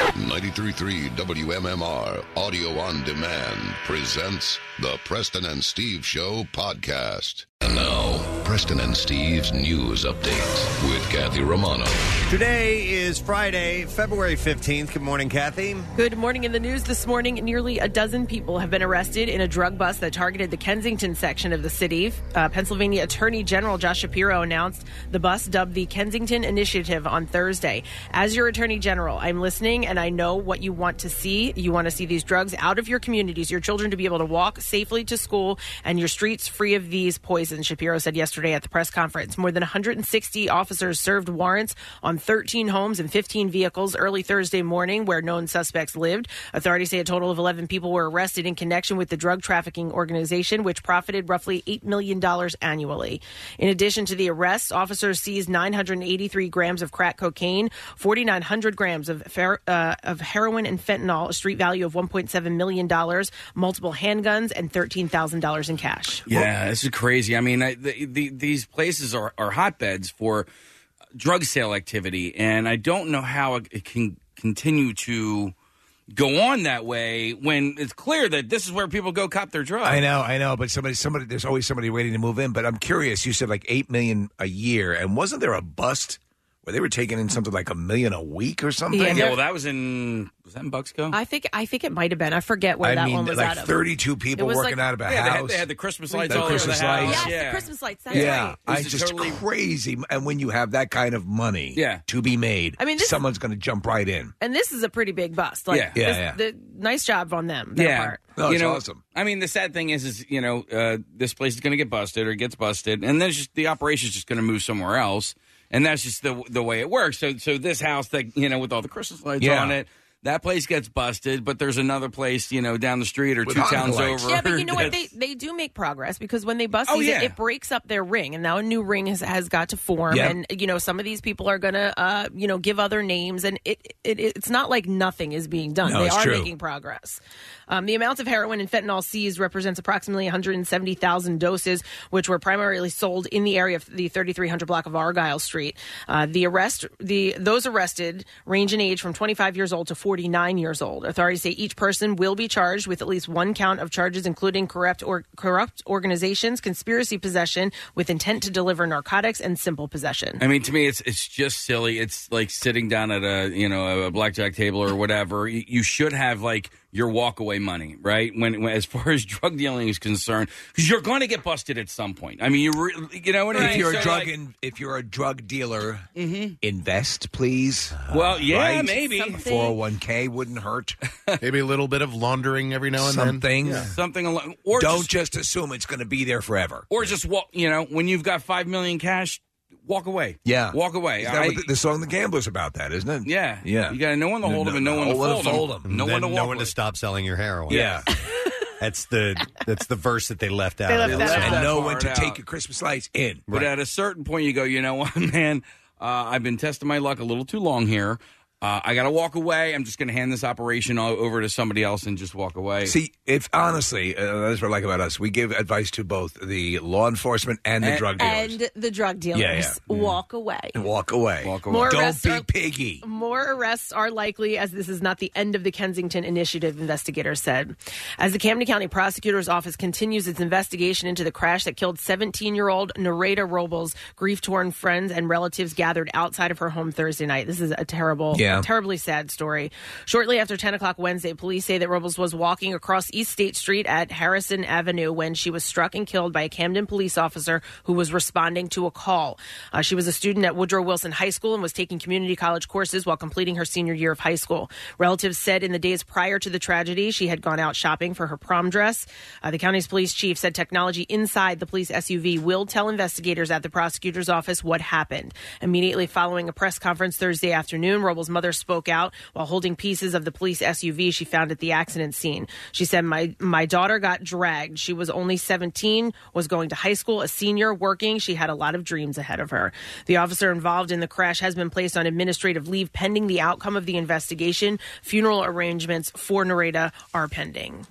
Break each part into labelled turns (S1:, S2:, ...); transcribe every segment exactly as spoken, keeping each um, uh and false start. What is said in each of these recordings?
S1: ninety-three point three W M M R Audio on Demand presents the Preston and Steve Show podcast. And now, Preston and Steve's News Update with Kathy Romano.
S2: Today is Friday, February fifteenth. Good morning, Kathy.
S3: Good morning. In the news this morning, nearly a dozen people have been arrested in a drug bust that targeted the Kensington section of the city. Uh, Pennsylvania Attorney General Josh Shapiro announced the bust, dubbed the Kensington Initiative, on Thursday. As your Attorney General, I'm listening and I know what you want to see. You want to see these drugs out of your communities, your children to be able to walk safely to school, and your streets free of these poisons, Shapiro said yesterday at the press conference. More than one hundred sixty officers served warrants on thirteen homes and fifteen vehicles early Thursday morning where known suspects lived. Authorities say a total of eleven people were arrested in connection with the drug trafficking organization, which profited roughly eight million dollars annually. In addition to the arrests, officers seized nine hundred eighty-three grams of crack cocaine, forty-nine hundred grams of, fer- uh, of heroin and fentanyl, a street value of one point seven million dollars, multiple handguns, and thirteen thousand dollars in cash.
S4: Yeah, this is crazy. I mean, I, the, the, these places are, are hotbeds for drug sale activity, and I don't know how it, it can continue to go on that way when it's clear that this is where people go cop their drugs.
S5: I know, I know, but somebody, somebody, there's always somebody waiting to move in. But I'm curious. You said like eight million a year, and wasn't there a bust where they were taking in something like a million a week or something?
S3: Yeah,
S4: Yeah, well, that was in was that in Bucksco?
S3: I think I think it might have been. I forget where
S5: I
S3: that
S5: mean,
S3: one was
S5: like
S3: out of.
S5: thirty-two people
S3: was
S5: working
S3: like-
S5: out of a
S4: yeah, they
S5: house.
S4: had, they had the Christmas lights
S5: The
S4: all
S5: Christmas
S4: over the house.
S5: lights.
S3: Yes,
S4: yeah.
S3: the Christmas lights. That's
S5: yeah,
S3: right.
S5: I
S4: It was
S5: just
S4: totally-
S5: crazy. And when you have that kind of money,
S4: Yeah.
S5: to be made,
S3: I mean, this-
S5: someone's going to jump right in.
S3: And this is a pretty big bust. Like,
S4: Yeah.
S5: Yeah,
S3: this-
S5: yeah.
S3: The, nice job on them. Their
S4: Yeah,
S3: part.
S5: No,
S4: you
S5: it's
S4: know,
S5: awesome.
S4: I mean, the sad thing is, is you know, uh, this place is going to get busted or gets busted, and then just the operation is just going to move somewhere else, and that's just the the way it works. So, so this house that you know, with all the Christmas lights
S5: Yeah.
S4: on it. That place gets busted, but there's another place, you know, down the street or
S5: With
S4: two
S5: Hanukkah
S4: towns
S5: lights.
S4: over.
S3: Yeah, but you know what? They
S4: that's-
S3: they do make progress because when they bust
S4: Oh,
S3: these,
S4: yeah.
S3: it, it breaks up their ring, and now a new ring has, has got to form.
S5: Yep.
S3: And you know, some of these people are gonna, uh, you know, give other names, and it, it it's not like nothing is being done.
S5: No,
S3: they
S5: it's
S3: are
S5: true.
S3: making progress. Um, the amount of heroin and fentanyl seized represents approximately one hundred seventy thousand doses, which were primarily sold in the area of the thirty-three hundred block of Argyle Street. Uh, the arrest, the those arrested range in age from twenty-five years old to forty-nine years old. Authorities say each person will be charged with at least one count of charges, including corrupt or corrupt organizations, conspiracy possession with intent to deliver narcotics, and simple possession.
S4: I mean, to me, it's it's just silly. It's like sitting down at a you know a blackjack table or whatever. You, you should have like your walkaway money, right? When, when as far as drug dealing is concerned, because you're going to get busted at some point. I mean, you re, you know what I mean.
S5: If you're
S4: So,
S5: a drug
S4: like-
S5: in, if you're a drug dealer, invest, please.
S4: well, yeah,
S5: Right?
S4: maybe
S3: Something.
S5: four oh one k wouldn't hurt.
S6: Maybe a little bit of laundering every now and
S5: Something.
S6: then.
S4: something along. Or
S5: Don't
S4: just,
S5: just assume it's going to be there forever.
S4: or just walk. You know, when you've got five million cash, walk away.
S5: Yeah.
S4: walk away.
S5: Is that
S4: I-
S5: what the, the song The Gambler's about that, isn't it?
S4: yeah,
S5: Yeah.
S4: You got to know when to hold them and know when to
S5: Know when
S4: fold
S5: to
S4: them.
S5: fold 'em.
S4: Know
S6: Then
S4: when to walk
S6: know when
S4: away.
S6: to stop selling your heroin.
S5: Yeah.
S6: That's the that's the verse that they left out.
S3: They
S6: of
S3: left
S6: the
S3: that
S6: song.
S3: out.
S5: And
S4: that
S5: know when
S4: part
S5: to
S4: out.
S5: take your Christmas lights in.
S4: But at a certain point, you go, you know what, man? Uh, I've been testing my luck a little too long here. Uh, I got to walk away. I'm just going to hand this operation all over to somebody else and just walk away.
S5: See, if honestly, uh, that's what I like about us. We give advice to both the law enforcement and the
S4: And-
S5: drug dealers.
S3: And the drug dealers
S5: Yeah, yeah.
S3: walk away.
S5: Walk away.
S4: Walk away.
S3: More
S5: Don't
S3: arrests
S5: be
S3: are-
S5: piggy.
S3: More arrests are likely, as this is not the end of the Kensington Initiative, investigators said. As the Camden County Prosecutor's Office continues its investigation into the crash that killed seventeen-year-old Nareda Robles, grief-torn friends and relatives gathered outside of her home Thursday night. This is a terrible,
S5: Yeah.
S3: terribly sad story. Shortly after ten o'clock Wednesday, police say that Robles was walking across East State Street at Harrison Avenue when she was struck and killed by a Camden police officer who was responding to a call. Uh, she was a student at Woodrow Wilson High School and was taking community college courses while completing her senior year of high school. Relatives said in the days prior to the tragedy, she had gone out shopping for her prom dress. Uh, the county's police chief said technology inside the police S U V will tell investigators at the prosecutor's office what happened. Immediately following a press conference Thursday afternoon, Robles' mother spoke out while holding pieces of the police S U V she found at the accident scene. She said, my, my daughter got dragged. She was only seventeen, was going to high school, a senior, working. She had a lot of dreams ahead of her. The officer involved in the crash has been placed on administrative leave pending the outcome of the investigation. Funeral arrangements for Nareda are pending.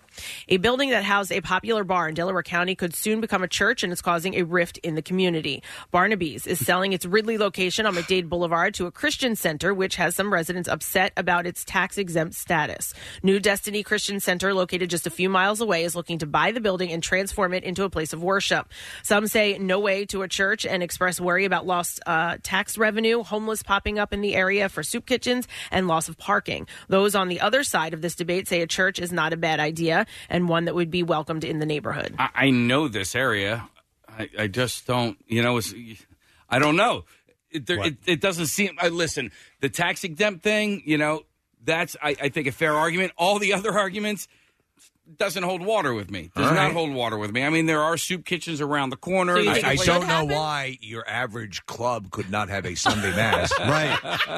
S3: A building that housed a popular bar in Delaware County could soon become a church, and it's causing a rift in the community. Barnaby's is selling its Ridley location on McDade Boulevard to a Christian center, which has some residents upset about its tax-exempt status. New Destiny Christian Center, located just a few miles away, is looking to buy the building and transform it into a place of worship. Some say no way to a church and express worry about lost uh, tax revenue, homeless popping up in the area for soup kitchens, and loss of parking. Those on the other side of this debate say a church is not a bad idea and one that would be welcomed in the neighborhood.
S4: I, I know this area. I, I just don't, you know, it's, I don't know. It, there, it, it doesn't seem, I, listen, the tax exempt thing, you know, that's, I, I think, a fair argument. All the other arguments doesn't hold water with me. Does
S5: All
S4: not
S5: right.
S4: hold water with me. I mean, there are soup kitchens around the corner.
S3: So you
S5: I,
S3: think
S5: I
S3: it
S5: don't
S3: should
S5: know
S3: happen?
S5: why your average club could not have a Sunday mass.
S6: Right.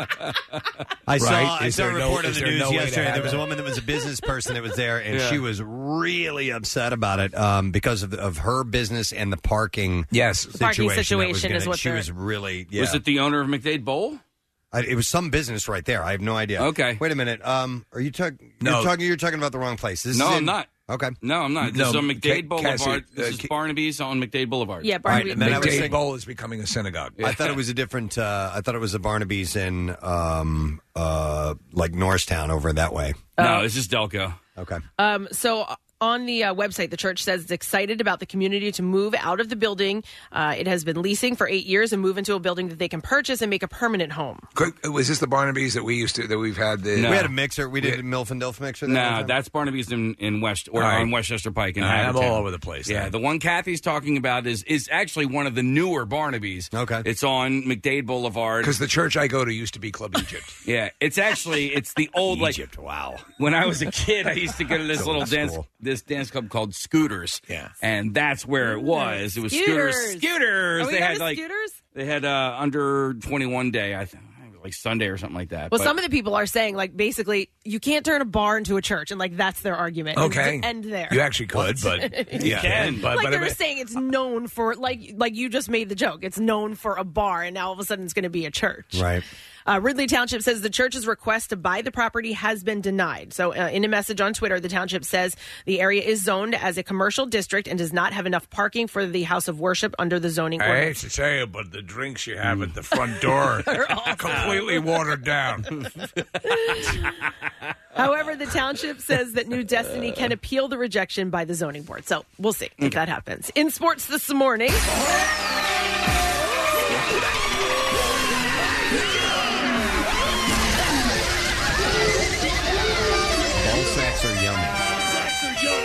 S6: I saw,
S5: Right?
S6: I
S5: Is
S6: saw a
S5: there no-
S6: report on
S5: is
S6: the
S5: there
S6: news
S5: no way to
S6: yesterday.
S5: have
S6: There was a
S5: that?
S6: woman that was a business person that was there, and
S4: Yeah.
S6: she was really upset about it um, because of, of her business and the parking
S5: Yes.
S3: The parking
S6: situation. that was
S3: situation
S6: gonna-
S3: is what
S6: she
S3: they're-
S6: was really. Yeah.
S4: Was it the owner of McDade Bowl?
S6: I, it was some business right there. I have no idea.
S4: Okay.
S6: Wait a minute. Um, are you talking?
S5: No.
S6: You're talking. You're talking about the wrong place. This
S4: No,
S6: is
S4: I'm
S6: in-
S4: not.
S6: Okay.
S4: No, I'm not. This
S5: No,
S4: is on McDade
S5: Ca-
S4: Boulevard.
S5: Cassie,
S4: this
S5: uh,
S4: is
S5: Ca-
S4: Barnaby's on McDade Boulevard.
S3: Yeah,
S6: Right,
S3: Barnaby.
S6: and then I was
S5: McDade
S6: thinking-
S5: Bowl is becoming a synagogue.
S6: I thought it was a different. Uh, I thought it was the Barnaby's in um, uh, like Norristown over that way.
S4: No, this is Delco.
S6: Okay.
S3: Um, so on the uh, website, the church says it's excited about the community to move out of the building. Uh, it has been leasing for eight years and move into a building that they can purchase and make a permanent home.
S5: Could- Was this the Barnaby's that we used to that we've had? The,
S4: No.
S6: We had a mixer. We did a Milf and Dilf mixer. there one
S4: No,
S6: time.
S4: that's Barnaby's in, in West or
S5: All right.
S4: on Westchester Pike in
S5: All right, I'm
S4: Havertown.
S5: all over the place
S4: Yeah,
S5: then.
S4: the one Kathy's talking about is is actually one of the newer Barnaby's.
S6: Okay.
S4: It's on McDade Boulevard.
S5: Because the church I go to used to be Club Egypt.
S4: Yeah, it's actually it's the old like
S5: Egypt. Wow.
S4: when I was a kid, I used to go to this
S6: It's
S4: little
S6: old
S4: dance
S6: school.
S4: this dance club called Scooters.
S5: Yeah.
S4: and that's where it was. It was Scooters.
S3: Scooters.
S4: Scooters.
S3: Are we
S4: they
S3: going
S4: had
S3: to
S4: like
S3: Scooters?
S4: they had uh, under twenty-one day. I think like Sunday or something like that.
S3: Well,
S4: But-
S3: some of the people are saying, like, basically, you can't turn a bar into a church, and like that's their argument.
S5: Okay.
S3: And end there.
S5: You actually could, but yeah.
S4: can.
S5: But,
S3: like
S5: but
S3: they're
S5: I mean-
S3: saying it's known for like like you just made the joke. It's known for a bar, and now all of a sudden it's going to be a church.
S6: Right.
S3: Uh, Ridley Township says the church's request to buy the property has been denied. So, uh, in a message on Twitter, the township says the area is zoned as a commercial district and does not have enough parking for the house of worship under the zoning
S5: I hate
S3: ordinance.
S5: to say it, but the drinks you have at the front door are completely watered down.
S3: However, the township says that New Destiny can appeal the rejection by the zoning board. So we'll see if that happens. In sports this morning.
S6: Ball sacks are yummy.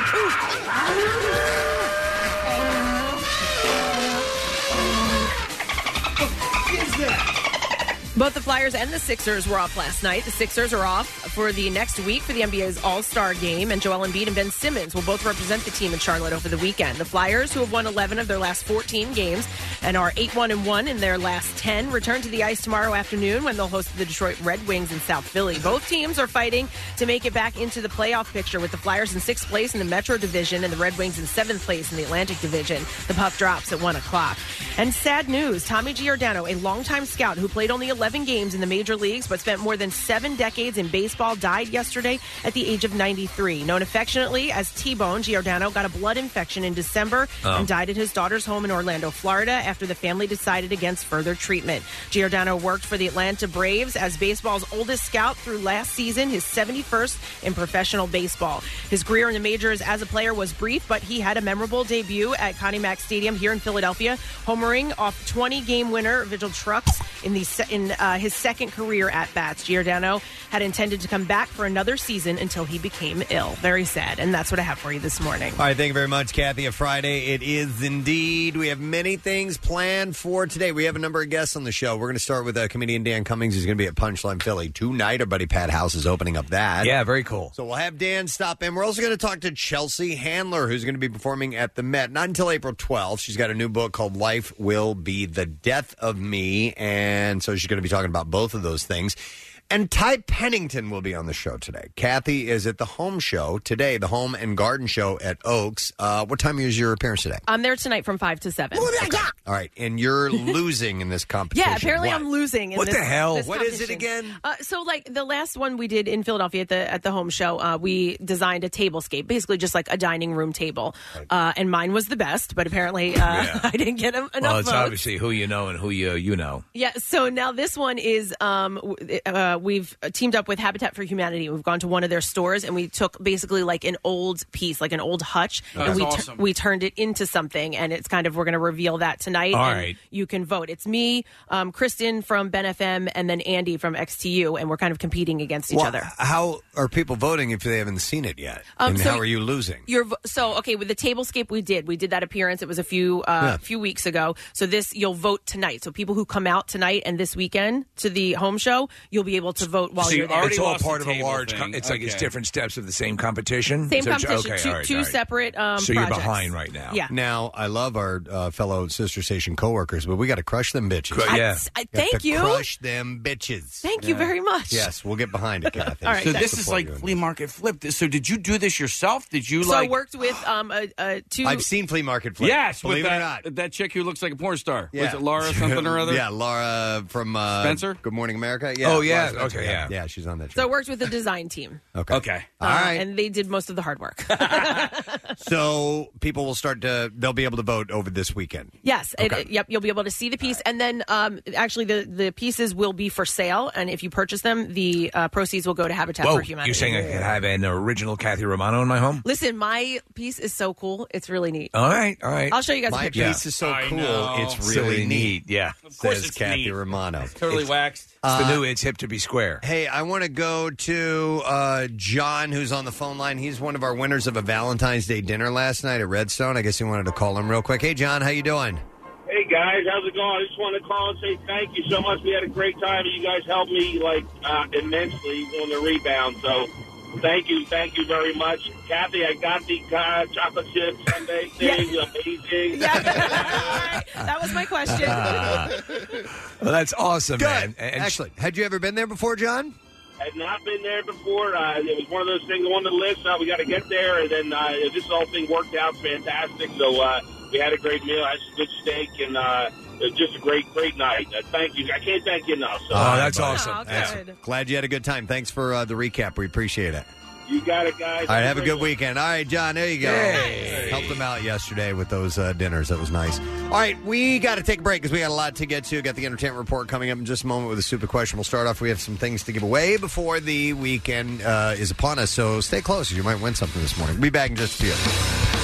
S3: Both the Flyers and the Sixers were off last night. The Sixers are off for the next week for the N B A's All-Star Game, and Joel Embiid and Ben Simmons will both represent the team in Charlotte over the weekend. The Flyers, who have won eleven of their last fourteen games and are eight one and one in their last ten, return to the ice tomorrow afternoon when they'll host the Detroit Red Wings in South Philly. Both teams are fighting to make it back into the playoff picture, with the Flyers in sixth place in the Metro Division and the Red Wings in seventh place in the Atlantic Division. The puck drops at one o'clock. And sad news, Tommy Giordano, a longtime scout who played only eleven games in the major leagues but spent more than seven decades in baseball, died yesterday at the age of ninety-three. Known affectionately as T-Bone, Giordano got a blood infection in December and died at his daughter's home in Orlando, Florida, after the family decided against further treatment. Giordano worked for the Atlanta Braves as baseball's oldest scout through last season, his seventy-first in professional baseball. His career in the majors as a player was brief, but he had a memorable debut at Connie Mack Stadium here in Philadelphia, homering off twenty-game winner Vigil Trucks in the se- in uh, his second career at bats. Giordano had intended to come back for another season until he became ill. Very sad, and that's what I have for you this morning.
S6: All right, thank you very much, Kathy. A Friday it is indeed. We have many things planned for today. We have a number of guests on the show. We're going to start with uh, comedian Dan Cummings, who's going to be at Punchline Philly tonight. Our buddy Pat House is opening up that.
S5: Yeah, very cool.
S6: So we'll have Dan stop in. We're also going to talk to Chelsea Handler, who's going to be performing at the Met. Not until April twelfth. She's got a new book called Life Will Be the Death of Me, and so she's going to be talking about both of those things. And Ty Pennington will be on the show today. Kathy is at the home show today, the home and garden show at Oaks. Uh, what time is your appearance today?
S3: I'm there tonight from five to seven.
S6: All right, and you're losing in this competition.
S3: Yeah, apparently
S6: what?
S3: I'm losing. In
S6: What
S3: this,
S6: the hell?
S3: this
S6: What is it
S3: competition.
S6: again?
S3: Uh, so, like the last one we did in Philadelphia at the at the home show, uh, we designed a tablescape, basically just like a dining room table, uh, and mine was the best. But apparently, uh,
S5: Yeah.
S3: I didn't get em- enough
S5: Well, it's
S3: votes.
S5: obviously who you know and who you you know.
S3: Yeah, so now this one is um, w- uh, we've teamed up with Habitat for Humanity. We've gone to one of their stores and we took basically like an old piece, like an old hutch,
S4: Oh,
S3: and
S4: that's
S3: we
S4: awesome.
S3: we turned it into something. And it's kind of we're going to reveal that tonight.
S5: All
S3: and
S5: right.
S3: you can vote. It's me, um, Kristen from Ben F M, and then Andy from X T U, and we're kind of competing against each
S6: Well,
S3: other.
S6: How are people voting if they haven't seen it yet?
S3: Um,
S6: and
S3: so
S6: how are you losing?
S3: You're vo- so okay with the tablescape. We did we did that appearance. It was a few uh,
S6: Yeah.
S3: few weeks ago. So this you'll vote tonight. So people who come out tonight and this weekend to the home show, you'll be able to vote while
S4: So you
S3: you're there.
S4: already
S5: It's all
S4: lost
S5: part
S4: the
S5: of a
S4: table
S5: large.
S4: thing.
S5: Com- it's like it's
S4: Okay.
S5: different steps of the same competition.
S3: Same
S5: Is that-
S3: competition,
S5: Okay,
S3: two,
S5: all right,
S3: two
S5: all right.
S3: separate. Um,
S5: So you're
S3: projects.
S5: behind right now.
S3: Yeah.
S6: Now, I love our uh, fellow sister station coworkers, but we got to crush them bitches.
S5: Cru-
S3: I-
S5: yeah.
S3: I,
S6: We have
S3: thank
S6: to
S3: you.
S6: Crush them bitches.
S3: Thank you very much.
S6: Yes, we'll get behind it, Kathy.
S3: All right,
S4: So
S3: thanks.
S4: this is
S6: Support
S4: like
S6: you in
S4: flea market flip. So did you do this yourself? Did you
S3: So
S4: like?
S3: I worked with um a, a two.
S6: I've seen Flea Market Flip.
S4: Yes,
S6: believe
S4: with
S6: it or
S4: that,
S6: not.
S4: that chick who looks like a porn star.
S6: Yeah.
S4: Was it Laura something or other?
S6: Yeah, Laura from uh,
S4: Spencer?
S6: Good Morning America. Yeah.
S5: Oh, yeah.
S6: Laura Spencer,
S5: Okay, yeah.
S6: Yeah, she's on that
S3: so I
S6: show.
S3: worked with the design team.
S6: Okay.
S4: Okay.
S6: All
S3: Uh,
S6: right.
S3: and they did most of the hard work.
S6: So people will start to, they'll be able to vote over this weekend.
S3: Yes. It, it- yep. You'll be able to see the piece, and then um, actually the the pieces will be for sale, and if you purchase them, the uh, proceeds will go to Habitat
S5: Whoa,
S3: for Humanity.
S5: you're saying I could have an original Kathy Romano in my home?
S3: Listen, my piece is so cool. It's really neat.
S5: All right, all right.
S3: I'll show you guys a
S6: My
S3: picture.
S6: piece is so
S4: I
S6: cool.
S4: know.
S6: It's really
S5: Silly
S6: neat.
S5: Yeah.
S4: Of course
S6: Says
S4: it's
S6: Kathy
S4: neat.
S6: Romano.
S4: Totally waxed.
S5: It's the new It's Hip to Be Square.
S6: Hey, I want to go to uh, John, who's on the phone line. He's one of our winners of a Valentine's Day dinner last night at Redstone. I guess he wanted to call him real quick. Hey, John, how you doing?
S7: Hey guys, how's it going? I just want to call and say thank you so much. We had a great time. You guys helped me like uh, immensely on the rebound. So thank you, thank you very much, Kathy. I got the uh, chocolate chip sundae thing. Amazing.
S3: Yeah. That was my question.
S5: Well, that's awesome,
S6: Good.
S5: man. And- and-
S6: Excellent. Had you ever been there before, John?
S7: Had not been there before. Uh, it was one of those things on the list. Uh, we got to get there, and then uh, this whole thing worked out fantastic. So uh, we had a great meal, had some good steak, and uh, it was just a great, great night. Uh, thank you. I can't thank you enough. So,
S5: Oh, that's
S7: uh,
S5: awesome.
S3: Oh,
S5: Excellent.
S3: good.
S6: Glad you had a good time. Thanks for uh, the recap. We appreciate it.
S7: You got it, guys.
S6: All right, have a
S7: great
S6: good
S7: one.
S6: weekend. All right, John, there you go.
S5: Hey.
S6: Helped them out yesterday with those uh, dinners. That was nice. All right, we got to take a break because we got a lot to get to. Got the entertainment report coming up in just a moment with a stupid question. We'll start off. We have some things to give away before the weekend uh, is upon us, so stay close. You might win something this morning. We'll be back in just a few.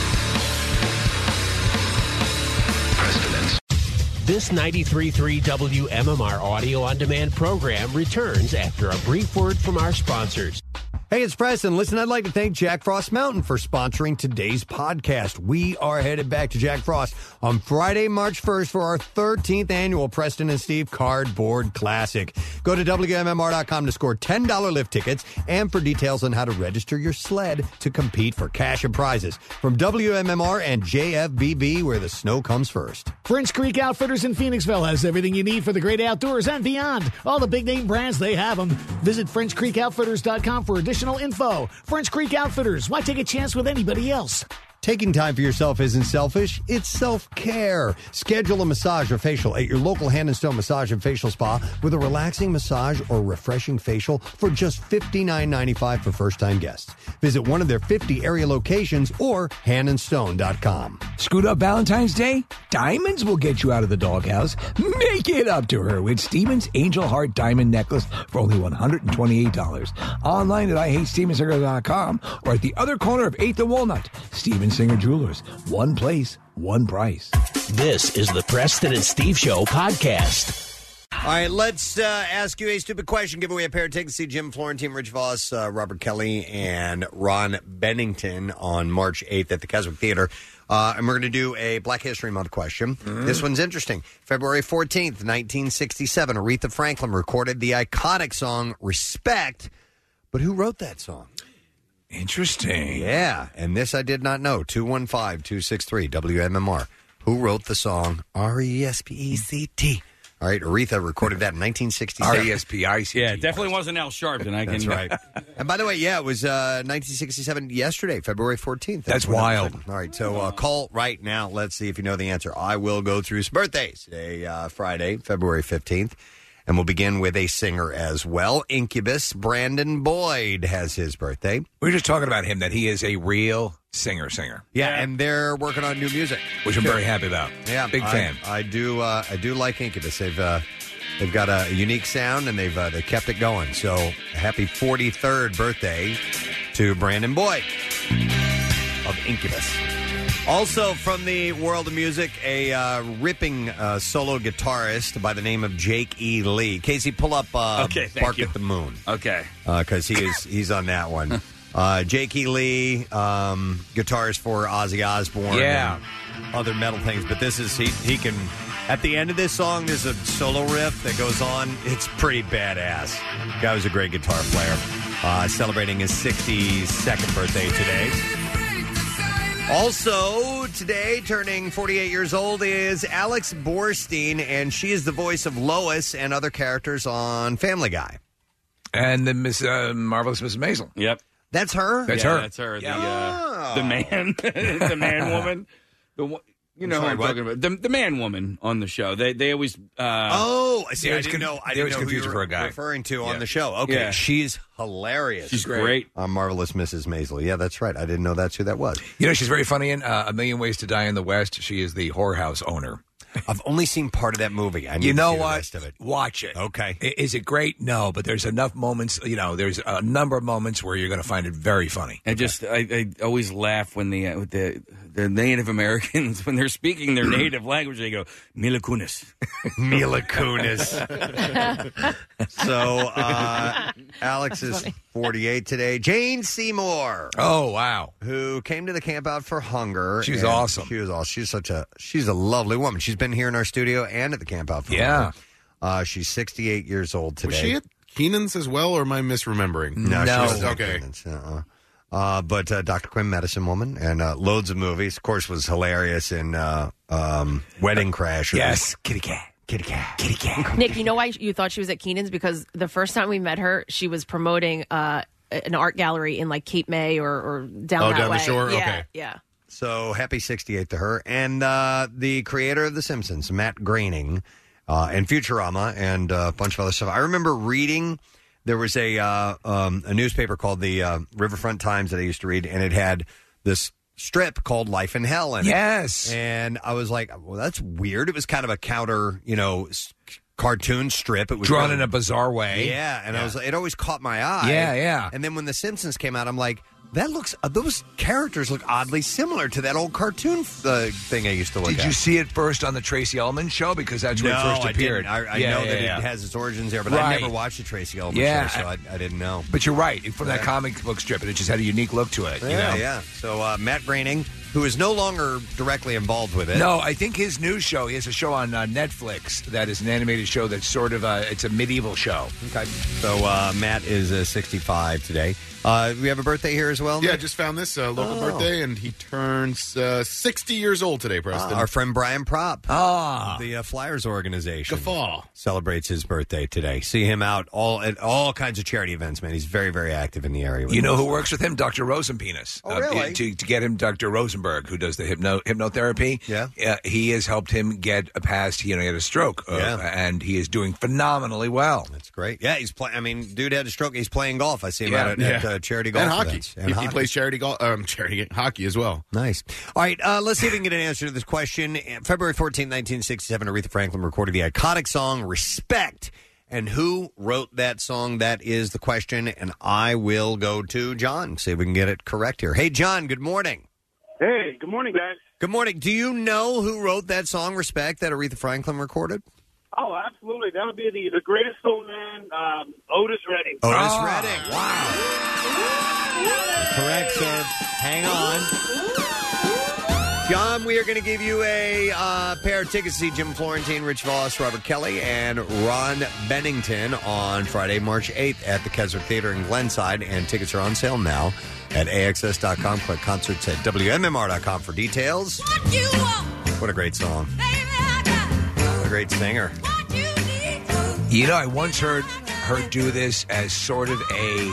S8: This ninety-three point three W M M R audio on demand program returns after a brief word from our sponsors.
S6: Hey, it's Preston. Listen, I'd like to thank Jack Frost Mountain for sponsoring today's podcast. We are headed back to Jack Frost on Friday, March first for our thirteenth annual Preston and Steve Cardboard Classic. Go to W M M R dot com to score ten dollars lift tickets and for details on how to register your sled to compete for cash and prizes. From W M M R and J F B B, where the snow comes first.
S9: French Creek Outfitters in Phoenixville has everything you need for the great outdoors and beyond. All the big name brands, they have them. Visit French Creek Outfitters dot com for additional info. French Creek Outfitters, why take a chance with anybody else?
S6: Taking time for yourself isn't selfish, it's self-care. Schedule a massage or facial at your local Hand and Stone Massage and Facial Spa with a relaxing massage or refreshing facial for just fifty-nine ninety-five for first-time guests. Visit one of their fifty area locations or hand and stone dot com.
S10: Screwed up Valentine's Day? Diamonds will get you out of the doghouse. Make it up to her with Steven's Angel Heart Diamond Necklace for only one hundred twenty-eight dollars. Online at I hate steven singer dot com or at the other corner of eighth and Walnut. Steven Singer Jewelers. One place, one price.
S8: This is the Preston and Steve Show podcast.
S6: All right, let's uh, ask you a stupid question. Give away a pair of tickets to see Jim Florentine, Rich Voss, uh, Robert Kelly, and Ron Bennington on March eighth at the Keswick Theater. Uh, and we're going to do a Black History Month question. Mm-hmm. This one's interesting. February fourteenth, nineteen sixty-seven, Aretha Franklin recorded the iconic song Respect, but who wrote that song?
S5: Interesting.
S6: Yeah, and this I did not know. two one five, two six three, W M M R. Who wrote the song R E S P E C T? All right, Aretha recorded that in nineteen sixty-seven.
S5: R E S P I C T.
S4: Yeah, it definitely wasn't Al Sharpton. I
S6: That's
S4: can,
S6: right. And by the way, yeah, it was uh, nineteen sixty-seven yesterday, February fourteenth.
S5: That's
S6: when it
S5: wild.
S6: happened. All right, so uh, call right now. Let's see if you know the answer. I will go through some birthdays today, uh, Friday, February fifteenth. And we'll begin with a singer as well. Incubus, Brandon Boyd has his birthday.
S5: We were just talking about him, that he is a real singer singer.
S6: Yeah, and they're working on new music,
S5: which I'm very happy about.
S6: Yeah,
S5: Big
S6: I-
S5: fan.
S6: I do. Uh, I do like Incubus. They've uh, they've got a unique sound, and they've uh, they kept it going. So, happy forty-third birthday to Brandon Boyd of Incubus. Also from the world of music, a uh, ripping uh, solo guitarist by the name of Jake E. Lee. Casey, pull up uh,
S4: Okay, thank
S6: Bark
S4: you.
S6: at the Moon.
S4: Okay.
S6: Because he is he's on that one. uh, Jake E. Lee, um, guitarist for Ozzy Osbourne.
S5: Yeah.
S6: And other metal things. But this is, he, he can, at the end of this song, there's a solo riff that goes on. It's pretty badass. Guy was a great guitar player. Uh, celebrating his sixty-second birthday today. Also, today, turning forty-eight years old, is Alex Borstein, and she is the voice of Lois and other characters on Family Guy.
S5: And the Miss uh, Marvelous Missus Maisel.
S4: Yep.
S6: That's her?
S5: That's
S4: Yeah,
S5: her.
S4: That's her.
S5: Yeah.
S4: The, uh, the man. the man woman. The one- You know
S6: Sorry,
S4: who I'm
S6: what?
S4: talking about. The, the man woman on the show. They they always. Uh,
S6: Oh, I see.
S5: They
S6: I
S5: always
S6: didn't
S5: con-
S6: know. I
S5: they
S6: didn't
S5: always
S6: know who
S5: confuse
S6: you
S5: her for
S6: were
S5: a guy.
S6: referring to on
S5: Yeah.
S6: the show. Okay,
S4: Yeah.
S6: she's hilarious.
S4: She's great.
S6: On Marvelous Missus Maisel. Yeah, that's right. I didn't know that's who that was.
S5: You know, she's very funny in uh, A Million Ways to Die in the West. She is the whorehouse owner.
S6: I've only seen part of that movie. I need
S5: You know
S6: to see the
S5: what?
S6: rest of it.
S5: Watch it.
S6: Okay.
S5: I- Is it great? No, but there's enough moments, you know, there's a number of moments where you're going to find it very funny.
S4: I just I, I always laugh when the uh, with the the Native Americans when they're speaking their native language they go Mila Kunis.
S6: Mila Kunis. so uh, Alex is forty-eight today. Jane Seymour,
S5: Oh, wow.
S6: who came to the Camp Out for Hunger.
S5: She's
S6: and
S5: awesome.
S6: She was awesome. She's such a she's a lovely woman. She's been here in our studio and at the Camp Out for
S5: Yeah.
S6: Hunger. Uh, she's sixty-eight years old today.
S11: Was she at Keenan's as well, or am I misremembering?
S6: No,
S5: No.
S6: she was
S11: Okay.
S6: Uh-uh. Uh, but uh, Doctor Quinn, Medicine Woman, and uh, loads of movies. Of course, was hilarious in uh, um, Wedding Crashers.
S5: Yes, kitty cat.
S6: Kitty cat.
S5: Kitty cat.
S3: Nick, you know why you thought she was at Keenan's? Because the first time we met her, she was promoting uh, an art gallery in like Cape May or, or down
S11: Oh,
S3: that
S11: down the
S3: way.
S11: shore?
S3: Yeah,
S11: Okay.
S3: yeah.
S6: So happy sixty-eight to her. And uh, the creator of The Simpsons, Matt Groening, uh, and Futurama, and uh, a bunch of other stuff. I remember reading, there was a uh, um, a newspaper called the uh, Riverfront Times that I used to read, and it had this strip called Life in Hell in it.
S5: Yes.
S6: And I was like, well, that's weird. It was kind of a counter, you know, s- cartoon strip. It was
S5: Drawn
S6: really-
S5: in a bizarre way.
S6: Yeah, and I was it always caught my eye.
S5: Yeah, yeah.
S6: And then when The Simpsons came out, I'm like, that looks uh, those characters look oddly similar to that old cartoon uh, thing I used to look
S5: Did
S6: at.
S5: you see it first on the Tracy Ullman show? Because that's where
S6: no,
S5: it first
S6: I
S5: appeared.
S6: didn't. I, I
S5: Yeah,
S6: know
S5: yeah,
S6: that
S5: yeah.
S6: it has its origins there, but I
S5: Right.
S6: never watched the Tracy Ullman
S5: Yeah,
S6: show, so I, I didn't know.
S5: But you're right. From that
S6: Yeah.
S5: comic book strip, and it just had a unique look to it. you
S6: Yeah,
S5: know?
S6: yeah. So uh, Matt Groening, who is no longer directly involved with it.
S5: No, I think his new show, he has a show on uh, Netflix that is an animated show that's sort of a, it's a medieval show.
S6: Okay. So uh, Matt is uh, sixty-five today. Uh, we have a birthday here as well?
S11: Yeah, I
S6: Nick?
S11: just found this uh, local
S6: Oh.
S11: birthday, and he turns uh, sixty years old today, Preston.
S6: Uh, our friend Brian Propp,
S5: Ah.
S6: of the uh, Flyers organization,
S11: Guffaw.
S6: celebrates his birthday today. See him out all at all kinds of charity events, man. He's very, very active in the area. with
S5: You know
S6: us.
S5: who works with him? Doctor Rosenpenis.
S6: Oh, really?
S5: to, to get him Doctor Rosenberg, who does the hypno, hypnotherapy.
S6: Yeah.
S5: Uh, he has helped him get a past, you know, he had a stroke. Uh,
S6: Yeah.
S5: And he is doing phenomenally well.
S6: That's great. Yeah, he's playing. I mean, dude had a stroke. He's playing golf. I see him
S5: Yeah.
S6: out at, at uh, charity golf
S11: and hockey.
S6: events.
S11: he, he plays charity golf, um, charity hockey as well.
S6: Nice. All right, uh, let's see if we can get an answer to this question. February fourteenth, nineteen sixty-seven, Aretha Franklin recorded the iconic song Respect. And who wrote that song? That is the question. And I will go to John, see if we can get it correct here. Hey, John, good morning.
S7: Hey, good morning, guys.
S6: Good morning. Do you know who wrote that song Respect that Aretha Franklin recorded?
S7: Oh, absolutely. That would be the, the greatest soul man, um, Otis Redding.
S6: Otis Redding. Wow. Correct, sir. Hang on. John, we are going to give you a uh, pair of tickets to see Jim Florentine, Rich Voss, Robert Kelly, and Ron Bennington on Friday, March eighth at the Keswick Theater in Glenside. And tickets are on sale now at A X S dot com. Click concerts at W M M R dot com for details. What a great song. What a great singer.
S5: You know, I once heard her do this as sort of a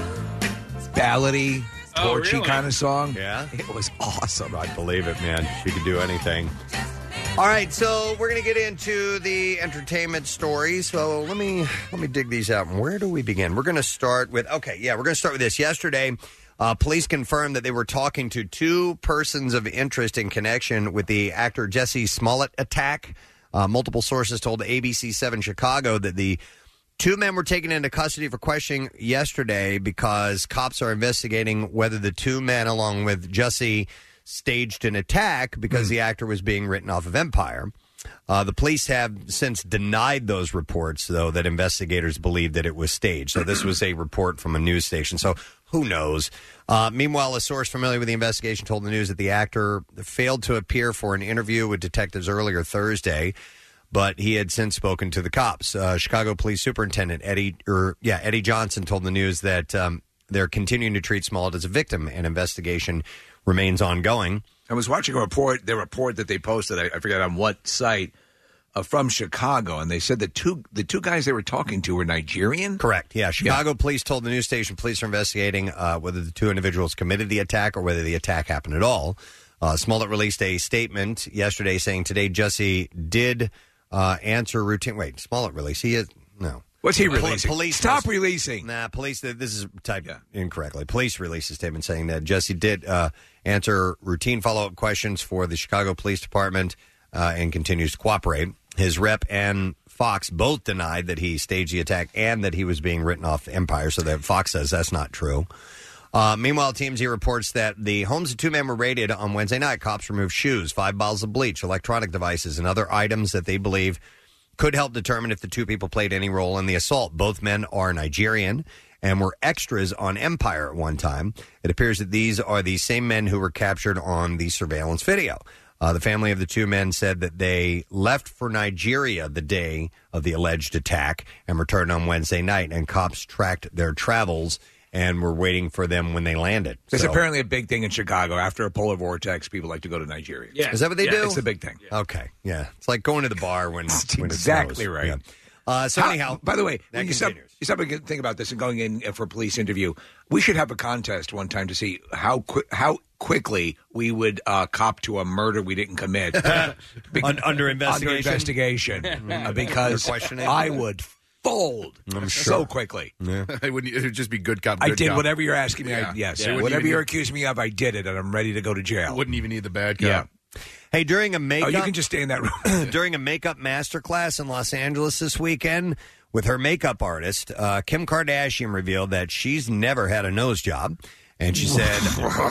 S5: ballady,
S6: Oh,
S5: torchy
S6: really?
S5: kind of song.
S6: Yeah?
S5: It was awesome.
S6: I believe it, man. She could do anything. All right, so we're going to get into the entertainment stories. So let me let me dig these out. Where do we begin? We're going to start with, okay, yeah, we're going to start with this. Yesterday, uh, police confirmed that they were talking to two persons of interest in connection with the actor Jussie Smollett attack. Uh, multiple sources told A B C seven Chicago that the two men were taken into custody for questioning yesterday because cops are investigating whether the two men, along with Jussie, staged an attack because mm. the actor was being written off of Empire. Uh, the police have since denied those reports, though, that investigators believe that it was staged. So this was a report from a news station. So who knows? Uh, meanwhile, a source familiar with the investigation told the news that the actor failed to appear for an interview with detectives earlier Thursday, but he had since spoken to the cops. Uh, Chicago Police Superintendent Eddie, or yeah, Eddie Johnson told the news that um, they're continuing to treat Smollett as a victim, and investigation remains ongoing.
S5: I was watching a report, the report that they posted, I, I forget on what site, uh, from Chicago, and they said that two the two guys they were talking to were Nigerian?
S6: Correct, yeah. Chicago yeah. police told the news station police are investigating uh, whether the two individuals committed the attack or whether the attack happened at all. Uh, Smollett released a statement yesterday saying today Jussie did uh, answer routine... Wait, Smollett released? He is... No.
S5: What's he releasing?
S6: Police
S5: Stop
S6: post-
S5: releasing.
S6: Nah, police... This is typed yeah. incorrectly. Police released a statement saying that Jussie did uh, answer routine follow-up questions for the Chicago Police Department uh, and continues to cooperate. His rep and Fox both denied that he staged the attack and that he was being written off Empire, so that Fox says that's not true. Uh, meanwhile, T M Z reports that the homes of two men were raided on Wednesday night. Cops removed shoes, five bottles of bleach, electronic devices, and other items that they believe could help determine if the two people played any role in the assault. Both men are Nigerian and were extras on Empire at one time. It appears that these are the same men who were captured on the surveillance video. Uh, the family of the two men said that they left for Nigeria the day of the alleged attack and returned on Wednesday night, and cops tracked their travels and were waiting for them when they landed.
S5: It's
S6: so,
S5: apparently a big thing in Chicago. After a polar vortex, people like to go to Nigeria.
S6: Yeah. Is that what they
S5: yeah,
S6: do?
S5: It's a big thing.
S6: Yeah. Okay, yeah. It's like going to the bar when, when
S5: exactly
S6: it snows.
S5: right.
S6: Yeah. Uh, so
S5: How,
S6: anyhow,
S5: by the way,
S6: that
S5: when you stop, you stop and think about this and going in for a police interview, we should have a contest one time to see how quick how quickly we would uh, cop to a murder we didn't commit
S6: Be- under investigation.
S5: Under investigation, uh, because I would fold
S11: I'm
S5: so
S11: sure.
S5: quickly.
S11: Yeah. it, would, it would just be good cop. Good
S5: I did
S11: cop.
S5: whatever you're asking me.
S11: Yeah.
S5: I, yes,
S11: Yeah,
S5: whatever you're
S11: need,
S5: accusing me of, I did it, and I'm ready to go to jail.
S11: Wouldn't even need the bad cop.
S5: Yeah.
S6: Hey, during a makeup,
S5: oh, you can just stay in that room.
S6: during a makeup masterclass in Los Angeles this weekend with her makeup artist, uh, Kim Kardashian revealed that she's never had a nose job, and she said,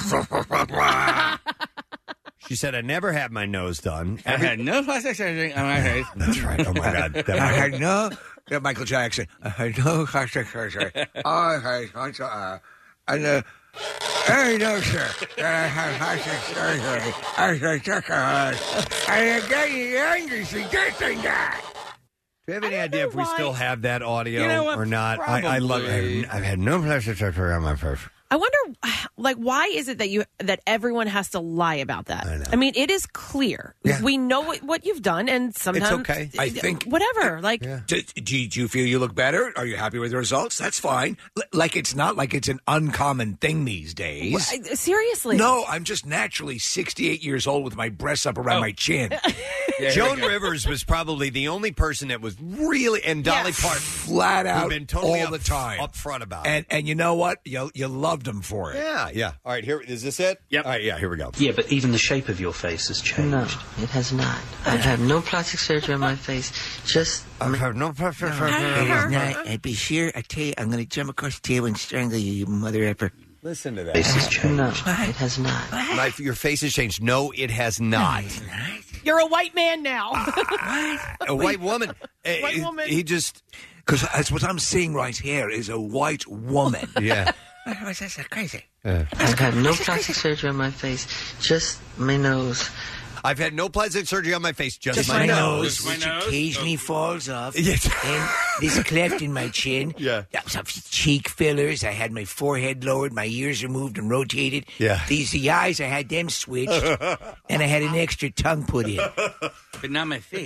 S6: "She said I never had my nose done.
S4: Every- I had no plastic surgery on my face.
S6: That's right. Oh my God, that
S5: I had no. Yeah, Michael Jackson. I had no plastic surgery. I had uh, and uh, I know, sir. I had plastic surgery. I took a and I got you angry for this and that."
S6: Do you have any idea if we
S3: why.
S6: still have that audio
S3: You know what?
S6: or not? I, I love it. I've had no plastic surgery on my face.
S3: I wonder, like, why is it that you that everyone has to lie about that? I, I mean, it is clear.
S6: Yeah.
S3: We know what, what you've done, and sometimes
S6: It's okay.
S5: I think
S3: whatever. Like,
S5: do, do, do you feel you look better? Are you happy with the results? That's fine. L- like it's not like it's an uncommon thing these days.
S3: Well, seriously?
S5: No, I'm just naturally sixty-eight years old with my breasts up around
S6: Oh.
S5: my chin.
S6: Yeah, Joan Rivers was probably the only person that was really, and Dolly
S3: Yes.
S6: Parton,
S5: flat out
S6: who've been totally
S5: all
S6: up,
S5: the time,
S6: up front about it.
S5: and and you know what? You you loved them for it.
S6: Yeah, yeah. All right, here is this it?
S4: Yep.
S6: All right, yeah. Here we go.
S12: Yeah, but even the shape of your face has changed.
S13: No, it has not. I've had no plastic surgery on my face. Just.
S6: I've had no plastic surgery.
S13: It is not. I'd be sure. I tell you, I'm going to jump across the table and strangle you, you mother effer.
S6: Listen to that.
S12: Face has changed.
S13: No, it has not.
S6: My, your face has changed. No, it has not.
S3: You're a white man now.
S6: A white woman.
S3: White
S6: Uh,
S3: woman.
S6: He just.
S5: Because that's what I'm seeing right here is a white woman.
S6: Yeah.
S13: That's crazy.
S6: Uh,
S13: I've had no plastic surgery on my face. Just my nose.
S6: I've had no plastic surgery on my face, just,
S13: Just
S6: my,
S13: my
S6: nose.
S13: nose, which occasionally falls off.
S6: Yes.
S13: And this cleft in my chin.
S6: Yeah.
S13: Some cheek fillers. I had my forehead lowered. My ears removed and rotated.
S6: Yeah.
S13: These the eyes. I had them switched. And I had an extra tongue put in.
S4: But not my face.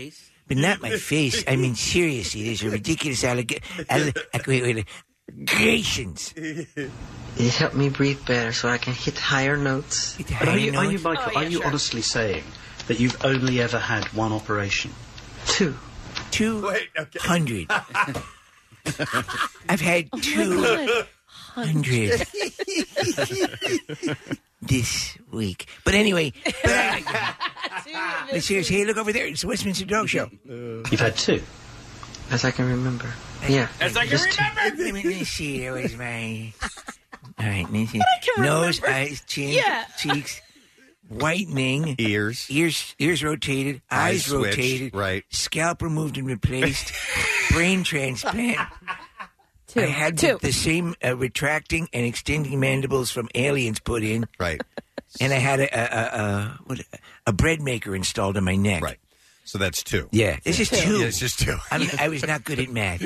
S13: but not my face. I mean, seriously, there's a ridiculous alleg- alle- wait, wait, allegations.
S12: It helped me breathe better so I can hit higher notes.
S13: Hit
S12: But
S13: higher
S12: are you, are you,
S13: notes?
S12: Michael,
S3: Oh, yeah,
S12: are you
S3: sure.
S12: honestly saying that you've only ever had one operation? Two.
S13: Two
S6: Wait, okay.
S13: hundred. I've had two hundred this week. But anyway, but I, but seriously, hey, look over there. It's the Westminster Dog Show.
S12: You've had two? As I can remember. Yeah.
S4: As I can
S13: Just two.
S4: remember.
S13: Let me, let me see. There was my. All right, let me see.
S3: can
S13: Nose,
S3: remember.
S13: eyes, chin,
S3: Yeah.
S13: cheeks, whitening,
S6: Ears.
S13: ears, ears rotated, eyes,
S6: Eyes switched,
S13: rotated,
S6: right.
S13: scalp removed and replaced, brain transplant.
S3: Two.
S13: I had
S3: Two.
S13: the, the same uh, retracting and extending mandibles from aliens put in,
S6: Right.
S13: and I had a a, a, a, what, a bread maker installed on my neck.
S6: Right. So that's two.
S13: Yeah, this is two.
S6: Yeah, it's just two.
S13: I'm, I was not good at math.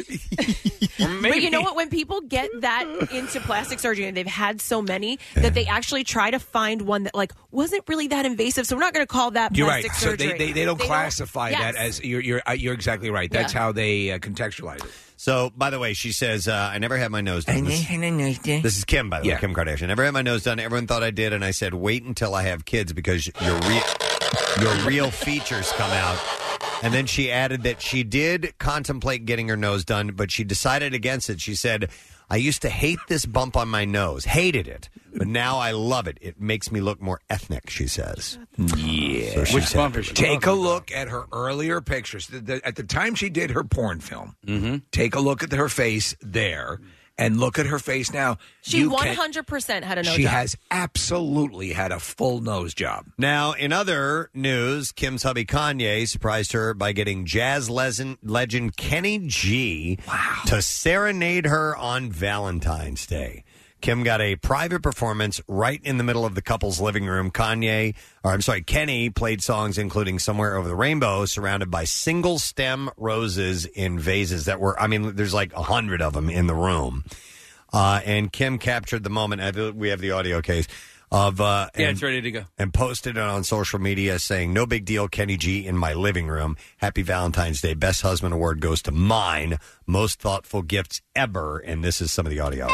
S3: But you know what? When people get that into plastic surgery, and they've had so many that they actually try to find one that like wasn't really that invasive. So we're not going to call that
S10: You're right.
S3: plastic
S10: So
S3: surgery.
S10: they, they, they don't classify
S3: yes.
S10: that as you're you're uh, you're exactly right. That's
S3: Yeah.
S10: how they uh, contextualize it.
S6: So, by the way, she says, uh, I never had my nose done. This,
S13: This
S6: this is Kim, by the
S10: Yeah.
S6: way, Kim Kardashian. Never had my nose done. Everyone thought I did, and I said, wait until I have kids because your, re- your real features come out. And then she added that she did contemplate getting her nose done, but she decided against it. She said, I used to hate this bump on my nose, hated it, but now I love it. It makes me look more ethnic, she says.
S10: Yeah.
S6: So she
S4: Which
S6: said-
S4: bump is she
S10: Take a
S4: talking
S10: look at her earlier pictures. The- the- at the time she did her porn film,
S4: Mm-hmm.
S10: take a look at her face there and look at her face now.
S3: She
S10: You
S3: one
S10: can-
S3: hundred percent had a nose
S10: She
S3: job.
S10: has absolutely had a full nose job.
S6: Now, in other news, Kim's hubby Kanye surprised her by getting jazz legend, legend Kenny G to serenade her on Valentine's Day. Kim got a private performance right in the middle of the couple's living room. Kanye, or I'm sorry, Kenny played songs including Somewhere Over the Rainbow, surrounded by single stem roses in vases that were, I mean, there's like a hundred of them in the room. Uh, and Kim captured the moment. I feel- We have the audio case of, uh,
S4: Yeah,
S6: and-
S4: it's ready to go.
S6: and posted it on social media saying, no big deal, Kenny G in my living room. Happy Valentine's Day. Best husband award goes to mine. Most thoughtful gifts ever. And this is some of the audio.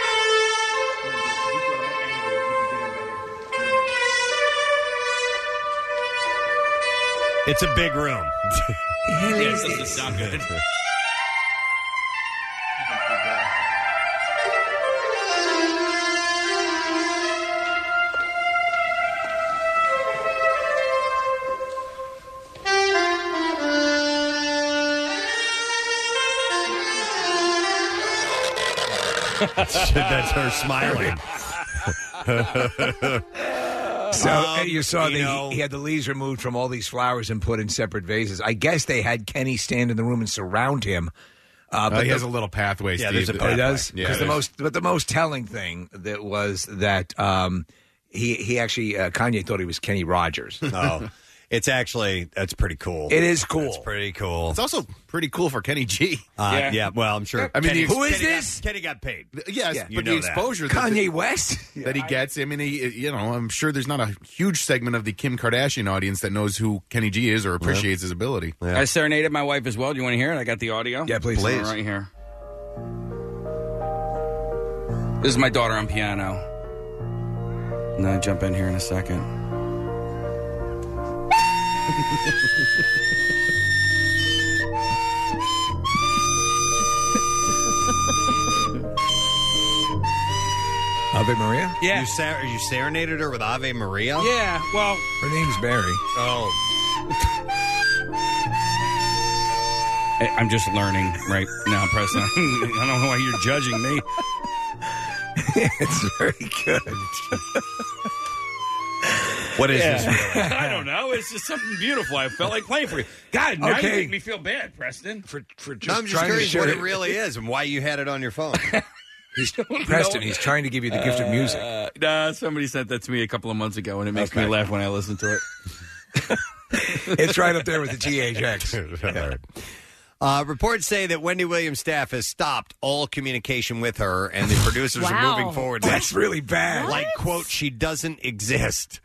S6: It's a big room.
S4: Yeah, it doesn't sound good.
S6: That's her smiling.
S10: So
S6: Um,
S10: uh, you saw
S6: you
S10: that
S6: know-
S10: he, he had the leaves removed from all these flowers and put in separate vases. I guess they had Kenny stand in the room and surround him. Uh,
S11: Uh, he
S10: the-
S11: has a little pathway.
S6: Yeah,
S11: Steve,
S6: there's a
S11: that-
S10: Oh, he
S6: pathway.
S10: does.
S11: Yeah,
S10: Because the
S11: there's-
S10: most, but the most telling thing that was that um, he he actually uh, Kanye thought he was Kenny Rogers.
S6: Oh, it's actually, that's pretty cool.
S10: It is cool.
S6: It's pretty cool.
S11: It's also pretty cool for Kenny G.
S6: Uh, yeah.
S4: Yeah.
S6: well, I'm sure.
S11: I mean,
S6: Kenny,
S11: the-
S10: Who is
S6: Kenny got-
S10: this?
S6: Kenny got paid.
S11: Yes,
S10: Yeah,
S6: you
S11: but
S6: know
S11: the
S6: that.
S11: exposure that,
S10: Kanye West.
S11: that he gets. I mean, he, you know, I'm sure there's not a huge segment of the Kim Kardashian audience that knows who Kenny G is or appreciates his ability.
S6: Yeah.
S4: I serenaded my wife as well. Do you want to hear it? I got the audio.
S10: Yeah, please.
S6: Please.
S4: Right here. This is my daughter on piano. And then I jump in here in a second.
S10: Ave Maria.
S4: Yeah.
S6: You, ser- you serenaded her with Ave Maria?
S4: Yeah. Well,
S10: Her name's Barry.
S6: Oh.
S4: I- I'm just learning right now, Preston. I don't know why you're judging me.
S10: It's very good.
S6: What is this really?
S4: I don't know. It's just something beautiful. I felt like playing for you. God, now
S10: Okay.
S4: you make me feel bad, Preston.
S10: For for just
S6: No, I'm just
S10: trying to
S6: curious
S10: show
S6: what it
S10: you-
S6: really is and why you had it on your phone.
S10: He's, Preston, he's trying to give you the gift of music.
S4: Uh, nah, somebody sent that to me a couple of months ago, and it makes me
S6: Okay.
S4: laugh when I listen to it.
S10: It's right up there with the T H X.
S6: All right. Uh, reports say that Wendy Williams' staff has stopped all communication with her, and the producers are
S3: Wow.
S6: moving forward.
S10: That's really bad.
S6: Like, quote, she doesn't exist.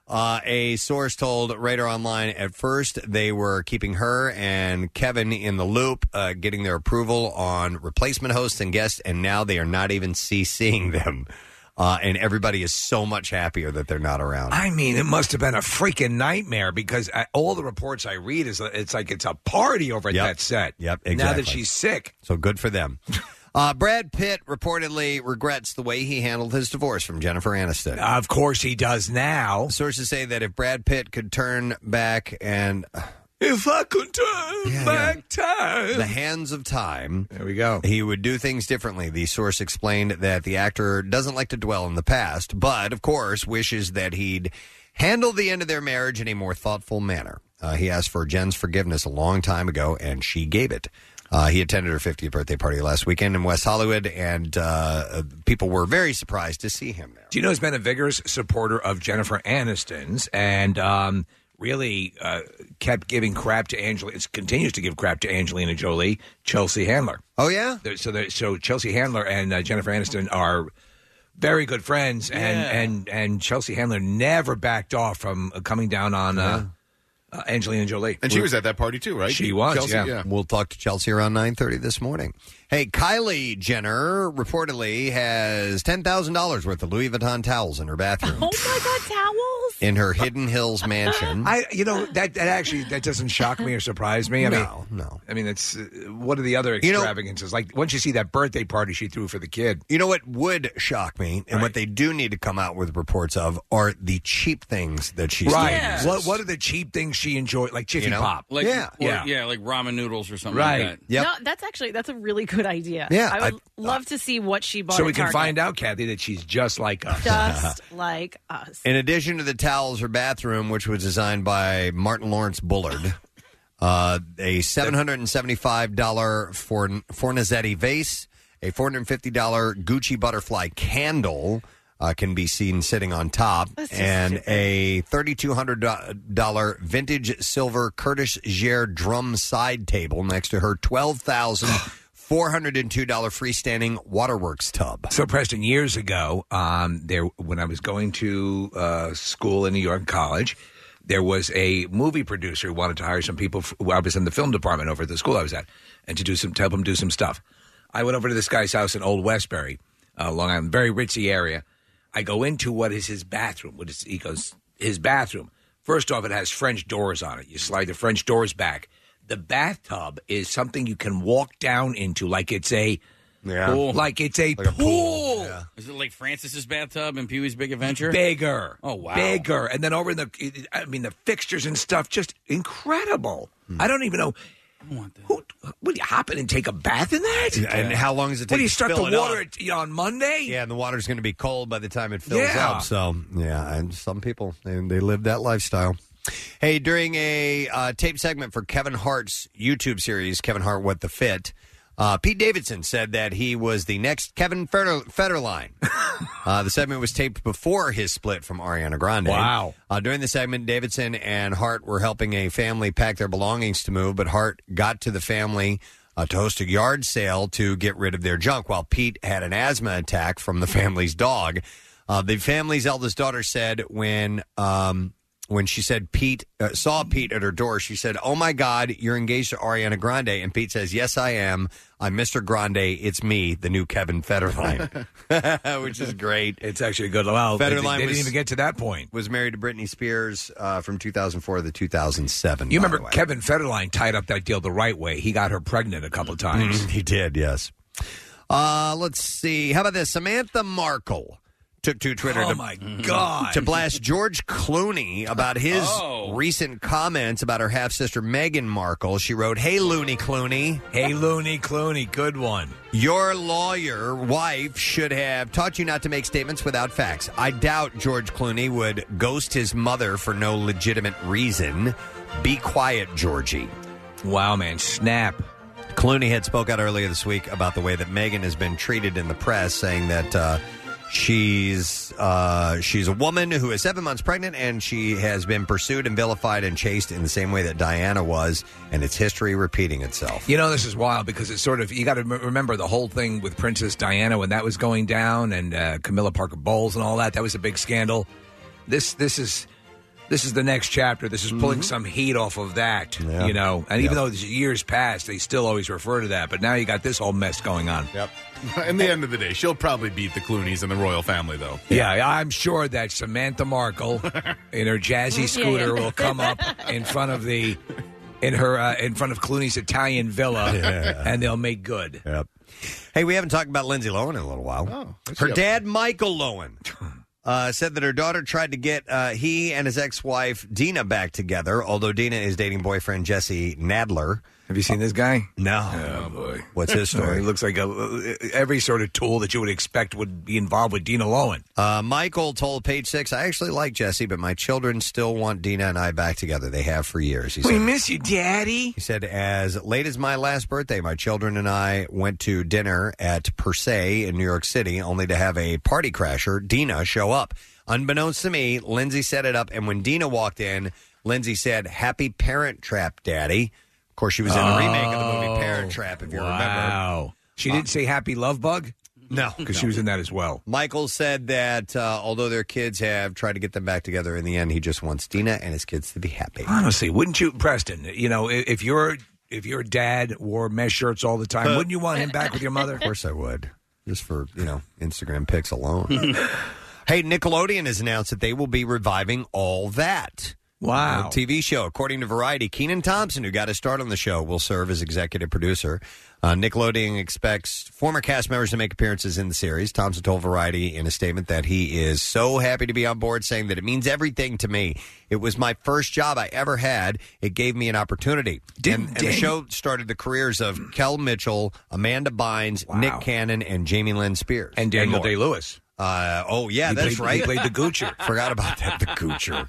S6: Uh, a source told Radar Online at first they were keeping her and Kevin in the loop, uh, getting their approval on replacement hosts and guests, and now they are not even CCing them. Uh, and everybody is so much happier that they're not around.
S10: I mean, it must have been a freaking nightmare because I, all the reports I read is it's like it's a party over at
S6: Yep.
S10: that set.
S6: Yep,
S10: Now
S6: exactly.
S10: that she's sick.
S6: So good for them. Uh, Brad Pitt reportedly regrets the way he handled his divorce from Jennifer Aniston.
S10: Of course he does now.
S6: Sources say that if Brad Pitt could turn back and...
S10: If I could turn
S6: Yeah,
S10: back time.
S6: the hands of time,
S10: there we go.
S6: He would do things differently. The source explained that the actor doesn't like to dwell in the past, but, of course, wishes that he'd handle the end of their marriage in a more thoughtful manner. Uh, he asked for Jen's forgiveness a long time ago, and she gave it. Uh, he attended her fiftieth birthday party last weekend in West Hollywood, and uh, people were very surprised to see him there.
S10: Do you know he's been a vigorous supporter of Jennifer Aniston's and um, really uh, kept giving crap to Angelina, continues to give crap to Angelina Jolie, Chelsea Handler.
S6: Oh, yeah?
S10: There- So, there, so Chelsea Handler and uh, Jennifer Aniston are very good friends, and,
S6: Yeah.
S10: and, and Chelsea Handler never backed off from uh, coming down on uh, uh, Angelina Jolie.
S11: And she was at that party too, right?
S10: She was,
S11: Chelsea,
S10: yeah.
S6: We'll talk to Chelsea around nine thirty this morning. Hey, Kylie Jenner reportedly has ten thousand dollars worth of Louis Vuitton towels in her bathroom.
S3: Oh my God, towels!
S6: In her Hidden Hills mansion.
S10: I, you know, that that actually that doesn't shock me or surprise me. I
S6: No,
S10: mean,
S6: no.
S10: I mean, it's uh, what are the other
S6: You know-
S10: extravagances? like once you see that birthday party she threw for the kid.
S6: You know what would shock me, and what they do need to come out with reports of, are the cheap things that she's
S10: Right.
S6: doing.
S10: What what are the cheap things she enjoyed, like Jiffy
S6: You know?
S10: Pop?
S4: Like,
S6: Yeah.
S4: or-
S10: Yeah.
S4: yeah, like ramen noodles or something
S10: Right.
S4: like that.
S6: Yep.
S3: No, that's actually that's a really good idea.
S6: Yeah,
S3: I would
S6: I-
S3: love to see what she bought.
S10: So
S3: at
S10: we can
S3: Target.
S10: find out, Kathy, that she's just like us.
S3: just like us.
S6: In addition to the towels, her bathroom, which was designed by Martin Lawrence Bullard, uh, a seven hundred seventy-five dollars Forn- Fornazetti vase, a four hundred fifty dollars Gucci butterfly candle uh, can be seen sitting on top,
S3: That's just
S6: and
S3: stupid.
S6: a thirty-two hundred dollars vintage silver Curtis Gere drum side table next to her twelve thousand four hundred two dollars freestanding waterworks tub.
S10: So, Preston, years ago, um, there when I was going to uh, school in New York College, there was a movie producer who wanted to hire some people. f- I was in the film department over at the school I was at, and to do some to help him do some stuff. I went over to this guy's house in Old Westbury, uh, Long Island, very ritzy area. I go into what is his bathroom. What is he goes his bathroom? First off, it has French doors on it. You slide the French doors back. The bathtub is something you can walk down into, like it's a
S6: Yeah.
S4: Pool.
S10: like it's a
S6: Like a
S10: pool.
S6: pool, yeah.
S4: Is it like Francis's bathtub in Pee Wee's Big Adventure?
S10: Bigger.
S4: Oh, wow.
S10: Bigger. And then over in the, I mean, the fixtures and stuff, just incredible.
S6: Hmm.
S10: I don't even know. Who, would you hop in and take a bath in that?
S6: And how long does it take
S10: What do you
S6: to
S10: start
S6: fill
S10: the
S6: it
S10: water
S6: up?
S10: at, you know, on Monday?
S6: Yeah, and the water's going to be cold by the time it fills
S10: Yeah.
S6: up. So, yeah, and some people, they, they live that lifestyle. Hey, during a uh, tape segment for Kevin Hart's YouTube series, Kevin Hart, What the Fit, uh, Pete Davidson said that he was the next Kevin Feder- Federline. uh, the segment was taped before his split from Ariana Grande.
S10: Wow.
S6: Uh, during the segment, Davidson and Hart were helping a family pack their belongings to move, but Hart got to the family uh, to host a yard sale to get rid of their junk, while Pete had an asthma attack from the family's dog. Uh, the family's eldest daughter said when um, when she said Pete uh, saw Pete at her door, she said, "Oh my God, you're engaged to Ariana Grande." And Pete says, "Yes, I am. I'm Mister Grande. It's me, the new Kevin Federline," which is great.
S10: It's actually a good. Well, they,
S6: Federline
S10: they didn't
S6: was-
S10: even get to that point.
S6: Was married to Britney Spears uh, from two thousand four to two thousand seven.
S10: You
S6: by
S10: remember
S6: the way.
S10: Kevin Federline tied up that deal the right way. He got her pregnant a couple times.
S6: Mm, he did, yes. Uh, let's see. How about this? Samantha Markle took to Twitter
S10: Oh,
S6: to,
S10: my God.
S6: to blast George Clooney about his
S4: Oh.
S6: recent comments about her half-sister Meghan Markle. She wrote, "Hey, Looney Clooney.
S10: Hey, Looney Clooney, good one.
S6: Your lawyer wife should have taught you not to make statements without facts. I doubt George Clooney would ghost his mother for no legitimate reason. Be quiet, Georgie."
S10: Wow, man, snap.
S6: Clooney had spoke out earlier this week about the way that Meghan has been treated in the press, saying that uh, she's uh, she's a woman who is seven months pregnant, and she has been pursued and vilified and chased in the same way that Diana was, and it's history repeating itself.
S10: You know, this is wild because it's sort of, you got to remember the whole thing with Princess Diana when that was going down, and uh, Camilla Parker Bowles and all that. That was a big scandal. This this is this is the next chapter. This is pulling
S6: Mhm.
S10: some heat off of that,
S6: Yeah.
S10: you know. And
S6: Yep.
S10: even though the years passed, they still always refer to that. But now you got this whole mess going on.
S6: Yep.
S11: In the end of the day, she'll probably beat the Clooneys and the royal family, though.
S10: Yeah, I'm sure that Samantha Markle in her jazzy scooter will come up in front of the in her uh, in front of Clooney's Italian villa,
S6: Yeah.
S10: and they'll make good.
S6: Yep. Hey, we haven't talked about Lindsay Lohan in a little while.
S11: Oh, what's
S6: her
S11: she up
S6: dad, Michael Lohan, uh, said that her daughter tried to get uh, he and his ex-wife Dina back together, although Dina is dating boyfriend Jesse Nadler.
S10: Have you seen this guy?
S6: No.
S10: Oh, boy.
S6: What's his story?
S10: He looks like a, every sort of tool that you would expect would be involved with Dina Lohan.
S6: Uh, Michael told Page Six, "I actually like Jesse, but my children still want Dina and I back together. They have for years." He
S10: We
S6: said,
S10: miss you, Daddy.
S6: He said, "As late as my last birthday, my children and I went to dinner at Per Se in New York City, only to have a party crasher, Dina, show up. Unbeknownst to me, Lindsay set it up, and when Dina walked in, Lindsay said, 'Happy Parent Trap, Daddy.'" Of course, she was in the remake of the movie Parent Trap, if you remember.
S10: Wow. She didn't say Happy Love Bug?
S6: No.
S10: Because
S6: no.
S10: she was in that as well.
S6: Michael said that uh, although their kids have tried to get them back together, in the end, he just wants Dina and his kids to be happy.
S10: Honestly, wouldn't you, Preston, you know, if if your if your dad wore mesh shirts all the time, wouldn't you want him back with your mother?
S6: Of course I would, just for, you know, Instagram pics alone. Hey, Nickelodeon has announced that they will be reviving All That.
S10: Wow.
S6: A T V show. According to Variety, Kenan Thompson, who got his start on the show, will serve as executive producer. Uh, Nickelodeon expects former cast members to make appearances in the series. Thompson told Variety in a statement that he is so happy to be on board, saying that it means everything to me. It was my first job I ever had. It gave me an opportunity. And, and the show started the careers of Kel Mitchell, Amanda Bynes, Nick Cannon, and Jamie Lynn Spears.
S10: And Daniel
S6: more.
S10: Day-Lewis.
S6: Uh, oh, yeah,
S10: He
S6: that's
S10: played-
S6: right.
S10: he played the Goocher.
S6: Forgot about that, the Goocher.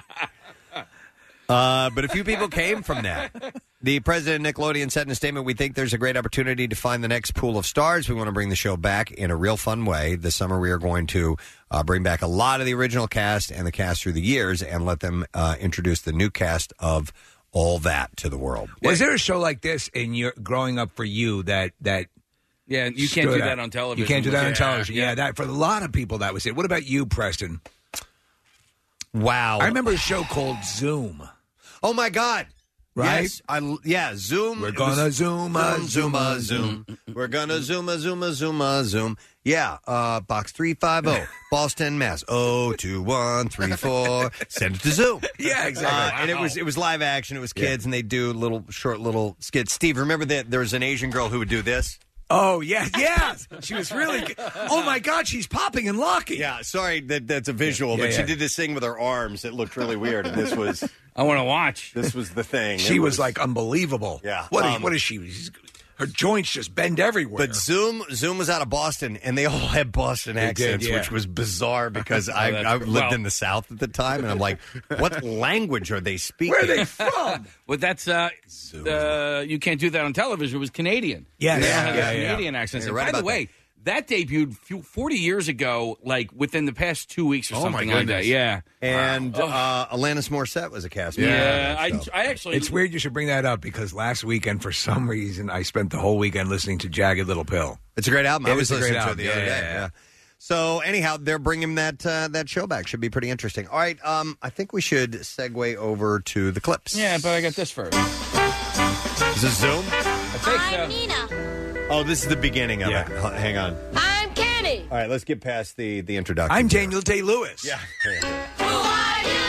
S6: Uh, but a few people came from that. The president of Nickelodeon said in a statement, "We think there's a great opportunity to find the next pool of stars. We want to bring the show back in a real fun way. This summer we are going to uh, bring back a lot of the original cast and the cast through the years and let them uh, introduce the new cast of All That to the world."
S10: Was there a show like this in your growing up for you that that
S4: Yeah, you can't
S10: stood
S4: do that
S10: out?
S4: on television.
S10: You can't do that on
S4: Yeah,
S10: television. Yeah.
S4: yeah.
S10: that for a lot of people that was it. What about you, Preston?
S6: Wow.
S10: I remember a show called Zoom.
S6: Oh, my God.
S10: Right?
S6: Yes, I, yeah, Zoom.
S10: We're
S6: It
S10: gonna
S6: was-
S10: zoom a
S6: zoom a zoom. We're gonna zoom a zoom a zoom a zoom. Yeah, uh, box three five zero, Boston, Mass. Oh two one three four. Send it to Zoom.
S10: Yeah, exactly.
S6: Uh, and it was it was live action. It was kids, and they do little short little skits. Steve, remember that there was an Asian girl who would do this?
S10: Oh yeah, yeah. She was really. Good. Oh my God, she's popping and locking.
S6: Yeah, sorry that that's a visual,
S10: Yeah,
S6: but
S10: yeah.
S6: she did this thing with her arms. It looked really weird, and this was.
S4: I want to watch.
S6: This was the thing.
S10: She
S6: It
S10: was, like unbelievable.
S6: Yeah.
S10: What?
S6: Um,
S10: is, what is she? She's, her joints just bend everywhere.
S6: But Zoom, Zoom was out of Boston, and they all had Boston
S10: They did,
S6: accents,
S10: yeah.
S6: which was bizarre because I,
S4: that's
S6: I
S4: great.
S6: lived
S4: Well-
S6: in the South at the time, and I'm like, what language are they speaking?
S10: Where are they from?
S4: Well, that's uh, uh, you can't do that on television. It was Canadian.
S10: Yes.
S4: They don't
S10: Yeah,
S4: have
S10: yeah,
S4: the
S10: yeah.
S4: Canadian accents.
S6: You're
S4: And
S6: right
S4: by the
S6: about
S4: way, that debuted few- forty years ago, like within the past two weeks or
S11: Oh, my
S4: something like that.
S11: goodness.
S4: Yeah,
S6: And uh, Alanis Morissette was a cast member.
S4: yeah.
S6: on that, so.
S4: I, I actually.
S10: It's weird you should bring that up because last weekend, for some reason, I spent the whole weekend listening to Jagged Little Pill.
S6: It's a great album. I
S10: It
S6: was
S10: is a great
S6: listening to it
S10: album.
S6: the
S10: Yeah,
S6: other
S10: yeah,
S6: day.
S10: yeah.
S6: Yeah. So anyhow, they're bringing that uh, that show back. Should be pretty interesting. All right, um, I think we should segue over to the clips.
S4: Yeah, but I got this first.
S6: Is this Zoom?
S4: I think so.
S14: I'm Nina.
S6: Oh, this is the beginning of
S10: Yeah.
S6: it. H- Hang on.
S14: I'm Kenny.
S6: All right, let's get past the the introduction.
S10: I'm
S6: here.
S10: Daniel Day-Lewis.
S6: Yeah.
S14: Who are you?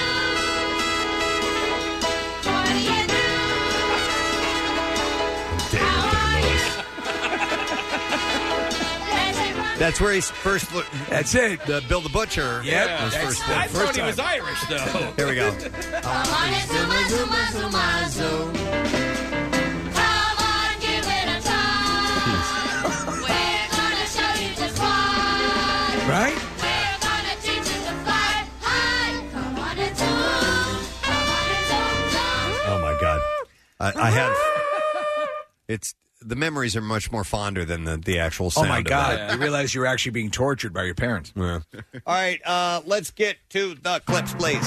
S14: What do you do?
S6: Daniel Day-Lewis.
S14: Let's say run.
S6: That's where he's first. Look,
S10: That's it.
S6: the Bill the Butcher.
S10: Yep,
S6: was
S10: that's-
S6: first.
S4: I
S10: First
S4: thought he
S10: time.
S4: was Irish, though.
S6: Here we go.
S14: Come on and zoom, zoom, zoom, zoom. Come on, give it a try. We're gonna show you just why.
S10: Right?
S14: We're gonna teach you to fly high. Come on and zoom. Come on and zoom, zoom.
S6: Oh my God, I, I have. It's the memories are much more fonder than the the actual
S10: Oh
S6: sound.
S10: my
S6: of
S10: God!
S6: it.
S10: You realize you're actually being tortured by your parents.
S6: Yeah. All right, uh, let's get to the clips, please.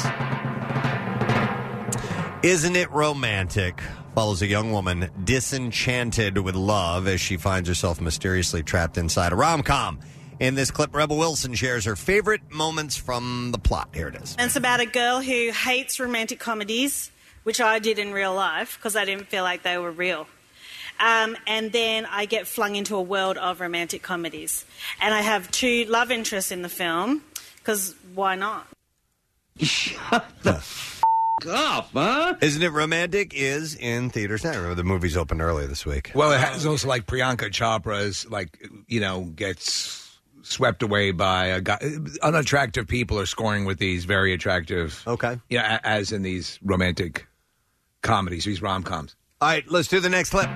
S6: Isn't it romantic? Follows a young woman disenchanted with love as she finds herself mysteriously trapped inside a rom-com. In this clip, Rebel Wilson shares her favorite moments from the plot. Here it is.
S15: And it's about a girl who hates romantic comedies, which I did in real life because I didn't feel like they were real. Um, and then I get flung into a world of romantic comedies. And I have two love interests in the film because why not?
S6: Shut the f*** up, huh? Isn't It Romantic is in theaters now. Remember, the movie's opened earlier this week.
S10: Well, it has also like Priyanka Chopra's, like, you know, gets swept away by a guy. Unattractive people are scoring with these very attractive.
S6: Okay.
S10: Yeah, as in these romantic comedies, these rom coms.
S6: All right, let's do the next clip.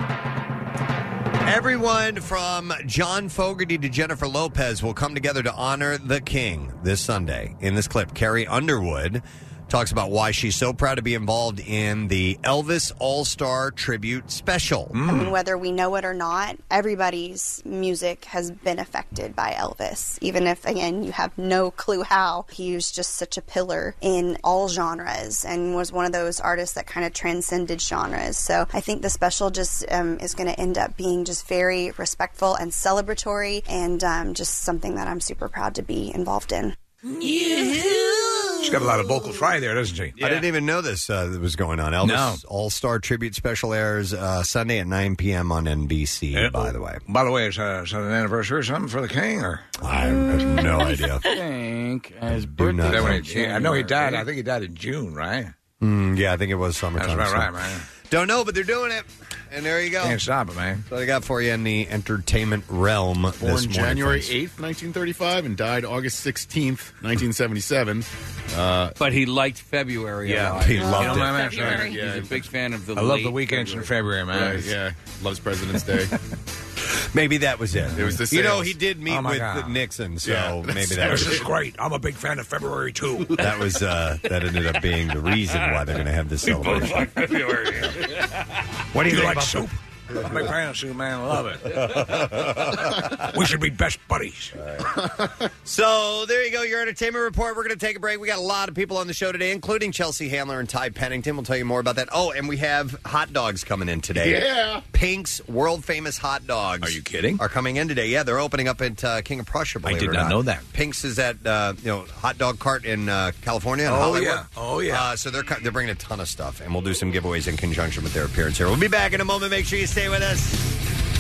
S6: Everyone from John Fogerty to Jennifer Lopez will come together to honor the king this Sunday. In this clip, Carrie Underwood talks about why she's so proud to be involved in the Elvis All-Star Tribute Special.
S16: I mean, whether we know it or not, everybody's music has been affected by Elvis. Even if, again, you have no clue how. He was just such a pillar in all genres and was one of those artists that kind of transcended genres. So I think the special just um, is going to end up being just very respectful and celebratory and um, just something that I'm super proud to be involved in.
S10: She's got a lot of vocal fry there, doesn't she?
S6: I didn't even know this uh, was going on. Elvis
S10: No.
S6: All-Star Tribute Special airs uh, Sunday at nine p.m. on N B C,
S10: Yeah.
S6: by the way.
S10: By the way, is, uh, is that an anniversary or something for the king? Or
S6: I have no idea.
S4: I think as
S6: Do not
S10: That
S6: know.
S10: when he- I know he died. I think he died in June, right?
S6: Mm, yeah, I think it was summertime.
S10: That's about
S6: so-
S10: right, man.
S6: Don't know, but they're doing it. And there you go.
S10: Can't stop it, man.
S6: So I got for you in the entertainment realm this
S11: Born
S6: morning.
S11: January
S6: friends.
S11: eighth, nineteen thirty-five, and died August sixteenth, nineteen seventy-seven. Uh,
S4: but he liked February.
S11: Yeah,
S4: a lot.
S11: he loved
S4: You know
S11: it.
S4: my man?
S11: February.
S4: He's a big fan of the.
S10: I love
S4: late
S10: the weekends in February, man.
S11: Right, yeah, loves President's Day.
S6: Maybe that was it.
S11: It was the
S6: You know,
S11: sales.
S6: he did meet
S10: Oh, my
S6: with
S10: God.
S6: Nixon, so
S11: Yeah,
S6: maybe
S11: that's-
S6: that was
S10: This is great. I'm a big fan of February, too.
S6: that was uh, that ended up being the reason why they're going to have this celebration.
S10: What do you, like soup? I'm a big fan of soup, man. I love it. We should be best buddies.
S6: So there you go, your entertainment report. We're going to take a break. We got a lot of people on the show today, including Chelsea Handler and Ty Pennington. We'll tell you more about that. Oh, and we have hot dogs coming in today.
S11: Yeah.
S6: Pink's world famous hot dogs.
S10: Are you kidding?
S6: Are coming in today. Yeah, they're opening up at uh, King of Prussia.
S10: I
S6: believe
S10: did
S6: it or
S10: not know that.
S6: Pink's is at uh, you know hot dog cart in uh, California. In
S10: Oh,
S6: Hollywood.
S10: yeah. Oh, yeah.
S6: Uh, so they're co- they're bringing a ton of stuff, and we'll do some giveaways in conjunction with their appearance here. We'll be back in a moment. Make sure you stay with us.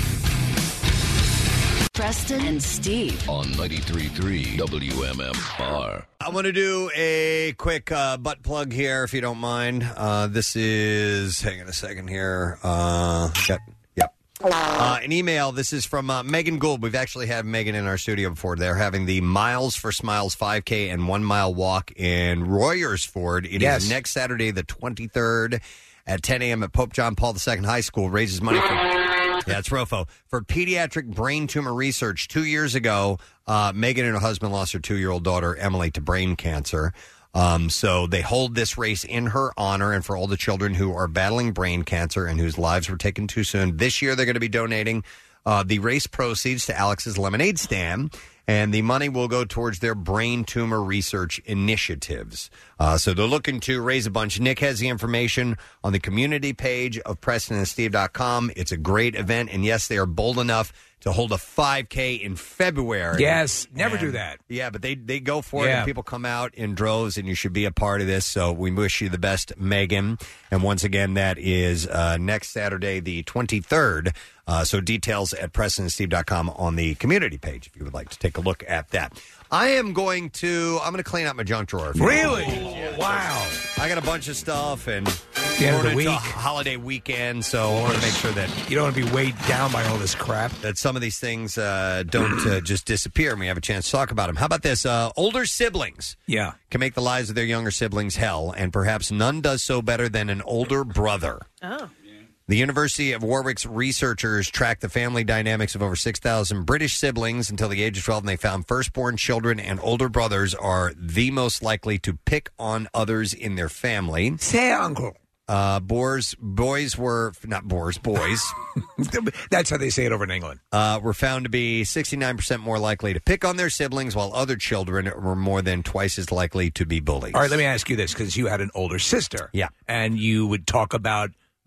S17: Preston and Steve
S1: on ninety-three point three W M M R.
S6: I want to do a quick uh, butt plug here, if you don't mind. Uh, this is, hang on a second here. Uh, got, yep. Uh, an email. This is from uh, Megan Gould. We've actually had Megan in our studio before. They're having the Miles for Smiles five K and one mile walk in Royersford. It
S10: Yes.
S6: is next Saturday, the twenty-third at ten a.m. at Pope John Paul the Second High School. Raises money for... Yeah, it's Rofo. For pediatric brain tumor research, two years ago, uh, Megan and her husband lost their two-year-old daughter, Emily, to brain cancer. Um, so they hold this race in her honor and for all the children who are battling brain cancer and whose lives were taken too soon. This year, they're going to be donating uh, the race proceeds to Alex's Lemonade Stand, and the money will go towards their brain tumor research initiatives. Uh, so they're looking to raise a bunch. Nick has the information on the community page of Preston and Steve dot com. It's a great event, and yes, they are bold enough to hold a five K in February.
S10: Yes, never
S6: And-
S10: do that.
S6: Yeah, but they, they go for it,
S10: Yeah.
S6: and people come out in droves, and you should be a part of this. So we wish you the best, Megan. And once again, that is uh, next Saturday, the twenty-third. Uh, so details at Preston and Steve dot com on the community page if you would like to take a look at that. I am going to, I'm going to clean out my junk drawer.
S10: Really? Wow.
S6: I got a bunch of stuff, and
S10: the end of the
S6: it's a
S10: week.
S6: holiday weekend, so I want to make sure that
S10: You don't want to be weighed down by all this crap.
S6: that some of these things uh, don't uh, just disappear, and we have a chance to talk about them. How about this? Uh, older siblings
S10: Yeah.
S6: can make the lives of their younger siblings hell, and perhaps none does so better than an older brother.
S3: Oh.
S6: The University of Warwick's researchers tracked the family dynamics of over six thousand British siblings until the age of twelve, and they found firstborn children and older brothers are the most likely to pick on others in their family.
S10: Say, uncle.
S6: Uh, boys, boys were, not boars, boys.
S10: That's how they say it over in England.
S6: Uh, were found to be sixty-nine percent more likely to pick on their siblings, while other children were more than twice as likely to be bullied.
S10: All right, let me ask you this, because you had an older sister.
S6: Yeah.
S10: And you would talk about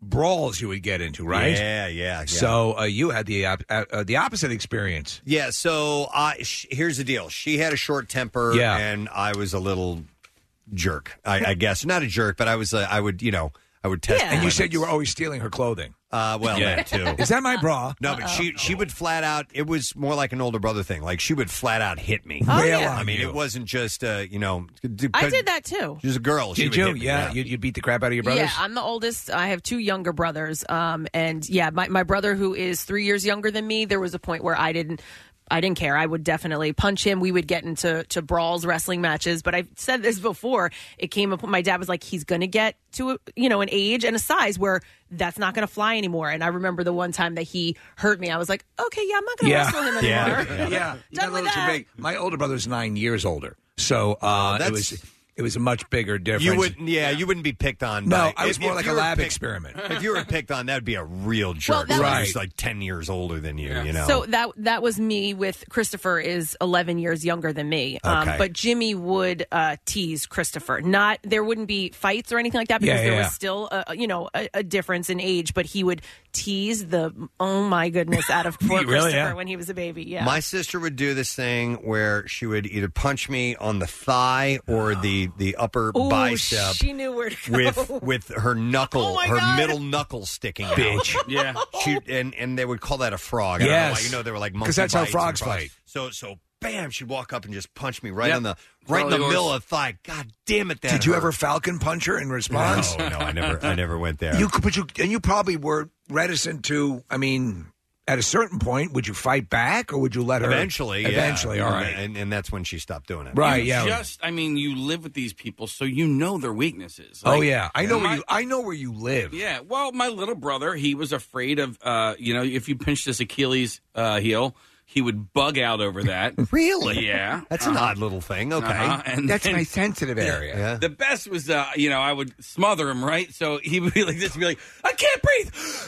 S10: brawls you would get into, right?
S6: Yeah, yeah. yeah.
S10: So uh, you had the op- uh, uh, the opposite experience.
S6: Yeah, so I, sh- here's the deal. She had a short temper,
S10: Yeah.
S6: and I was a little jerk, I, I guess. Not a jerk, but I was, uh, I would, you know, I would test.
S10: And you said you were always stealing her clothing.
S6: Uh, well,
S10: Yeah.
S6: that too.
S10: Is that my bra?
S6: No, but she she would flat out. It was more like an older brother thing. Like she would flat out hit me.
S3: Oh, Rail yeah.
S6: I mean,
S10: you.
S6: it wasn't just uh, you know.
S3: I did that too.
S6: She was a girl. She
S10: Did
S6: would
S10: you?
S6: hit me,
S10: Yeah, you, you beat the crap out of your brothers.
S3: Yeah, I'm the oldest. I have two younger brothers. Um, and yeah, my, my brother, who is three years younger than me, there was a point where I didn't. I didn't care. I would definitely punch him. We would get into to brawls, wrestling matches. But I've said this before. It came up. My dad was like, he's going to get to a, you know an age and a size where that's not going to fly anymore. And I remember the one time that he hurt me. I was like, okay, yeah, I'm not going to
S10: Yeah.
S3: wrestle him anymore.
S10: Yeah, yeah. You got
S3: Done
S10: a
S3: with
S10: little too
S3: that.
S10: big. My older brother's nine years older, so uh, it
S6: that's-
S10: was it was a much bigger difference.
S6: You wouldn't, yeah, you wouldn't be picked on.
S10: No,
S6: by,
S10: I was
S6: if-
S10: more
S6: if
S10: like
S6: you
S10: a
S6: were
S10: lab
S6: picked-
S10: experiment.
S6: If you were picked on, that would be a real jerk.
S3: Well, that
S6: Someone
S3: was-
S6: who's like ten years older than you. You know.
S3: So that that was me with Christopher is eleven years younger than me. Um,
S6: Okay.
S3: but Jimmy would uh, tease Christopher. Not there wouldn't be fights or anything like that because
S10: Yeah,
S3: there
S10: yeah.
S3: was still a, you know a, a difference in age. But he would tease the oh my goodness out of poor
S6: Really,
S3: Christopher
S6: yeah.
S3: when he was a baby. Yeah.
S6: My sister would do this thing where she would either punch me on the thigh or the, the upper
S3: Ooh,
S6: bicep
S3: she knew where to go.
S6: with with her knuckle,
S3: Oh, my
S6: her
S3: God.
S6: middle knuckle sticking out.
S10: Bitch.
S4: Yeah.
S6: She, and, and they would call that a frog. I don't know
S10: Yes.
S6: why. You know, they were like
S10: 'Cause
S6: monkey
S10: that's how
S6: bites and
S10: frogs
S6: frogs.
S10: fight.
S6: So, so bam, she'd walk up and just punch me right
S10: Yep.
S6: on the right in the
S10: Probably
S6: middle
S10: yours.
S6: of the thigh. God damn it, that
S10: Did you
S6: hurt.
S10: ever falcon punch her in response?
S6: No, no, I never, I never went there.
S10: You could, but you and you probably were reticent to. I mean, at a certain point, would you fight back or would you let her?
S6: Eventually, yeah.
S10: eventually, all right.
S6: and, and that's when she stopped doing it.
S10: Right,
S4: You
S10: yeah.
S4: Just, I mean, you live with these people, so you know their weaknesses.
S10: oh
S4: Like,
S10: yeah, I know
S4: my-
S10: where you. I know where you live.
S4: Yeah, well, my little brother, he was afraid of, uh, you know, if you pinched his Achilles uh, heel, he would bug out over that.
S6: Really?
S4: Yeah.
S6: That's an
S4: Uh-huh.
S6: odd little thing. Okay.
S4: Uh-huh. And
S10: That's
S4: then-
S10: my sensitive area.
S6: Yeah.
S4: The best was, uh, you know, I would smother him, right? So he would be like this, and be like, I can't breathe.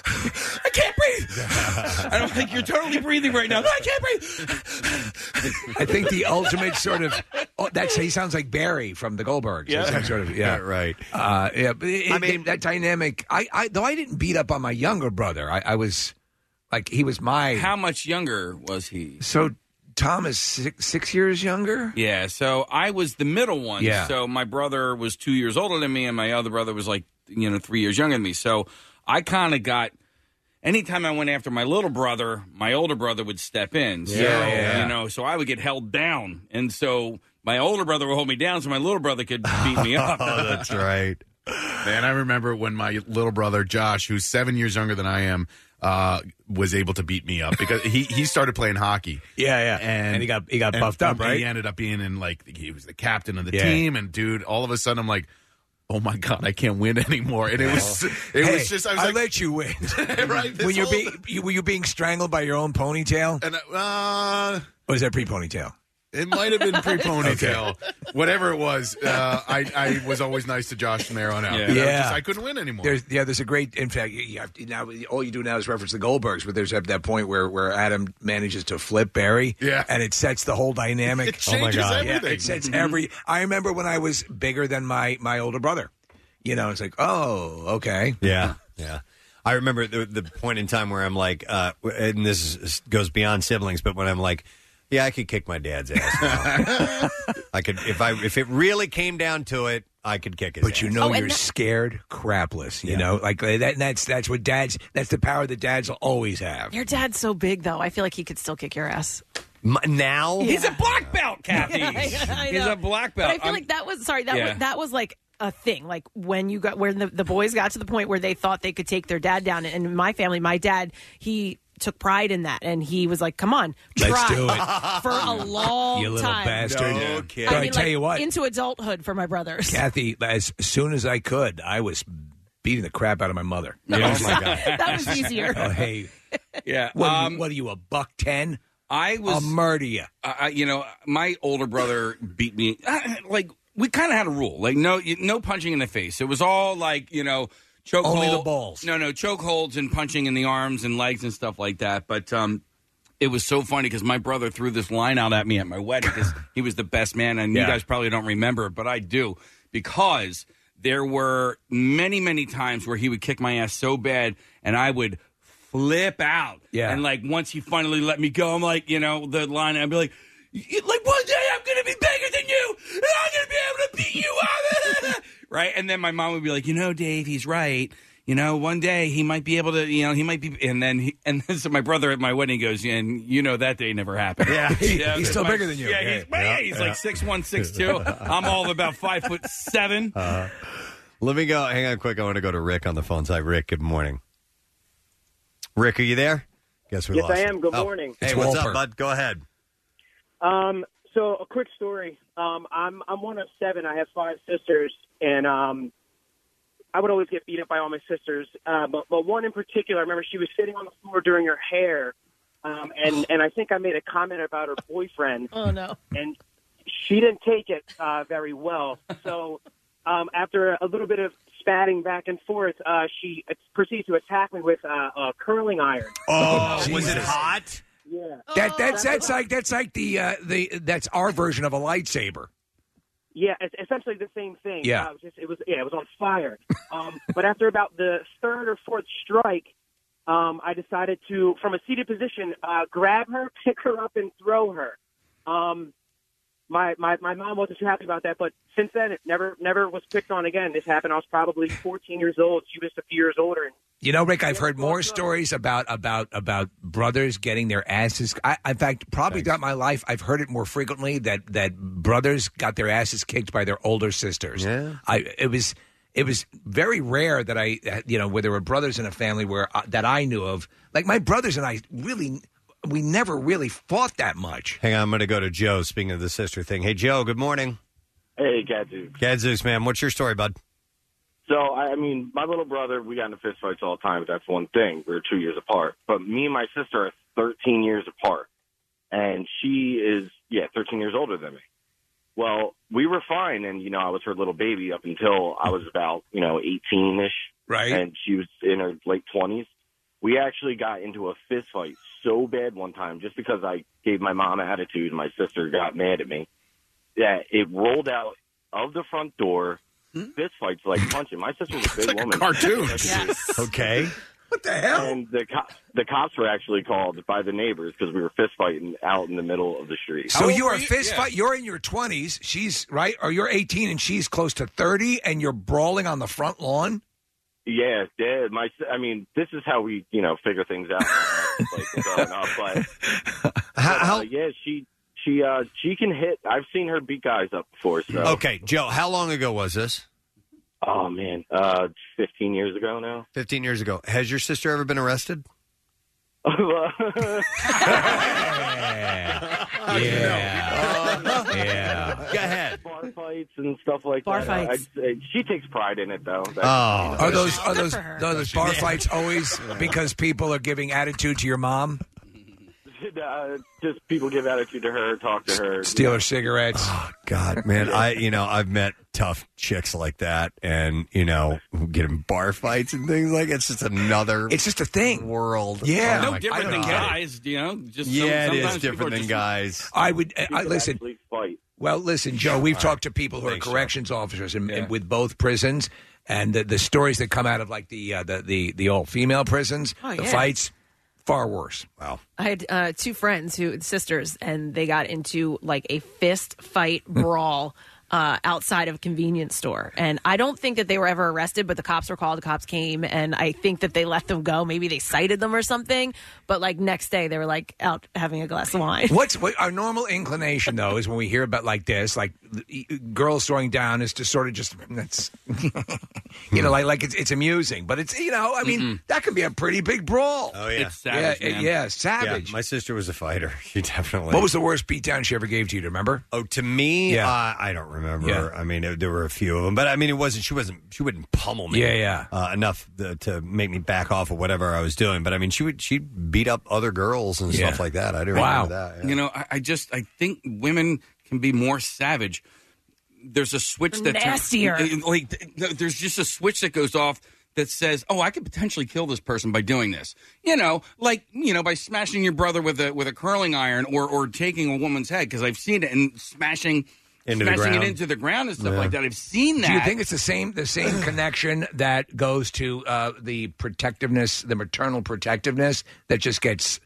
S4: I can't breathe. And I'm like, you're totally breathing right now. No, I can't breathe.
S10: I think the ultimate sort of. Oh, that's he sounds like Barry from the Goldbergs.
S6: Yeah.
S10: Some sort of yeah.
S6: right.
S10: Uh, yeah, but it,
S6: I
S10: I
S6: mean-
S10: mean that dynamic. I, I though I didn't beat up on my younger brother. I, I was like he was my.
S4: How much younger was he?
S10: So Tom is six, six years younger.
S4: Yeah, so I was the middle one.
S10: Yeah.
S4: So my brother was two years older than me, and my other brother was like, you know, three years younger than me. So I kind of got. Anytime I went after my little brother, my older brother would step in. So,
S10: Yeah, yeah.
S4: you know, so I would get held down. And so my older brother would hold me down so my little brother could beat me up.
S6: Oh, that's right.
S11: Man, I remember when my little brother Josh, who's seven years younger than I am, uh, was able to beat me up because he, he started playing hockey.
S10: Yeah, yeah.
S11: And,
S10: And he got- he got
S11: and-
S10: buffed up,
S11: and
S10: right?
S11: He ended up being in like he was the captain of the
S10: Yeah.
S11: team, and dude, all of a sudden I'm like, oh my god, I can't win anymore. And it was it
S10: Hey,
S11: was just I was
S10: I
S11: like,
S10: let you win.
S11: right? This
S10: when you're
S11: whole-
S10: being you, were you being strangled by your own ponytail?
S11: and uh,
S10: Or was that pre ponytail?
S11: it might have been pre ponytail, whatever it was. Uh, I I was always nice to Josh from there on out.
S4: Yeah.
S11: You know,
S10: Yeah.
S11: just- I couldn't win anymore.
S10: There's yeah, there's a great. In fact, you, you have to, now all you do now is reference the Goldbergs, but there's that, that point where, where Adam manages to flip Barry,
S11: Yeah.
S10: and it sets the whole dynamic.
S11: It changes
S10: Yeah,
S11: everything.
S10: it sets every. I remember when I was bigger than my my older brother. You know, it's like, oh, okay,
S6: Yeah, yeah. I remember the, the point in time where I'm like, uh, and this is, goes beyond siblings, but when I'm like, yeah, I could kick my dad's ass now. I could if I if it really came down to it, I could kick his
S10: but
S6: ass.
S10: you know
S3: Oh, and
S10: you're
S3: that-
S10: scared crapless. You
S6: Yeah.
S10: know, like uh, that. That's that's what dads. That's the power that dads will always have.
S3: Your dad's so big, though. I feel like he could still kick your ass.
S6: M- now,
S4: He's a black belt, Kathy.
S3: I- I
S4: He's
S3: know.
S4: a black
S3: But
S4: belt.
S3: I feel
S4: I'm-
S3: like that was sorry. That
S4: Yeah.
S3: was, that was like a thing. Like when you got when the, the boys got to the point where they thought they could take their dad down. And in my family, my dad he took pride in that, and he was like, "Come on, try
S10: Let's do it.
S3: for a long
S10: You little
S3: time."
S10: bastard.
S6: No kidding.
S10: But
S3: I
S10: I
S3: mean,
S10: tell
S3: like,
S10: you what,
S3: into adulthood for my brothers.
S10: Kathy, as soon as I could, I was beating the crap out of my mother.
S6: Oh, my God.
S3: That was easier.
S10: Oh, hey,
S4: yeah.
S10: what, are
S4: um,
S10: you, what are you, a buck ten?
S4: I was
S10: I'll murder you.
S4: I, you know, my older brother beat me. I, like we kind of had a rule, like no, you- no punching in the face. It was all like you know, choke
S10: Only
S4: hold-
S10: the balls.
S4: No, no, choke holds and punching in the arms and legs and stuff like that. But um, it was so funny because my brother threw this line out at me at my wedding because he was the best man, and
S10: Yeah.
S4: you guys probably don't remember, but I do because there were many, many times where he would kick my ass so bad, and I would flip out.
S10: Yeah.
S4: And, like, once he finally let me go, I'm like, you know, the line, I'd be like, like, one day I'm going to be bigger than you, and I'm going to be able to beat you up. Right? And then my mom would be like, you know, Dave, he's right. You know, one day he might be able to, you know, he might be, and then, he, and then so my brother at my wedding goes, and you know that day never happened.
S6: Yeah.
S4: yeah
S10: He's still
S4: my-
S10: bigger than you.
S4: Yeah,
S10: Yeah.
S4: he's, yeah, he's like six one, six two. I'm all of about five foot seven.
S6: Uh, let me go. Hang on quick. I want to go to Rick on the phone side. Rick, good morning. Rick, are you there? Guess we
S18: Yes,
S6: lost
S18: I am.
S6: him.
S18: Good
S6: Oh.
S18: morning.
S6: Hey, what's up, bud? Go ahead.
S18: Um, so a quick story. Um, I'm I'm one of seven. I have five sisters, and um, I would always get beat up by all my sisters. Uh, but but one in particular, I remember she was sitting on the floor doing her hair, um, and and I think I made a comment about her boyfriend.
S3: Oh no!
S18: And she didn't take it uh, very well. So um, after a little bit of spatting back and forth, uh, she proceeds to attack me with uh, a curling iron.
S6: Oh, was
S10: Jesus.
S6: it hot?
S18: Yeah.
S10: That that's that's like that's like the uh, the that's our version of a lightsaber.
S18: Yeah, it's essentially the same thing.
S10: Yeah.
S18: Uh, it was just it was yeah, it was on fire. Um, but after about the third or fourth strike, um, I decided to, from a seated position, uh, grab her, pick her up, and throw her. Um, my, my my mom wasn't too happy about that, but since then it never never was picked on again. This happened. I was probably fourteen years old. She was a few years older.
S10: You know, Rick, I've heard more stories about about about brothers getting their asses. I, in fact, probably throughout my life, I've heard it more frequently that that brothers got their asses kicked by their older sisters.
S6: Yeah,
S10: I it was it was very rare that I you know where there were brothers in a family where uh, that I knew of. Like my brothers and I really. We never really fought that much.
S6: Hang on, I'm going to go to Joe, speaking of the sister thing. Hey, Joe, good morning.
S19: Hey, Gadzooks.
S6: Gadzooks, man. What's your story, bud?
S19: So, I I mean, my little brother, we got into fist fights all the time, but that's one thing. We're two years apart. But me and my sister are thirteen years apart. And she is, yeah, thirteen years older than me. Well, we were fine, and, you know, I was her little baby up until I was about, you know, eighteen-ish.
S10: Right.
S19: And she was in her late twenties. We actually got into a fist fight so bad one time just because I gave my mom attitude and my sister got mad at me that it rolled out of the front door. Fist fights like punching. My sister's a big
S11: like
S19: woman.
S11: a cartoon.
S19: Yes.
S6: Okay.
S10: What the hell?
S19: And the co- the cops were actually called by the neighbors because we were fist fighting out in the middle of the street.
S10: So you are fist fight. You're in your twenties. She's right, or you're eighteen and she's close to thirty, and you're brawling on the front lawn.
S19: Yeah, yeah. My, I mean, this is how we, you know, figure things out. like growing up, but,
S6: how,
S19: but uh, yeah, she, she, uh, she can hit. I've seen her beat guys up before. So.
S6: Okay, Joe, how long ago was this?
S19: Oh man, uh, fifteen years ago now.
S6: Fifteen years ago. Has your sister ever been arrested?
S10: Yeah.
S6: yeah. Go ahead.
S19: Bar fights and stuff like
S3: Bar
S19: that.
S3: fights.
S19: I'd say she takes pride in it, though. That's,
S6: Oh.
S10: Are those are those,
S3: for her.
S10: are those bar fights always because people are giving attitude to your mom?
S19: uh, just people give attitude to her, talk to her,
S10: steal her cigarettes.
S6: Oh, God, man, I you know I've met tough chicks like that, and you know get in bar fights and things like it's just another.
S10: It's just a thing.
S6: World.
S10: Yeah.
S4: No
S6: my
S4: different
S6: God.
S4: than guys, you know. Just some-
S6: Yeah, it is
S4: sometimes people
S6: different
S4: are
S6: than
S4: just-
S6: guys.
S10: I would I, I
S19: People
S10: listen.
S19: actually fight.
S10: Well, listen, Joe. We've talked to people who are
S6: Thanks, Joe.
S10: corrections officers in, in-
S4: Yeah.
S10: with both prisons, and the, the stories that come out of like the uh, the, the the all female prisons,
S3: Oh,
S10: the
S3: yeah.
S10: fights, far worse.
S6: Wow.
S3: I had uh, two friends who sisters, and they got into like a fist fight brawl uh, outside of a convenience store. And I don't think that they were ever arrested, but the cops were called. The cops came, and I think that they let them go. Maybe they cited them or something. But like next day, they were like out having a glass of wine.
S10: What's what our normal inclination though is when we hear about like this, like girls throwing down, is to sort of just that's you know like like it's it's amusing, but it's you know I mean
S4: Mm-mm.
S10: that can be a pretty big brawl.
S6: Oh yeah.
S4: It's savage,
S10: yeah,
S4: man.
S10: yeah, savage.
S6: Yeah, my sister was a fighter. She definitely.
S10: What was the worst beatdown she ever gave to you? Do you remember?
S6: Oh, to me,
S10: Yeah.
S6: uh, I don't remember.
S10: Yeah.
S6: I mean, it, there were a few of them, but I mean, it wasn't. She wasn't. She wouldn't pummel me.
S10: Yeah, yeah.
S6: Uh, enough to, to make me back off of whatever I was doing. But I mean, she would. She beat up other girls and
S10: Yeah.
S6: stuff like that. I do
S10: Wow.
S6: remember that. yeah.
S4: You know, I, I just I think women can be more savage. There's a switch that turns-
S3: Nastier.
S4: like th- there's just a switch that goes off that says, "Oh, I could potentially kill this person by doing this." You know, like you know, by smashing your brother with a with a curling iron, or or taking a woman's head. Because I've seen it and smashing
S6: Into the
S4: smashing
S6: ground.
S4: it into the ground and stuff
S6: Yeah.
S4: like that. I've seen that.
S10: Do you think it's the same the same connection that goes to uh, the protectiveness, the maternal protectiveness that just gets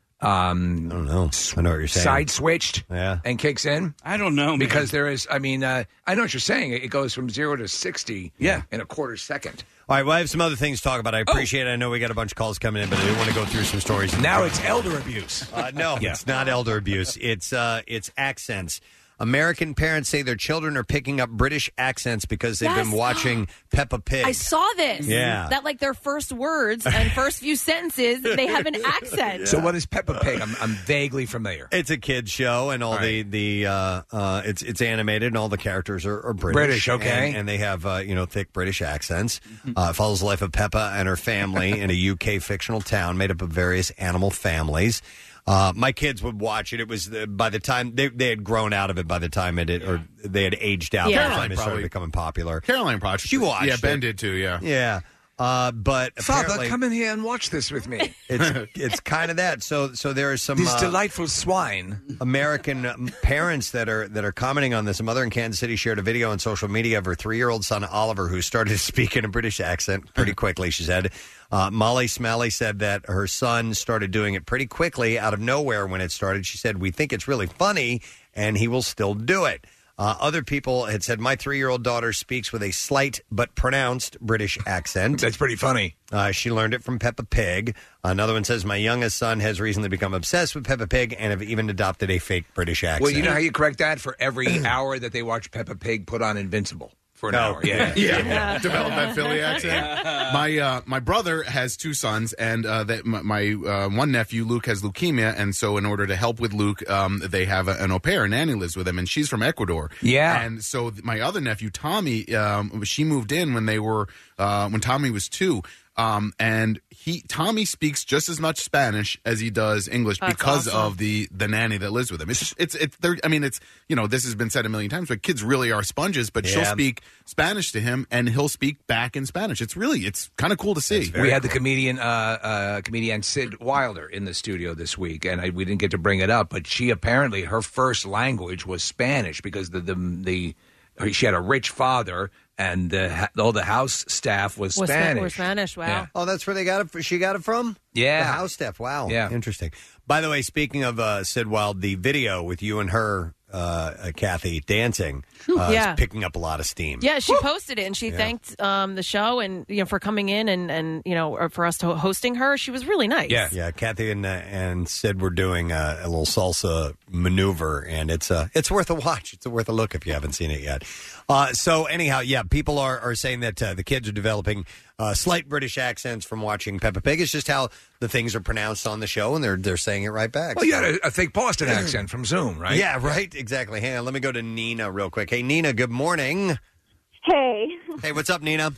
S10: um,
S6: I don't know. I know what you're saying.
S10: side switched
S6: Yeah.
S10: and kicks in?
S4: I don't know, man.
S10: Because there is, I mean, uh, I know what you're saying. It goes from zero to sixty
S6: Yeah.
S10: in a quarter second.
S6: All right, well, I have some other things to talk about. I appreciate it. I know we got a bunch of calls coming in, but I do want to go through some stories.
S10: Now it's elder abuse.
S6: Uh, no,
S10: Yeah.
S6: it's not elder abuse. It's uh, it's accents. American parents say their children are picking up British accents because they've
S3: Yes.
S6: been watching Peppa Pig.
S3: I saw this.
S6: Yeah.
S3: That like their first words and first few sentences, they have an accent.
S10: So what is Peppa Pig? I'm, I'm vaguely familiar.
S6: It's a kids show, and all,
S10: All
S6: the the uh, uh, it's it's animated, and all the characters are, are British.
S10: British, okay.
S6: and, and they have uh, you know thick British accents. Uh, it follows the life of Peppa and her family in a U K fictional town made up of various animal families. Uh, my kids would watch it. It was the, by the time they they had grown out of it. By the time it had, or they had aged out.
S11: Yeah.
S6: By the time it started
S11: Probably.
S6: becoming popular.
S11: Caroline watched.
S6: She watched.
S11: Yeah, Ben
S6: it.
S11: did too. Yeah.
S6: Yeah. Uh, but
S10: Father,
S6: apparently-
S10: come in here and watch this with me.
S6: It's it's kind of that. So so there are some
S10: These
S6: uh,
S10: delightful swine.
S6: American um, parents that are that are commenting on this. A mother in Kansas City shared a video on social media of her three-year-old son Oliver, who started to speak in a British accent pretty quickly. She said, uh, Molly Smalley said that her son started doing it pretty quickly out of nowhere when it started. She said, "We think it's really funny, and he will still do it." Uh, other people had said, my three-year-old daughter speaks with a slight but pronounced British accent.
S10: That's pretty funny.
S6: Uh, she learned it from Peppa Pig. Another one says, my youngest son has recently become obsessed with Peppa Pig and have even adopted a fake British accent.
S10: Well, you know how you correct that? For every hour that they watch Peppa Pig, put on Invincible for an
S6: Oh,
S10: hour. Yeah.
S11: yeah, develop that Philly accent. My uh, my brother has two sons, and uh, that my, my uh, one nephew Luke has leukemia, and so in order to help with Luke, um, they have a, an au pair. Nanny lives with him, and she's from Ecuador.
S10: Yeah.
S11: and so th- my other nephew Tommy, um, she moved in when they were uh, when Tommy was two. Um, and he Tommy speaks just as much Spanish as he does English
S3: That's
S11: because
S3: awesome.
S11: of the the nanny that lives with him. It's just, it's it's there. I mean, it's you know this has been said a million times, but kids really are sponges. But she'll
S6: Yeah.
S11: speak Spanish to him, and he'll speak back in Spanish. It's really it's kind of cool to see.
S10: We had the comedian, uh, uh, comedian Sid Wilder in the studio this week, and I, we didn't get to bring it up, but she apparently her first language was Spanish because the the, the she had a rich father, and the, all the house staff was,
S3: Was Spa-
S10: Spanish.
S3: were Spanish, wow.
S10: Yeah.
S6: Oh, that's where they got it. She got it from.
S10: Yeah.
S6: the house staff. Wow.
S10: Yeah.
S6: Interesting. By the way, speaking of uh, Sid Wild, the video with you and her, uh, uh, Kathy, dancing, uh,
S3: Yeah.
S6: is picking up a lot of steam.
S3: Yeah, she posted it and she
S6: Yeah.
S3: thanked um, the show and you know for coming in and, and you know or for us to hosting her. She was really nice.
S6: yeah. Kathy and uh, and Sid were doing uh, a little salsa maneuver, and it's uh, it's worth a watch. It's worth a look if you haven't seen it yet. Uh, so anyhow, yeah, people are, are saying that uh, the kids are developing uh, slight British accents from watching Peppa Pig. It's just how the things are pronounced on the show, and they're they're saying it right back.
S10: Well, you had a, a thick Boston accent from Zoom, right?
S6: Yeah, right. Exactly. Hang on, let me go to Nina real quick. Hey, Nina. Good morning.
S20: Hey.
S6: Hey, what's up, Nina?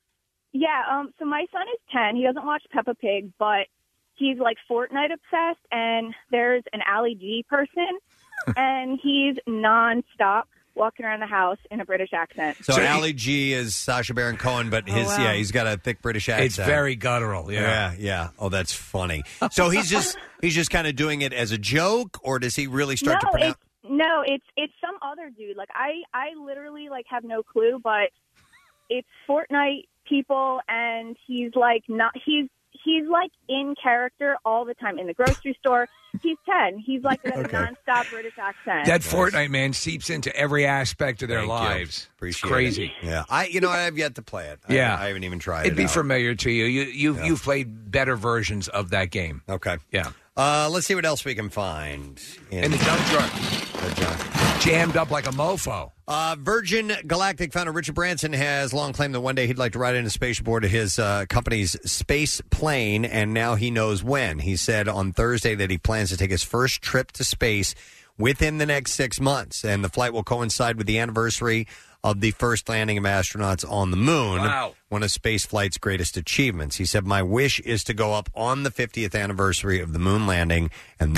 S20: Yeah, um, so my son is ten. He doesn't watch Peppa Pig, but he's like Fortnite obsessed, and there's an Ali G person, and he's nonstop walking around the house in a British accent.
S6: So, Ali G is Sacha Baron Cohen, but his
S20: wow.
S6: yeah, he's got a thick British accent.
S10: It's very guttural. Yeah.
S6: yeah, yeah. Oh, that's funny. So he's just he's just kind of doing it as a joke, or does he really start
S20: no,
S6: to pronounce?
S20: it's no, it's it's some other dude. Like I, I literally like have no clue, but it's Fortnite people, and he's like not he's he's like in character all the time in the grocery store. He's ten. He's like got
S10: Okay.
S20: a nonstop British accent.
S10: That Fortnite man seeps into every aspect of their
S6: Thank you.
S10: lives.
S6: Appreciate
S10: it's crazy.
S6: it. Yeah, I you know I have yet to play it. I-
S10: Yeah.
S6: I, haven't even tried
S10: It'd
S6: it.
S10: be
S6: out.
S10: familiar to you. You you've
S6: Yeah.
S10: you've played better versions of that game.
S6: Okay.
S10: Yeah.
S6: Uh, let's see what else we can find in,
S10: In the dump truck.
S6: the junk.
S10: Jammed up like a mofo.
S6: Uh, Virgin Galactic founder Richard Branson has long claimed that one day he'd like to ride in a space aboard his uh, company's space plane, and now he knows when. He said on Thursday that he plans to take his first trip to space within the next six months, and the flight will coincide with the anniversary of the first landing of astronauts on the moon,
S10: Wow.
S6: one of space flight's greatest achievements. He said, my wish is to go up on the fiftieth anniversary of the moon landing, and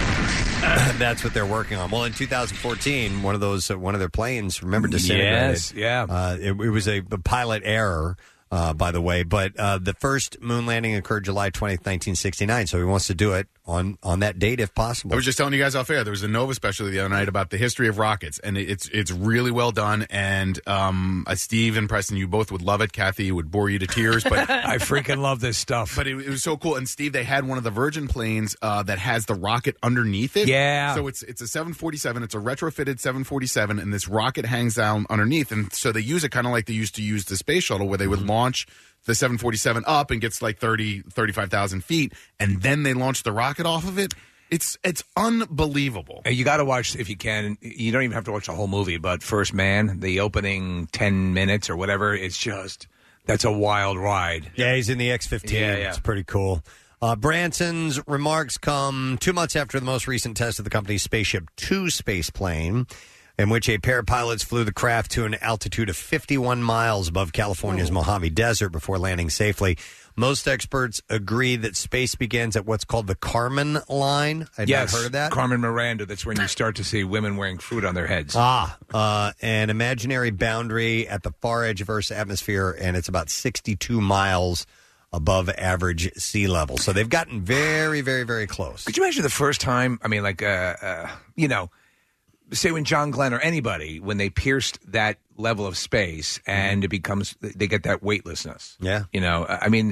S6: that's that's what they're working on. Well, in two thousand fourteen, one of those uh, one of their planes, remember, disintegrated.
S10: Yes, yeah.
S6: Uh, it, it was a, a pilot error. uh, by the way. But uh, the first moon landing occurred July twentieth, nineteen sixty-nine. So he wants to do it on, on that date if possible.
S11: I was just telling you guys off air. There was a Nova special the other night about the history of rockets, and it's it's really well done. And um, uh, Steve and Preston, you both would love it. Kathy, it would bore you to tears, but
S10: I freaking love this stuff.
S11: But it, it was so cool. And Steve, they had one of the Virgin planes uh, that has the rocket underneath it.
S10: Yeah.
S11: So it's it's a seven forty-seven. It's a retrofitted seven forty-seven, and this rocket hangs down underneath. And so they use it kind of like they used to use the space shuttle, where they would launch the seven forty-seven up and gets like thirty, thirty-five thousand feet, and then they launch the rocket off of it. It's it's unbelievable.
S10: You got to watch, if you can. You don't even have to watch the whole movie, but First Man, the opening ten minutes or whatever, it's just, that's a wild ride.
S6: Yeah, he's in the X fifteen.
S10: Yeah, yeah.
S6: It's pretty cool. Uh, Branson's remarks come two months after the most recent test of the company's Spaceship Two space plane, in which a pair of pilots flew the craft to an altitude of fifty-one miles above California's Mojave Desert before landing safely. Most experts agree that space begins at what's called the Kármán line. I'd
S10: yes,
S6: not heard of that.
S10: Carmen Miranda. That's when you start to see women wearing fruit on their heads.
S6: Ah, uh, an imaginary boundary at the far edge of Earth's atmosphere, and it's about sixty-two miles above average sea level. So they've gotten very, very, very close.
S10: Could you imagine the first time, I mean, like, uh, uh, you know, say when John Glenn or anybody, when they pierced that level of space and it becomes, they get that weightlessness.
S6: Yeah.
S10: You know, I mean,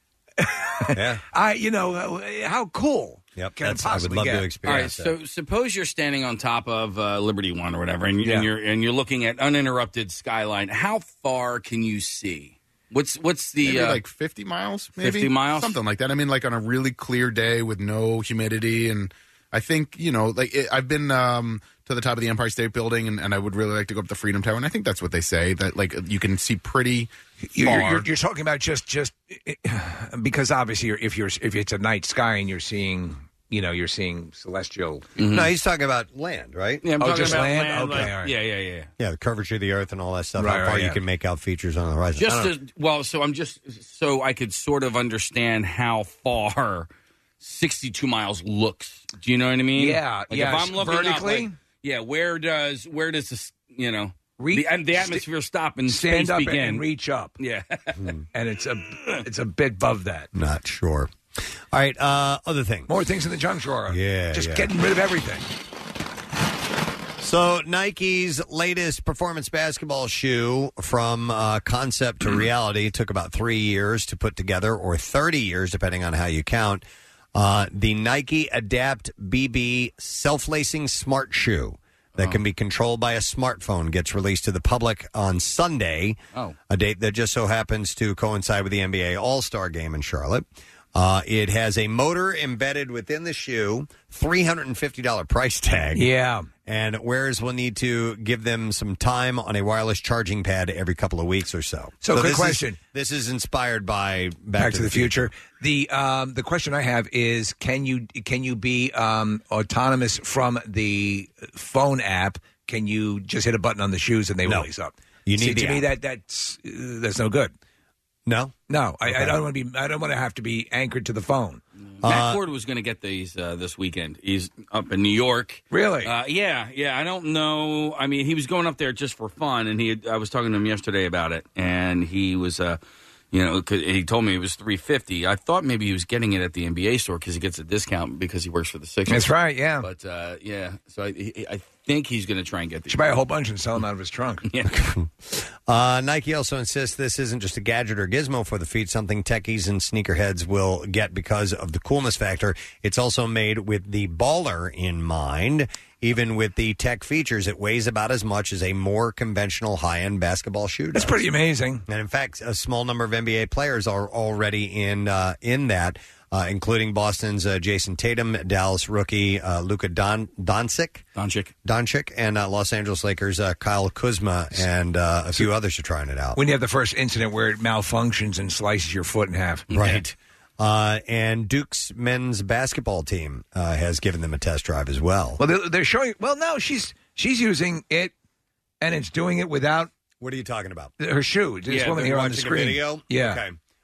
S6: yeah.
S10: I, you know, uh, how cool.
S6: Yep.
S10: Can it
S6: That's, I would
S10: possibly
S6: love
S10: get?
S6: to
S4: All right,
S6: experience that.
S4: so suppose you're standing on top of uh, Liberty One or whatever, and, you,
S10: Yeah.
S4: and you're and you're looking at uninterrupted skyline. How far can you see? What's what's the
S11: Maybe
S4: uh,
S11: like fifty miles, maybe
S4: fifty miles?
S11: something like that. I mean, like on a really clear day with no humidity, and I think you know, like it, I've been um, to the top of the Empire State Building, and, and I would really like to go up the Freedom Tower, and I think that's what they say, that like you can see pretty
S10: You're,
S11: far.
S10: you're, you're talking about just just because obviously you're, if you're if it's a night sky and you're seeing, you know, you're seeing celestial.
S6: No, he's talking about land, right?
S4: Yeah, I'm
S10: Oh,
S4: talking
S10: just
S4: about
S10: land?
S4: land.
S10: Okay,
S4: like-
S10: all right.
S4: Yeah, yeah, yeah.
S6: Yeah, the curvature of the Earth and all that stuff.
S10: Right,
S6: how far
S10: right,
S6: you
S10: yeah.
S6: can make out features on the horizon. I
S4: Just
S6: don't know.
S4: as well, so I'm just so I could sort of understand how far sixty-two miles looks. Do you know what I mean?
S10: Yeah,
S4: Like
S10: yeah,
S4: If I'm looking up,
S10: vertically?
S4: like, yeah, where does where does this you know
S10: Re-
S4: the, and the atmosphere stop and
S10: Stand
S4: space
S10: up
S4: begin?
S10: and reach up.
S4: Yeah,
S10: and it's a it's a bit above that.
S6: Not sure. All right, uh, other thing.
S10: More things in the junk drawer.
S6: Yeah,
S10: just
S6: yeah.
S10: getting rid of everything.
S6: So Nike's latest performance basketball shoe from uh, concept to reality took about three years to put together, or thirty years, depending on how you count. Uh, the Nike Adapt B B self-lacing smart shoe that can be controlled by a smartphone gets released to the public on Sunday,
S4: Oh.
S6: a date that just so happens to coincide with the N B A All-Star Game in Charlotte. Uh, it has a motor embedded within the shoe, three hundred fifty dollars price tag.
S10: Yeah.
S6: And wearers will need to give them some time on a wireless charging pad every couple of weeks or so.
S10: So, quick
S6: this is-
S10: question.
S6: this is inspired by Back,
S10: Back, to, the, future. The um, the question I have is: Can you can you be um, autonomous from the phone app? Can you just hit a button on the shoes and they
S6: No.
S10: release up?
S6: You
S10: See,
S6: need
S10: to
S6: the
S10: me
S6: app.
S10: that that's uh, that's no good.
S6: No,
S10: No, I, I
S6: Okay.
S10: don't want to be. I don't want to have to be anchored to the phone.
S4: Matt Ford was going to get these uh, this weekend. He's up in New York.
S10: Really?
S4: Uh, yeah, yeah. I don't know. I mean, he was going up there just for fun, and he. Had, I was talking to him yesterday about it, and he was, uh, you know, 'cause he told me it was three fifty. I thought maybe he was getting it at the N B A store because he gets a discount because he works for the Sixers.
S10: That's right. Yeah.
S4: But uh, yeah, so I, he- I think he's going to try and get these.
S10: Should buy a whole bunch and sell them out of his trunk.
S4: Yeah.
S6: Uh, Nike also insists this isn't just a gadget or gizmo for the feet, something techies and sneakerheads will get because of the coolness factor. It's also made with the baller in mind. Even with the tech features, it weighs about as much as a more conventional high-end basketball shoe does.
S10: That's pretty amazing.
S6: And in fact, a small number of N B A players are already in uh, in that, uh, including Boston's uh, Jason Tatum, Dallas rookie uh, Luka Don- Doncic,
S4: Doncic,
S6: Doncic, and uh, Los Angeles Lakers uh, Kyle Kuzma, and uh, a few others are trying it out.
S10: When you have the first incident where it malfunctions and slices your foot in half.
S6: Right. Uh, and Duke's men's basketball team uh, has given them a test drive as well.
S10: Well, they're, they're showing. Well, no, she's she's using it, and it's doing it without.
S6: What are you talking about?
S10: Her shoe. This
S6: Yeah,
S10: woman
S6: they're
S10: here on the
S6: watching a
S10: screen.
S6: video?
S10: Yeah.
S6: Okay.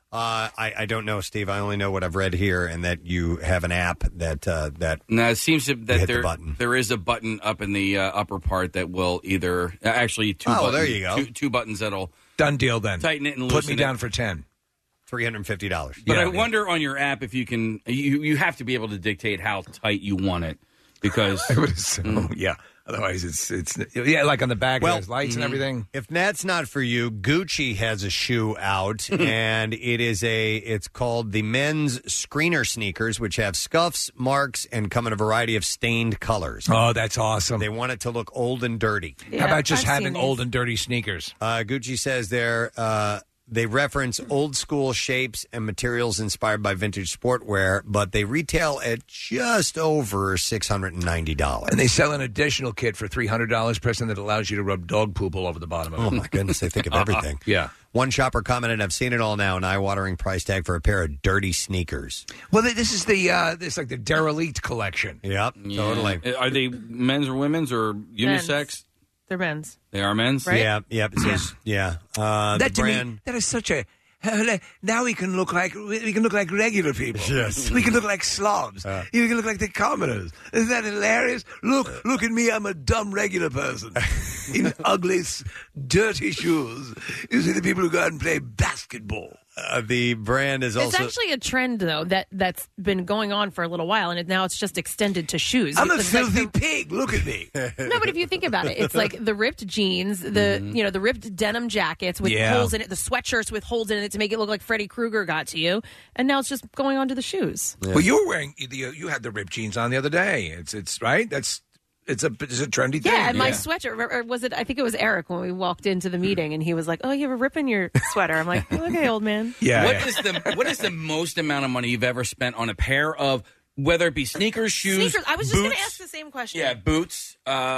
S6: Uh, I, I don't know, Steve. I only know what I've read here, and that you have an app that uh, that.
S4: No, it seems to,
S6: you
S4: that
S6: hit the
S4: there
S6: button.
S4: there is a button up in the uh, upper part that will either uh, actually two.
S6: Oh,
S4: buttons,
S6: there you go.
S4: Two, two buttons that'll
S10: Done deal then.
S4: tighten it and
S10: Put
S4: loosen
S10: me down
S4: it.
S10: for ten.
S6: three hundred fifty dollars.
S4: But I wonder on your app if you can. You you have to be able to dictate how tight you want it because
S10: I would assume, yeah. Otherwise, it's it's yeah, like on the back,
S6: Well,
S10: there's lights and
S6: mhm.
S10: everything.
S6: If that's not for you, Gucci has a shoe out, and it is a. It's called the men's screener sneakers, which have scuffs, marks, and come in a variety of stained colors.
S10: Oh, that's awesome.
S6: They want it to look old and dirty.
S10: How about just having old and dirty sneakers?
S6: Uh, Gucci says they're. Uh, They reference old school shapes and materials inspired by vintage sportwear, but they retail at just over six hundred ninety dollars.
S10: And they sell an additional kit for three hundred dollars, Preston, that allows you to rub dog poop all over the bottom of it.
S6: Oh, my goodness. They think of everything.
S10: Yeah.
S6: One shopper commented, I've seen it all now, an eye-watering price tag for a pair of dirty sneakers.
S10: Well, this is the uh, this like the derelict collection.
S6: Yep, totally.
S4: Uh, Are they men's or women's or unisex?
S3: They're men's.
S4: They are men's.
S3: Right?
S6: Yeah, yep. It says, yeah. Uh,
S10: that
S6: the
S10: to
S6: brand.
S10: me, that is such a. Now we can look like we can look like regular people.
S6: Yes.
S10: We can look like slobs.
S6: Uh.
S10: we can look like the commoners. Isn't that hilarious? Look, look at me. I'm a dumb regular person in ugly, s- dirty shoes. You see the people who go out and play basketball.
S6: Uh, the brand is
S3: It's
S6: also.
S3: actually a trend, though, that, that's been going on for a little while, and it, now it's just extended to shoes.
S10: I'm a
S3: It's like
S10: filthy
S3: the-
S10: pig. Look at me.
S3: No, but if you think about it, it's like the ripped jeans, the you know the ripped denim jackets with
S10: Yeah.
S3: holes in it, the sweatshirts with holes in it to make it look like Freddy Krueger got to you, and now it's just going on to the shoes.
S10: Well, you were wearing you, you had the ripped jeans on the other day. It's it's right. That's it's a it's a trendy thing.
S3: Yeah, and my sweater, or- or was it? I think it was Eric when we walked into the meeting, and he was like, "Oh, you have a rip in your sweater." I'm like, "Okay, old man."
S10: Yeah.
S4: What is the what is the most amount of money you've ever spent on a pair of whether it be sneakers, shoes,
S3: Sneakers. I was just going to
S4: boots?
S3: ask the same question.
S4: Yeah, boots,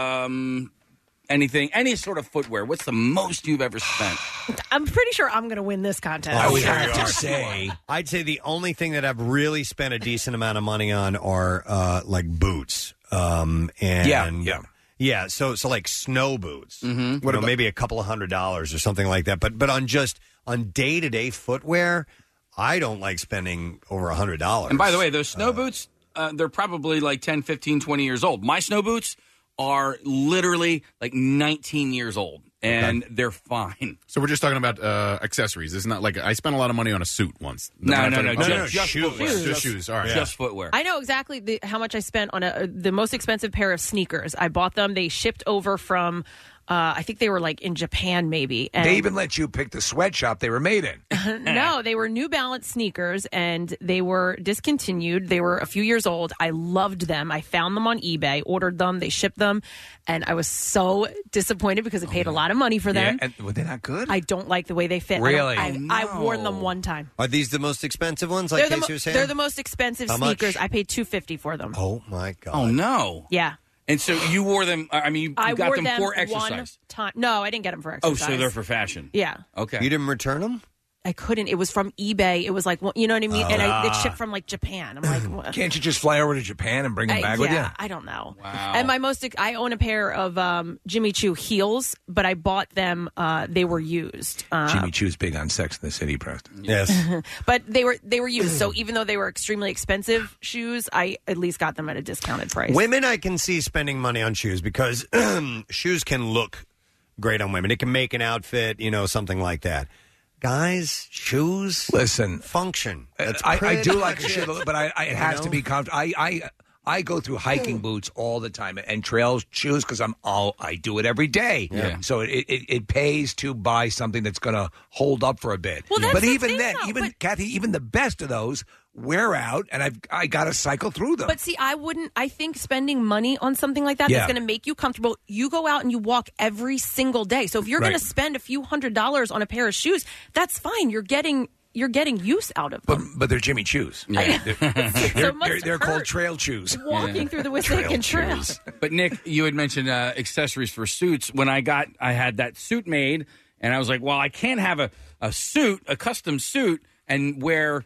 S4: um, anything, any sort of footwear. What's the most you've ever spent?
S3: I'm pretty sure I'm going to win this contest.
S6: I would
S10: have
S6: have
S10: to
S6: to
S10: say.
S6: I'd say the only thing that I've really spent a decent amount of money on are uh, like boots. Um, and
S10: Yeah, yeah.
S6: Yeah, so so like snow boots.
S4: Mm-hmm.
S6: What know, maybe a couple of hundred dollars or something like that. But but on just on day to day footwear, I don't like spending over a hundred dollars.
S4: And by the way, those snow boots, uh, they're probably like ten, fifteen, twenty years old. My snow boots are literally like nineteen years old, and they're fine.
S11: So we're just talking about uh, accessories. It's not like I spent a lot of money on a suit once.
S4: No,
S11: We're not
S4: no, no,
S11: talking-
S4: just- just
S11: shoes.
S4: footwear.
S11: Just
S4: Just-
S11: shoes. All right.
S4: Just footwear.
S3: I know exactly the, how much I spent on a, the most expensive pair of sneakers. I bought them. They shipped over from, uh, I think they were like in Japan, maybe. And
S10: They even let you pick the sweatshop they were made in.
S3: no, they were New Balance sneakers, and they were discontinued. They were a few years old. I loved them. I found them on eBay, ordered them, they shipped them, and I was so disappointed because I paid a lot of money for them.
S10: Yeah, and were they not good?
S3: I don't like the way they fit. I don't-
S6: Really?
S3: I,
S6: Oh,
S3: I worn them one time.
S6: Are these the most expensive ones? Like
S3: they're, the
S6: Casey
S3: mo-
S6: was saying,
S3: they're the most expensive
S6: How much?
S3: sneakers. I paid two fifty for them.
S6: Oh my god!
S4: Oh no!
S3: Yeah.
S4: And so you wore them. I mean, you
S3: I
S4: got
S3: wore
S4: them,
S3: them
S4: for
S3: one
S4: exercise.
S3: time. No, I didn't get them for
S4: Oh,
S3: exercise.
S4: so they're for fashion.
S3: Yeah.
S4: Okay.
S6: You didn't return them?
S3: I couldn't. It was from eBay. It was like, you know what I mean? And I, it
S10: Ah.
S3: shipped from like Japan. I'm like, what?
S10: Can't you just fly over to Japan and bring them
S3: I-
S10: back
S3: yeah,
S10: with you?
S3: I don't know.
S10: Wow.
S3: And my most, I own a pair of um, Jimmy Choo heels, but I bought them. Uh, they were used. Uh,
S10: Jimmy Choo's big on Sex in the City, Preston.
S6: Yes.
S3: but they were they were used. So even though they were extremely expensive shoes, I at least got them at a discounted price.
S6: Women, I can see spending money on shoes because shoes can look great on women. It can make an outfit, you know, something like that. Guys, shoes,
S10: listen,
S6: function. That's
S10: I, I
S6: pretty
S10: do like a
S6: much
S10: shoe,
S6: it.
S10: but I, I, it
S6: You
S10: has
S6: know?
S10: to be comfortable. I, I I go through hiking boots all the time and trail shoes because I'm all I do it every day.
S4: Yeah.
S10: So it, it it pays to buy something that's going to hold up for a bit.
S3: Well, that's
S10: but
S3: the
S10: even
S3: thing,
S10: then,
S3: though,
S10: even
S3: but-
S10: Kathy, even the best of those wear out, and I've I got to cycle through them.
S3: But see, I wouldn't. I think spending money on something like that
S10: Yeah.
S3: that's going to make you comfortable. You go out and you walk every single day. So if you're going
S10: Right.
S3: to spend a few hundred dollars on a pair of shoes, that's fine. You're getting you're getting use out of
S10: but
S3: them.
S10: but they're Jimmy Choos.
S4: Yeah.
S10: They're, they're,
S3: must
S10: they're, they're
S3: hurt.
S10: called trail shoes.
S3: Walking through the Wissahickon Trail.
S4: But Nick, you had mentioned uh, accessories for suits. When I got, I had that suit made, and I was like, well, I can't have a, a suit, a custom suit, and wear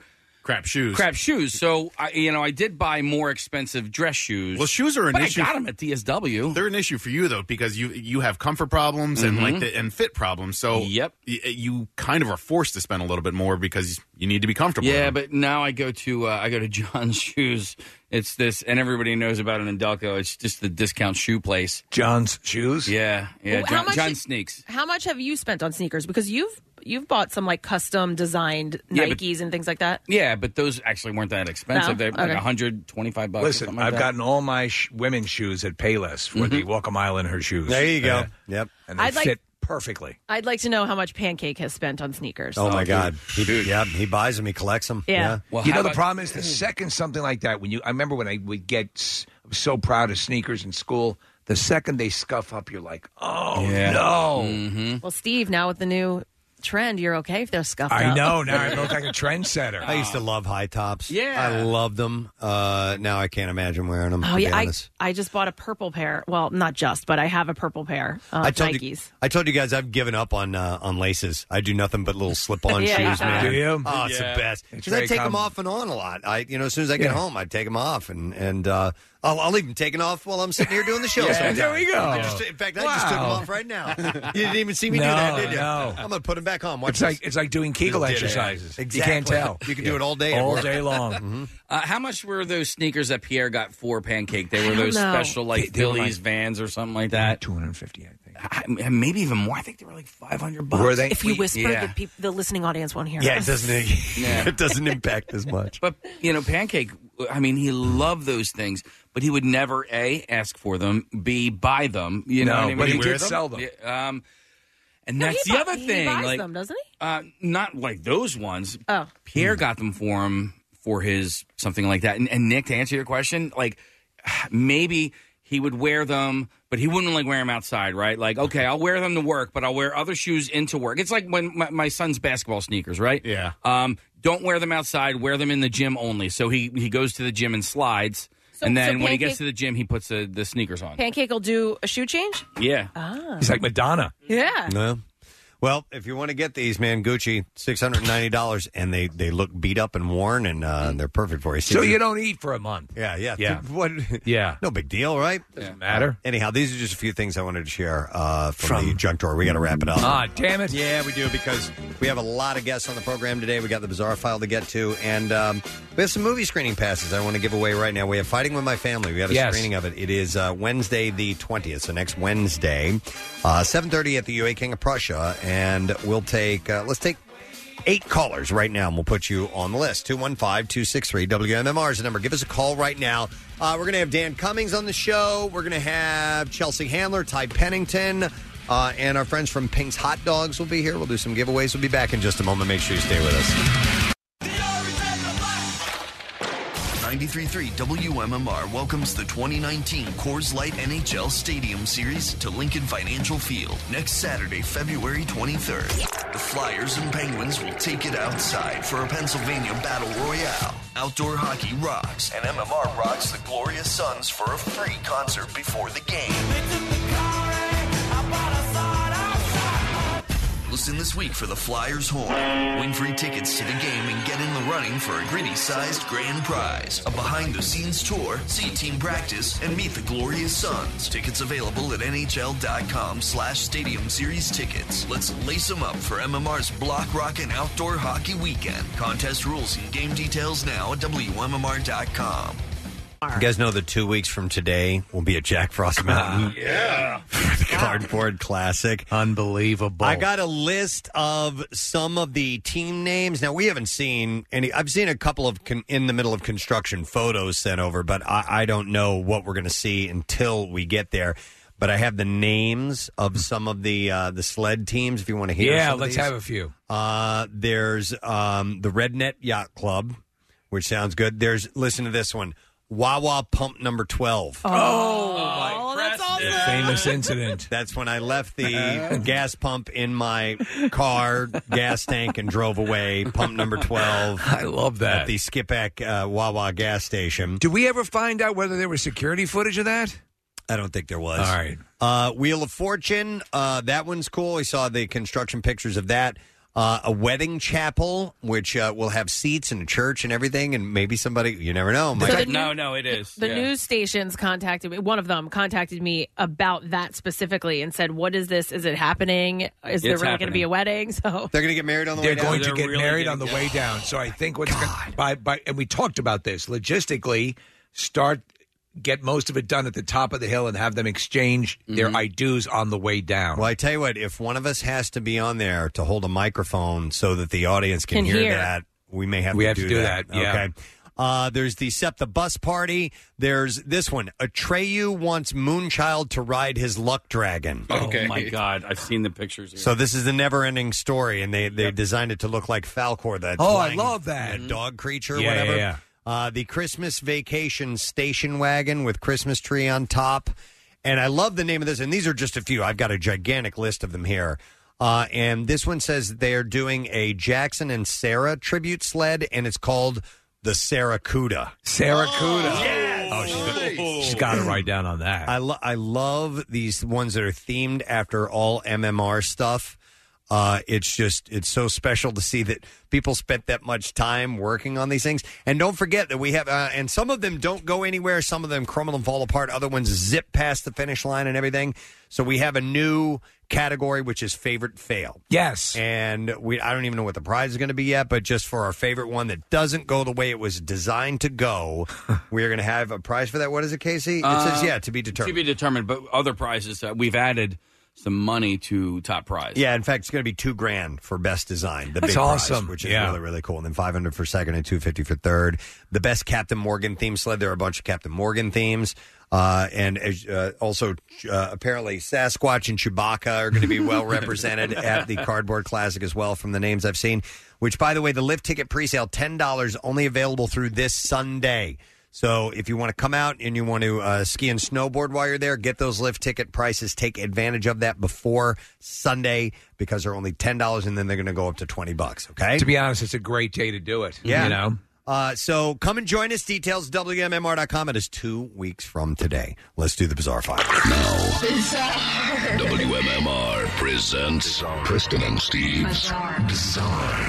S11: crap shoes.
S4: Crap shoes. So, I, you know, I did buy more expensive dress shoes.
S11: Well, shoes are an
S4: but
S11: issue.
S4: I got them at D S W.
S11: They're an issue for you though, because you you have comfort problems and
S4: Mhm.
S11: like the, and fit problems. So
S4: Yep.
S11: y- you kind of are forced to spend a little bit more because you need to be comfortable.
S4: Yeah,
S11: in them.
S4: but now I go to uh, I go to John's Shoes. It's this, and everybody knows about it in Delco. It's just the discount shoe place.
S10: John's Shoes.
S4: Yeah, yeah.
S3: Well, how
S4: John,
S3: much
S4: John
S3: did-
S4: Sneaks.
S3: How much have you spent on sneakers? Because you've you've bought some like custom designed
S4: Yeah, but-
S3: Nikes and things like that.
S4: Yeah, but those actually weren't that expensive.
S3: No?
S4: They're like
S3: Okay.
S4: one hundred twenty-five bucks. or
S10: Listen,
S4: something like
S10: I've
S4: that.
S10: gotten all my sh- women's shoes at Payless for the Walk a Mile in Her shoes.
S6: There you go.
S10: Uh,
S6: Yep.
S10: And they
S3: I'd like-
S10: fit perfectly.
S3: I'd like to know how much Pancake has spent on sneakers.
S6: Oh, my God. He, yeah, he buys them. He collects them.
S3: Yeah.
S10: you know, the problem is the second something like that, when you, I remember when I would get, s- I was so proud of sneakers in school. The second they scuff up, you're like, oh,
S4: Yeah.
S10: no.
S4: Mm-hmm.
S3: Well, Steve, now with the new trend, you're okay if they're scuffed
S10: I
S3: up.
S10: know. Now I look like a trendsetter.
S6: I used to love high tops.
S3: Yeah.
S6: I loved them. Uh, now I can't imagine wearing them.
S3: Oh
S6: to
S3: yeah,
S6: be
S3: I,
S6: honest.
S3: I just bought a purple pair. Well, not just, but I have a purple pair of
S6: I told
S3: Nikes.
S6: you, I told you guys I've given up on uh, on laces. I do nothing but little slip-on
S3: Yeah,
S6: shoes,
S3: you
S6: man.
S3: have.
S10: Do you?
S6: Oh, it's
S10: Yeah.
S6: the best.
S10: It's
S6: Because I
S10: very
S6: take them
S10: common.
S6: off and on a lot. I, you know, as soon as I get
S10: Yeah.
S6: home, I take them off, and and uh, I'll, I'll leave them taken off while I'm sitting here doing the show.
S10: Yeah,
S6: sometimes.
S10: there we go.
S6: I just- in fact, I just took them
S10: Wow.
S6: off right now. You didn't even see me do
S10: No,
S6: that, did you?
S10: no.
S6: I'm gonna put them back on. Watch
S10: It's like
S6: this.
S10: it's like doing Kegel
S6: Little ditty.
S10: exercises.
S6: Exactly.
S10: You can't tell.
S6: You can do it all day at
S10: all
S6: work.
S10: day long.
S4: Uh, how much were those sneakers that Pierre got for Pancake? They were
S3: I don't
S4: those
S3: know.
S4: special like
S10: They- they were
S4: Phillies
S10: like-
S4: Vans or something like that.
S10: Two hundred and fifty, I think.
S4: I, maybe even more. I think they were like five hundred bucks.
S10: Were they?
S3: If you whisper,
S4: Yeah.
S3: the, peop- the listening audience won't hear.
S6: Yeah,
S3: us.
S6: it doesn't.
S4: Yeah.
S6: It doesn't impact as much.
S4: But you know, Pancake. I mean, he loved those things, but he would never a ask for them, b buy them. You know,
S10: No,
S4: what I mean?
S10: but he
S4: Wear
S10: did sell them.
S4: Yeah, um, and
S3: No,
S4: that's
S3: he
S4: the
S3: bu-
S4: other
S3: he
S4: thing.
S3: buys
S4: like,
S3: them, doesn't he?
S4: uh, not like those ones.
S3: Oh,
S4: Pierre got them for him for his something like that. And, and Nick, to answer your question, like maybe he would wear them, but he wouldn't like wear them outside, right? Like, okay, I'll wear them to work, but I'll wear other shoes into work. It's like when my, my son's basketball sneakers, right?
S11: Yeah.
S4: Um, don't wear them outside. Wear them in the gym only. So he he goes to the gym and slides,
S3: So-
S4: and
S3: so
S4: then when he gets
S3: Pancake-
S4: to the gym, he puts the, the sneakers on.
S3: Pancake will do a shoe change.
S4: Yeah.
S3: Ah,
S10: He's like Madonna.
S3: yeah.
S6: No. Well, if you want to get these, man, Gucci, six hundred ninety dollars, and they, they look beat up and worn, and uh, they're perfect for you.
S10: So you don't eat for a month.
S6: Yeah, yeah.
S10: Yeah.
S6: What?
S10: Yeah.
S6: No big deal, right?
S10: Doesn't matter.
S6: Anyhow, these are just a few things I wanted to share uh, from,
S10: From-
S6: the junk drawer. We got to wrap it up.
S10: Ah, damn it.
S6: Yeah, we do, because we have a lot of guests on the program today. We got the bizarre file to get to, and um, we have some movie screening passes I want to give away right now. We have Fighting with My Family. We got a
S10: Yes.
S6: screening of it. It is uh, Wednesday the twentieth, so next Wednesday, uh, seven thirty at the U A King of Prussia, and we'll take, uh, let's take eight callers right now, and we'll put you on the list. two one five, two six three, W M M R is the number. Give us a call right now. Uh, we're going to have Dan Cummings on the show. We're going to have Chelsea Handler, Ty Pennington, uh, and our friends from Pink's Hot Dogs will be here. We'll do some giveaways. We'll be back in just a moment. Make sure you stay with us.
S21: ninety-three point three W M M R welcomes the twenty nineteen Coors Light N H L Stadium Series to Lincoln Financial Field next Saturday, February twenty-third. The Flyers and Penguins will take it outside for a Pennsylvania Battle Royale. Outdoor hockey rocks, and M M R rocks the Glorious Sons for a free concert before the game. Listen this week for the Flyers Horn. Win free tickets to the game and get in the running for a gritty-sized grand prize. A behind-the-scenes tour, see team practice, and meet the Glorious Sons. Tickets available at nhl.com slash stadium series tickets. Let's lace them up for M M R's Block Rock and Outdoor Hockey Weekend. Contest rules and game details now at W M M R dot com.
S6: You guys know that two weeks from today will be at Jack Frost Mountain.
S11: Yeah.
S6: For the Cardboard Classic.
S10: Unbelievable.
S6: I got a list of some of the team names. Now, we haven't seen any. I've seen a couple of con, in the middle of construction photos sent over, but I, I don't know what we're going to see until we get there. But I have the names of some of the uh, the sled teams if you want to hear
S10: Yeah,
S6: some of
S10: let's
S6: these.
S10: have a few.
S6: Uh, there's um, the Rednet Yacht Club, which sounds good. There's, listen to this one, Wawa Pump Number twelve.
S10: Oh,
S3: Oh, that's awesome.
S10: Famous incident.
S6: That's when I left the gas pump in my car, gas tank, and drove away. Pump number twelve.
S10: I love that.
S6: At the Skippack uh, Wawa gas station.
S10: Did we ever find out whether there was security footage of that?
S6: I don't think there was.
S10: All right.
S6: Uh, Wheel of Fortune. Uh, that one's cool. We saw the construction pictures of that. Uh, a wedding chapel, which uh, will have seats and a church and everything, and maybe somebody, you never know.
S3: So the
S4: no, no, it is.
S3: The
S4: yeah.
S3: news stations contacted me. One of them contacted me about that specifically and said, "What is this? Is it happening? Is there
S10: It's
S3: really going to be a
S10: happening.
S3: wedding?" So
S6: they're going to get married on the
S10: They're
S6: way down.
S10: going to
S6: They're
S10: get
S6: really
S10: married
S6: getting-
S10: on the way down. So I think what's gonna, by by and we talked about this logistically. Start get most of it done at the top of the hill and have them exchange their I do's on the way down.
S6: Well, I tell you what, if one of us has to be on there to hold a microphone so that the audience can,
S10: Can
S6: hear,
S10: hear.
S6: that, we may have
S10: We
S6: to
S10: have
S6: do
S10: to do
S6: that.
S10: that, yeah.
S6: Okay. Uh, there's the Sep the Bus Party. There's this one. Atreyu wants Moonchild to ride his luck dragon.
S4: Oh, my God. I've seen the pictures here.
S6: So this is the never-ending story, and they, they designed it to look like Falcor, that
S10: Oh, I
S6: flying-
S10: love that.
S6: that dog creature, or
S10: Yeah,
S6: whatever.
S10: yeah, yeah.
S6: Uh, the Christmas Vacation Station Wagon with Christmas tree on top, and I love the name of this. And these are just a few. I've got a gigantic list of them here. Uh, and this one says they are doing a Jackson and Sarah tribute sled, and it's called the Sarracuda.
S10: Sarracuda. Oh, she's got, she's got to write down on that.
S6: I, lo- I love these ones that are themed after all M M R stuff. Uh, it's just, it's so special to see that people spent that much time working on these things. And don't forget that we have, uh, and some of them don't go anywhere. Some of them crumble and fall apart. Other ones zip past the finish line and everything. So we have a new category, which is favorite fail.
S10: Yes.
S6: And we, I don't even know what the prize is going to be yet, but just for our favorite one that doesn't go the way it was designed to go, we're going to have a prize for that. What is it, Casey? It says,
S4: Uh,
S6: yeah, to be determined.
S4: To be determined, but other prizes, uh, we've added some money to top prize.
S6: Yeah, in fact, it's going to be two grand for best design. The
S10: That's
S6: big
S10: awesome.
S6: prize, which is
S10: Yeah.
S6: really, really cool. And then five hundred for second and two fifty for third. The best Captain Morgan theme sled. There are a bunch of Captain Morgan themes. Uh, and uh, also, uh, apparently, Sasquatch and Chewbacca are going to be well represented at the Cardboard Classic as well, from the names I've seen. Which, by the way, the lift ticket presale, ten dollars, only available through this Sunday. So if you want to come out and you want to uh, ski and snowboard while you're there, get those lift ticket prices. Take advantage of that before Sunday because they're only ten dollars, and then they're going to go up to twenty bucks, okay?
S10: To be honest, it's a great day to do it.
S6: Yeah.
S10: You know?
S6: Uh, so come and join us. Details, W M M R dot com. It is two weeks from today. Let's do the Bizarre File.
S1: W M M R presents Preston and Steve's Bizarre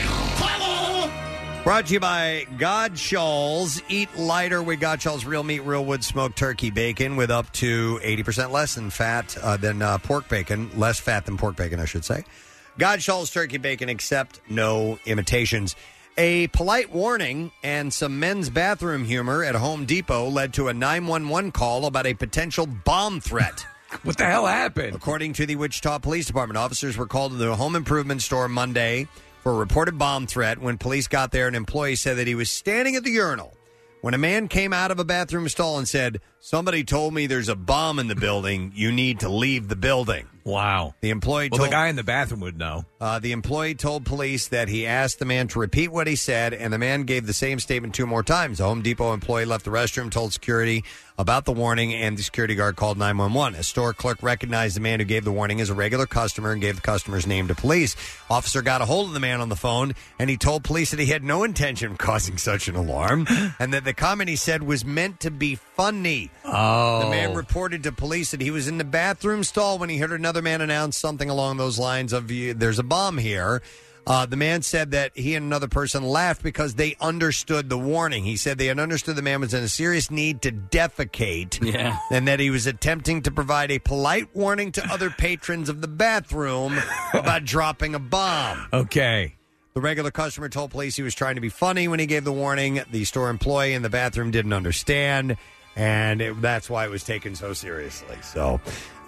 S1: File.
S6: Brought to you by Godshall's. Eat lighter with Godshall's real meat, real wood smoked turkey bacon with up to eighty percent less than fat uh, than uh, pork bacon. Less fat than pork bacon, I should say. Godshall's turkey bacon, except no imitations. A polite warning and some men's bathroom humor at Home Depot led to a nine one one call about a potential bomb threat.
S10: What the hell happened?
S6: According to the Wichita Police Department, officers were called to the home improvement store Monday for a reported bomb threat. When police got there, an employee said that he was standing at the urinal when a man came out of a bathroom stall and said, "Somebody told me there's a bomb in the building. You need to leave the building."
S10: Wow.
S6: The employee
S10: Well,
S6: told
S10: the guy in the bathroom would know.
S6: Uh, the employee told police that he asked the man to repeat what he said, and the man gave the same statement two more times. The Home Depot employee left the restroom, told security about the warning, and the security guard called nine one one. A store clerk recognized the man who gave the warning as a regular customer and gave the customer's name to police. Officer got a hold of the man on the phone, and he told police that he had no intention of causing such an alarm, and that the comment he said was meant to be funny.
S10: Oh.
S6: The man reported to police that he was in the bathroom stall when he heard another man announce something along those lines of, "There's a bomb here." Uh, the man said that he and another person laughed because they understood the warning. He said they had understood the man was in a serious need to defecate,
S4: Yeah.
S6: and that he was attempting to provide a polite warning to other patrons of the bathroom about dropping a bomb.
S10: Okay.
S6: The regular customer told police he was trying to be funny when he gave the warning. The store employee in the bathroom didn't understand, and it, that's why it was taken so seriously. So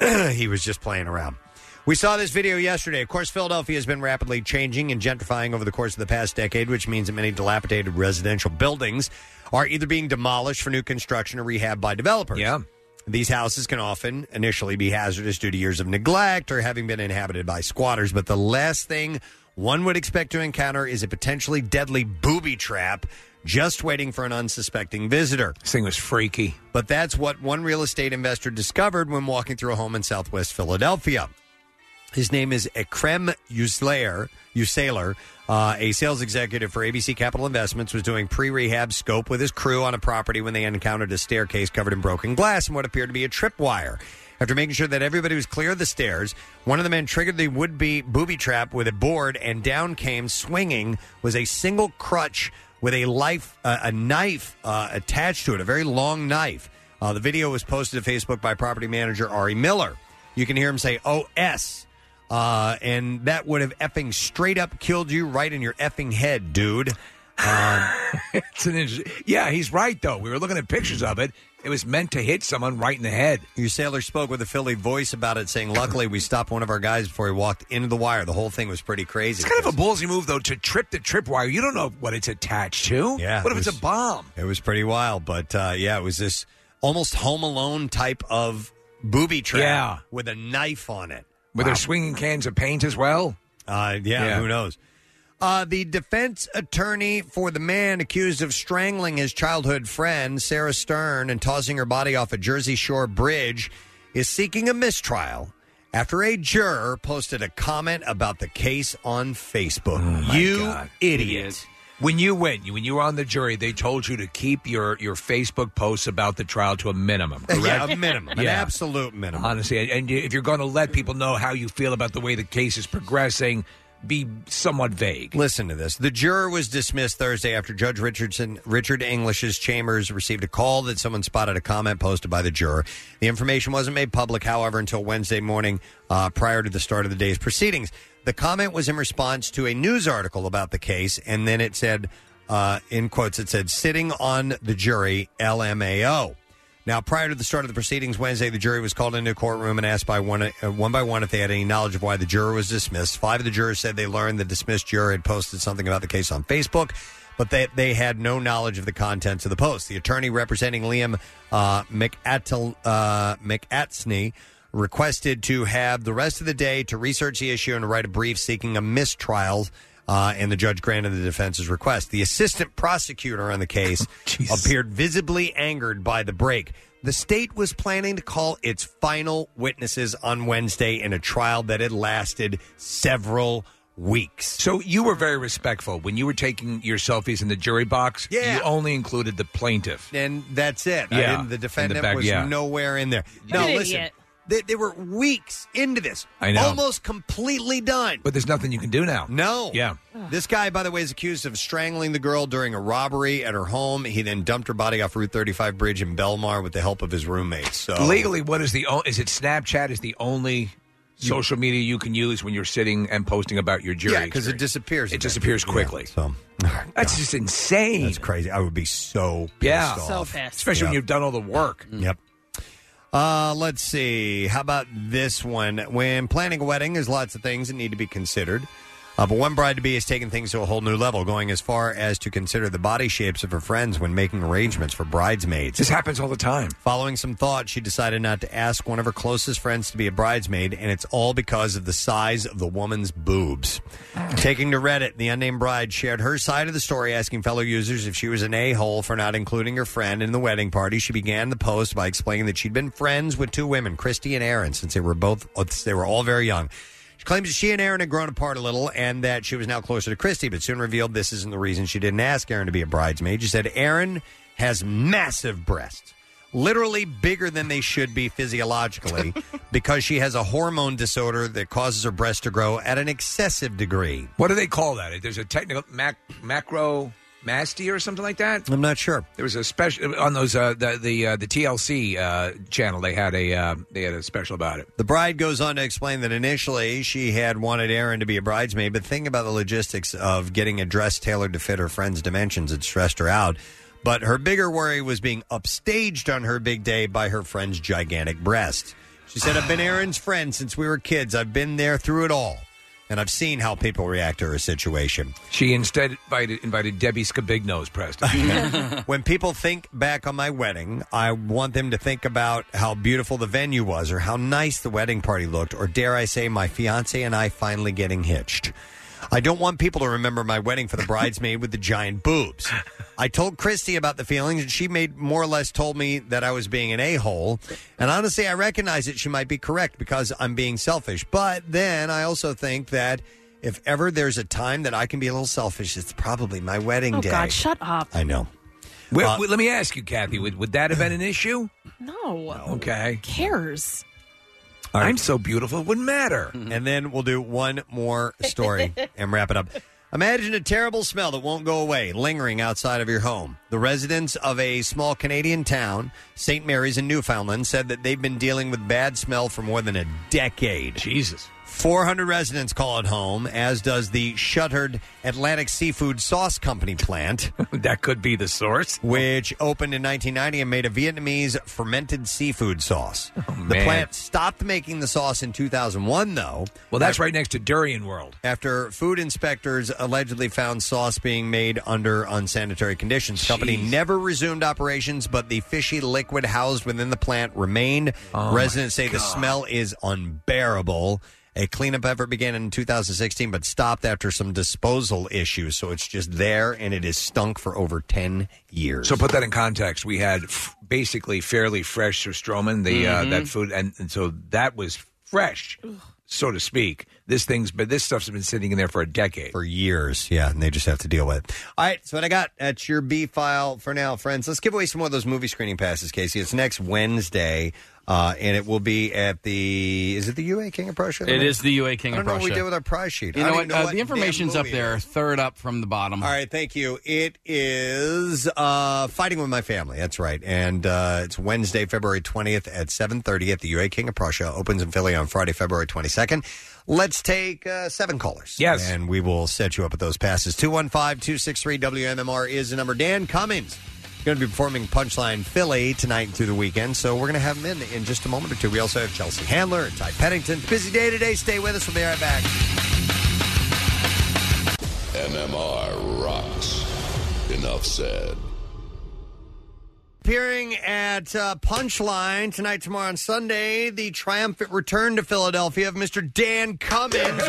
S6: he was just playing around. We saw this video yesterday. Of course, Philadelphia has been rapidly changing and gentrifying over the course of the past decade, which means that many dilapidated residential buildings are either being demolished for new construction or rehab by developers.
S10: Yeah.
S6: These houses can often initially be hazardous due to years of neglect or having been inhabited by squatters, but the last thing one would expect to encounter is a potentially deadly booby trap just waiting for an unsuspecting visitor.
S10: This thing was freaky.
S6: But that's what one real estate investor discovered when walking through a home in southwest Philadelphia. His name is Ekrem Usaler, Usaler uh, a sales executive for A B C Capital Investments, was doing pre-rehab scope with his crew on a property when they encountered a staircase covered in broken glass and what appeared to be a tripwire. After making sure that everybody was clear of the stairs, one of the men triggered the would-be booby trap with a board, and down came, swinging, was a single crutch with a life, uh, a knife uh, attached to it, a very long knife. Uh, the video was posted to Facebook by property manager Ari Miller. You can hear him say, O S, uh, and that would have effing straight up killed you right in your effing head, dude. Um,
S10: it's an interesting, yeah, he's right, though. We were looking at pictures of it. It was meant to hit someone right in the head.
S6: Your sailor spoke with a Philly voice about it, saying, luckily, we stopped one of our guys before he walked into the wire. The whole thing was pretty crazy.
S10: It's kind of a ballsy move, though, to trip the tripwire. You don't know what it's attached to.
S6: Yeah.
S10: What if
S6: it
S10: it's
S6: was-
S10: a bomb?
S6: It was pretty wild, but uh, yeah, it was this almost Home Alone type of booby trap
S10: Yeah.
S6: with a knife on it.
S10: Were there swinging cans of paint as well?
S6: Uh, yeah,
S10: Yeah.
S6: who knows? Uh, the defense attorney for the man accused of strangling his childhood friend, Sarah Stern, and tossing her body off a Jersey Shore bridge is seeking a mistrial after a juror posted a comment about the case on Facebook.
S10: Oh,
S6: you
S10: God.
S6: idiot.
S10: When you went, when you were on the jury, they told you to keep your, your Facebook posts about the trial to a minimum, correct?
S6: Yeah, a minimum, an absolute minimum.
S10: Honestly, and if you're going to let people know how you feel about the way the case is progressing, be somewhat vague.
S6: Listen to this. The juror was dismissed Thursday after Judge Richardson, Richard English's chambers received a call that someone spotted a comment posted by the juror. The information wasn't made public, however, until Wednesday morning uh, prior to the start of the day's proceedings. The comment was in response to a news article about the case, and then it said, uh, in quotes, it said, sitting on the jury, L M A O. Now, prior to the start of the proceedings Wednesday, the jury was called into a courtroom and asked by one, uh, one by one if they had any knowledge of why the juror was dismissed. Five of the jurors said they learned the dismissed juror had posted something about the case on Facebook, but they, they had no knowledge of the contents of the post. The attorney representing Liam uh, McAtel, uh, McAtsney requested to have the rest of the day to research the issue and to write a brief seeking a mistrial. Uh, and the judge granted the defense's request. The assistant prosecutor on the case appeared visibly angered by the break. The state was planning to call its final witnesses on Wednesday in a trial that had lasted several weeks.
S10: So you were very respectful. When you were taking your selfies in the jury box,
S6: Yeah.
S10: you only included the plaintiff.
S6: And that's it. I
S10: Yeah.
S6: didn't, the defendant
S10: In the back,
S6: was
S10: yeah.
S6: nowhere in there.
S10: You're
S6: no,
S10: an
S6: listen.
S10: idiot.
S6: They, they were weeks into this.
S10: I know.
S6: Almost completely done.
S10: But there's nothing you can do now.
S6: No.
S10: Yeah.
S6: This guy, by the way, is accused of strangling the girl during a robbery at her home. He then dumped her body off Route thirty-five bridge in Belmar with the help of his roommates. So
S10: Legally, what is the o- is it Snapchat is the only social media you can use when you're sitting and posting about your jury?
S6: Yeah, because it disappears.
S10: It disappears quickly.
S6: so
S10: that's just insane.
S6: That's crazy. I would be so pissed
S10: Yeah.
S6: off.
S10: Especially when
S6: Yep.
S10: you've done all the work.
S6: Yep. Uh, let's see. How about this one? When planning a wedding, there's lots of things that need to be considered. Uh, but one bride-to-be has taken things to a whole new level, going as far as to consider the body shapes of her friends when making arrangements for bridesmaids.
S10: This happens all the time.
S6: Following some thought, she decided not to ask one of her closest friends to be a bridesmaid, and it's all because of the size of the woman's boobs. Taking to Reddit, the unnamed bride shared her side of the story, asking fellow users if she was an a-hole for not including her friend in the wedding party. She began the post by explaining that she'd been friends with two women, Christy and Aaron, since they were both they were all very young. She claims that she and Aaron had grown apart a little and that she was now closer to Christy, but soon revealed this isn't the reason she didn't ask Aaron to be a bridesmaid. She said Aaron has massive breasts, literally bigger than they should be physiologically, because she has a hormone disorder that causes her breasts to grow at an excessive degree.
S10: What do they call that? There's a technical mac, macro masty or something like that.
S6: I'm not sure.
S10: There was a special on those uh, the the uh, the T L C uh, channel. They had a uh, they had a special about it.
S6: The bride goes on to explain that initially she had wanted Aaron to be a bridesmaid, but thinking about the logistics of getting a dress tailored to fit her friend's dimensions, it stressed her out. But her bigger worry was being upstaged on her big day by her friend's gigantic breast. She said, I've been Aaron's friend since we were kids. I've been there through it all. And I've seen how people react to her situation.
S10: She instead invited, invited Debbie Scabignos, Preston.
S6: When people think back on my wedding, I want them to think about how beautiful the venue was or how nice the wedding party looked, or dare I say my fiance and I finally getting hitched. I don't want people to remember my wedding for the bridesmaid with the giant boobs. I told Christy about the feelings, and she made more or less told me that I was being an a-hole. And honestly, I recognize that she might be correct because I'm being selfish. But then I also think that if ever there's a time that I can be a little selfish, it's probably my wedding
S3: Oh,
S6: day.
S3: God, shut up.
S6: I know.
S10: Well,
S6: Uh,
S10: let me ask you, Kathy, would, would that have been an issue?
S3: No.
S10: Okay.
S3: Who cares?
S10: I'm so beautiful, it wouldn't matter.
S6: And then we'll do one more story and wrap it up. Imagine a terrible smell that won't go away, lingering outside of your home. The residents of a small Canadian town, Saint Mary's in Newfoundland, said that they've been dealing with bad smell for more than a decade.
S10: Jesus.
S6: four hundred residents call it home, as does the shuttered Atlantic Seafood Sauce Company plant.
S10: That could be the source.
S6: Which opened in nineteen ninety and made a Vietnamese fermented seafood sauce.
S10: Oh,
S6: the
S10: man.
S6: plant stopped making the sauce in two thousand one, though.
S10: Well, that's right next to Durian World.
S6: After food inspectors allegedly found sauce being made under unsanitary conditions. The company never resumed operations, but the fishy liquid housed within the plant remained.
S10: Oh,
S6: Residents say
S10: my
S6: the
S10: God.
S6: smell is unbearable. A cleanup effort began in two thousand sixteen, but stopped after some disposal issues. So it's just there, and it has stunk for over ten years.
S10: So put that in context. We had f- basically fairly fresh Surströmming, the
S6: Mhm.
S10: uh, that food, and, and so that was fresh, so to speak. This thing's, but this stuff's been sitting in there for a decade,
S6: for years. Yeah, and they just have to deal with it. All right, so what I got at your B file for now, friends. Let's give away some more of those movie screening passes, Casey. It's next Wednesday. Uh, and it will be at the, is it the U A King of Prussia?
S4: It is the U A King
S6: I
S4: of
S6: don't know what we
S4: Prussia.
S6: did with our prize sheet.
S4: You
S6: I
S4: know
S6: don't
S4: what?
S6: even know
S4: uh,
S6: what
S4: the information's
S6: damn
S4: up
S6: movie it
S4: there,
S6: is.
S4: third up from the bottom.
S6: All right, thank you. It is uh, Fighting with My Family. That's right. And uh, it's Wednesday, February twentieth at seven thirty at the U A King of Prussia. Opens in Philly on Friday, February twenty-second. Let's take uh, seven callers.
S10: Yes.
S6: And we will set you up with those passes. two one five, two six three, W M M R is the number. Dan Cummings going to be performing Punchline Philly tonight and through the weekend, so we're going to have him in in just a moment or two. We also have Chelsea Handler and Ty Pennington. Busy day today. Stay with us. We'll be right back.
S1: M M R rocks. Enough said.
S6: Appearing at uh, Punchline tonight, tomorrow, on Sunday, the triumphant return to Philadelphia of Mister Dan Cummings.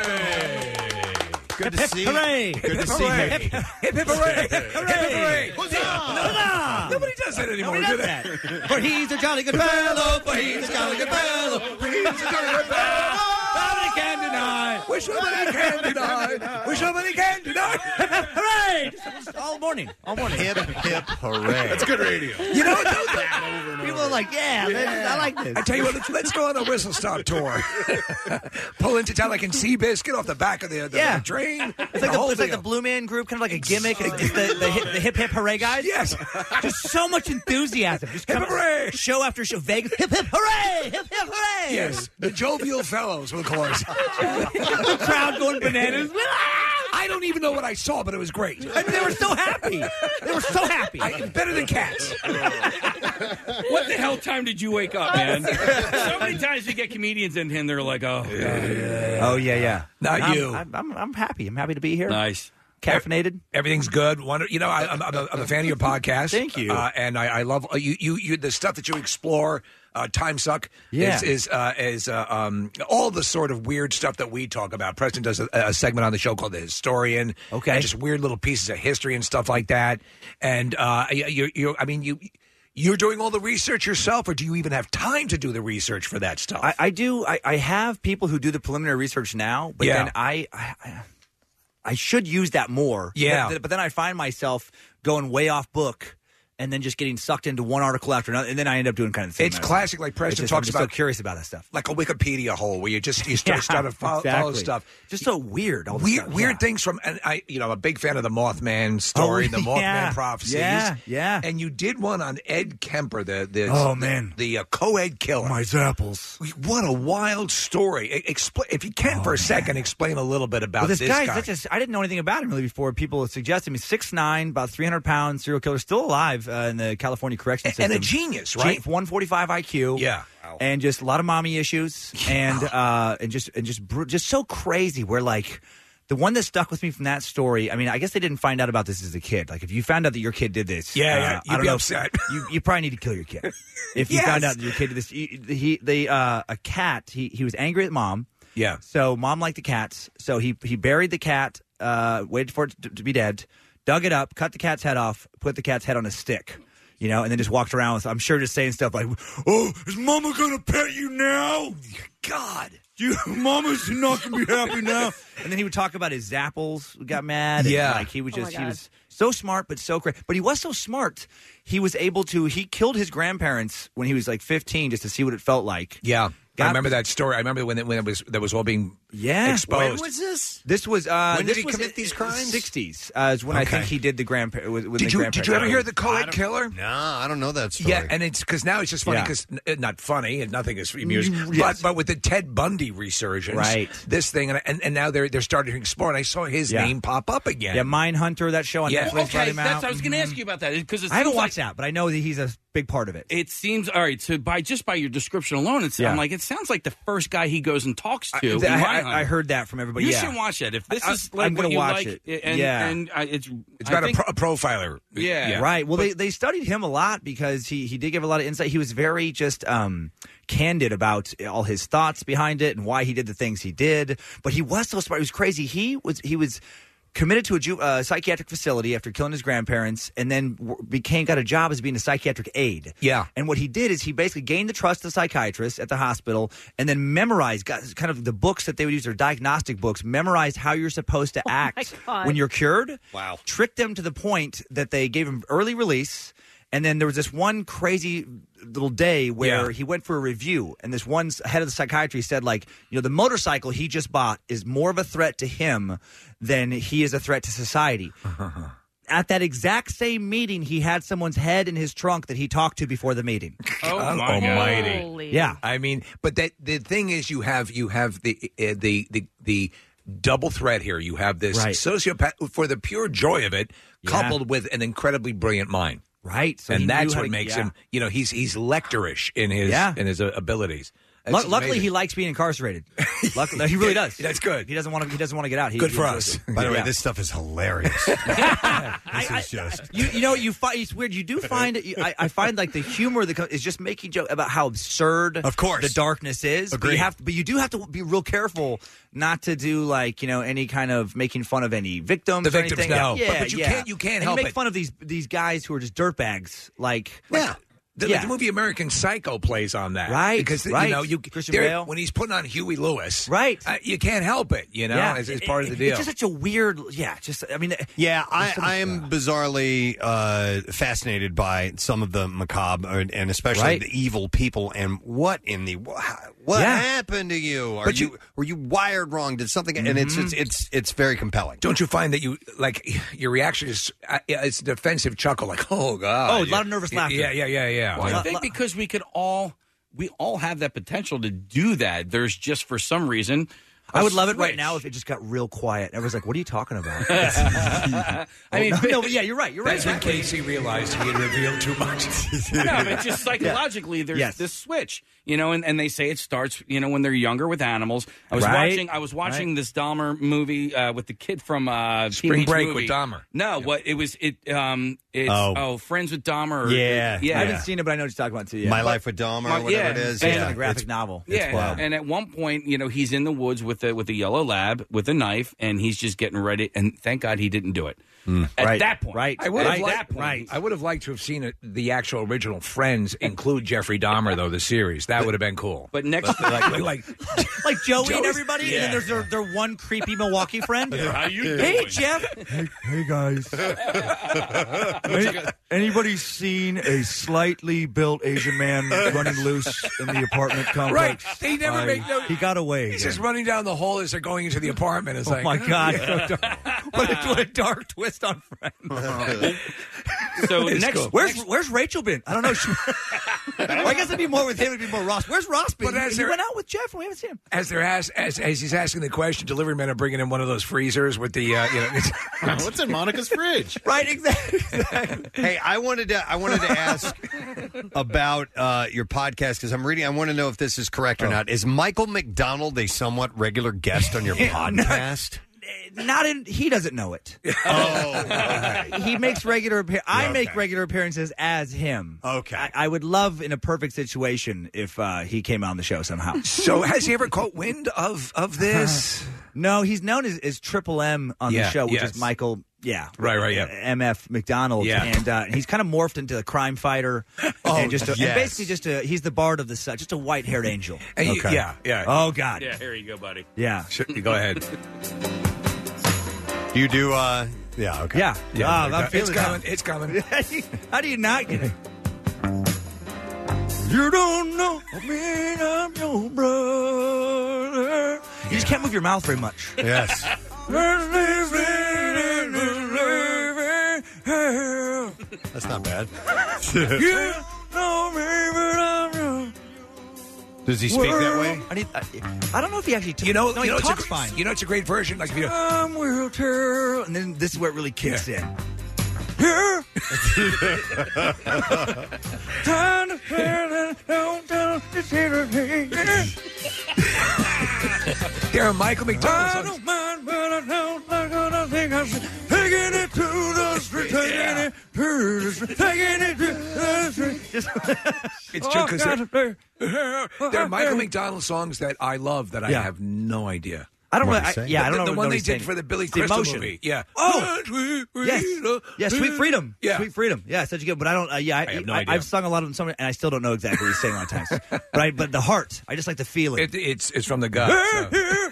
S6: Good to see you.
S10: Hooray!
S6: Good to see you.
S10: Hip hip hooray! Hip hip hooray!
S14: Huzzah!
S10: Nobody does that anymore.
S14: Nobody
S10: do
S14: does
S10: they?
S14: that. For he's a jolly good fellow, for he's a jolly good fellow, for he's a jolly good fellow. Nobody can deny.
S10: Wish nobody can deny. Wish nobody can deny.
S14: Hooray! All morning. All morning.
S6: Hip, hip, hooray.
S11: That's good radio.
S10: You know,
S14: people are like, yeah, yeah. I like this.
S10: I tell you what, let's, let's go on a whistle stop tour. Pull into town like in Seabiscuit off the back of the, the,
S14: Yeah.
S10: the train.
S14: It's like, the, it's like the Blue Man Group, kind of like a gimmick. It's just the, the, hip, the hip hip hooray guys.
S10: Yes.
S14: Just so much enthusiasm. Just
S10: Hip
S14: come-
S10: hooray!
S14: Show after show. Vegas. Hip hip hooray! Hip hip hooray!
S10: Yes, the jovial fellows, we'll call us.
S14: The crowd going bananas.
S10: I don't even know what I saw, but it was great.
S14: I mean, they were so happy. They were so happy.
S10: I, better than cats.
S4: What the hell time did you wake up, man? So many times we get comedians in here and they're like, oh, yeah.
S14: Oh yeah, yeah.
S10: Not
S14: I'm,
S10: you.
S14: I'm, I'm, I'm happy. I'm happy to be here.
S4: Nice.
S14: Caffeinated.
S10: Everything's good. Wonder, you know, I, I'm, I'm, a, I'm a fan of your podcast.
S14: Thank you.
S10: Uh, and I, I love uh, you, you. You the stuff that you explore. Uh, Time Suck
S14: Yeah.
S10: is is, uh, is uh, um, all the sort of weird stuff that we talk about. Preston does a, a segment on the show called The Historian.
S14: Okay.
S10: And just weird little pieces of history and stuff like that. And uh, you, you, I mean, you. You're doing all the research yourself, or do you even have time to do the research for that stuff?
S14: I, I do. I, I have people who do the preliminary research now, but
S10: Yeah.
S14: then I, I, I should use that more.
S10: Yeah.
S14: But, but then I find myself going way off book, and then just getting sucked into one article after another, and then I end up doing kind of the same.
S10: It's classic, like Preston
S14: just,
S10: talks
S14: I'm just
S10: about.
S14: so curious about that stuff.
S10: Like a Wikipedia hole where you just you start,
S14: Yeah,
S10: start to follow, follow
S14: exactly.
S10: stuff.
S14: Just so weird. All the
S10: Weird,
S14: stuff,
S10: weird
S14: yeah.
S10: things from, and I, you know, I'm a big fan of the Mothman story,
S14: Oh,
S10: the Mothman
S14: yeah.
S10: prophecies.
S14: Yeah, yeah.
S10: And you did one on Ed Kemper, the the
S14: Oh,
S10: the,
S14: man.
S10: the uh, co-ed killer.
S14: My Zapples.
S10: What a wild story! E- Expl- if you can, for a second, explain a little bit about
S14: Well, this,
S10: this
S14: guy's
S10: guy.
S14: such a, I didn't know anything about him really before people suggested me. six nine, about three hundred pounds, serial killer, still alive uh, in the California correction system.
S10: And a genius, right?
S14: one forty-five I Q.
S10: Yeah.
S14: And just a lot of mommy issues, and uh, and just and just br- just so crazy. Where like the one that stuck with me from that story. I mean, I guess they didn't find out about this as a kid. Like if you found out that your kid did this,
S10: Yeah,
S14: uh,
S10: yeah,
S14: I
S10: you'd
S14: don't
S10: be
S14: know,
S10: upset.
S14: You you probably need to kill your kid if you
S10: Yes.
S14: found out that your kid did this. He, he the uh, a cat. He he was angry at mom.
S10: Yeah.
S14: So mom liked the cats. So he he buried the cat, uh, waited for it to, to be dead, dug it up, cut the cat's head off, put the cat's head on a stick, you know, and then just walked around with, I'm sure, just saying stuff like, "Oh, is Mama gonna pet you now? God, you Mama's not gonna be happy now." And then he would talk about his Zapples, got mad. And
S10: Yeah.
S14: like he was
S3: Oh my
S14: just he
S3: God.
S14: was so smart, but so crazy. But he was so smart. He was able to. He killed his grandparents when he was like fifteen, just to see what it felt like.
S10: Yeah.
S14: Got-
S10: I remember that story. I remember when it, when it was that was all being
S14: Yeah.
S10: exposed.
S6: When was this?
S14: This was uh,
S6: When did
S14: this
S6: he
S14: was
S6: commit
S14: in-
S6: these crimes?
S14: sixties uh, is when I
S10: Okay.
S14: think he did the grandpa. When
S10: Did
S14: the
S10: you
S14: grandparents
S10: did you ever
S14: died.
S10: hear the
S6: I
S10: co-ed
S6: don't-
S10: killer?
S6: No, I don't know that story.
S10: Yeah, and it's because now it's just funny
S14: Yeah.
S10: because not funny and nothing is amusing.
S14: Mm, yes.
S10: But but with the Ted Bundy resurgence,
S14: Right.
S10: This thing and and, and now they're they're starting to explore. And I saw his
S14: Yeah.
S10: name pop up again.
S14: Yeah, Mindhunter, that show on
S10: Yeah.
S14: Netflix brought
S4: Okay,
S14: him
S4: that's
S14: out.
S4: I was going to
S14: Mhm.
S4: ask you about that because
S14: I haven't watched that, but I know that he's a big part of it.
S4: It seems all right. So by just by your description alone, it's
S14: Yeah.
S4: I'm like it sounds like the first guy he goes and talks to.
S14: I,
S4: in
S14: I,
S4: Mindhunter.
S14: I heard that from everybody.
S4: You
S14: yeah.
S4: should watch that. If this
S14: I-
S4: is like
S14: I'm
S4: what
S14: gonna
S4: you
S14: watch
S4: like,
S14: it.
S4: and,
S14: Yeah.
S4: and uh, it's
S10: It's
S4: I
S10: about a,
S4: think-
S10: pro- a profiler.
S4: Yeah.
S14: Right. Well, they, they studied him a lot because he, he did give a lot of insight. He was very just um, candid about all his thoughts behind it and why he did the things he did. But he was so smart. He was crazy. He was he was committed to a ju- uh, psychiatric facility after killing his grandparents, and then w- became got a job as being a psychiatric aide.
S10: Yeah.
S14: And what he did is he basically gained the trust of the psychiatrist at the hospital, and then memorized got kind of the books that they would use, their diagnostic books, memorized how you're supposed to act
S3: God.
S14: when you're cured.
S6: Wow.
S14: Tricked them to the point that they gave him early release. And then there was this one crazy little day where
S10: Yeah.
S14: he went for a review, and this one s- head of the psychiatry said, like, you know, the motorcycle he just bought is more of a threat to him than he is a threat to society. At that exact same meeting, he had someone's head in his trunk that he talked to before the meeting.
S4: Oh
S10: God
S4: my
S10: Almighty.
S3: Holy.
S14: Yeah.
S10: I mean, but that the thing is, you have you have the uh, the the the double threat here. You have this
S14: Right.
S10: sociopath for the pure joy of it,
S14: Yeah.
S10: coupled with an incredibly brilliant mind,
S14: Right. So he
S10: and
S14: knew
S10: that's
S14: how
S10: what
S14: to-
S10: makes
S14: yeah.
S10: him. You know, he's he's lectorish in his
S14: Yeah.
S10: in his uh, abilities.
S14: Lu-
S10: That's
S14: luckily,
S10: amazing.
S14: he likes being incarcerated. Luckily, he really does.
S10: That's good.
S14: He doesn't want to. He doesn't want to get out. He,
S10: Good
S14: he
S10: for
S14: enjoys
S10: us.
S14: it.
S6: By the way,
S14: Yeah.
S6: this stuff is hilarious.
S14: I-
S6: this
S14: I-
S6: is just.
S14: You, you know, you find it's weird. You do find it. You, I, I find like the humor that comes is just making joke about how absurd,
S6: Of course.
S14: the darkness is. But
S6: Agreed.
S14: you have, to, but you do have to be real careful not to do like you know any kind of making fun of any victims.
S10: The
S14: or
S10: victims,
S14: anything.
S10: no.
S14: Yeah,
S10: But- but you
S14: yeah.
S10: can't- you can't
S14: and
S10: help
S14: you make
S10: it.
S14: fun of these these guys who are just dirtbags. Like,
S10: Yeah. The,
S14: Yeah.
S10: the movie American Psycho plays on that,
S14: Right,
S10: Because
S14: right.
S10: you know you
S14: Christian
S10: there-
S14: Bale.
S10: when he's putting on Huey Lewis,
S14: Right.
S10: uh, you can't help it. You know,
S14: yeah,
S10: as, as
S14: It-
S10: part of
S14: it-
S10: the deal.
S14: It's just such a weird. Yeah, just I mean,
S6: Yeah, I,
S14: so much
S6: I am bizarrely uh, fascinated by some of the macabre and, and especially
S14: Right.
S6: the evil people. And what in the wha- what
S14: Yeah.
S6: happened to you? Are
S10: But
S6: you,
S10: you-
S6: were you wired wrong? Did something? And it's, it's it's it's very compelling.
S10: Don't you find that you like your reaction is uh, it's a defensive chuckle, like oh god,
S14: Oh, a lot of nervous laughter.
S10: Yeah, yeah, yeah, yeah.
S4: Well, I
S14: Well,
S4: think
S14: lo-
S4: because we could all we all have that potential to do that. There's just for some reason.
S14: I would love it right
S4: switch.
S14: now if it just got real quiet. Everyone's like, "What are you talking about?"
S4: I mean,
S14: no, no, but yeah, you're right. You're right.
S10: That's when Casey realized he had revealed too much.
S4: no, but just psychologically, there's
S14: Yes.
S4: this switch, you know, and, and they say it starts, you know, when they're younger with animals. I was
S14: Right.
S4: watching, I was watching this Dahmer movie uh, with the kid from uh,
S10: Spring
S4: Teen Beach
S10: Break
S4: movie.
S10: with Dahmer.
S4: No, what it was, it um, it's
S6: Oh.
S4: oh, Friends with Dahmer. or-
S6: Yeah.
S4: yeah.
S14: I haven't seen it, but I know what you're talking about too. Yeah.
S6: My Life with Dahmer,
S4: My-
S6: or whatever
S4: yeah.
S6: it is.
S14: Based
S6: yeah,
S14: on a graphic
S6: it's-
S14: novel.
S4: Yeah,
S6: wild.
S4: and at one point, you know, he's in the woods with a with a yellow lab with a knife, and he's just getting ready. And thank God he didn't do it. At
S14: Right.
S4: that point,
S14: Right.
S10: I would
S4: At
S10: have
S4: that
S10: liked,
S4: point,
S10: right. I would have liked to have seen it, the actual original Friends include Jeffrey Dahmer, though the series. That would have been cool.
S4: But next,
S10: like, like
S14: like Joey, and
S10: Joey's-
S14: everybody, and then there's their, their one creepy Milwaukee friend.
S4: How you
S14: Hey,
S4: doing?
S14: Jeff. Hey, hey guys. Any, anybody seen a slightly built Asian man running loose in the apartment complex?
S10: Right. They never
S14: I-
S10: make no.
S14: He got away.
S10: He's
S14: again.
S10: just running down the hall as they're going into the apartment. It's
S14: Oh
S10: like,
S14: my God!
S10: yeah.
S14: what, a, what a dark twist on Friends.
S4: So
S10: It's
S4: next,
S10: cool.
S14: Where's Where's Rachel been? I don't know. She, well, I guess it'd be more with him. It'd be more Ross. Where's Ross been?
S10: But as
S14: he
S10: there-
S14: went out with Jeff, and we haven't seen him.
S10: As they're as, as as he's asking the question, delivery men are bringing in one of those freezers with the uh, you know. It's,
S11: What's in Monica's fridge?
S14: Right? Exactly. exactly.
S6: Hey, I wanted to I wanted to ask about uh, your podcast because I'm reading. I want to know if this is correct or not. Is Michael McDonald a somewhat regular guest on your podcast?
S14: Not in. He doesn't know it.
S6: Oh,
S14: He makes regular. Appear- I
S6: Okay.
S14: make regular appearances as him.
S6: Okay.
S14: I, I would love in a perfect situation if uh, he came on the show somehow.
S10: so has he ever caught wind of of this?
S14: No, he's known as, as Triple M on
S10: Yeah,
S14: the show, which
S10: yes.
S14: is Michael. Yeah,
S10: Right, right, yeah.
S14: uh, M F McDonald.
S10: Yeah.
S14: and uh, he's kind of morphed into a crime fighter.
S6: Oh,
S14: and just a,
S6: yes.
S14: and basically just a he's the bard of the sun, just a white haired angel.
S10: And you-
S6: Okay.
S10: yeah, yeah.
S14: Oh God.
S4: yeah, here you go, buddy.
S14: Yeah.
S10: Sure, go ahead.
S6: Do you do? Uh, yeah. Okay.
S14: Yeah. Ah, I'm
S10: it's
S14: feeling
S10: coming.
S14: that.
S10: It's coming.
S14: How do you not get it? You don't know me, I'm your brother. You just can't move your mouth very much.
S6: Yes. That's not bad.
S14: You know me, but I'm your
S6: Does he speak that way?
S14: I, need, I, I don't know if he actually. T-
S10: You know,
S14: no,
S10: you
S14: he
S10: know, it's
S14: talks
S10: a,
S14: fine.
S10: You know, it's a great version. Like if you.
S14: I'm wheelchair, and then this is where it really kicks in. Here, time to feel it, don't tell the secret.
S10: There are Michael McDonald
S14: I
S10: songs.
S14: don't mind, but I don't like what I think I should. Taking it to the street, taking it to the street, taking it to the street. Just,
S10: It's true because there, there are Michael McDonald songs that I love that I
S14: Yeah.
S10: have no idea.
S14: I don't
S10: What
S14: really.
S10: are
S14: I,
S10: you saying?
S14: yeah, I
S10: The-
S14: don't know.
S10: the
S14: what
S10: one they
S14: he's
S10: did
S14: saying.
S10: for the Billy
S14: It's the
S10: Crystal
S14: emotion.
S10: movie. Yeah.
S14: Oh,
S10: Sweet
S14: yes,
S10: freedom.
S14: yeah, Sweet Freedom.
S10: Yeah.
S14: Sweet Freedom. Yeah, such a good. But I don't. Uh, yeah, I,
S10: I have no
S14: I,
S10: idea.
S14: I've sung a lot of them, some, and I still don't know exactly what he's saying a lot of times. But I, but the heart, I just like the feeling.
S10: It, it's it's from the gut. so.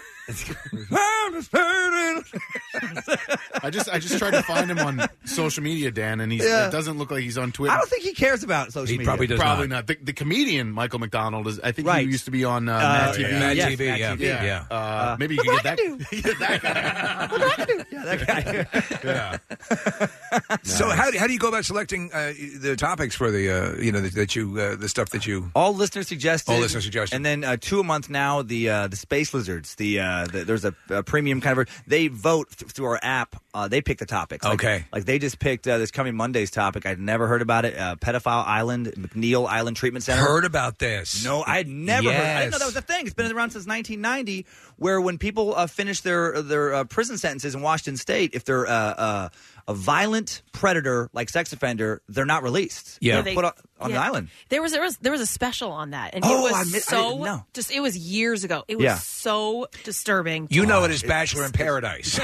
S11: I just I just tried to find him on social media, Dan, and he's,
S14: Yeah.
S11: it doesn't look like he's on Twitter.
S14: I don't think he cares about social
S11: He
S14: media.
S11: probably does Probably not. The, the comedian Michael McDonald is. I think
S14: Right.
S11: he used to be on uh,
S14: Uh,
S11: Mad T V.
S14: yeah. Mad Yes, T V, Mad
S11: yeah,
S14: T V,
S11: yeah.
S14: yeah.
S11: Uh, maybe you can get that. that guy.
S14: Yeah, that guy.
S11: yeah.
S10: So how do, how do you go about selecting uh, the topics for the uh, you know that, that you uh, the stuff that you
S14: All listener suggested.
S10: All listener suggested.
S14: And then uh, two a month now. The uh, the Space Lizards. The, uh, the there's a, a premium kind of. They vote th- through our app. Uh, they pick the topics. Like,
S10: Okay.
S14: Like they just picked uh, this coming Monday's topic. I'd never heard about it. Uh, Pedophile Island, McNeil Island Treatment Center.
S10: heard about this?
S14: No, I had never heard. I didn't know
S10: Yes.
S14: that was a thing. It's been around since nineteen ninety, where when people uh, finish their their uh, prison sentences in Washington State, if they're uh, uh, a violent predator like sex offender, they're not released.
S10: Yeah.
S14: They're put on, on the
S3: Yeah.
S14: island.
S3: There was there was there was a special on that, and
S14: Oh,
S3: it
S14: I
S3: was
S14: mi- I
S3: so
S14: didn't know.
S3: just it was years ago. It was
S14: Yeah.
S3: so disturbing.
S10: You know it as Bachelor in Paradise.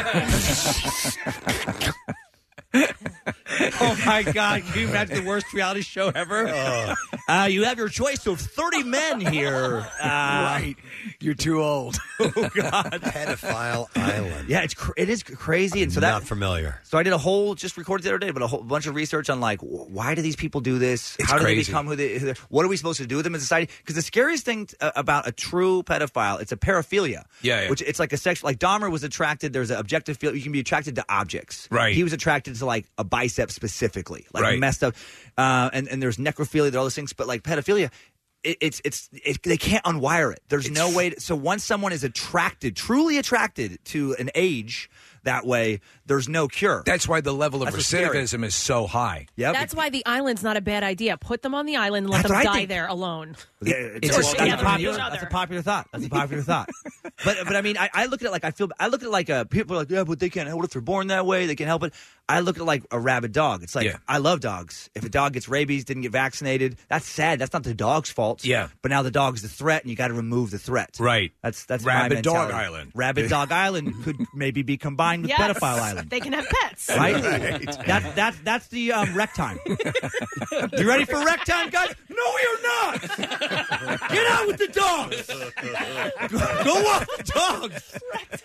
S14: Oh my God! Can you imagine the worst reality show ever? Uh, you have your choice of thirty men here. Uh,
S10: right, you're too old.
S14: Oh God!
S6: Pedophile Island.
S14: Yeah, it's cr- it is crazy, and so
S6: Not
S14: that
S6: familiar.
S14: So I did a whole just recorded the other day, but a whole bunch of research on like wh- why do these people do this?
S10: It's
S14: How do they
S10: crazy.
S14: become who they? Who they're- what are we supposed to do with them in society? Because the scariest thing t- uh, about a true pedophile, it's a paraphilia.
S10: Yeah, yeah.
S14: Which it's like a sexual. Like Dahmer was attracted. There's an objective feel. You can be attracted to objects.
S10: Right.
S14: He was attracted to like a bicep specifically, like
S10: Right.
S14: messed up. Uh, and and there's necrophilia, there are all those things, but like pedophilia. It, it's it's it, they can't unwire it. There's no way. To, so once someone is attracted, truly attracted to an age that way, there's no cure.
S10: That's why the level of
S14: That's what's scary.
S10: recidivism is so high.
S14: Yeah,
S3: That's why the island's not a bad idea. Put them on the island and let
S14: That's
S3: them
S14: what I
S3: die
S14: think.
S3: there alone.
S14: Yeah, it's
S3: Or
S14: a,
S3: together
S14: that's, a
S3: with
S14: popular,
S3: each other.
S14: that's a popular thought. That's a popular thought. But but I mean, I, I look at it like I feel. I look at it like uh, people are like, yeah, but they can't. What if they're born that way? They can't help it. I look at it like a rabid dog. It's like
S10: Yeah.
S14: I love dogs. If a dog gets rabies, didn't get vaccinated, that's sad. That's not the dog's fault.
S10: Yeah.
S14: But now the dog's the threat, and you got to remove the threat.
S10: Right.
S14: That's that's
S10: Rabid
S14: my
S10: Dog
S14: mentality.
S10: Island.
S14: Rabid Dog Island could maybe be combined with
S3: Yes,
S14: Pedophile Island.
S3: they can have pets.
S14: Right?
S10: Right.
S14: That, that, that's the um, rec time. You ready for rec time, guys? No, we are not. Get out with the dogs. Go, go walk the dogs.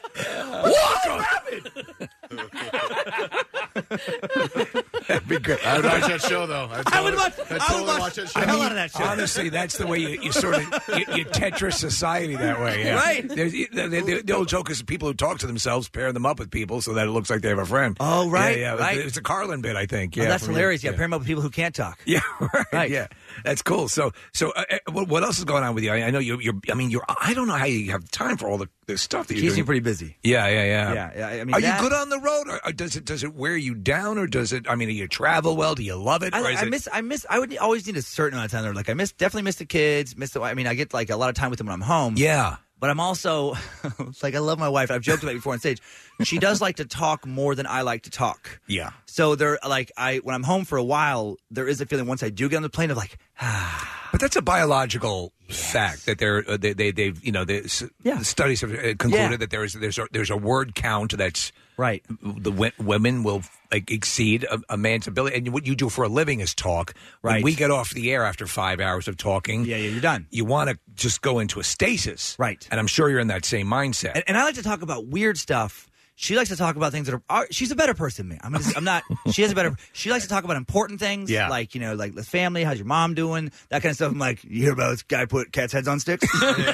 S14: Walk them.
S10: That'd be great.
S11: I would watch that show though. I'd
S14: I would
S11: totally-
S14: watch,
S11: I'd
S14: I would
S11: totally
S14: watch,
S11: watch that show.
S14: the hell out of that show.
S10: Honestly, that's the way you, you sort of you, you Tetris society that way. Yeah.
S14: Right.
S10: There's, the, the, the old joke is people who talk to themselves pair them up with people so that it looks like they have a friend.
S14: Oh, right,
S10: Yeah, yeah.
S14: right.
S10: It's a Carlin bit, I think.
S14: Oh,
S10: Yeah,
S14: that's
S10: from-
S14: hilarious. Yeah,
S10: yeah.
S14: pair them up with people who can't talk.
S10: Yeah, right.
S14: Right.
S10: Yeah, that's cool. So, so uh, uh, what, what else is going on with you? I, I know you're, you're. I mean, you're. I don't know how you have time for all the, the stuff that you're
S14: Keeps me
S10: doing.
S14: pretty busy.
S10: Yeah, yeah, yeah.
S14: Yeah, yeah, I mean,
S10: are
S14: that-
S10: you good on the road, or, or does it does it wear you down, or does it? I mean, do you travel well? Do you love it? or
S14: I,
S10: is
S14: I
S10: it,
S14: miss. I miss. I would always need a certain amount of time there. Like I miss. Definitely miss the kids. Miss the. I mean, I get like a lot of time with them when I'm home.
S10: Yeah.
S14: But I'm also like I love my wife. I've joked about it before on stage. She does like to talk more than I like to talk.
S10: Yeah.
S14: So there, like I when I'm home for a while, there is a feeling once I do get on the plane of like,
S10: But that's a biological fact that they're uh, they they they've you know the, s- the studies have uh, concluded
S14: Yeah.
S10: that there is there's a, there's a word count that's
S14: right.
S10: The w- women will like exceed a, a man's ability, and what you do for a living is talk. When
S14: Right.
S10: we get off the air after five hours of talking,
S14: Yeah, yeah, you're done.
S10: You want to just go into a stasis,
S14: Right.
S10: And I'm sure you're in that same mindset.
S14: And, and I like to talk about weird stuff. She likes to talk about things that are. are she's a better person than me. I'm, just, I'm not. She is a better. She likes to talk about important things,
S6: Yeah.
S14: like you know, like the family. How's your mom doing? That kind of stuff. I'm like, you hear about this guy put cats' heads on sticks?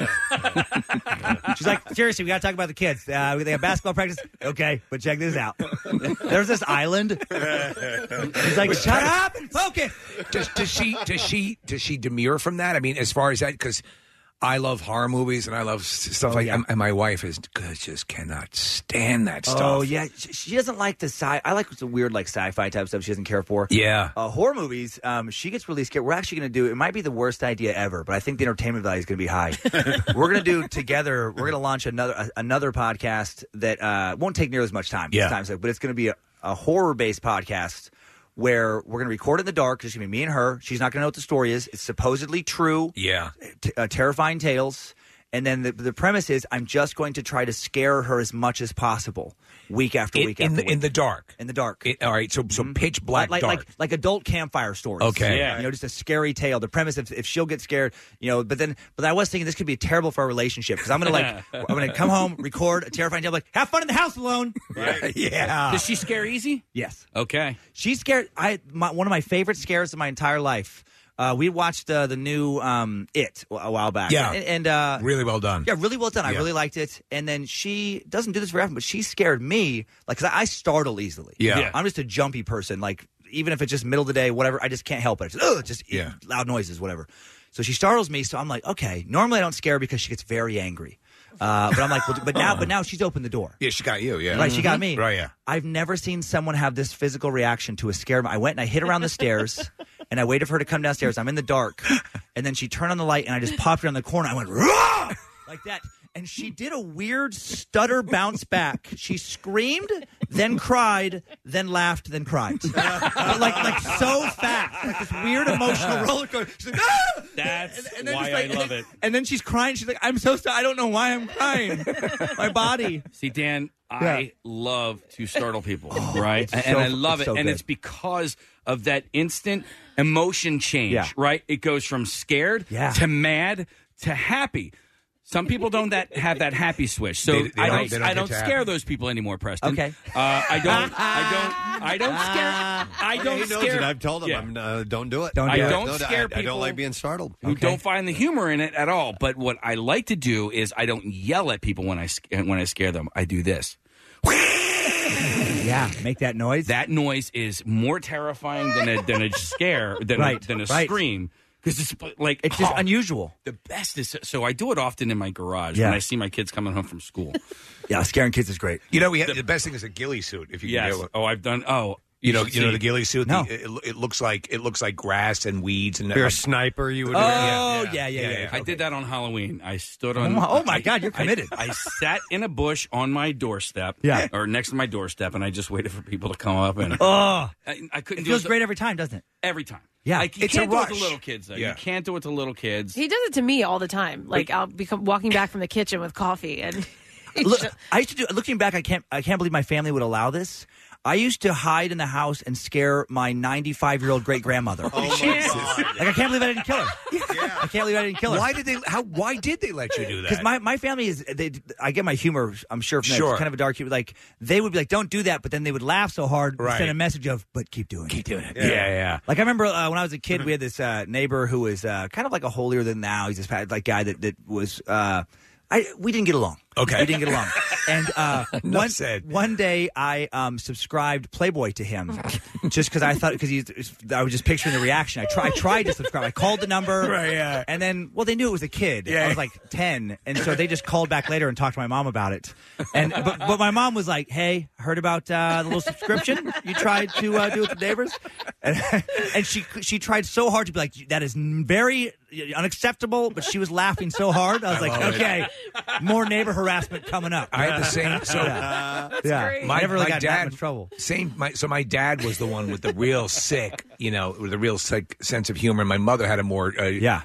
S14: She's like, seriously, we got to talk about the kids. Uh, they have basketball practice. Okay, but check this out. There's this island. He's like, shut up and focus.
S10: Does, does she does she does she demur from that? I mean, as far as that, because I love horror movies and I love s- stuff
S14: Oh,
S10: like
S14: yeah.
S10: that. And my wife is just cannot stand that stuff.
S14: Oh yeah, she, she doesn't like the sci. I like the weird like sci-fi type stuff. She doesn't care for.
S10: Yeah.
S14: uh, horror movies. Um, she gets really scared. We're actually going to do. It might be the worst idea ever, but I think the entertainment value is going to be high. We're going to do together. We're going to launch another a, another podcast that uh, won't take nearly as much time.
S10: Yeah.
S14: Time, but it's going to be a, a horror based podcast. Where we're going to record in the dark. It's going to be me and her. She's not going to know what the story is. It's supposedly true.
S10: Yeah.
S14: T- uh, terrifying tales. And then the, the premise is I'm just going to try to scare her as much as possible, week after
S10: In-
S14: week
S10: in
S14: after
S10: the-
S14: week.
S10: in the dark.
S14: In the dark.
S10: It- all right, so so pitch black
S14: like,
S10: dark.
S14: Like, like adult campfire stories.
S10: Okay. Yeah.
S14: You know, just a scary tale. The premise, if, if she'll get scared, you know, but then, but I was thinking this could be terrible for our relationship because I'm going to like, I'm going to come home, record a terrifying tale, like, have fun in the house alone.
S4: Right.
S14: Yeah.
S4: Does she scare easy?
S14: Yes.
S4: Okay.
S14: She's scared. I my, one of my favorite scares of my entire life. Uh, we watched uh, the new um, It a while back.
S10: Yeah.
S14: and, and uh,
S10: really well done.
S14: Yeah, really well done. I
S10: Yeah.
S14: really liked it. And then she doesn't do this very often, but she scared me, like, because I, I startle easily.
S10: Yeah. Yeah.
S14: I'm just a jumpy person. Like, even if it's just middle of the day, whatever, I just can't help it. I just, ugh, just
S10: Yeah.
S14: loud noises, whatever. So she startles me. So I'm like, okay. Normally I don't scare her because she gets very angry. Uh, but I'm like, well, but now, but now she's opened the door.
S10: Yeah, she got you. Yeah,
S14: Right, she got me.
S10: Right, yeah.
S14: I've never seen someone have this physical reaction to a scare. I went and I hid around the stairs, and I waited for her to come downstairs. I'm in the dark, and then she turned on the light, and I just popped her on the corner. I went, "Rah!" like that. And she did a weird stutter bounce back. She screamed, then cried, then laughed, then cried. But like, like so fast. Like this weird emotional roller coaster. She's like, ah!
S4: That's
S14: And- and then
S4: why
S14: just like-
S4: I love it.
S14: And then she's crying. She's like, I'm so sorry. I don't know why I'm crying. My body.
S4: See, Dan,
S14: Yeah.
S4: I love to startle people, right?
S14: it's
S4: And
S14: so-
S4: I love
S14: it's
S4: it.
S14: so
S4: and
S14: good.
S4: it's because of that instant emotion change,
S14: Yeah.
S4: right? It goes from scared
S14: Yeah.
S4: to mad to happy. Some people don't that have that happy switch, so
S10: They- they
S4: I
S10: don't-
S4: don't.
S10: they don't
S4: I
S10: get
S4: don't
S10: to
S4: scare
S10: happy.
S4: those people anymore, Preston.
S14: Okay.
S4: Uh, I don't. I don't. I don't scare. I don't
S6: he knows
S4: scare.
S6: it. I've told him,
S4: Yeah.
S6: I'm, uh, don't do it.
S14: Don't
S4: I
S14: do it.
S4: don't
S6: No,
S4: scare
S6: I,
S4: people.
S6: I don't like being startled.
S4: Who
S14: Okay.
S4: don't find the humor in it at all. But what I like to do is I don't yell at people when I sc- when I scare them. I do this.
S14: Yeah, make that noise.
S4: That noise is more terrifying than a than a scare than
S14: Right,
S4: a, than a
S14: right.
S4: scream because it's like
S14: It's just
S4: oh,
S14: unusual.
S4: The best is so I do it often in my garage
S14: Yeah.
S4: when I see my kids coming home from school.
S14: Yeah, scaring kids is great.
S10: You know, we have, the best thing is a ghillie suit. If you can
S4: Yes.
S10: do it.
S4: Oh, I've done. Oh,
S10: You know,
S4: should
S10: you know
S4: see.
S10: the ghillie suit.
S14: No.
S10: The, it, it looks like it looks like grass and weeds and
S6: If you're a
S10: like,
S6: sniper, you would
S14: Oh,
S6: do it.
S14: yeah, yeah, yeah. yeah,
S4: I did that on Halloween. I stood
S14: Oh
S4: on.
S14: my- oh my
S4: I-
S14: God, you're
S4: I-
S14: committed.
S4: I, sat in a bush on my doorstep,
S14: Yeah.
S4: or next to my doorstep, and I just waited for people to come up and.
S14: Oh,
S4: I, I couldn't
S14: it
S4: do
S14: feels
S4: it
S14: great every time, doesn't it?
S4: every time.
S14: Yeah.
S4: Like, you
S10: It's a
S4: can't do it to
S10: rush.
S4: little kids. Though.
S10: Yeah.
S4: You can't do it to little kids.
S3: He does it to me all the time. Like I'll be com- walking back from the kitchen with coffee, and he's
S14: Look,
S3: just-
S14: I used to do. Looking back, I can't. I can't believe my family would allow this. I used to hide in the house and scare my ninety-five-year-old great grandmother.
S6: Oh, my God.
S14: Like I can't believe I didn't kill her. I can't believe I didn't kill her.
S10: Why did they? How? Why did they let you do that?
S14: Because my, my family is, they, I get my humor, I'm sure, from that.
S10: Sure.
S14: It's kind of a dark humor. Like, they would be like, don't do that, but then they would laugh so hard and
S10: Right.
S14: send a message of, but keep doing it.
S10: keep doing it. Yeah, yeah.
S14: Like, I remember uh, when I was a kid, we had this uh, neighbor who was uh, kind of like a holier than thou. He's this like guy that, that was, uh, I we didn't get along.
S10: Okay.
S14: We didn't get along. And uh,
S10: Enough
S14: one,
S10: said.
S14: one day I um, subscribed Playboy to him just because I thought, because I was just picturing the reaction. I, try, I tried to subscribe. I called the number.
S10: Right, yeah.
S14: And then, well, they knew it was a kid.
S10: Yeah.
S14: I was like ten. And so they just called back later and talked to my mom about it. And But, but my mom was like, hey, heard about uh, the little subscription you tried to uh, do with the neighbors? And, and she she tried so hard to be like, that is very unacceptable, but she was laughing so hard. I was like,
S10: love it.
S14: okay, more neighbor harassment coming up.
S10: I had the same. So
S14: yeah. yeah.
S3: great.
S10: my,
S14: I never really
S10: my
S14: got in that
S10: dad
S14: much trouble.
S10: Same. My, so my dad was the one with the real sick, you know, with a real sick sense of humor. And my mother had a more uh,
S14: Yeah.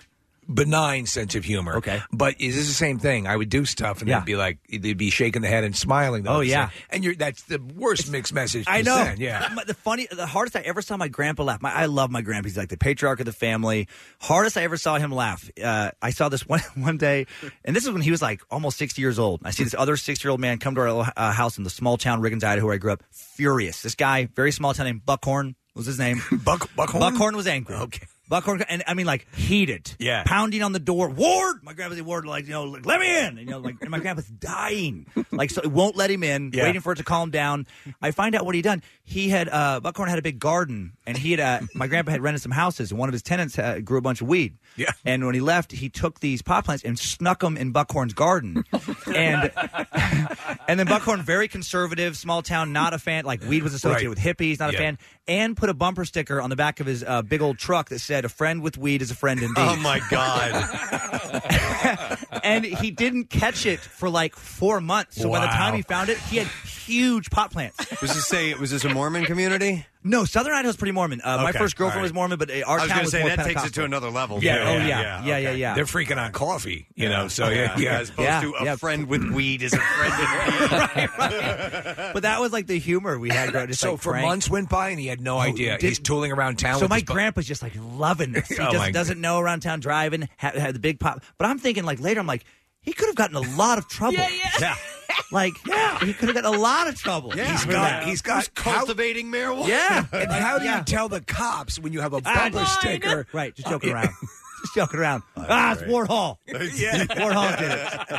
S10: benign sense of humor.
S14: Okay.
S10: But is this the same thing? I would do stuff and
S14: Yeah.
S10: they'd be like, they'd be shaking the head and smiling.
S14: Oh, yeah.
S10: Saying, and you're that's the worst mixed message to
S14: I know.
S10: send. Yeah.
S14: My- The funny, the hardest I ever saw my grandpa laugh. My, I love my grandpa. He's like the patriarch of the family. Hardest I ever saw him laugh. Uh, I saw this one one day, and this is when he was like almost sixty years old. I see this other sixty year old man come to our little, uh, house in the small town Riggins, Idaho, where I grew up. Furious. This guy, very small town named Buckhorn was his name.
S10: Buck Buckhorn.
S14: Buckhorn was angry.
S10: Okay.
S14: Buckhorn, and I mean, like heated,
S10: Yeah.
S14: pounding on the door. Ward, my grandpa's Ward, like you know, like, let me in. And, you know, like and my grandpa's dying, like so, it won't let him in.
S10: Yeah.
S14: Waiting for it to calm down. I find out what he done. He had uh, Buckhorn had a big garden, and he had uh, my grandpa had rented some houses, and one of his tenants uh, grew a bunch of weed.
S10: Yeah.
S14: And when he left, he took these pot plants and snuck them in Buckhorn's garden, and and then Buckhorn, very conservative, small town, not a fan. Like weed was associated
S10: Right.
S14: with hippies, not
S10: Yeah.
S14: a fan. And put a bumper sticker on the back of his uh, big old truck that said, "A friend with weed is a friend indeed."
S6: Oh my God!
S14: And he didn't catch it for like four months. So by the
S6: Wow.
S14: time he found it, he had huge pot plants.
S6: Was this say was this a Mormon community?
S14: No, Southern Idaho's pretty Mormon. Uh, My
S6: Okay,
S14: first girlfriend
S6: all right.
S14: was Mormon, but uh, our
S6: I was
S14: town
S6: gonna
S14: was
S6: say,
S14: more
S6: that takes it
S14: Pentecostal.
S6: to another level.
S14: Yeah,
S6: Yeah,
S14: oh
S6: yeah,
S14: yeah,
S6: yeah,
S14: yeah, yeah,
S6: okay.
S14: yeah.
S10: They're freaking on coffee, you know. So yeah, yeah.
S6: As opposed
S14: Yeah,
S6: to a
S14: yeah.
S6: friend with weed is a friend in weed.
S14: But that was like the humor we had. Just
S10: So
S14: like
S10: for
S14: prank.
S10: months went by and he had no
S14: Oh,
S10: idea.
S14: did-
S10: He's tooling around town.
S14: So
S10: with
S14: my
S10: his bu-
S14: grandpa's just like loving this. He
S10: Oh, my
S14: just doesn't know around town driving. Had, had the big pop. But I'm thinking like later, I'm like, he could have gotten a lot of trouble.
S3: Yeah, yeah.
S14: Like, yeah, he could have gotten a lot of trouble.
S10: Yeah, he's
S14: for
S10: got.
S14: that.
S10: He's got
S6: cultivating marijuana.
S14: Yeah.
S10: And how do
S14: Yeah.
S10: you tell the cops when you have a
S14: Ah,
S10: bumper sticker?
S14: Right, just joking around. Just joking around. ah, it's Ward Hall.
S10: Yeah.
S14: Ward Hall did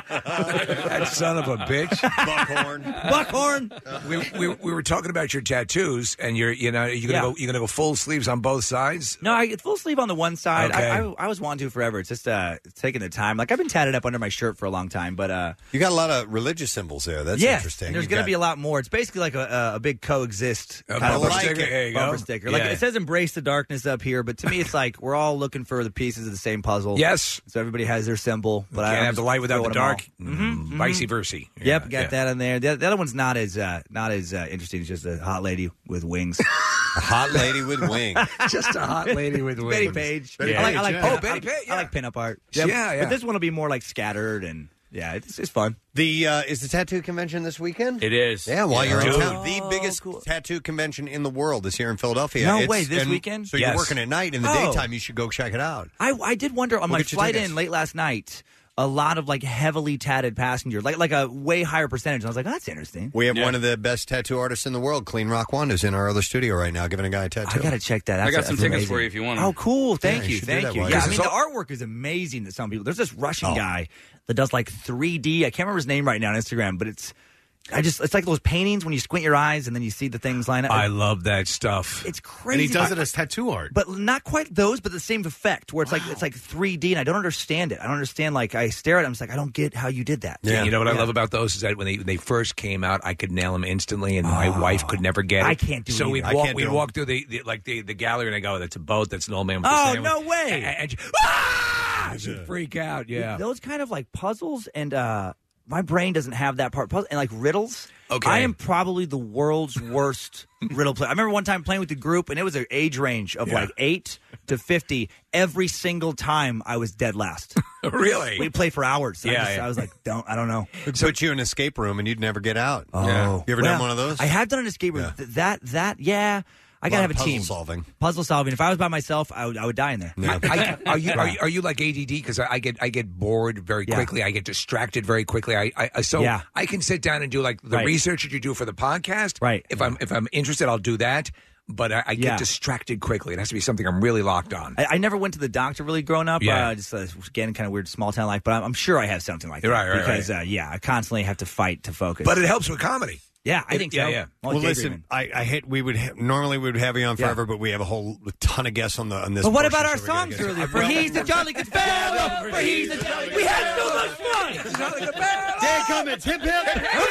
S14: it.
S10: That son of a bitch.
S6: Buckhorn.
S14: Buckhorn.
S10: We, we, we were talking about your tattoos, and you're you know you're gonna
S14: Yeah.
S10: go you're gonna go full sleeves on both sides.
S14: No, I get full sleeve on the one side.
S10: Okay.
S14: I, I, I was wanting to forever. It's just uh, it's taking the time. Like I've been tatted up under my shirt for a long time, but uh,
S6: You got a lot of religious symbols there. That's
S14: yeah,
S6: interesting.
S14: and there's
S6: You've
S14: going to
S6: got-
S14: be a lot more. It's basically like a, a, a big coexist
S10: A
S14: kind of
S10: bumper
S14: a
S10: sticker. There you
S14: bumper
S10: go.
S14: sticker. Like
S10: Yeah.
S14: it says, "Embrace the darkness" up here, but to me, it's like we're all looking for the pieces of the same puzzle.
S10: Yes.
S14: So everybody has their symbol, but I
S10: Can't have the light without the dark.
S14: Mm-hmm.
S10: Vice versa.
S14: Yep, got
S10: yeah.
S14: that in there. The, the other one's not as uh, not as uh, interesting. It's just a hot lady with wings.
S6: A hot lady with wings.
S10: Just a hot lady with wings.
S14: Betty Page.
S10: Betty
S14: I like, I like
S10: Page,
S14: pin-
S10: yeah.
S14: I-
S10: Oh, Betty Page,
S14: I like pinup art.
S10: Yeah, yeah.
S14: But this one will be more like scattered and yeah, it's, it's fun.
S6: The uh, is the tattoo convention this weekend?
S4: It is.
S6: Yeah, while you're in
S14: Dude.
S6: town, the biggest tattoo convention in the world is here in Philadelphia.
S14: No
S6: It's-
S14: way, this
S6: and
S14: weekend?
S6: So
S10: Yes.
S6: you're working at night. In the
S14: Oh.
S6: daytime, you should go check it out.
S14: I, I did wonder on
S6: We'll
S14: my
S6: get you
S14: flight
S6: tickets.
S14: in late last night, a lot of like heavily tatted passengers, like like a way higher percentage. And I was like, oh, that's interesting.
S6: We have
S4: Yeah.
S6: one of the best tattoo artists in the world, Clean Rock Wanda's in our other studio right now, giving a guy a tattoo.
S14: I got to check that.
S4: I
S14: That's,
S4: got some
S14: that's
S4: tickets
S14: amazing.
S4: for you if you want 'em.
S14: Oh, cool! Thank
S6: Yeah, you
S14: you,
S6: should do
S14: thank
S6: that
S14: you.
S6: while
S14: Yeah,
S6: you're-
S14: I mean the artwork is amazing to some people. There's this Russian
S6: Oh.
S14: guy that does like three D. I can't remember his name right now on Instagram, but it's I just it's like those paintings when you squint your eyes and then you see the things line up.
S10: I love that stuff.
S14: It's crazy.
S11: And he does
S14: I-
S11: it as tattoo art.
S14: but not quite those, but the same effect where it's like it's like three D, and I don't understand it. I don't understand. Like I stare at it, I'm just like, I don't get how you did that.
S10: Yeah. You know what I
S14: Yeah.
S10: love about those is that when they, when they first came out, I could nail them instantly, and my wife could never get it.
S14: I can't do
S10: So
S14: it
S10: we'd
S14: either. I
S10: walk,
S6: can't
S10: we'd
S6: do 'em.
S10: walk through the, the like the, the gallery, and I go, "That's a boat. That's an old man with a
S14: Oh
S10: sandwich."
S14: no way!
S10: And, and she, ah! She'd freak out. Yeah.
S14: Those kind of like puzzles, and uh my brain doesn't have that part. Puzzle and like riddles.
S10: Okay.
S14: I am probably the world's worst riddle player. I remember one time playing with the group, and it was an age range of
S10: Yeah.
S14: like eight to fifty. Every single time, I was dead last.
S10: Really?
S14: We played for hours. I,
S10: Yeah,
S14: just-
S10: yeah.
S14: I was like, don't. I don't know.
S6: It'd put you in an escape room and you'd never get out.
S14: Oh,
S6: You ever
S14: Well,
S6: done one of those?
S14: I have done an escape room.
S6: Yeah.
S14: Th- That that yeah. I
S6: A
S14: gotta
S6: lot
S14: have
S6: of
S14: a
S6: puzzle
S14: team.
S6: solving.
S14: Puzzle solving. If I was by myself, I would I would die in there.
S10: I, are you are you are you like A D D? Because I, I get I get bored very
S14: Yeah.
S10: quickly. I get distracted very quickly. I, I I- so
S14: Yeah.
S10: I can sit down and do like the
S14: Right.
S10: research that you do for the podcast.
S14: Right.
S10: If I'm if I'm interested, I'll do that. But I, I get
S14: Yeah.
S10: distracted quickly. It has to be something I'm really locked on.
S14: I, I never went to the doctor really growing up.
S10: Yeah.
S14: Uh, just uh, again, kind of weird small town life. But I'm, I'm sure I have something like that.
S10: Right, right,
S14: because Uh, yeah, I constantly have to fight to focus.
S10: But it helps with comedy.
S14: yeah, I
S10: it-
S14: think
S10: yeah,
S14: so.
S10: yeah.
S14: Well,
S6: Well,
S14: daydreaming.
S6: listen, I, I hate. We would ha- normally we would have you on
S14: Yeah.
S6: forever, but we have a whole ton of guests on the on this.
S14: But what
S6: portion,
S14: about our
S6: so we gotta
S14: songs
S6: get to-
S14: earlier? For he's the jolly good fellow. For he's the jolly. We had so much fun. Jolly good fellow.
S6: Dan Cummins, hip hip,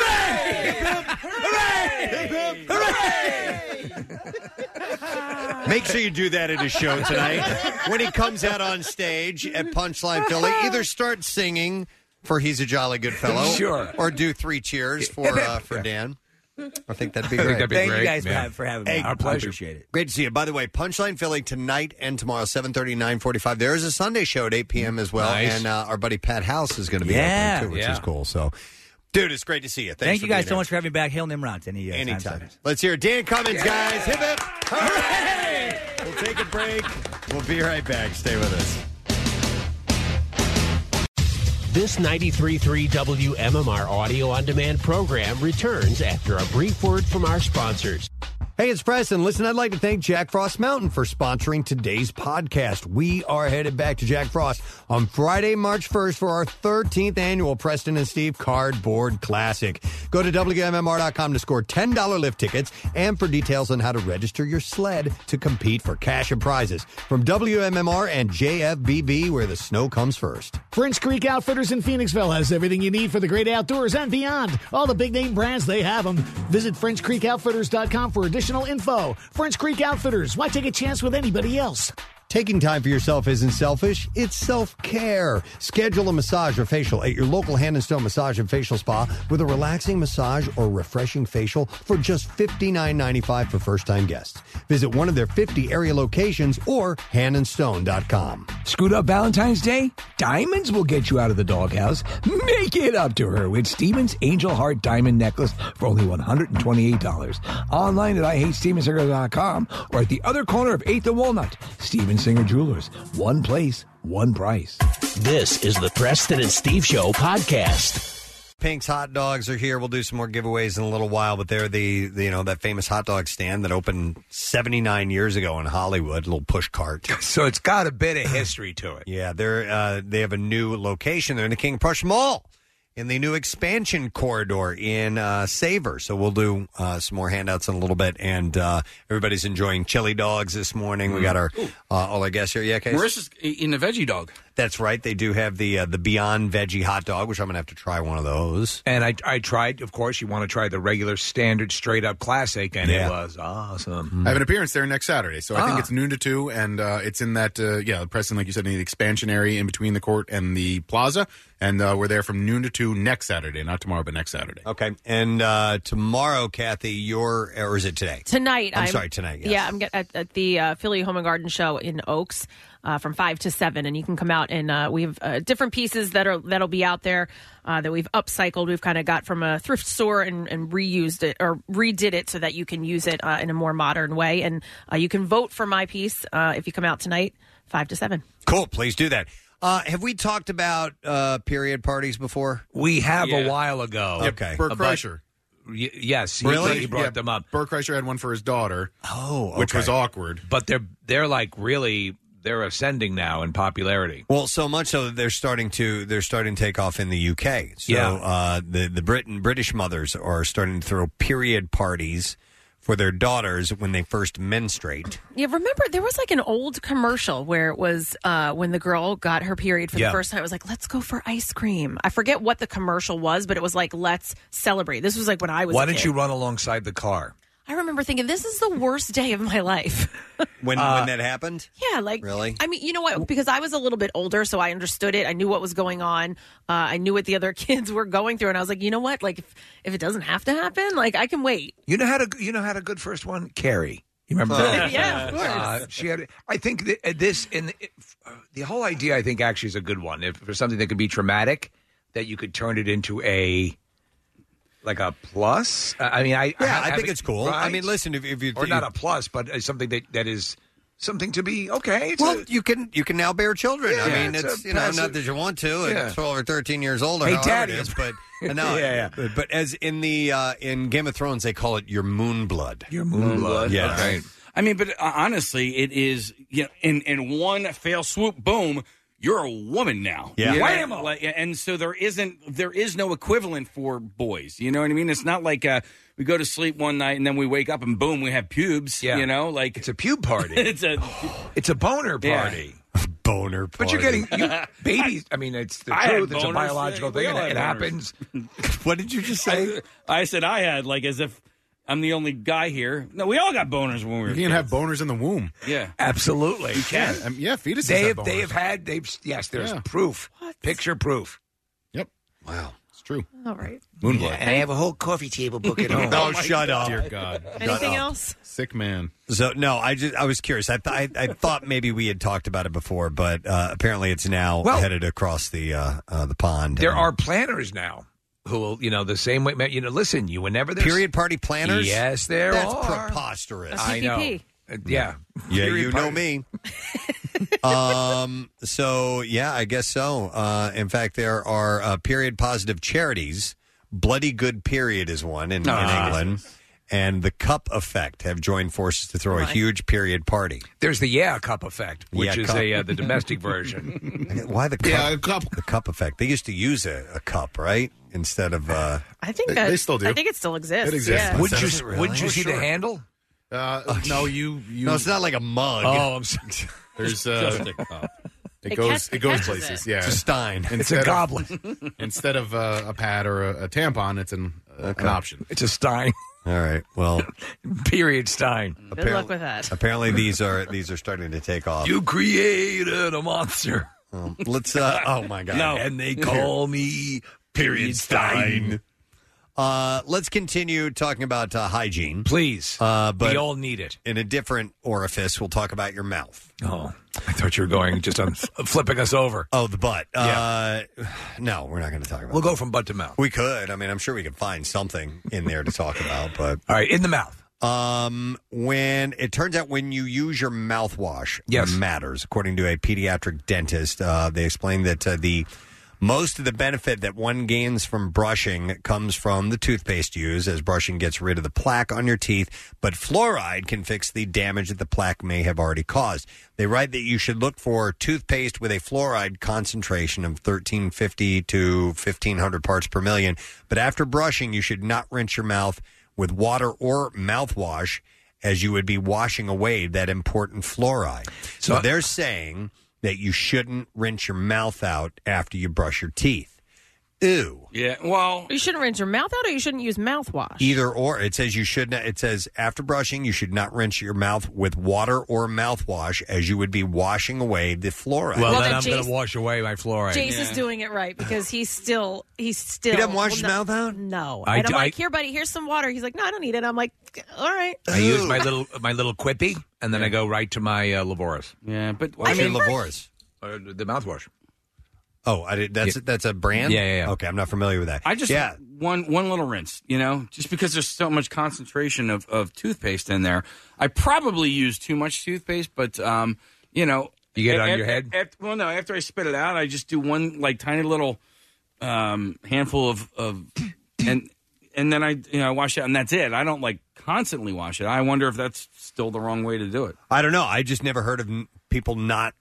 S14: Hooray! Hooray!
S6: Make sure you do that at his show tonight. When he comes out on stage at Punchline Philly, either start singing for "He's a Jolly Good Fellow,"
S10: Sure.
S6: or do three cheers for uh, for Dan. I think that'd be
S10: I think
S6: great.
S10: that'd be
S14: Thank
S10: great.
S14: you guys for,
S10: Yeah.
S14: have, for having me.
S6: Hey,
S14: I
S6: our pleasure.
S14: appreciate it.
S6: Great to see you. By the way, Punchline Philly tonight and tomorrow, seven thirty, nine forty-five. There is a Sunday show at eight p.m. as well.
S10: Nice.
S6: And uh, our buddy Pat House is going to be
S14: Yeah.
S6: opening, too, which
S10: Yeah.
S6: is cool. So, dude, it's great to see you. Thanks
S14: Thank
S6: for
S14: you guys
S6: being
S14: so
S6: here.
S14: much for having me back. Hail Nimrod. Any, uh,
S6: Anytime.
S14: time.
S6: Let's hear it. Dan Cummins, guys. Hip hip. Hooray! We'll take a break. We'll be right back. Stay with us.
S8: This ninety-three point three W M M R audio on demand program returns after a brief word from our sponsors.
S6: Hey, it's Preston. Listen, I'd like to thank Jack Frost Mountain for sponsoring today's podcast. We are headed back to Jack Frost on Friday, March first for our thirteenth annual Preston and Steve Cardboard Classic. Go to W M M R dot com to score ten dollars lift tickets and for details on how to register your sled to compete for cash and prizes from W M M R and J F B B, where the snow comes first.
S9: French Creek Outfitters in Phoenixville has everything you need for the great outdoors and beyond. All the big name brands, they have them. Visit French Creek Outfitters dot com for additional info. French Creek Outfitters. Why take a chance with anybody else?
S6: Taking time for yourself isn't selfish, it's self-care. Schedule a massage or facial at your local Hand and Stone Massage and Facial Spa with a relaxing massage or refreshing facial for just fifty-nine ninety-five for first-time guests. Visit one of their fifty area locations or hand and stone dot com.
S10: Screwed up Valentine's Day? Diamonds will get you out of the doghouse. Make it up to her with Steven's Angel Heart Diamond Necklace for only one hundred twenty-eight dollars. Online at I hate steven singer dot com or at the other corner of eighth and Walnut. Steven Singer Jewelers. One place, one price.
S8: This is the Preston and Steve Show podcast.
S6: Pink's Hot Dogs are here. We'll do some more giveaways in a little while, but they're the, the you know that famous hot dog stand that opened seventy-nine years ago in Hollywood, a little push cart.
S10: So it's got a bit of history to it.
S6: Yeah, they're uh, they have a new location. They're in the King of Prussia Mall in the new expansion corridor in uh, Savor. So we'll do uh, some more handouts in a little bit, and uh, everybody's enjoying chili dogs this morning. We got our uh, all our guests here. Yeah, Case?
S4: Marissa's eating a veggie dog.
S6: That's right. They do have the uh, the Beyond Veggie hot dog, which I'm going to have to try one of those.
S10: And I, I tried, of course, you want to try the regular, standard, straight-up classic, and
S6: Yeah.
S10: it was awesome.
S11: I have an appearance there next Saturday, so I think
S10: Ah.
S11: it's noon to two, and uh, it's in that uh, yeah, Preston, like you said, in the expansion area in between the court and the plaza, and uh, we're there from noon to two next Saturday, not tomorrow, but next Saturday.
S6: Okay, and uh, tomorrow, Kathy, you're or is it today?
S3: Tonight,
S6: I'm, sorry, tonight. Yes.
S3: Yeah, I'm get, at, at the uh, Philly Home and Garden Show in Oaks uh, from five to seven, and you can come out and uh, we have uh, different pieces that are that'll be out there uh, that we've upcycled. We've kind of got from a thrift store and, and reused it or redid it so that you can use it uh, in a more modern way, and uh, you can vote for my piece uh, if you come out tonight, five to seven.
S6: Cool. Please do that. Uh, have we talked about uh, period parties before?
S10: We have
S11: Yeah.
S10: a while ago.
S6: Okay.
S11: Burke
S10: About-
S11: Kreischer.
S10: Y- yes, he,
S11: Really?
S10: he brought
S11: Yeah,
S10: them up.
S11: Burke Kreischer had one for his daughter,
S6: Oh,
S11: which
S6: okay.
S11: was awkward.
S10: But they're they're like really they're ascending now in popularity.
S6: Well, so much so that they're starting to they're starting to take off in the U K. So
S10: Yeah.
S6: uh, the the Britain British mothers are starting to throw period parties for their daughters when they first menstruate.
S3: Yeah, remember there was like an old commercial where it was uh, when the girl got her period for
S6: Yeah.
S3: the first time. It was like, "Let's go for ice cream." I forget what the commercial was, but it was like, "Let's celebrate." This was like when I was.
S10: Why
S3: a
S10: don't
S3: kid.
S10: you run alongside the car?
S3: I remember thinking, "This is the worst day of my life."
S6: When
S10: Uh,
S6: when that happened?
S3: Yeah, like
S6: Really?
S3: I mean, you know what? Because I was a little bit older, so I understood it. I knew what was going on. Uh, I knew what the other kids were going through, and I was like, you know what? Like, if, if it doesn't have to happen, like I can wait.
S10: You know how to you know how to good first one, Carrie. You remember that?
S3: Yeah, of course.
S10: Uh, she had. I think that uh, this and uh, the whole idea. I think actually is a good one. If for something that could be traumatic, that you could turn it into a like a plus. Uh, I mean, I
S6: Yeah,
S10: I,
S6: I think it's cool. I
S10: right?
S6: mean, listen, if, if you
S10: or not a plus, but uh, something that that is something to be okay. It's
S6: well,
S10: a,
S6: you can you can now bear children. I
S10: Yeah,
S6: mean,
S10: it's
S6: it's,
S10: a
S6: you know
S10: passive-
S6: not that you want to.
S10: Yeah.
S6: At twelve or thirteen years old, or
S10: Hey,
S6: however
S10: Daddy.
S6: it is, but no,
S10: Yeah, yeah.
S6: But, but as in the uh, in Game of Thrones, they call it your moon blood.
S10: Your moon blood.
S6: Yeah.
S10: Okay.
S4: I mean, but uh, honestly, it is, you know, in, in one fell swoop, boom, you're a woman now.
S6: Yeah.
S4: You know,
S10: Whammo.
S4: like, and so there isn't, there is no equivalent for boys. You know what I mean? It's not like uh, we go to sleep one night and then we wake up and boom, we have pubes.
S10: Yeah.
S4: You know, like
S10: It's a pube party.
S4: it's a.
S10: It's a boner
S4: Yeah.
S10: party.
S6: Boner party.
S10: But you're getting you, babies. I mean, it's the
S4: I had
S10: truth. It's a
S4: boners.
S10: biological
S4: We
S10: thing,
S4: all
S10: and it
S4: had
S10: happens.
S6: What did you just say?
S4: I, I said I had, like, as if I'm the only guy here. No, we all got boners when we were
S11: You can
S4: kids.
S11: have boners in the womb.
S4: Yeah.
S10: Absolutely, you
S11: Yeah, um, yeah fetuses
S10: They
S11: have
S10: have, they
S11: boners.
S10: have had. They've yes. There's
S11: Yeah.
S10: proof. Picture proof.
S11: Yep.
S6: Wow.
S11: True.
S3: All right.
S11: Moonblood.
S13: Yeah, and I have a whole coffee table book at home.
S6: Oh, shut up.
S11: Dear God.
S3: Anything else?
S11: Sick man.
S6: So no, I just I was curious. I th- I, I thought maybe we had talked about it before, but uh, apparently it's now
S10: Well-
S6: headed across the uh, uh, the pond.
S10: There
S6: And-
S10: are planners now who will, you know, the same way. You know, listen, you whenever there's
S6: period party planners.
S10: Yes, there
S6: That's
S10: are.
S6: preposterous.
S10: I know. Uh, yeah.
S6: Yeah,
S10: Period
S6: you know
S10: party.
S6: me. um. So yeah, I guess so. Uh, in fact, there are uh, period positive charities. Bloody Good Period is one in,
S10: Oh,
S6: in
S10: Jesus.
S6: England, and the Cup Effect have joined forces to throw a
S10: Right.
S6: huge period party.
S10: There's the Yeah Cup effect, which
S6: Yeah
S10: is
S6: Cup.
S10: a uh, the domestic version.
S6: Why the cup?
S11: Yeah, a cup.
S6: The cup effect. They used to use a, a cup, right, instead of. Uh,
S3: I think
S11: They-
S3: that,
S11: they still do.
S3: I think it still exists.
S11: It exists.
S3: Yeah.
S10: Wouldn't
S6: Does
S10: you
S6: it really?
S10: Wouldn't you
S6: Oh,
S10: see the
S6: sure.
S10: handle?
S11: Uh, no, you, you.
S6: no, it's not like a mug.
S10: Oh, I'm sorry.
S11: There's uh,
S4: Just a cup.
S11: It,
S3: It
S11: goes.
S3: catch-
S11: it
S3: it
S11: goes
S3: catches
S11: places.
S3: it.
S11: Yeah,
S6: It's a stein.
S10: It's a
S11: Instead of-
S10: goblet.
S11: Instead of uh, a pad or a, a tampon, it's an uh, an option.
S10: It's a stein.
S6: All right. Well,
S10: Period stein.
S3: Good luck with that.
S6: apparently these are these are starting to take off.
S10: You created a monster.
S6: Um, let's. Uh, oh my God.
S10: No. And they call me Period Stein.
S6: Uh, let's continue talking about uh, hygiene,
S10: Please.
S6: Uh, but
S10: we all need it.
S6: in a different orifice, we'll talk about your mouth.
S10: Oh, I thought you were going just on flipping us over.
S6: Oh, the butt.
S10: Yeah.
S6: Uh, no, we're not going to talk about.
S10: We'll
S6: that.
S10: go from butt to mouth.
S6: We could. I mean, I'm sure we could find something in there to talk about, but
S10: All right, in the mouth.
S6: Um, when it turns out when you use your mouthwash,
S10: Yes.
S6: matters. According to a pediatric dentist, uh, they explained that uh, the most of the benefit that one gains from brushing comes from the toothpaste used, as brushing gets rid of the plaque on your teeth. But fluoride can fix the damage that the plaque may have already caused. They write that you should look for toothpaste with a fluoride concentration of thirteen fifty to fifteen hundred parts per million. But after brushing, you should not rinse your mouth with water or mouthwash, as you would be washing away that important fluoride. So,
S10: So-
S6: they're saying that you shouldn't rinse your mouth out after you brush your teeth. Ew.
S4: Yeah, well,
S3: You shouldn't rinse your mouth out, or you shouldn't use mouthwash.
S6: Either or. It says you should not. It says after brushing, you should not rinse your mouth with water or mouthwash, as you would be washing away the fluoride.
S10: Well,
S3: Well,
S10: then
S3: then
S10: I'm going
S3: Jace-
S10: to wash away my fluoride.
S3: Jace is doing it right because he's still he's still.
S6: He doesn't wash
S3: will
S6: his
S3: not-
S6: mouth out?
S3: No,
S10: I
S3: and I'm
S10: do-
S3: like,
S10: I-
S3: here, buddy, here's some water. He's like, no, I don't need it. I'm like, all right.
S10: I use my little my little quippy, and then I go right to my uh, Lavoris.
S4: yeah, but
S6: What's
S4: I mean,
S6: your Lavoris?
S10: Uh, the mouthwash.
S6: Oh, I did, that's that's a brand.
S10: Yeah, yeah, yeah.
S6: Okay, I'm not familiar with that.
S4: I just
S6: yeah.
S4: one one little rinse, you know, just because there's so much concentration of, of toothpaste in there. I probably use too much toothpaste, but um, you know,
S10: You get it on
S4: af-
S10: your head?
S4: af- well, no, after I spit it out, I just do one like tiny little um, handful of, of and and then I you know I wash it, and that's it. I don't like constantly wash it. I wonder if that's still the wrong way to do it.
S6: I don't know. I just never heard of n- people not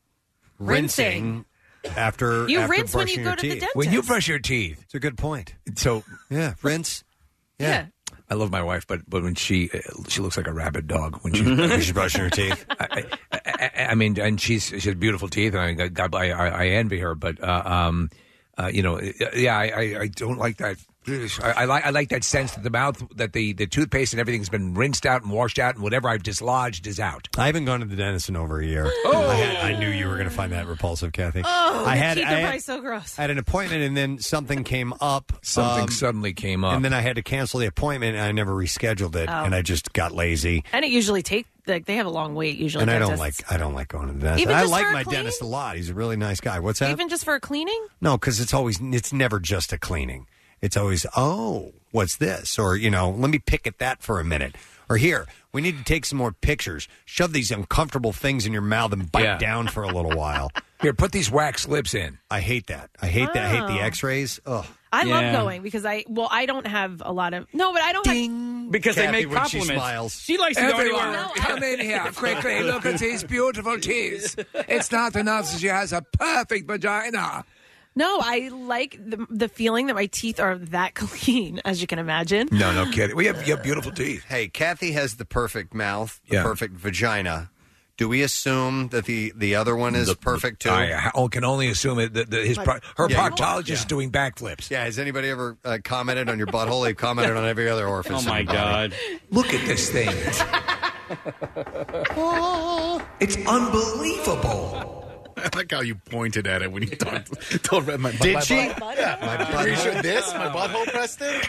S6: rinsing, after
S3: You
S6: after
S3: rinse when you
S6: brushing
S3: go
S6: your
S3: to the
S6: teeth.
S3: dentist.
S10: When you brush your teeth,
S6: It's a good point.
S10: so
S6: Yeah, rinse.
S3: Yeah.
S6: Yeah.
S10: I love my wife, but but when she uh, she looks like a rabid dog when she
S6: She's brushing her teeth.
S10: I, I, I, I mean, and she's she has beautiful teeth, and I God, I, I, I envy her. But uh, um, uh, you know, yeah, I, I, I don't like that. I, I like I like that sense that the mouth, that the, the toothpaste and everything's been rinsed out and washed out, and whatever I've dislodged is out.
S6: I haven't gone to the dentist in over a year.
S3: Oh.
S6: I, had, I knew you were going to find that repulsive, Kathy.
S3: Oh,
S6: I
S3: the
S6: had,
S3: teeth
S6: I
S3: are
S6: had,
S3: probably so gross.
S6: I had an appointment, and then something came up.
S10: Something
S6: um,
S10: suddenly came up,
S6: and then I had to cancel the appointment, and I never rescheduled it,
S3: Oh.
S6: and I just got lazy.
S3: And it usually take like they have a long wait usually.
S6: And I don't
S3: dentists.
S6: like I don't like going to the dentist.
S3: Even
S6: And I
S3: just
S6: like
S3: for a
S6: my
S3: clean?
S6: dentist a lot. He's a really nice guy. What's that?
S3: Even just for a cleaning.
S6: No, because it's always it's never just a cleaning. It's always, oh, what's this? Or, you know, let me pick at that for a minute. Or here, we need to take some more pictures. Shove these uncomfortable things in your mouth and bite
S10: Yeah.
S6: down for a little while.
S10: here, put these wax lips in.
S6: I hate that. I hate that. I hate the
S3: Oh.
S6: X-rays. Ugh.
S3: I
S4: Yeah.
S3: love going because I well I don't have a lot of no, but I don't have.
S4: Because
S6: Kathy,
S4: they make
S6: when she
S4: compliments.
S6: smiles.
S4: She likes to go
S10: Everyone,
S4: anywhere.
S10: come in here quickly. Look at these beautiful teeth. It's not enough that she has a perfect vagina.
S3: No, I like the the feeling that my teeth are that clean, as you can imagine.
S10: No, no kidding. We have, you have beautiful teeth.
S6: Hey, Kathy has the perfect mouth, the
S10: Yeah.
S6: perfect vagina. Do we assume that the, the other one is perfect, too?
S10: I I can only assume it, that that his pro- her
S6: Yeah, you-
S10: proctologist
S6: yeah.
S10: is doing backflips.
S6: Yeah, has anybody ever uh, commented on your butthole? They've commented on every other orifice.
S4: Oh
S6: in
S4: my
S6: your body.
S4: god!
S10: Look at this thing. It's unbelievable.
S11: I like how you pointed at it when you talked. Told my, my,
S6: Did
S11: my,
S6: she?
S11: My, yeah, my butthole. This, my butthole, Preston.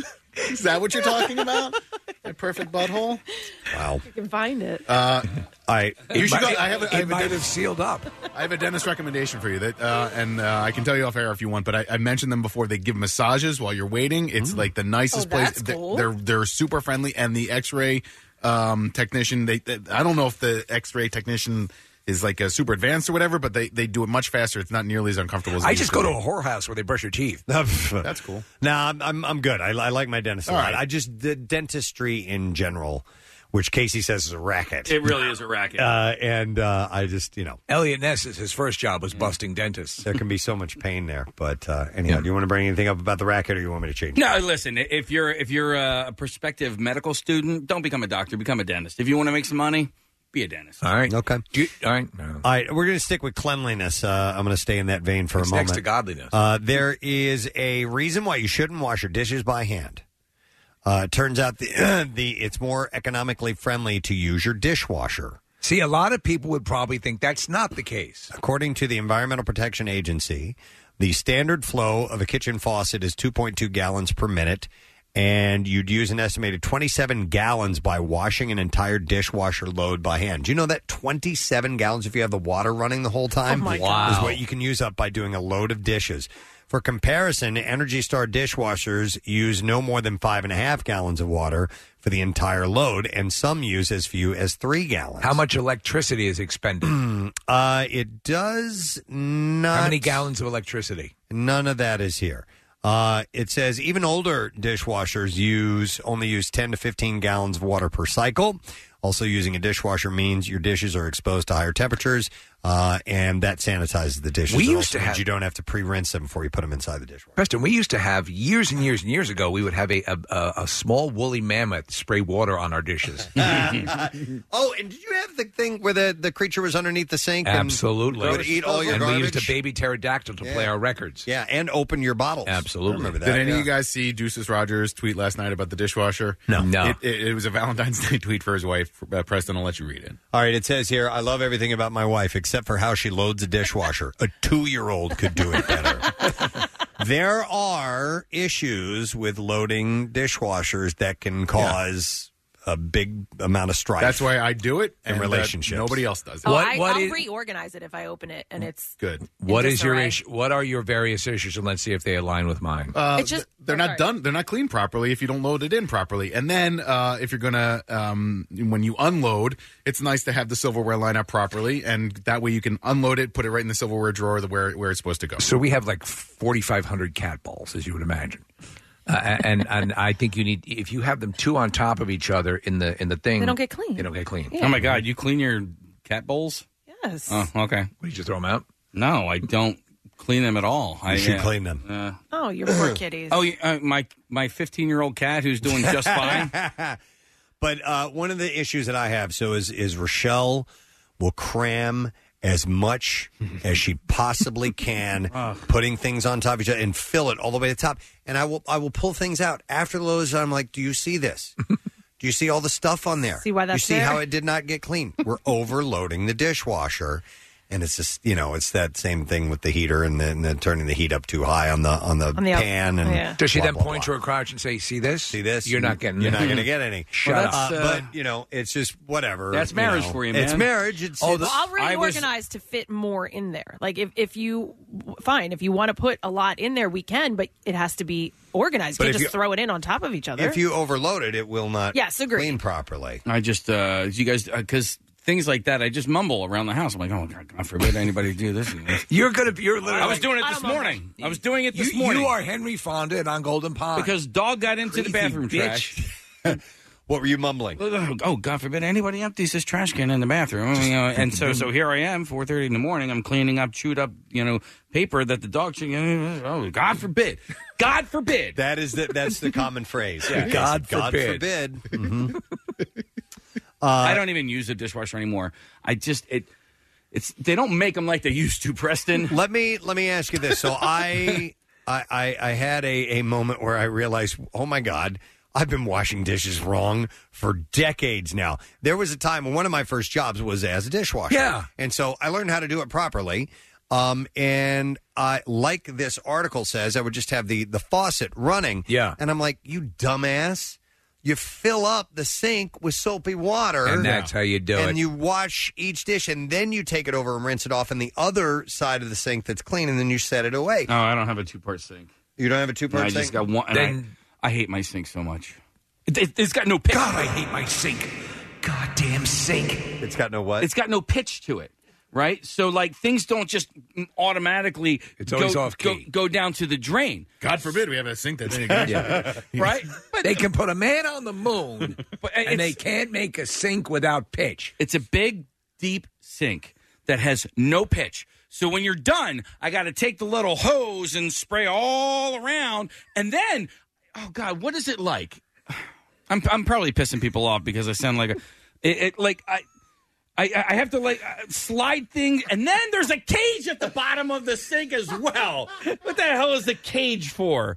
S11: Is that what you're talking about? My perfect butthole.
S6: Wow.
S3: You can find it.
S11: Uh,
S6: I
S11: you should go.
S10: might-
S11: I have. A,
S10: it
S11: I have a
S10: might
S11: dentist,
S10: have sealed up.
S11: I have a dentist recommendation for you that, uh, and uh, I can tell you off air if you want. But I, I mentioned them before. They give massages while you're waiting. It's like the nicest
S3: Oh,
S11: place.
S3: that's
S11: They-
S3: cool.
S11: They're they're super friendly, and the X-ray um, technician. They, they I don't know if the X-ray technician is like a super advanced or whatever, but they, they do it much faster. It's not nearly as uncomfortable as
S10: I
S11: it
S10: just
S11: used
S10: go
S11: to
S10: to a whorehouse where they brush your teeth.
S11: That's cool.
S6: No, I'm, I'm I'm good. I, I like my dentist a
S11: All
S6: lot.
S11: right.
S6: I just the dentistry in general, which Casey says is a racket.
S4: It really is a racket.
S6: Uh, and uh, I just you know,
S10: Elliot Ness, his first job was busting dentists.
S6: there can be so much pain there. But uh, anyhow, do you want to bring anything up about the racket, or you want me to change?
S4: No, listen. If you're if you're a prospective medical student, don't become a doctor. Become a dentist. If you want to make some money, be a dentist.
S10: All right.
S6: Okay.
S10: Do you- all right. No.
S6: All right, we're going to stick with cleanliness. Uh, I'm going to stay in that vein for
S10: It's
S6: a moment.
S10: next to godliness.
S6: Uh, there is a reason why you shouldn't wash your dishes by hand. Uh, it turns out the, the it's more economically friendly to use your dishwasher.
S10: See, a lot of people would probably think that's not the case.
S6: According to the Environmental Protection Agency, the standard flow of a kitchen faucet is two point two gallons per minute, and you'd use an estimated twenty-seven gallons by washing an entire dishwasher load by hand. Do you know that twenty-seven gallons, if you have the water running the whole time,
S10: Oh, my God.
S6: is what you can use up by doing a load of dishes? For comparison, Energy Star dishwashers use no more than five and a half gallons of water for the entire load, and some use as few as three gallons.
S10: How much electricity is expended?
S6: uh, it does not.
S10: How many gallons of electricity?
S6: None of that is here. Uh, it says even older dishwashers use only use ten to fifteen gallons of water per cycle. Also, using a dishwasher means your dishes are exposed to higher temperatures, uh, and that sanitizes the dishes.
S10: We
S6: It
S10: used
S6: also
S10: to
S6: means
S10: have-
S6: you don't have to pre-rinse them before you put them inside the dishwasher.
S10: Preston, we used to have years and years and years ago. We would have a a, a, a small woolly mammoth spray water on our dishes.
S6: Oh, and did you have the thing where the, the creature was underneath the sink?
S10: Absolutely,
S6: and would eat all your
S10: and
S6: garbage?
S10: we used a baby pterodactyl to play
S6: Yeah.
S10: our records.
S6: Yeah, and open your bottles.
S10: Absolutely.
S6: I remember that.
S11: Did any
S6: yeah.
S11: of you guys see Deuces Rogers' tweet last night about the dishwasher?
S6: No.
S10: No.
S11: It, it, it was a Valentine's Day tweet for his wife. Uh, Preston, I'll let you read it.
S6: All right, it says here, I love everything about my wife except for how she loads a dishwasher. A two-year-old could do it better. There are issues with loading dishwashers that can cause a big amount of strife.
S11: That's why I do it,
S6: in
S11: and uh,
S6: relationships.
S11: nobody else does it.
S3: Oh,
S10: What-
S3: I,
S10: what
S3: I'll
S10: is-
S3: reorganize it if I open it, and it's
S11: Good.
S10: What is your
S3: disarray.
S10: issue? What are your various issues? And let's see if they align with mine.
S11: Uh,
S3: It's just-
S11: th- they're
S3: oh,
S11: not
S3: sorry.
S11: done. They're not cleaned properly if you don't load it in properly. And then uh, if you're gonna, um, when you unload, it's nice to have the silverware line up properly, and that way you can unload it, put it right in the silverware drawer, the where where it's supposed to go.
S10: So we have like forty-five hundred cat balls, as you would imagine. Uh, and and I think you need if you have them two on top of each other in the in the thing,
S3: They don't get clean.
S10: They don't get clean.
S3: Yeah.
S4: Oh my God! You clean your cat bowls?
S3: yes.
S4: Oh, okay.
S10: Did you throw them out?
S4: No, I don't clean them at all.
S6: You
S4: I
S6: should
S4: uh,
S6: clean them.
S4: Uh,
S3: Oh, your poor kitties.
S4: oh, you- uh, my my fifteen year old cat who's doing just fine.
S6: But uh, one of the issues that I have, so is, is Rochelle will cram as much as she possibly can, putting things on top of each other and fill it all the way to the top. And I will I will pull things out after the load is done. I'm like, do you see this? Do you see all the stuff on there?
S3: See why that's
S6: You see
S3: there?
S6: how it did not get clean? We're overloading the dishwasher. And it's just, you know, it's that same thing with the heater and then, then turning the heat up too high on the on the,
S3: On the up-
S6: pan. And
S3: yeah.
S10: Does she
S6: blah,
S10: then
S6: blah,
S10: point
S6: blah.
S10: to her crotch and say, "See this?
S6: See this?
S10: You're not getting.
S6: You're
S10: it."
S6: not going to get any.
S10: Shut
S4: Well,
S10: up.
S4: that's,
S6: Uh,
S4: uh,
S6: but you know, it's just whatever.
S4: That's marriage
S6: know.
S4: for you,
S6: It's
S4: man.
S6: marriage. It's,
S10: Oh,
S6: it's
S3: Well, I'll
S4: I was-
S3: reorganize to fit more in there. Like if, if you, fine, if you want to put a lot in there, we can, but it has to be organized.
S6: But
S3: You
S6: if
S3: can't just
S6: you-
S3: throw it in on top of each other.
S6: if you overload it, it will not
S3: Yes, agreed.
S6: clean properly.
S4: I just, uh, you guys, because things like that, I just mumble around the house. I'm like, oh, God, God forbid anybody do this.
S10: You're gonna. be You're literally.
S4: I was doing it
S3: I
S4: this
S3: don't know.
S4: morning. I was doing it this
S10: you,
S4: morning.
S10: you are Henry Fonda and on Golden Pond
S4: because dog got into the
S10: Crazy
S4: bathroom
S10: bitch.
S4: trash.
S6: What were you mumbling?
S4: Oh, God forbid anybody empties this trash can in the bathroom. You know, and so, so here I am, four thirty in the morning. I'm cleaning up chewed up, you know, paper that the dog should. Oh, God forbid! God forbid!
S6: That is the, that's the common phrase.
S4: Yeah.
S10: God
S6: God
S10: forbid.
S6: forbid. Mhm.
S4: I don't even use a dishwasher anymore. I just it. It's they don't make them like they used to, Preston.
S6: Let me let me ask you this. So I I I, I had a, a moment where I realized, oh my God, I've been washing dishes wrong for decades now. There was a time when one of my first jobs was as a dishwasher.
S10: Yeah.
S6: And so I learned how to do it properly. Um, and I, like this article says, I would just have the, the faucet running.
S10: Yeah.
S6: And I'm like, you dumbass. You fill up the sink with soapy water.
S10: And that's how you do
S6: and
S10: it.
S6: you wash each dish, and then you take it over and rinse it off in the other side of the sink that's clean, and then you set it away.
S4: No, I don't have a two-part sink.
S6: You don't have a two-part
S4: No, I
S6: sink?
S4: just got one. And
S10: Then-
S4: I, I hate my sink so much. It, it, it's got no pitch.
S10: God, I hate my sink. Goddamn sink.
S6: It's got no what?
S4: It's got no pitch to it, right? So, like, things don't just automatically
S10: It's always
S4: go,
S10: off
S4: go,
S10: key.
S4: go down to the drain.
S11: God forbid we have a sink that then
S10: Yeah.
S4: Right?
S10: But they can put a man on the moon,
S4: But
S10: and they
S4: it's-
S10: can't make a sink without pitch.
S4: It's a big, deep sink that has no pitch. So when you're done, I got to take the little hose and spray all around. And then, oh, God, what is it like? I'm, I'm probably pissing people off because I sound like a... It, it, like, I... I, I have to, like, uh, slide things, and then there's a cage at the bottom of the sink as well. What the hell is the cage for?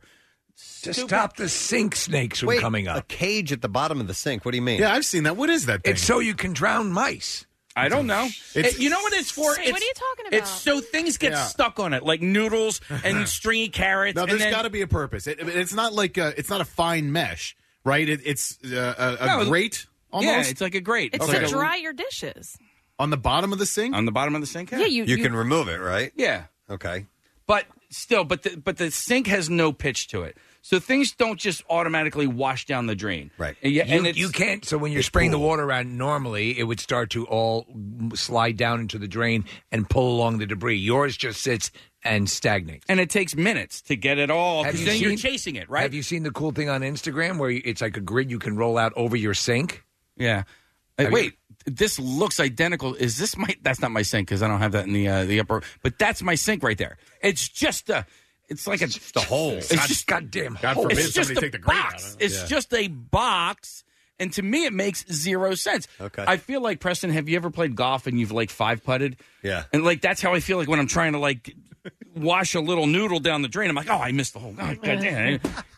S10: To stop the sink snakes from
S6: Wait,
S10: coming
S6: a
S10: up.
S6: cage at the bottom of the sink. What do you mean?
S11: Yeah, I've seen that. What is that thing?
S10: It's so you can drown mice.
S4: I don't know.
S11: It's-
S4: It- you know what it's for?
S3: What
S4: It's,
S3: are you talking about?
S4: It's so things get
S11: Yeah.
S4: stuck on it, like noodles and stringy carrots.
S11: No,
S4: and
S11: there's
S4: then-
S11: got to be a purpose. It, it's not like a, it's not a fine mesh, right? It, it's uh, a, a
S4: No,
S11: grate almost.
S4: Yeah, it's like a grate.
S3: It's
S11: Okay.
S3: to dry your dishes.
S11: on the bottom of the sink.
S4: On the bottom of the sink.
S3: Yeah, you,
S6: You can remove it, right?
S4: Yeah.
S6: Okay.
S4: But still, but the, but the sink has no pitch to it. So things don't just automatically wash down the drain.
S6: Right.
S4: And, yeah,
S10: You,
S4: and it's,
S10: you can't. So when you're spraying the water around, normally it would start to all slide down into the drain and pull along the debris. Yours just sits and stagnates.
S4: And it takes minutes to get it all.
S10: Have
S4: Because
S10: you
S4: then you're
S10: seen-
S4: chasing it, right?
S10: Have you seen the cool thing on Instagram where it's like a grid you can roll out over your sink?
S4: Yeah. Uh,
S10: Have
S4: wait, this looks identical. Is this my? That's not my sink because I don't have that in the uh, the upper. But that's my sink right there. It's just a. It's like a just
S6: a hole.
S4: It's
S10: God-
S4: just
S10: goddamn
S11: God
S10: hole.
S11: forbid
S4: It's just
S11: somebody
S4: a
S11: take the grate
S4: box.
S11: out of it.
S4: It's
S11: Yeah.
S4: just a box, and to me, it makes zero sense.
S6: Okay.
S4: I feel like Preston. Have you ever played golf and you've like five putted?
S6: Yeah.
S4: And like that's how I feel like when I'm trying to like wash a little noodle down the drain. I'm like, oh, I missed the whole. Oh, God damn.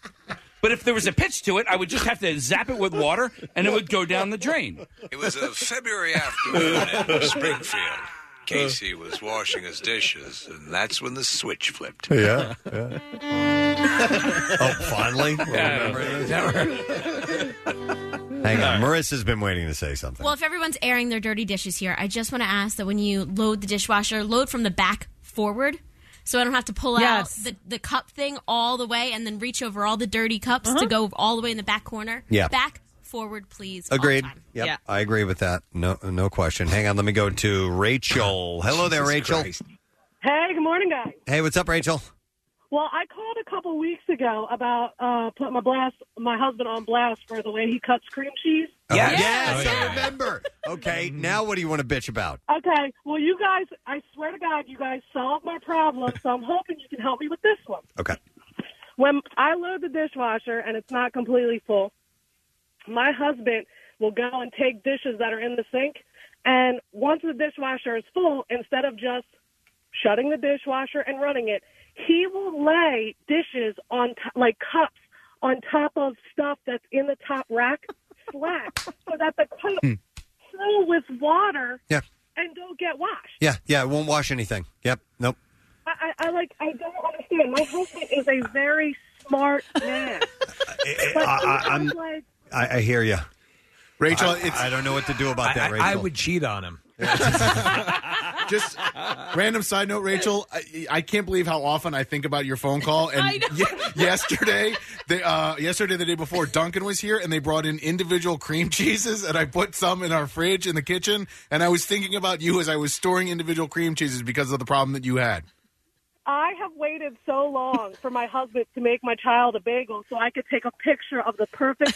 S4: But if there was a pitch to it, I would just have to zap it with water, and it would go down the drain.
S2: It was a February afternoon in Springfield. Casey was washing his dishes, and that's when the switch flipped.
S6: Yeah. yeah. oh, finally? We'll remember it. Hang on. Marissa's been waiting to say something.
S22: Well, if everyone's airing their dirty dishes here, I just want to ask that when you load the dishwasher, load from the back forward. So I don't have to pull
S3: Yes.
S22: out the, the cup thing all the way and then reach over all the dirty cups
S3: Uh-huh.
S22: to go all the way in the back corner.
S6: Yeah.
S22: Back, forward, please. all the
S6: Agreed.
S22: time.
S6: Yep.
S3: Yeah.
S6: I agree with that. No no question. Hang on. Let me go to Rachel. Hello there,
S10: Jesus
S6: Rachel.
S10: Christ.
S23: Hey, good morning, guys.
S6: Hey, what's up, Rachel?
S23: Well, I called a couple weeks ago about uh, putting my blast, my husband on blast for the way he cuts cream cheese.
S10: Yes.
S6: Yes,
S10: Oh,
S6: I
S10: yeah.
S6: remember. Okay, now what do you want to bitch about?
S23: Okay, well, you guys, I swear to God, you guys solved my problem, so I'm hoping you can help me with this one.
S6: Okay.
S23: When I load the dishwasher and it's not completely full, my husband will go and take dishes that are in the sink, and once the dishwasher is full, instead of just shutting the dishwasher and running it, he will lay dishes on, t- like cups, on top of stuff that's in the top rack, flat, so that the cups fill with water
S6: Yeah.
S23: and don't get washed.
S6: Yeah, yeah, it won't wash anything. Yep. Nope.
S23: I, I, I like. I don't understand. My husband is a very smart man. But
S6: I, I'm,
S23: I'm like,
S6: I, I hear you.
S11: Rachel,
S6: I,
S11: it's
S6: I don't know what to do about
S10: I,
S6: that,
S10: I-
S6: Rachel.
S10: I would cheat on him.
S11: just random side note, Rachel. I, I can't believe how often I think about your phone call. And
S3: I know.
S11: ye- yesterday, they, uh, yesterday, the day before, Duncan was here, and they brought in individual cream cheeses, and I put some in our fridge in the kitchen. And I was thinking about you as I was storing individual cream cheeses because of the problem that you had.
S23: I have waited so long for my husband to make my child a bagel so I could take a picture of the perfect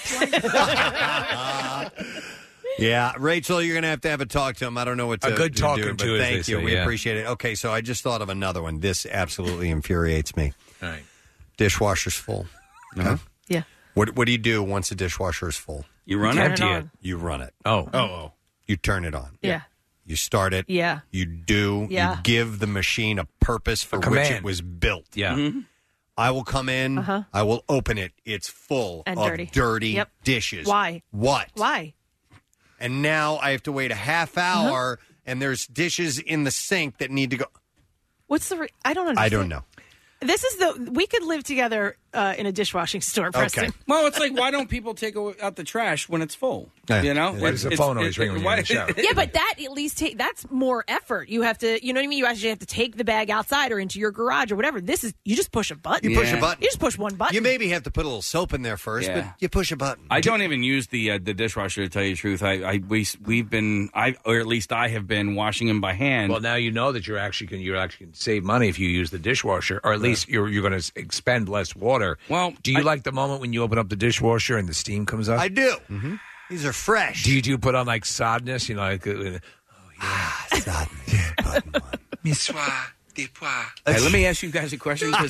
S23: slice.
S6: Yeah, Rachel, you're going to have to have a talk to him. I don't know what to
S10: A good
S6: to
S10: talking
S6: do, but
S10: to, as
S6: thank
S10: they
S6: you.
S10: say,
S6: We
S10: yeah.
S6: appreciate it. Okay, so I just thought of another one. This absolutely infuriates me.
S10: All right.
S6: Dishwasher's full. Okay?
S3: Yeah.
S6: What What do you do once a dishwasher is full?
S4: You run
S3: Turn
S4: it.
S3: it on.
S6: You run it.
S10: Oh.
S11: Oh, oh.
S6: You turn it on.
S3: Yeah.
S6: You start it.
S3: Yeah.
S6: You do.
S3: Yeah.
S6: You give the machine a purpose for
S10: A
S6: which
S10: command.
S6: it was built.
S10: Yeah.
S4: Mm-hmm.
S6: I will come in.
S3: Uh-huh.
S6: I will open it. It's full
S3: And
S6: of
S3: dirty.
S6: dirty
S3: Yep.
S6: dishes.
S3: Why?
S6: What?
S3: Why?
S6: And now I have to wait a half
S3: Uh-huh.
S6: hour, and there's dishes in the sink that need to go.
S3: What's the? Re- I don't understand.
S6: I don't know.
S3: This is the. We could live together uh, in a dishwashing store, Preston.
S4: Well, it's like, why don't people take out the trash when it's full?
S6: Yeah.
S4: You know?
S10: Why does the
S4: It's-
S10: phone always
S4: it-
S10: ring when you're in the shower?
S3: Yeah, but that at least take that's more effort. You have to, you know what I mean? You actually have to take the bag outside or into your garage or whatever. This is you just push a button.
S6: You push a button.
S3: You just push one button.
S6: You maybe have to put a little soap in there first,
S4: Yeah.
S6: but you push a button.
S4: I don't even use the uh, the dishwasher, to tell you the truth. I, I we we've been I or at least I have been washing them by hand.
S10: Well, now you know that you're actually can you actually can save money if you use the dishwasher, or at least you're you're going to expend less water.
S4: Well,
S10: do you
S4: I-
S10: like the moment when you open up the dishwasher and the steam comes up?
S6: I do.
S10: Mm-hmm.
S6: These are fresh.
S10: Do you do put on like sadness? You know, like uh, oh yeah,
S6: ah, sadness.
S13: Missoir des pois.
S4: Hey, let me ask you guys a question, because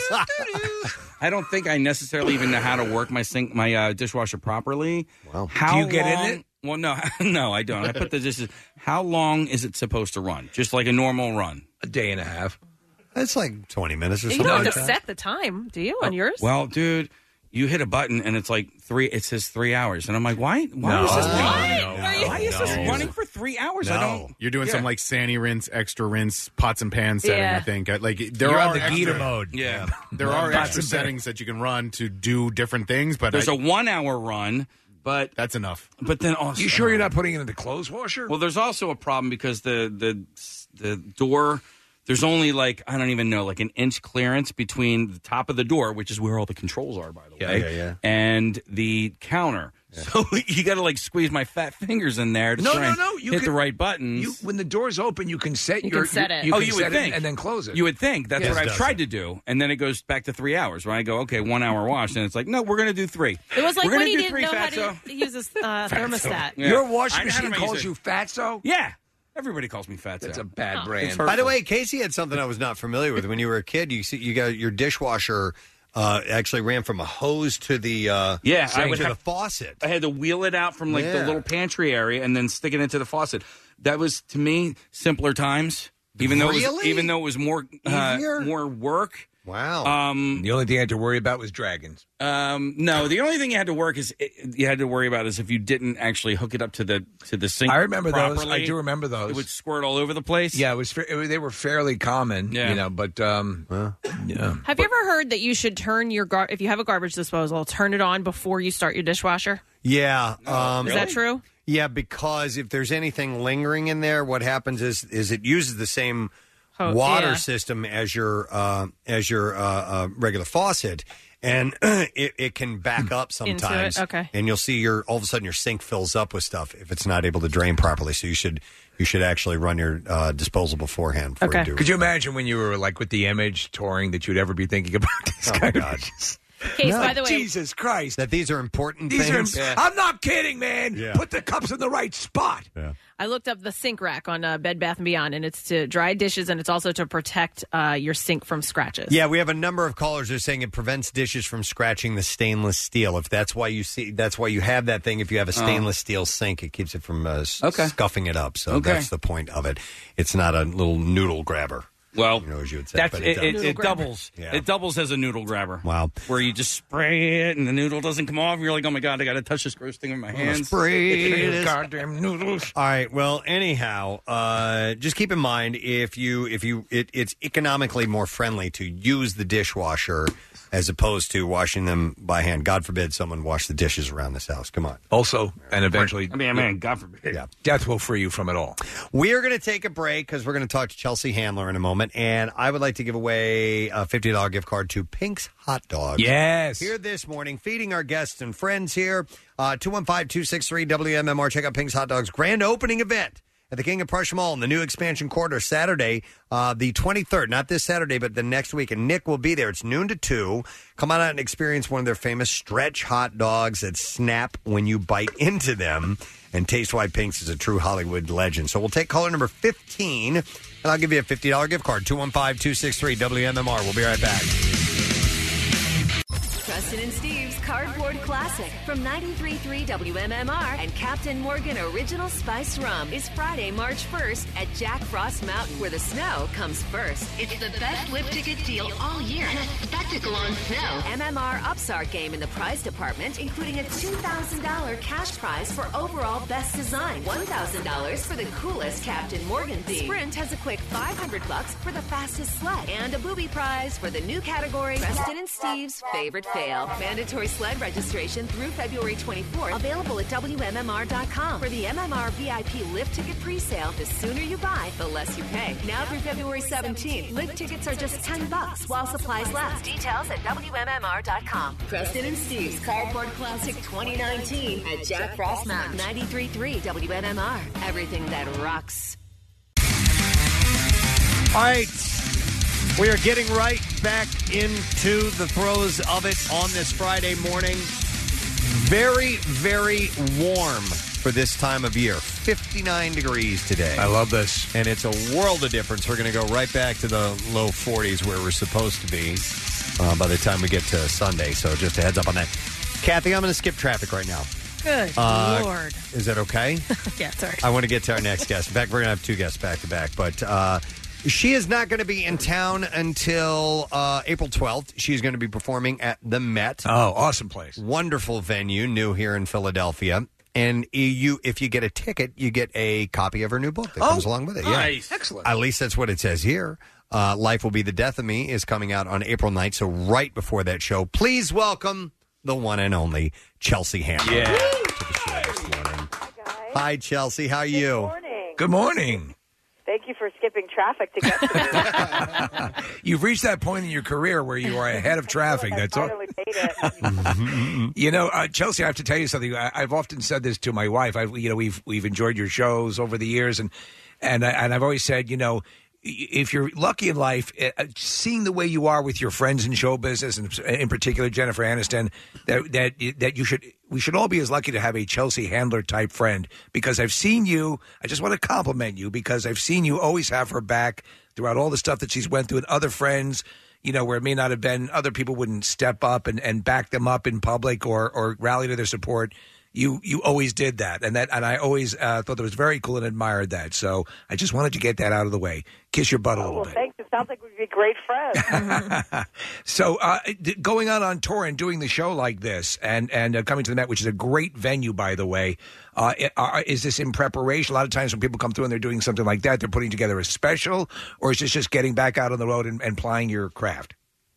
S4: I don't think I necessarily even know how to work my sink, my uh, dishwasher properly.
S6: Wow.
S4: How
S10: Do you get in
S4: long-
S10: it?
S4: Well, no, no, I don't. I put the dishes. How long is it supposed to run? Just like a normal run?
S10: A day and a half.
S6: It's like twenty minutes or
S3: You
S6: something.
S3: don't
S6: like
S3: have to
S6: that.
S3: set the time, do you, on yours?
S4: Well, dude, you hit a button and it's like three. It says three hours, and I'm like, why? Why
S10: No,
S4: is this
S10: no,
S4: running?
S10: no,
S4: Why is this
S11: no.
S4: running for three hours? I don't.
S11: You're doing
S4: Yeah.
S11: some like Sani rinse, extra rinse, pots and pans setting.
S3: Yeah.
S11: I think Uh, like there
S10: You're
S11: are
S10: on the
S11: extra,
S10: Gita mode.
S4: Yeah,
S11: There
S10: Well,
S11: are
S10: pots
S11: extra
S10: and pans.
S11: settings that you can run to do different things, but
S4: there's
S11: I-
S4: a one-hour run, but
S11: that's enough.
S4: but then also,
S10: You sure you're not putting it in the clothes washer?
S4: Well, there's also a problem because the the the door. There's only like, I don't even know, like an inch clearance between the top of the door, which is where all the controls are, by the
S10: Yeah,
S4: way,
S10: yeah, yeah.
S4: and the counter. So you got to like squeeze my fat fingers in there to
S10: No,
S4: try
S10: no,
S4: and
S10: no, you
S4: hit
S10: can-
S4: the right buttons.
S10: You, when the door's open, you can set
S3: You
S10: your.
S3: can set it.
S10: You,
S4: oh,
S10: can
S4: you
S10: set
S4: would
S10: it
S4: think,
S10: and then close it.
S4: You would think that's
S10: Yes,
S4: what
S10: it
S4: I've
S10: does
S4: tried to do, and then it goes back to three hours. Where I go, okay, one hour wash, and it's like, no, we're going to do three.
S3: It was like
S4: We're
S3: when
S4: gonna
S3: he
S4: do
S3: didn't
S4: three,
S3: know how
S4: Fatso.
S3: to use his uh, thermostat.
S4: Yeah.
S10: Your washing
S4: I know how to
S10: machine
S4: use
S10: calls
S4: it.
S10: you Fatso.
S4: Yeah, everybody calls me Fatso.
S10: That's a bad
S3: Oh.
S10: brand.
S4: It's
S6: By the
S4: hurtful.
S6: way, Casey had something I was not familiar with. When you were a kid, you see, you got your dishwasher uh, actually ran from a hose to the uh,
S4: Yeah,
S6: to
S4: I would
S6: the
S4: have-
S6: faucet.
S4: I had to wheel it out from like the
S6: Yeah.
S4: little pantry area and then stick it into the faucet. That was to me simpler times. Even though it was,
S6: Really?
S4: even though it was more uh,
S6: Easier?
S4: more work.
S6: Wow.
S4: Um,
S10: The only thing I had to worry about was dragons.
S4: um, no, the only thing you had to work is you had to worry about is if you didn't actually hook it up to the to the sink.
S10: I remember those.
S4: properly,
S10: I do remember those.
S4: It would squirt all over the place.
S10: Yeah, it was. fa- It was they were fairly common.
S4: Yeah.
S10: You know, but um, yeah.
S3: Have you ever heard that you should turn your gar- if you have a garbage disposal, turn it on before you start your dishwasher?
S6: Yeah. Um,
S3: Is that true?
S6: Yeah, because if there's anything lingering in there, what happens is is it uses the same
S3: Oh,
S6: water
S3: yeah.
S6: system as your uh, as your uh, uh, regular faucet, and it, it can back up sometimes.
S3: okay.
S6: And you'll see your all of a sudden your sink fills up with stuff if it's not able to drain properly. So you should you should actually run your uh, disposal beforehand. Before
S3: Okay.
S6: You do
S10: Could you imagine when you were like with the Image touring that you'd ever be thinking about these
S6: Oh,
S10: kind
S6: God.
S10: of issues?
S3: Case, by the way,
S10: Jesus Christ.
S6: that these are important
S10: These are,
S6: things?
S10: I'm not kidding, man.
S6: Yeah.
S10: Put the cups in the right spot.
S6: Yeah.
S3: I looked up the sink rack on uh, Bed Bath and Beyond, and it's to dry dishes, and it's also to protect uh, your sink from scratches.
S6: Yeah, we have a number of callers who are saying it prevents dishes from scratching the stainless steel. If that's why you see, that's why you have that thing. If you have a stainless steel sink, it keeps it from uh, s-
S4: Okay.
S6: scuffing it up. So
S4: Okay.
S6: that's the point of it. It's not a little noodle grabber.
S4: Well,
S6: You know, as you would say,
S4: that's
S6: but
S4: it.
S6: it
S4: It,
S6: does.
S4: it doubles.
S6: Yeah.
S4: It doubles as a noodle grabber.
S6: Wow.
S4: Where you just spray it and the noodle doesn't come off. You're like, oh my god, I got to touch this gross thing with my hands.
S6: Spray this.
S10: Goddamn noodles.
S6: All right. Well, anyhow, uh, just keep in mind if you if you it, it's economically more friendly to use the dishwasher as opposed to washing them by hand. God forbid someone wash the dishes around this house. Come on.
S10: Also, and eventually,
S4: I mean, man, God forbid.
S6: Yeah.
S10: death will free you from it all.
S6: We are going to take a break because we're going to talk to Chelsea Handler in a moment, and I would like to give away a fifty dollars gift card to Pink's Hot Dogs.
S10: Yes.
S6: Here this morning, feeding our guests and friends here. Uh, two one five, two six three, W M M R. Check out Pink's Hot Dogs grand opening event at the King of Prussia Mall in the new expansion quarter Saturday, uh, the twenty-third. Not this Saturday, but the next week. And Nick will be there. It's noon to two. Come on out and experience one of their famous stretch hot dogs that snap when you bite into them. And taste why Pink's is a true Hollywood legend. So we'll take caller number fifteen, and I'll give you a fifty dollars gift card. two one five, two six three, W M M R. We'll be right back.
S17: Preston and Steve's Cardboard Classic from ninety-three point three W M M R and Captain Morgan Original Spice Rum is Friday, March first at Jack Frost Mountain, where the snow comes first.
S5: It's the best lift ticket deal all year and a spectacle on snow.
S17: M M R ups our game in the prize department, including a two thousand dollars cash prize for overall best design, one thousand dollars for the coolest Captain Morgan theme. Sprint has a quick five hundred bucks for the fastest sled and a booby prize for the new category, Preston and Steve's favorite fail. Mandatory sled registration through February twenty-fourth. Available at W M M R dot com. For the M M R V I P lift ticket presale, the sooner you buy, the less you pay. Now through February seventeenth, lift tickets are just ten bucks while supplies last. Details at W M M R dot com. Preston and Steve's Cardboard Classic twenty nineteen at Jack Frost Mountain. ninety-three point three W M M R. Everything that rocks.
S6: All right. We are getting right back into the throes of it on this Friday morning. Very, very warm for this time of year. fifty-nine degrees today.
S10: I love this.
S6: And it's a world of difference. We're going to go right back to the low forties where we're supposed to be uh, by the time we get to Sunday. So just a heads up on that. Kathy, I'm going to skip traffic right now.
S3: Good
S6: Uh,
S3: Lord.
S6: Is that okay?
S3: Yeah, sorry.
S6: I want to get to our next guest. In fact, we're going to have two guests back to back. But uh, she is not going to be in town until uh, April twelfth. She's going to be performing at the Met.
S10: Oh, awesome place.
S6: Wonderful venue, new here in Philadelphia. And you, if you get a ticket, you get a copy of her new book that
S10: Oh,
S6: comes along with it.
S10: nice.
S6: Yeah.
S10: Excellent.
S6: At least that's what it says here. Uh, Life Will Be the Death of Me is coming out on April ninth. So right before that show, please welcome the one and only Chelsea Handler.
S10: Yeah.
S6: To the show this morning. Hi, Chelsea. How are you?
S7: Good morning.
S10: Good morning.
S7: Thank you for skipping traffic to get to me.
S10: You've reached that point in your career where you are ahead of traffic. That's all.
S7: Finally made it.
S10: You know, uh, Chelsea, I have to tell you something. I, I've often said this to my wife. I've, you know, we've we've enjoyed your shows over the years, and and I, and I've always said, you know, if you're lucky in life, uh, seeing the way you are with your friends in show business, and in particular Jennifer Aniston, that that that you should we should all be as lucky to have a Chelsea Handler type friend, because I've seen you. I just want to compliment you because I've seen you always have her back throughout all the stuff that she's went through, and other friends, you know, where it may not have been, other people wouldn't step up and, and back them up in public or or rally to their support. You you always did that, and that and I always uh, thought that was very cool and admired that. So I just wanted to get that out of the way. Kiss your butt a
S7: Oh,
S10: little
S7: well,
S10: bit.
S7: thanks. It sounds like we'd be great friends.
S10: So uh, d- going out on tour and doing the show like this, and and uh, coming to the Met, which is a great venue, by the way, uh, i- uh, is this in preparation? A lot of times when people come through and they're doing something like that, they're putting together a special, or is this just getting back out on the road and, and plying your craft?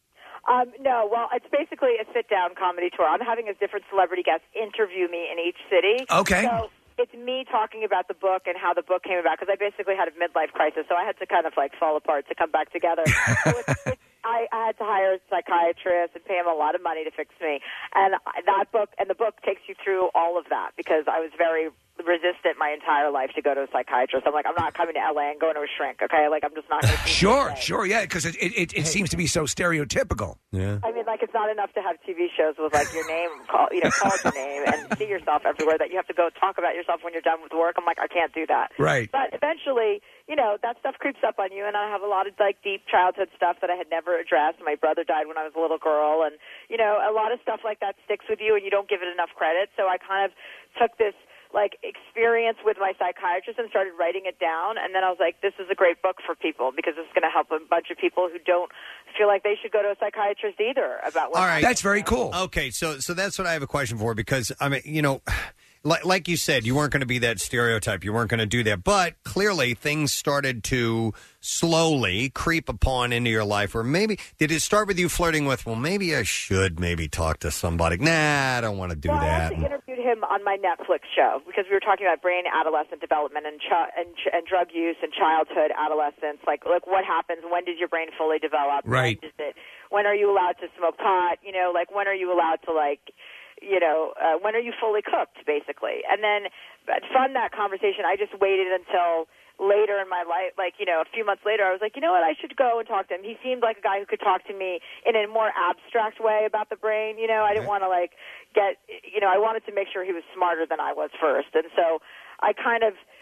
S7: Um, no, well, it's basically a sit-down comedy tour. I'm having a different celebrity guest interview me in each city.
S10: Okay.
S7: So it's me talking about the book and how the book came about, because I basically had a midlife crisis, so I had to kind of like fall apart to come back together. So it's, it's, I, I had to hire a psychiatrist and pay him a lot of money to fix me. And that book, and the book takes you through all of that, because I was very resistant my entire life to go to a psychiatrist. I'm like, I'm not coming to L A and going to a shrink, okay? Like, I'm just not going to
S10: Sure, sure, yeah, because it, it, it, it seems to be so stereotypical.
S6: Yeah.
S7: I mean, like, it's not enough to have T V shows with, like, your name, call, you know, call your name and see yourself everywhere, that you have to go talk about yourself when you're done with work. I'm like, I can't do that.
S10: Right.
S7: But eventually, you know, that stuff creeps up on you, and I have a lot of, like, deep childhood stuff that I had never addressed. My brother died when I was a little girl, and, you know, a lot of stuff like that sticks with you, and you don't give it enough credit. So I kind of took this, like, experience with my psychiatrist and started writing it down. And then I was like, this is a great book for people, because it's going to help a bunch of people who don't feel like they should go to a psychiatrist either about what
S6: All right.
S10: That's very cool.
S6: Okay, so so that's what I have a question for, because, I mean, you know, like, like you said, you weren't going to be that stereotype. You weren't going to do that. But clearly things started to slowly creep upon into your life. Or maybe, did it start with you flirting with, well, maybe I should maybe talk to somebody? Nah, I don't want to do
S7: well, I
S6: that.
S7: actually interviewed him on my Netflix show, because we were talking about brain adolescent development and ch- and, ch- and drug use and childhood adolescence. Like, like what happens? When does your brain fully develop?
S10: Right.
S7: When, does it, when are you allowed to smoke pot? You know, like, when are you allowed to, like, you know, uh, when are you fully cooked, basically? And then from that conversation, I just waited until later in my life, like, you know, a few months later, I was like, you know what, I should go and talk to him. He seemed like a guy who could talk to me in a more abstract way about the brain. You know, I didn't want to, like, get, you know, I wanted to make sure he was smarter than I was first. And so I kind of,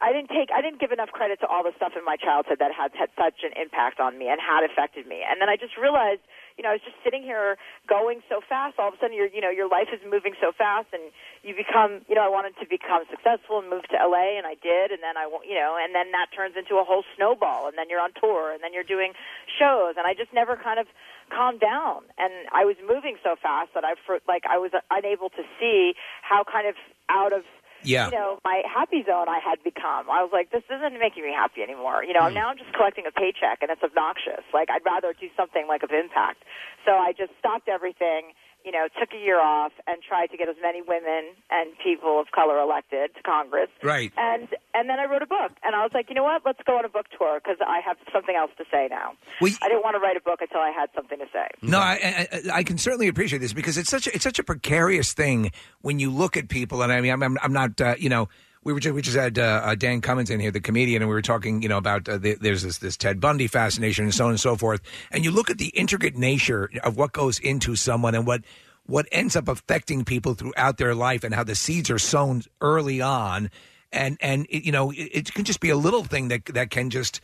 S7: I didn't take, I didn't give enough credit to all the stuff in my childhood that had had such an impact on me and had affected me. And then I just realized, you know, I was just sitting here going so fast. All of a sudden, your, you know, your life is moving so fast, and you become, you know, I wanted to become successful and move to L A, and I did. And then I, you know, and then that turns into a whole snowball. And then you're on tour, and then you're doing shows, and I just never kind of calmed down. And I was moving so fast that I, like, I was unable to see how kind of out of
S10: Yeah.
S7: you know, my happy zone I had become. I was like, this isn't making me happy anymore. You know,
S10: Mm.
S7: now I'm just collecting a paycheck, and it's obnoxious. Like, I'd rather do something like of impact. So I just stopped everything, you know, took a year off and tried to get as many women and people of color elected to Congress.
S10: Right.
S7: And and then I wrote a book, and I was like, you know what, let's go on a book tour because I have something else to say now. I didn't want to write a book until I had something to say.
S10: No, I, I, I can certainly appreciate this because it's such a, it's such a precarious thing when you look at people, and I mean, I'm, I'm, I'm not, uh, you know, we were just, we just had uh, uh, Dan Cummins in here, the comedian, and we were talking, you know, about uh, the, there's this this Ted Bundy fascination and so on and so forth, and you look at the intricate nature of what goes into someone and what what ends up affecting people throughout their life and how the seeds are sown early on, and and it, you know, it, it can just be a little thing that that can just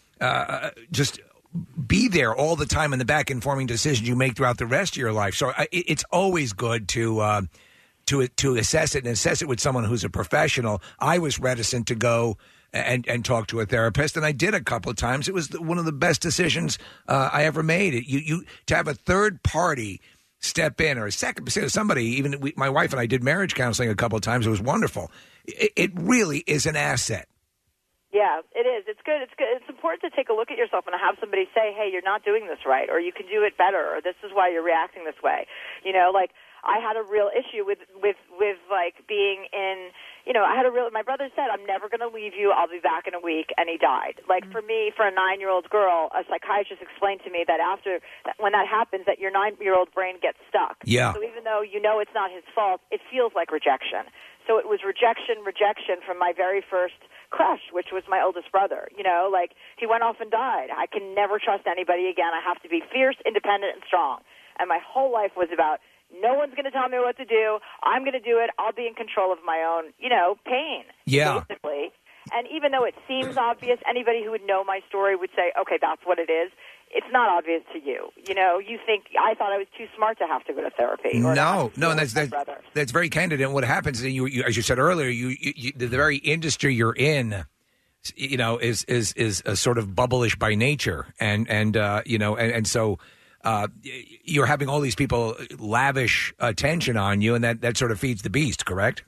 S10: uh, just be there all the time in the back, informing decisions you make throughout the rest of your life. So I, it, it's always good to. Uh, to to assess it and assess it with someone who's a professional. I was reticent to go and, and talk to a therapist, and I did a couple of times. It was the, one of the best decisions uh, I ever made. It, you you to have a third party step in, or a second somebody. Even we, my wife and I did marriage counseling a couple of times. It was wonderful. It, it really is an asset.
S7: Yeah, it is. It's good. It's good. It's important to take a look at yourself and have somebody say, "Hey, you're not doing this right," or "You can do it better," or "This is why you're reacting this way." You know, like. I had a real issue with, with, with like being in, you know, I had a real, my brother said, I'm never going to leave you. I'll be back in a week. And he died. Like for me, for a nine-year-old girl, a psychiatrist explained to me that after, that when that happens, that your nine-year-old brain gets stuck.
S10: Yeah.
S7: So even though you know it's not his fault, it feels like rejection. So it was rejection, rejection from my very first crush, which was my oldest brother. You know, like he went off and died. I can never trust anybody again. I have to be fierce, independent, and strong. And my whole life was about, no one's going to tell me what to do. I'm going to do it. I'll be in control of my own, you know, pain.
S10: Yeah.
S7: Basically. And even though it seems obvious, anybody who would know my story would say, okay, that's what it is. It's not obvious to you. You know, you think, I thought I was too smart to have to go to therapy. Or
S10: No, no, and that's
S7: my
S10: that's,
S7: brother.
S10: that's very candid. And what happens is, you, you, as you said earlier, you, you, you the very industry you're in, you know, is is is a sort of bubblish by nature, and and uh, you know, and, and so. Uh, you're having all these people lavish attention on you, and that, that sort of feeds the beast, correct?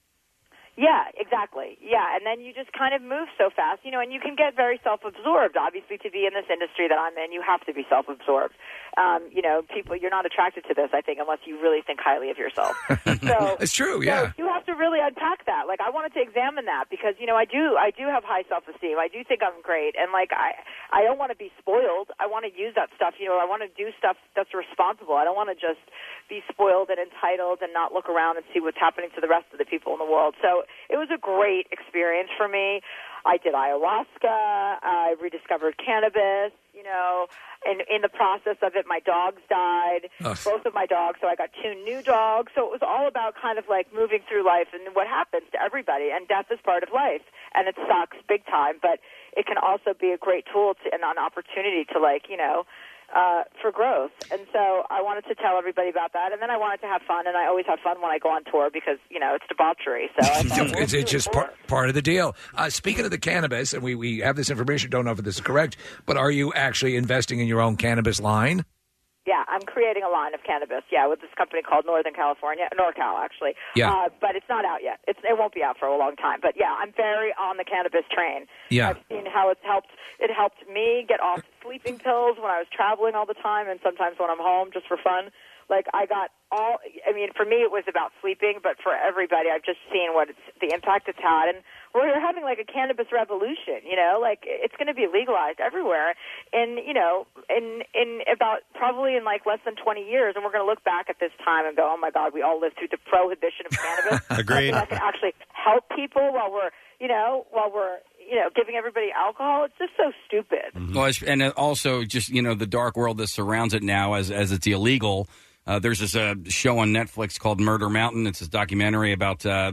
S7: Yeah, exactly. Yeah, and then you just kind of move so fast, you know, and you can get very self-absorbed. Obviously, to be in this industry that I'm in, you have to be self-absorbed. Um, you know, people, you're not attracted to this, I think, unless you really think highly of yourself. So
S10: it's true,
S7: so
S10: yeah.
S7: you have to really unpack that. Like, I wanted to examine that because, you know, I do, I do have high self-esteem. I do think I'm great, and like, I, I don't want to be spoiled. I want to use that stuff. You know, I want to do stuff that's responsible. I don't want to just be spoiled and entitled and not look around and see what's happening to the rest of the people in the world. So it was a great experience for me. I did ayahuasca. I rediscovered cannabis. You know, and in the process of it, my dogs died,
S10: Ugh.
S7: both of my dogs. So I got two new dogs. So it was all about kind of like moving through life and what happens to everybody. And death is part of life, and it sucks big time. But it can also be a great tool to, and an opportunity to, like, you know, uh, for growth. And so I wanted to tell everybody about that. And then I wanted to have fun, and I always have fun when I go on tour because, you know, it's debauchery. So I thought,
S10: it's, it's just part, part of the deal. Uh, speaking of the cannabis, and we, we have this information, don't know if this is correct, but are you actually investing in your own cannabis line?
S7: Yeah, I'm creating a line of cannabis, yeah, with this company called Northern California, NorCal, actually.
S10: Yeah.
S7: Uh, but it's not out yet. It's, it won't be out for a long time. But, yeah, I'm very on the cannabis train.
S10: Yeah.
S7: I've seen how it's helped. It helped me get off sleeping pills when I was traveling all the time and sometimes when I'm home just for fun. Like, I got all, I mean, for me it was about sleeping, but for everybody I've just seen what it's, the impact it's had. And we're having, like, a cannabis revolution, you know? Like, it's going to be legalized everywhere in, you know, in, in about probably in, like, less than twenty years. And we're going to look back at this time and go, oh, my God, we all lived through the prohibition of cannabis.
S6: Agreed.
S7: That can actually help people while we're, you know, while we're, you know, giving everybody alcohol. It's just so stupid.
S4: Well, it's- and it also just, you know, the dark world that surrounds it now as as it's illegal. Uh, there's this uh, show on Netflix called Murder Mountain. It's this documentary about uh, this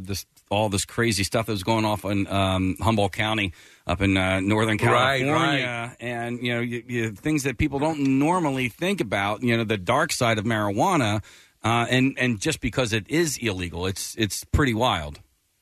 S4: all this crazy stuff that was going off in um, Humboldt County up in uh, Northern
S10: Right,
S4: California, and you know you, you, things that people don't normally think about. You know, the dark side of marijuana, uh, and and just because it is illegal, it's it's pretty wild.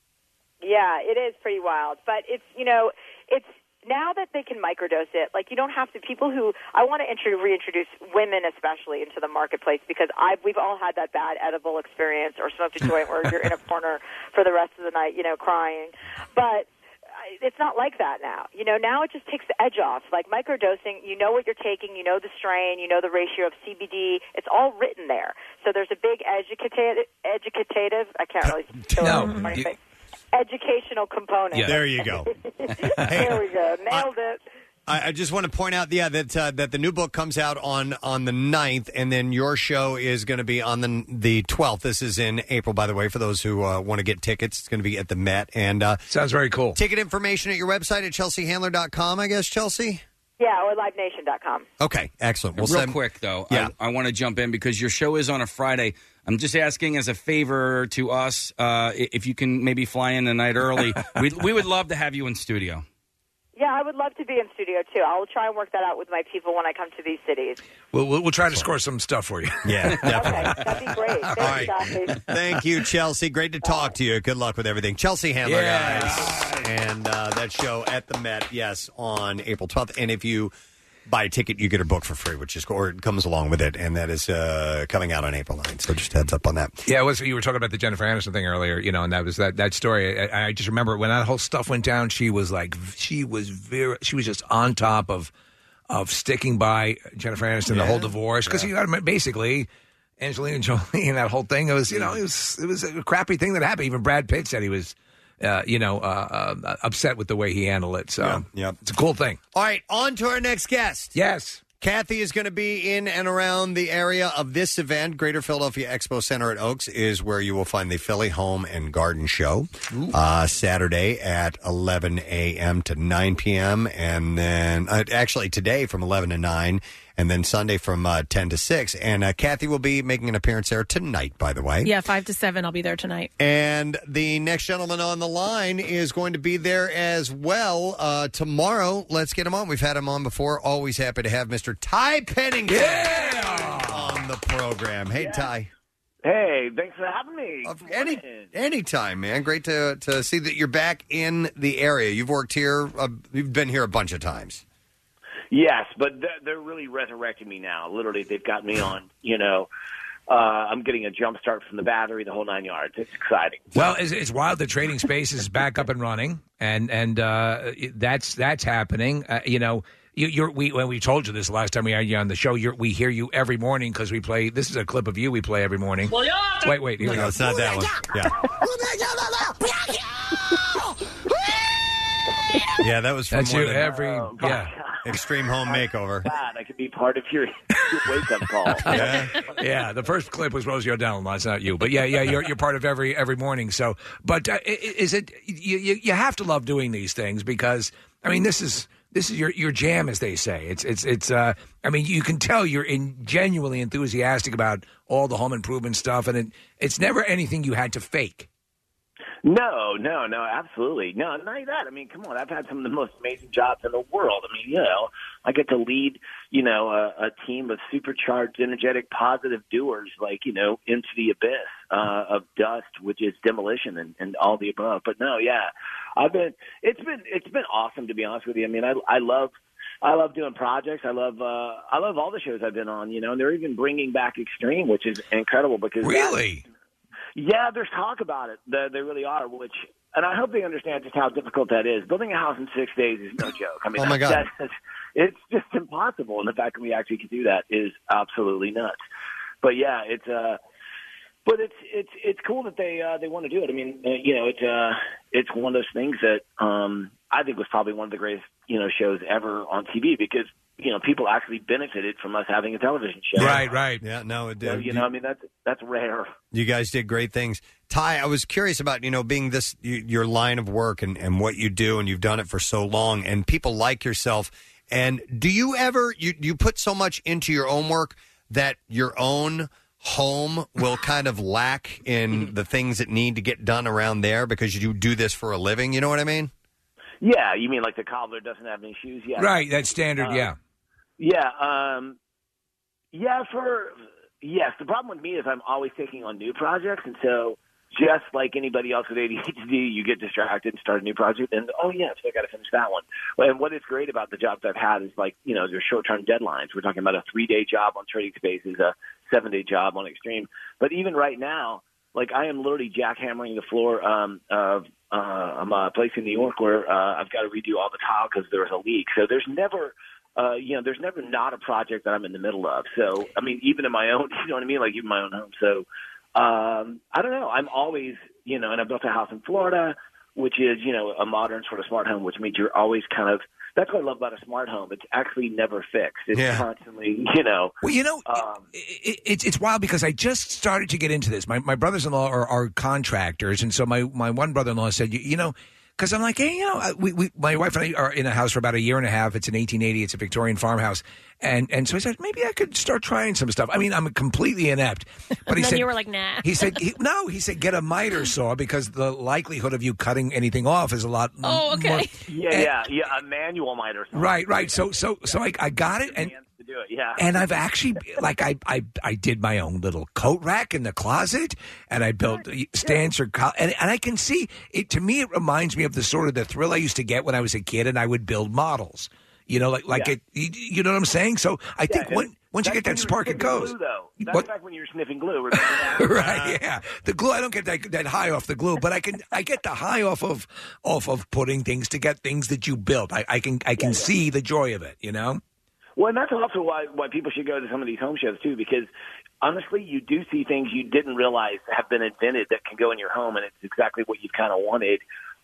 S7: Yeah, it is pretty wild. But it's, you know, it's now that they can microdose it, like you don't have to, people who, I want to intro, reintroduce women especially into the marketplace because I we've all had that bad edible experience or smoked a joint where you're in a corner for the rest of the night, you know, crying. But it's not like that now. You know, now it just takes the edge off. Like microdosing, you know what you're taking, you know the strain, you know the ratio of C B D. It's all written there. So there's a big educative, educative I can't really
S6: No,
S7: no,
S6: you-
S7: educational component.
S6: Yeah. There you go.
S7: There we go. Nailed it.
S6: I, I just want to point out, yeah, that uh, that the new book comes out on on the ninth, and then your show is going to be on the the twelfth. This is in April, by the way, for those who uh, want to get tickets. It's going to be at the Met. And uh,
S10: sounds very cool.
S6: Ticket information at your website at chelsea handler dot com, I guess, Chelsea?
S7: Yeah, or live nation dot com.
S6: Okay, excellent. We'll
S4: Real
S6: send-
S4: quick, though,
S6: Yeah.
S4: I, I want to jump in because your show is on a Friday. I'm just asking as a favor to us uh, if you can maybe fly in a night early. we we would love to have you in studio.
S7: Yeah, I would love to be in studio, too. I'll try and work that out with my people when I come to these cities.
S10: We'll, we'll, we'll try to score some stuff for you.
S6: Yeah, definitely.
S7: That'd be great. Thank
S6: All
S7: you,
S6: right.
S7: guys.
S6: Thank you, Chelsea. Great to talk to you. Good luck with everything. Chelsea Handler, guys. And uh, that show at the Met, yes, on April twelfth. And if you buy a ticket, you get a book for free, which is, or it comes along with it. And that is uh, coming out on April ninth. So just heads up on that.
S10: Yeah, it was, you were talking about the Jennifer Aniston thing earlier, you know, and that was that, that story. I, I just remember when that whole stuff went down, she was like, she was very, she was just on top of of sticking by Jennifer Aniston, the whole divorce. Because you got to basically, Angelina Jolie and that whole thing, it was, you know, it was, it was a crappy thing that happened. Even Brad Pitt said he was, uh, you know, uh, uh, upset with the way he handled it. So
S6: Yeah, yep.
S10: it's a cool thing.
S6: All right, on to our next guest.
S10: Yes.
S6: Kathy is going to be in and around the area of this event. Greater Philadelphia Expo Center at Oaks is where you will find the Philly Home and Garden Show. Uh, Saturday at eleven a.m. to nine p.m. And then, uh, actually today from eleven to nine. And then Sunday from uh, ten to six. And uh, Kathy will be making an appearance there tonight, by the way.
S3: Yeah, five to seven. I'll be there tonight.
S6: And the next gentleman on the line is going to be there as well uh, tomorrow. Let's get him on. We've had him on before. Always happy to have Mister Ty Pennington on the program. Hey, Ty.
S12: Hey, thanks for having me.
S6: Any anytime, man. Great to to see that you're back in the area. You've worked here. Uh, you've been here a bunch of times.
S12: Yes, but they're, they're really resurrecting me now. Literally, they've got me on, you know, uh, I'm getting a jump start from the battery, the whole nine yards. It's exciting.
S10: Well, it's, it's wild. The trading space is back up and running, and and uh, that's that's happening. Uh, you know, you, you're we when we told you this last time we had you on the show. You're, we hear you every morning because we play. This is a clip of you we play every morning. Wait, wait, here we
S6: No,
S10: go.
S6: it's not that one. Yeah. Yeah, that was from
S10: That's
S6: one
S10: you
S6: of the-
S10: every
S12: Oh,
S10: yeah.
S6: Extreme Home Makeover.
S12: God, I could be part of your, your wake-up call.
S10: yeah, yeah. The first clip was Rosie O'Donnell. That's not you, but yeah, yeah. You're you're part of every every morning. So, but uh, i- is it you, you? You have to love doing these things because I mean, this is this is your your jam, as they say. It's it's it's. Uh, I mean, you can tell you're in genuinely enthusiastic about all the home improvement stuff, and it it's never anything you had to fake.
S12: No, no, no, absolutely. No, not only that. I mean, come on. I've had some of the most amazing jobs in the world. I mean, you know, I get to lead, you know, a, a team of supercharged, energetic, positive doers, like, you know, into the abyss uh, of dust, which is demolition and, and all the above. But no, yeah, I've been, it's been, it's been awesome, to be honest with you. I mean, I, I love, I love doing projects. I love, uh, I love all the shows I've been on, you know, and they're even bringing back Extreme, which is incredible because
S10: really.
S12: Yeah, there's talk about it. They, they really are, which, and I hope they understand just how difficult that is. Building a house in six days is no joke. I mean,
S6: Oh, my God.
S12: That, it's just impossible, and the fact that we actually can do that is absolutely nuts. But yeah, it's uh, but it's it's it's cool that they uh, they want to do it. I mean, uh, you know, it's uh, it's one of those things that um, I think was probably one of the greatest you know shows ever on T V because. You know, people actually benefited from us having a television show.
S10: Right, right.
S6: Yeah, no, it
S12: So,
S6: did.
S12: you know, I mean, that's that's rare.
S6: You guys did great things. Ty, I was curious about, you know, being this, you, your line of work and, and what you do, and you've done it for so long, and people like yourself. And do you ever, you, you put so much into your own work that your own home will kind of lack in the things that need to get done around there because you do this for a living? You know what I mean?
S12: Yeah, you mean like the cobbler doesn't have any shoes? Yeah,
S10: Right, that's standard,
S12: Uh,
S10: yeah.
S12: Yeah, um, yeah. For yes, the problem with me is I'm always taking on new projects, and so just like anybody else with A D H D, you get distracted and start a new project, and oh yeah, so I got to finish that one. And what is great about the jobs I've had is like you know there's short-term deadlines. We're talking about a three-day job on Trading Spaces, a seven-day job on Extreme. But even right now, like I am literally jackhammering the floor um, of uh, um, a place in New York where uh, I've got to redo all the tile because there was a leak. So there's never. Uh, you know, there's never not a project that I'm in the middle of. So, I mean, even in my own, you know what I mean? Like, even my own home. So, um, I don't know. I'm always, you know, and I built a house in Florida, which is, you know, a modern sort of smart home, which means you're always kind of, that's what I love about a smart home. It's actually never fixed. It's
S10: Yeah.
S12: constantly, you know.
S10: Well, you know,
S12: um,
S10: it, it's it's wild because I just started to get into this. My my brothers-in-law are, are contractors, and so my, my one brother-in-law said, you, you know, because I'm like, hey, you know, we, we my wife and I are in a house for about a year and a half. It's an eighteen eighty. It's a Victorian farmhouse, and and so he said maybe I could start trying some stuff. I mean, I'm completely inept, but
S3: and
S10: he
S3: then
S10: said
S3: you were like, nah.
S10: he said he, no. He said get a miter saw because the likelihood of you cutting anything off is a lot.
S3: Oh, okay.
S10: More,
S12: yeah,
S10: and-
S12: yeah, yeah, a manual miter.
S10: Right, right. So so so I, I got it, and
S12: to do it, yeah.
S10: and I've actually like I, I I did my own little coat rack in the closet, and I built stands for co- and and I can see it. To me, it reminds me of the sort of the thrill I used to get when I was a kid, and I would build models. You know, like like
S12: Yeah.
S10: it. You, you know what I'm saying? So I think
S12: Yeah,
S10: when once you
S12: that's
S10: get that
S12: when you were
S10: spark, it
S12: sniffing
S10: goes.
S12: Glue, though. That's
S10: What?
S12: back when you were sniffing glue. Remember that?
S10: Right, yeah. The glue, I don't get that, that high off the glue, but I can I get the high off of off of putting things to get things that you built. I, I can I can see the joy of it. You know.
S12: Well, and that's also why why people should go to some of these home shows too, because honestly, you do see things you didn't realize have been invented that can go in your home, and it's exactly what you kind of wanted.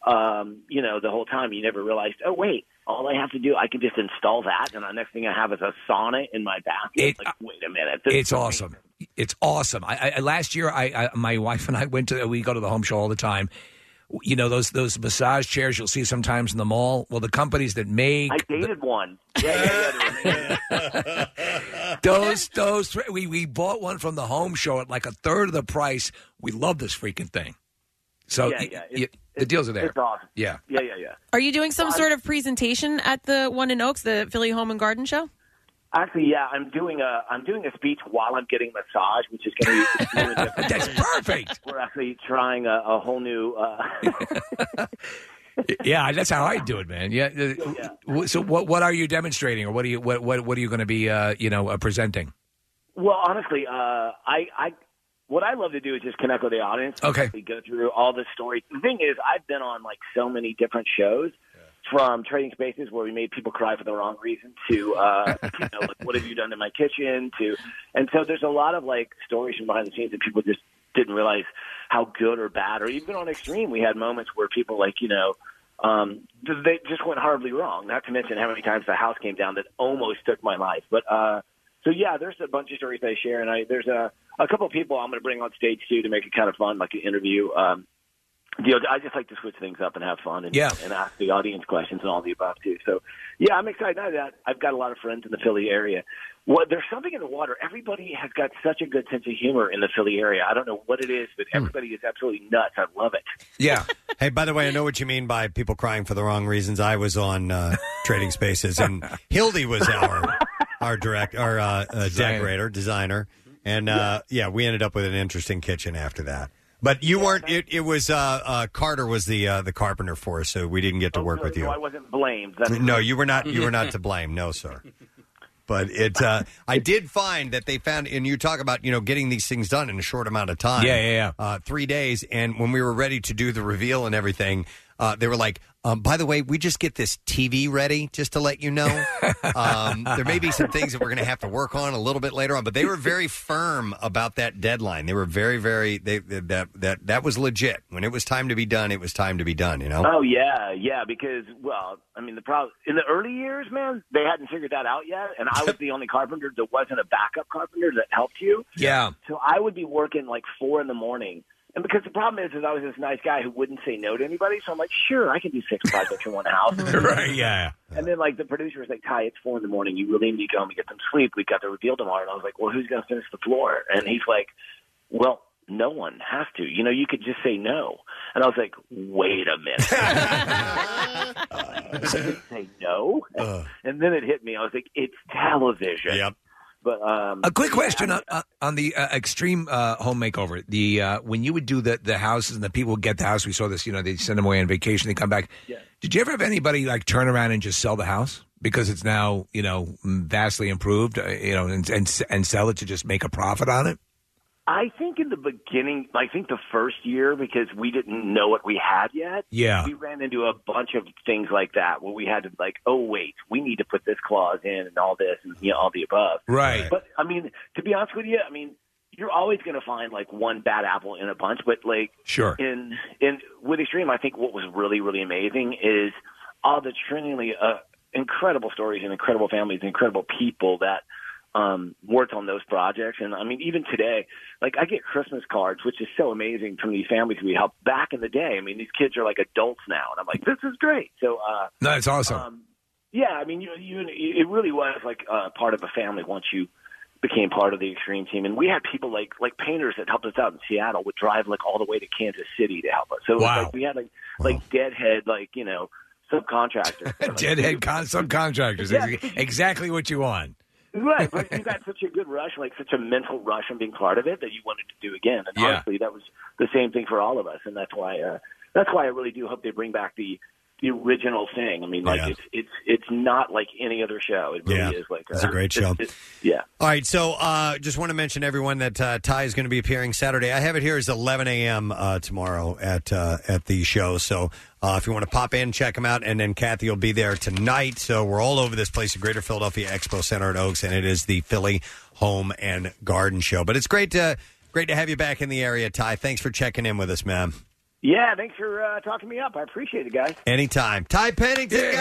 S12: Um, you know, the whole time you never realized. Oh, wait, all I have to do, I can just install that, and the next thing I have is a sauna in my bathroom.
S10: It-
S12: like, wait a minute, this
S10: It's
S12: is
S10: awesome. It's awesome. I, I last year, I, I my wife and I went to. We go to the home show all the time. You know those those massage chairs you'll see sometimes in the mall. Well, the companies that make
S12: I dated one. Yeah, yeah, yeah.
S10: those those we we bought one from the home show at like a third of the price. We love this freaking thing. So
S12: yeah,
S10: y-
S12: yeah.
S10: y-
S12: It's-
S10: the deals are there.
S12: It's awesome.
S10: Yeah.
S12: Yeah, yeah, yeah.
S3: Are you doing some sort of presentation at the one in Oaks, the Philly Home and Garden Show?
S12: Actually, yeah, I'm doing a I'm doing a speech while I'm getting a massage, which is going to be really different.
S10: That's perfect.
S12: We're actually trying a, a whole new. Uh,
S10: Yeah, that's how I do it, man. Yeah. uh, So what what are you demonstrating, or what are you what what what are you going to be uh, you know uh, presenting?
S12: well, honestly, uh, I I what I love to do is just connect with the audience.
S10: Okay.
S12: We go through all the stories. The thing is, I've been on like so many different shows. From Trading Spaces, where we made people cry for the wrong reason, to uh, you know, like, what have you done in my kitchen? To, and so there's a lot of like stories from behind the scenes that people just didn't realize how good or bad. Or even on Extreme, we had moments where people like you know um, they just went horribly wrong. Not to mention how many times the house came down that almost took my life. But uh, so yeah, there's a bunch of stories I share, and I there's a a couple of people I'm going to bring on stage too to make it kind of fun, like an interview. Um, You know, I just like to switch things up and have fun and,
S10: Yeah.
S12: and ask the audience questions and all the above, too. So, yeah, I'm excited about that. I've got a lot of friends in the Philly area. Well, there's something in the water. Everybody has got such a good sense of humor in the Philly area. I don't know what it is, but everybody is absolutely nuts. I love it.
S10: Yeah.
S6: Hey, by the way, I know what you mean by people crying for the wrong reasons. I was on uh, Trading Spaces, and Hildy was our our direct our uh, uh, decorator designer, and uh, yeah, we ended up with an interesting kitchen after that. But you weren't. It, it was uh, uh, Carter was the uh, the carpenter for us, so we didn't get to work with you.
S12: So I wasn't blamed. That's
S6: No, you were not. You were not to blame. No, sir. But it, uh, I did find that they found, and you talk about, you know, getting these things done in a short amount of time.
S10: Yeah, yeah, yeah.
S6: Uh, three days, and when we were ready to do the reveal and everything, uh, they were like, um, "By the way, we just get this T V ready, just to let you know. Um, there may be some things that we're going to have to work on a little bit later on." But they were very firm about that deadline. They were very, very they, they, that that that was legit. When it was time to be done, it was time to be done. You know.
S12: Oh yeah, yeah. Because well, I mean, the problem in the early years, man, they hadn't figured that out yet, and I was the only carpenter that wasn't a backup carpenter that helped you.
S10: Yeah.
S12: So I would be working like four in the morning And because the problem is, is I was this nice guy who wouldn't say no to anybody, so I'm like, sure, I can do six projects in one house.
S10: Right, yeah.
S12: And then, like, the producer was like, Ty, it's four in the morning. You really need to go home and get some sleep. We got the reveal tomorrow. And I was like, well, who's going to finish the floor? And he's like, well, no one has to. You know, you could just say no. And I was like, wait a minute. I didn't say no.
S6: Uh.
S12: And then it hit me. I was like, it's television.
S6: Yep.
S12: But um,
S10: A quick question
S12: yeah,
S10: on, on the uh, extreme uh, home makeover. The uh, when you would do the, the houses and the people would get the house, we saw this. You know, they send them away on vacation, they come back.
S12: Yeah.
S10: Did you ever have anybody like turn around and just sell the house because it's now you know vastly improved? Uh, you know, and, and and sell it to just make a profit on it?
S12: I think in the beginning, I think the first year, because we didn't know what we had yet,
S10: Yeah.
S12: we ran into a bunch of things like that where we had to like, oh, wait, we need to put this clause in and all this and you know, all the above.
S10: Right.
S12: But, I mean, to be honest with you, I mean, you're always going to find like one bad apple in a bunch. But like
S10: Sure.
S12: in, in with Extreme, I think what was really, really amazing is all the trendingly uh, incredible stories and incredible families and incredible people that um, worked on those projects. And I mean, even today, like I get Christmas cards, which is so amazing from these families we helped back in the day. I mean, these kids are like adults now, and I'm like, this is great. So, uh,
S10: No, it's awesome.
S12: Um, yeah, I mean, you, you, it really was like uh, part of a family once you became part of the Extreme team. And we had people like like painters that helped us out in Seattle would drive like all the way to Kansas City to help us. So it was
S10: Wow.
S12: like we had like like Deadhead, like you know, subcontractors.
S10: Deadhead con- subcontractors.
S12: Yeah.
S10: Ex- Exactly what you want.
S12: Right, but you got such a good rush, like such a mental rush on being part of it that you wanted to do again. And
S10: Yeah.
S12: honestly, that was the same thing for all of us, and that's why uh, that's why I really do hope they bring back the the original thing. I mean, like
S6: Yeah.
S12: it's it's it's not like any other show. It really
S6: Yeah.
S12: is like
S6: It's a great show.
S12: it's- yeah.
S6: All right, so uh, just want to mention everyone that uh, Ty is going to be appearing Saturday. I have it here as eleven a.m. Uh, tomorrow at uh, at the show. So uh, if you want to pop in, check him out, and then Kathy will be there tonight. So we're all over this place, the Greater Philadelphia Expo Center at Oaks, and it is the Philly Home and Garden Show. But it's great to great to have you back in the area, Ty. Thanks for checking in with us, man.
S12: Yeah, thanks for uh, talking me up. I appreciate it, guys.
S6: Anytime, Ty Pennington,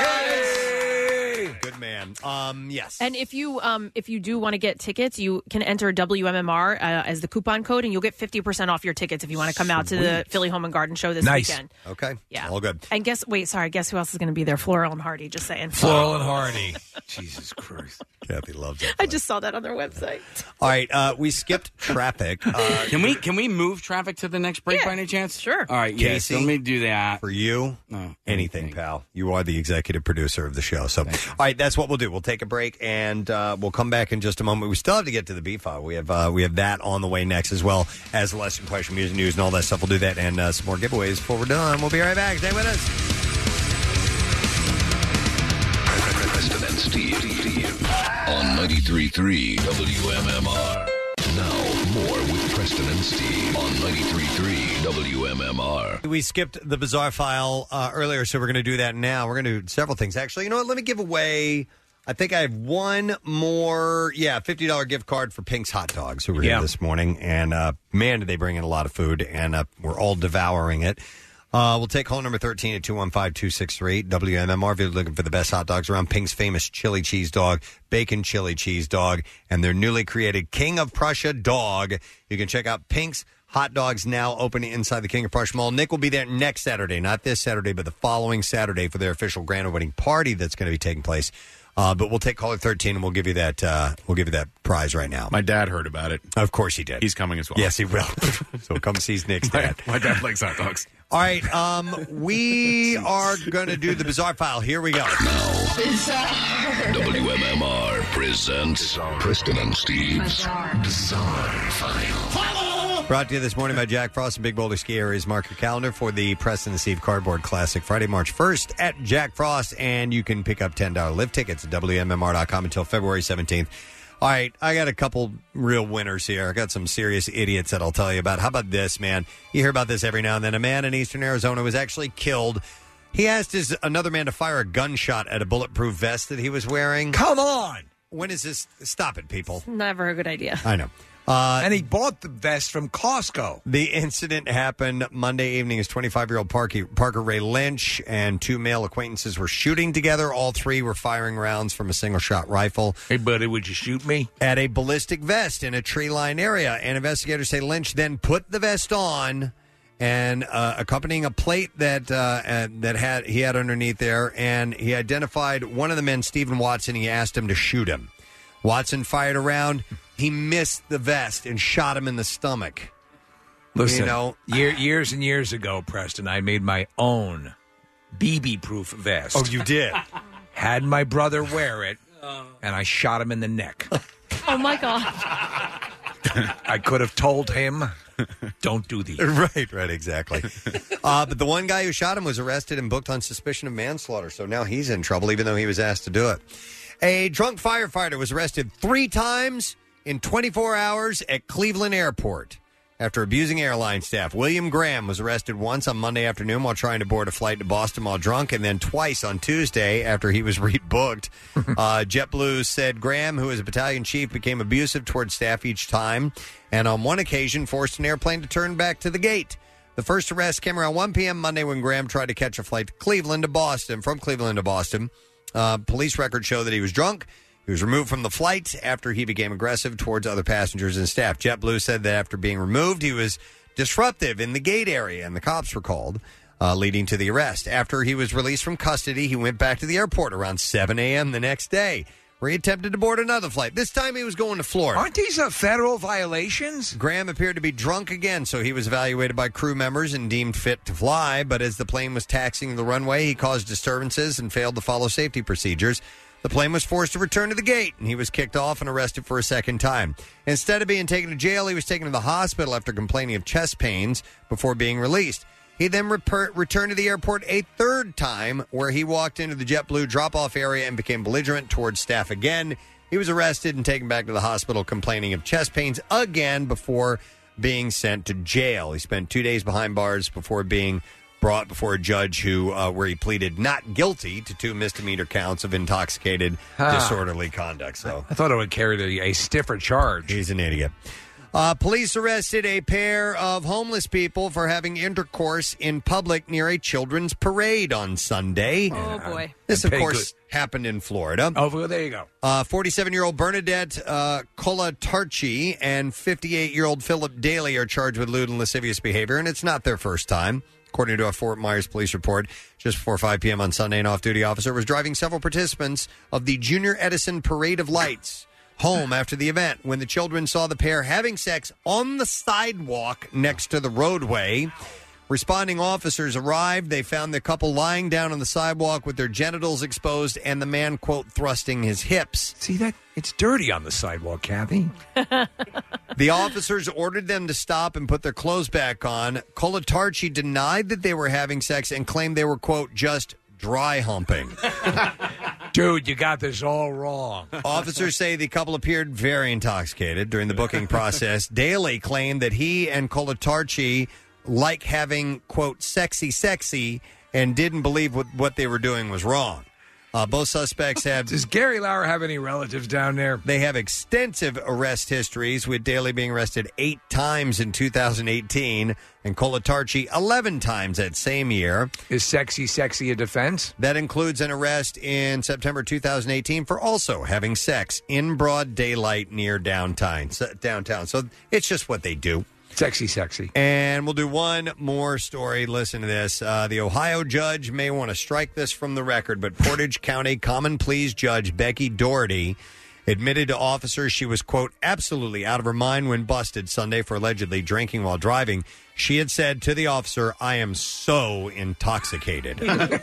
S6: guys. Good man. Um, yes.
S3: And if you um if you do want to get tickets, you can enter W M M R uh, as the coupon code, and you'll get fifty percent off your tickets if you want to come out to the
S6: Sweet.
S3: Philly Home and Garden Show this
S6: Nice.
S3: weekend.
S6: Okay.
S3: Yeah.
S6: All good.
S3: And guess wait, sorry, guess who else is going to be there? Floral and Hardy. Just saying.
S10: Floral and Hardy. Jesus Christ.
S6: Kathy loves it.
S3: I just saw that on their website.
S6: All right, uh, we skipped traffic. Uh,
S4: Can we can we move traffic to the next break by any chance?
S3: Sure.
S4: All right, yes.
S6: Casey,
S4: Let me do that.
S6: For you,
S4: No,
S6: anything, pal. You are the executive producer of the show. So, all right, that's what we'll do. We'll take a break and uh, we'll come back in just a moment. We still have to get to the B file. We have uh, we have that on the way next, as well as lesson question, music news, and all that stuff. We'll do that and uh, some more giveaways before we're done. We'll be right back. Stay with us.
S1: Preston and Steve on ninety-three point three W M M R. Now, more with Preston and Steve on ninety-three point three W M M R.
S6: We skipped the bizarre file uh, earlier, so we're going to do that now. We're going to do several things. Actually, you know what? Let me give away. I think I have one more, yeah, fifty dollars gift card for Pink's Hot Dogs, who were
S10: Yeah.
S6: here this morning. And uh, man, did they bring in a lot of food, and uh, we're all devouring it. Uh, we'll take call number thirteen at two one five, two six three eight. W M M R if you're looking for the best hot dogs around. Pink's famous chili cheese dog, bacon chili cheese dog, and their newly created King of Prussia dog. You can check out Pink's Hot Dogs now open inside the King of Prussia Mall. Nick will be there next Saturday, not this Saturday, but the following Saturday for their official grand opening party that's going to be taking place. Uh, but we'll take caller thirteen and we'll give you that. Uh, we'll give you that prize right now.
S11: My dad heard about it.
S6: Of course he did.
S11: He's coming as well.
S6: Yes, he will. So come see Nick's
S11: my,
S6: dad.
S11: my dad likes hot dogs.
S6: All right, um, we are going to do the bizarre file. Here we go.
S1: W M M R presents Preston and Steve's Bizarre File.
S6: Brought to you this morning by Jack Frost and Big Boulder Ski Areas. Mark your calendar for the Preston and Steve Cardboard Classic Friday, March first at Jack Frost, and you can pick up ten dollars lift tickets at W M M R dot com until February seventeenth. All right, I got a couple real winners here. I got some serious idiots that I'll tell you about. How about this, man? You hear about this every now and then. A man in eastern Arizona was actually killed. He asked his another man to fire a gunshot at a bulletproof vest that he was wearing.
S10: Come on!
S6: When is this? Stop it, people.
S3: Never a good idea.
S6: I know. Uh,
S10: and he bought the vest from Costco.
S6: The incident happened Monday evening as twenty-five-year-old Parker, Parker Ray Lynch and two male acquaintances were shooting together. All three were firing rounds from a single-shot rifle.
S10: Hey, buddy, would you shoot me?
S6: At a ballistic vest in a tree-lined area. And investigators say Lynch then put the vest on and uh, accompanying a plate that uh, uh, that had he had underneath there, and he identified one of the men, Stephen Watson. He asked him to shoot him. Watson fired a round. He missed the vest and shot him in the stomach.
S10: Listen,
S6: you know,
S10: year, years and years ago, Preston, I made my own B B-proof vest.
S6: Oh, you did?
S10: Had my brother wear it, and I shot him in the neck.
S3: Oh, my God.
S10: I could have told him, don't do these.
S6: Right, right, exactly. uh, but the one guy who shot him was arrested and booked on suspicion of manslaughter, so now he's in trouble, even though he was asked to do it. A drunk firefighter was arrested three times in twenty-four hours at Cleveland Airport after abusing airline staff. William Graham was arrested once on Monday afternoon while trying to board a flight to Boston while drunk, and then twice on Tuesday after he was rebooked. uh, JetBlue said Graham, who is a battalion chief, became abusive towards staff each time, and on one occasion forced an airplane to turn back to the gate. The first arrest came around one p.m. Monday when Graham tried to catch a flight to Cleveland to Boston, from Cleveland to Boston. Uh, police records show that he was drunk. He was removed from the flight after he became aggressive towards other passengers and staff. JetBlue said that after being removed, he was disruptive in the gate area, and the cops were called, uh, leading to the arrest. After he was released from custody, he went back to the airport around seven a.m. the next day, where he attempted to board another flight. This time he was going to Florida.
S10: Aren't these uh, federal violations?
S6: Graham appeared to be drunk again, so he was evaluated by crew members and deemed fit to fly. But as the plane was taxiing the runway, he caused disturbances and failed to follow safety procedures. The plane was forced to return to the gate, and he was kicked off and arrested for a second time. Instead of being taken to jail, he was taken to the hospital after complaining of chest pains before being released. He then rep- returned to the airport a third time, where he walked into the JetBlue drop-off area and became belligerent towards staff again. He was arrested and taken back to the hospital complaining of chest pains again before being sent to jail. He spent two days behind bars before being brought before a judge who, uh, where he pleaded not guilty to two misdemeanor counts of intoxicated,
S10: Ah.
S6: disorderly conduct. So
S10: I thought it would carry a, a stiffer charge.
S6: He's an idiot. Uh, police arrested a pair of homeless people for having intercourse in public near a children's parade on Sunday.
S3: Oh, boy.
S6: This,
S10: And
S6: of
S10: pay
S6: course, happened in Florida.
S10: Oh, well, there you go.
S6: Uh, forty-seven-year-old Bernadette uh, Colatarchi and fifty-eight-year-old Philip Daly are charged with lewd and lascivious behavior, and it's not their first time. According to a Fort Myers police report, just before five p.m. on Sunday, an off-duty officer was driving several participants of the Junior Edison Parade of Lights home after the event when the children saw the pair having sex on the sidewalk next to the roadway. Responding officers arrived. They found the couple lying down on the sidewalk with their genitals exposed and the man, quote, thrusting his hips.
S10: See that? It's dirty on the sidewalk, Kathy.
S6: The officers ordered them to stop and put their clothes back on. Colatarchi denied that they were having sex and claimed they were, quote, just dry humping.
S10: Dude, you got this all wrong.
S6: Officers say the couple appeared very intoxicated during the booking process. Daly claimed that he and Colatarchi like having, quote, sexy, sexy, and didn't believe what, what they were doing was wrong. Uh, both suspects have...
S10: Does Gary Lauer have any relatives down there?
S6: They have extensive arrest histories, with Daly being arrested eight times in two thousand eighteen and Colatarchi eleven times that same year.
S10: Is sexy, sexy a defense?
S6: That includes an arrest in September two thousand eighteen for also having sex in broad daylight near downtown. downtown. So it's just what they do.
S10: Sexy, sexy.
S6: And we'll do one more story. Listen to this. Uh, the Ohio judge may want to strike this from the record, but Portage County Common Pleas Judge Becky Doherty admitted to officers she was, quote, absolutely out of her mind when busted Sunday for allegedly drinking while driving. She had said to the officer, I am so intoxicated.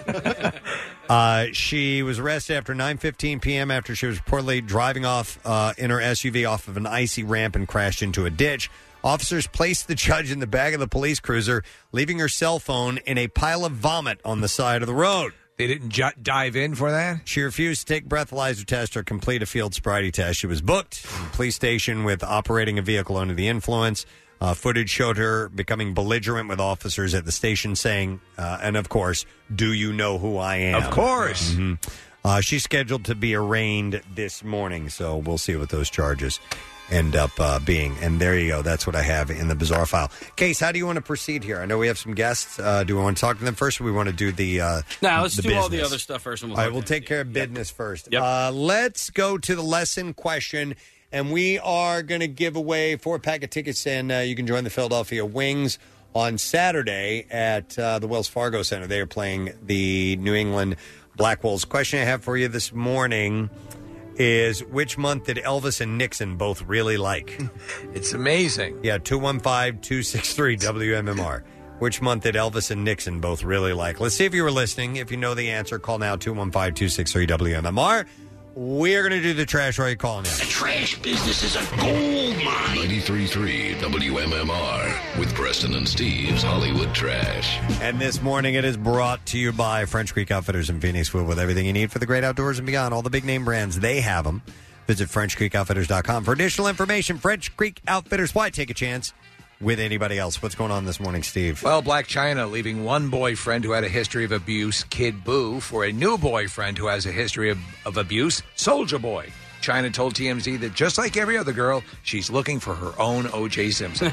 S6: uh, she was arrested after nine fifteen p.m. after she was reportedly driving off uh, in her S U V off of an icy ramp and crashed into a ditch. Officers placed the judge in the back of the police cruiser, leaving her cell phone in a pile of vomit on the side of the road.
S10: They didn't ju- dive in for that?
S6: She refused to take breathalyzer test or complete a field sobriety test. She was booked in the police station with operating a vehicle under the influence. Uh, footage showed her becoming belligerent with officers at the station, saying, uh, and of course, do you know who I am?
S10: Of course.
S6: Mm-hmm. Uh, she's scheduled to be arraigned this morning, so we'll see what those charges end up uh, being. And there you go. That's what I have in the bizarre file. Case, how do you want to proceed here? I know we have some guests. Uh, do we want to talk to them first, or we want to do the uh,
S4: Now let's
S6: the
S4: do all the
S6: business?
S4: other stuff first. And we'll
S6: All right,
S4: talk
S6: we'll
S4: to-
S6: take care of business first.
S4: Yep.
S6: Uh, let's go to the lesson question, and we are going to give away four pack of tickets, and uh, you can join the Philadelphia Wings on Saturday at uh, the Wells Fargo Center. They are playing the New England Black Wolves. Question I have for you this morning is, which month did Elvis and Nixon both really like?
S2: It's amazing.
S6: Yeah, two one five, two six three, W M M R. Which month did Elvis and Nixon both really like? Let's see if you were listening. If you know the answer, call now, two one five, two six three, W M M R. We're going to do the trash while you call now.
S1: The trash business is a gold mine. ninety-three point three W M M R with Preston and Steve's Hollywood Trash.
S6: And this morning it is brought to you by French Creek Outfitters in Phoenixville, with everything you need for the great outdoors and beyond. All the big name brands, they have them. Visit French Creek Outfitters dot com for additional information. French Creek Outfitters. Why take a chance with anybody else? What's going on this morning, Steve?
S15: Well, Blac Chyna leaving one boyfriend who had a history of abuse, Kid Boo, for a new boyfriend who has a history of, of abuse, Soulja Boy. Chyna told T M Z that just like every other girl, she's looking for her own O J Simpson.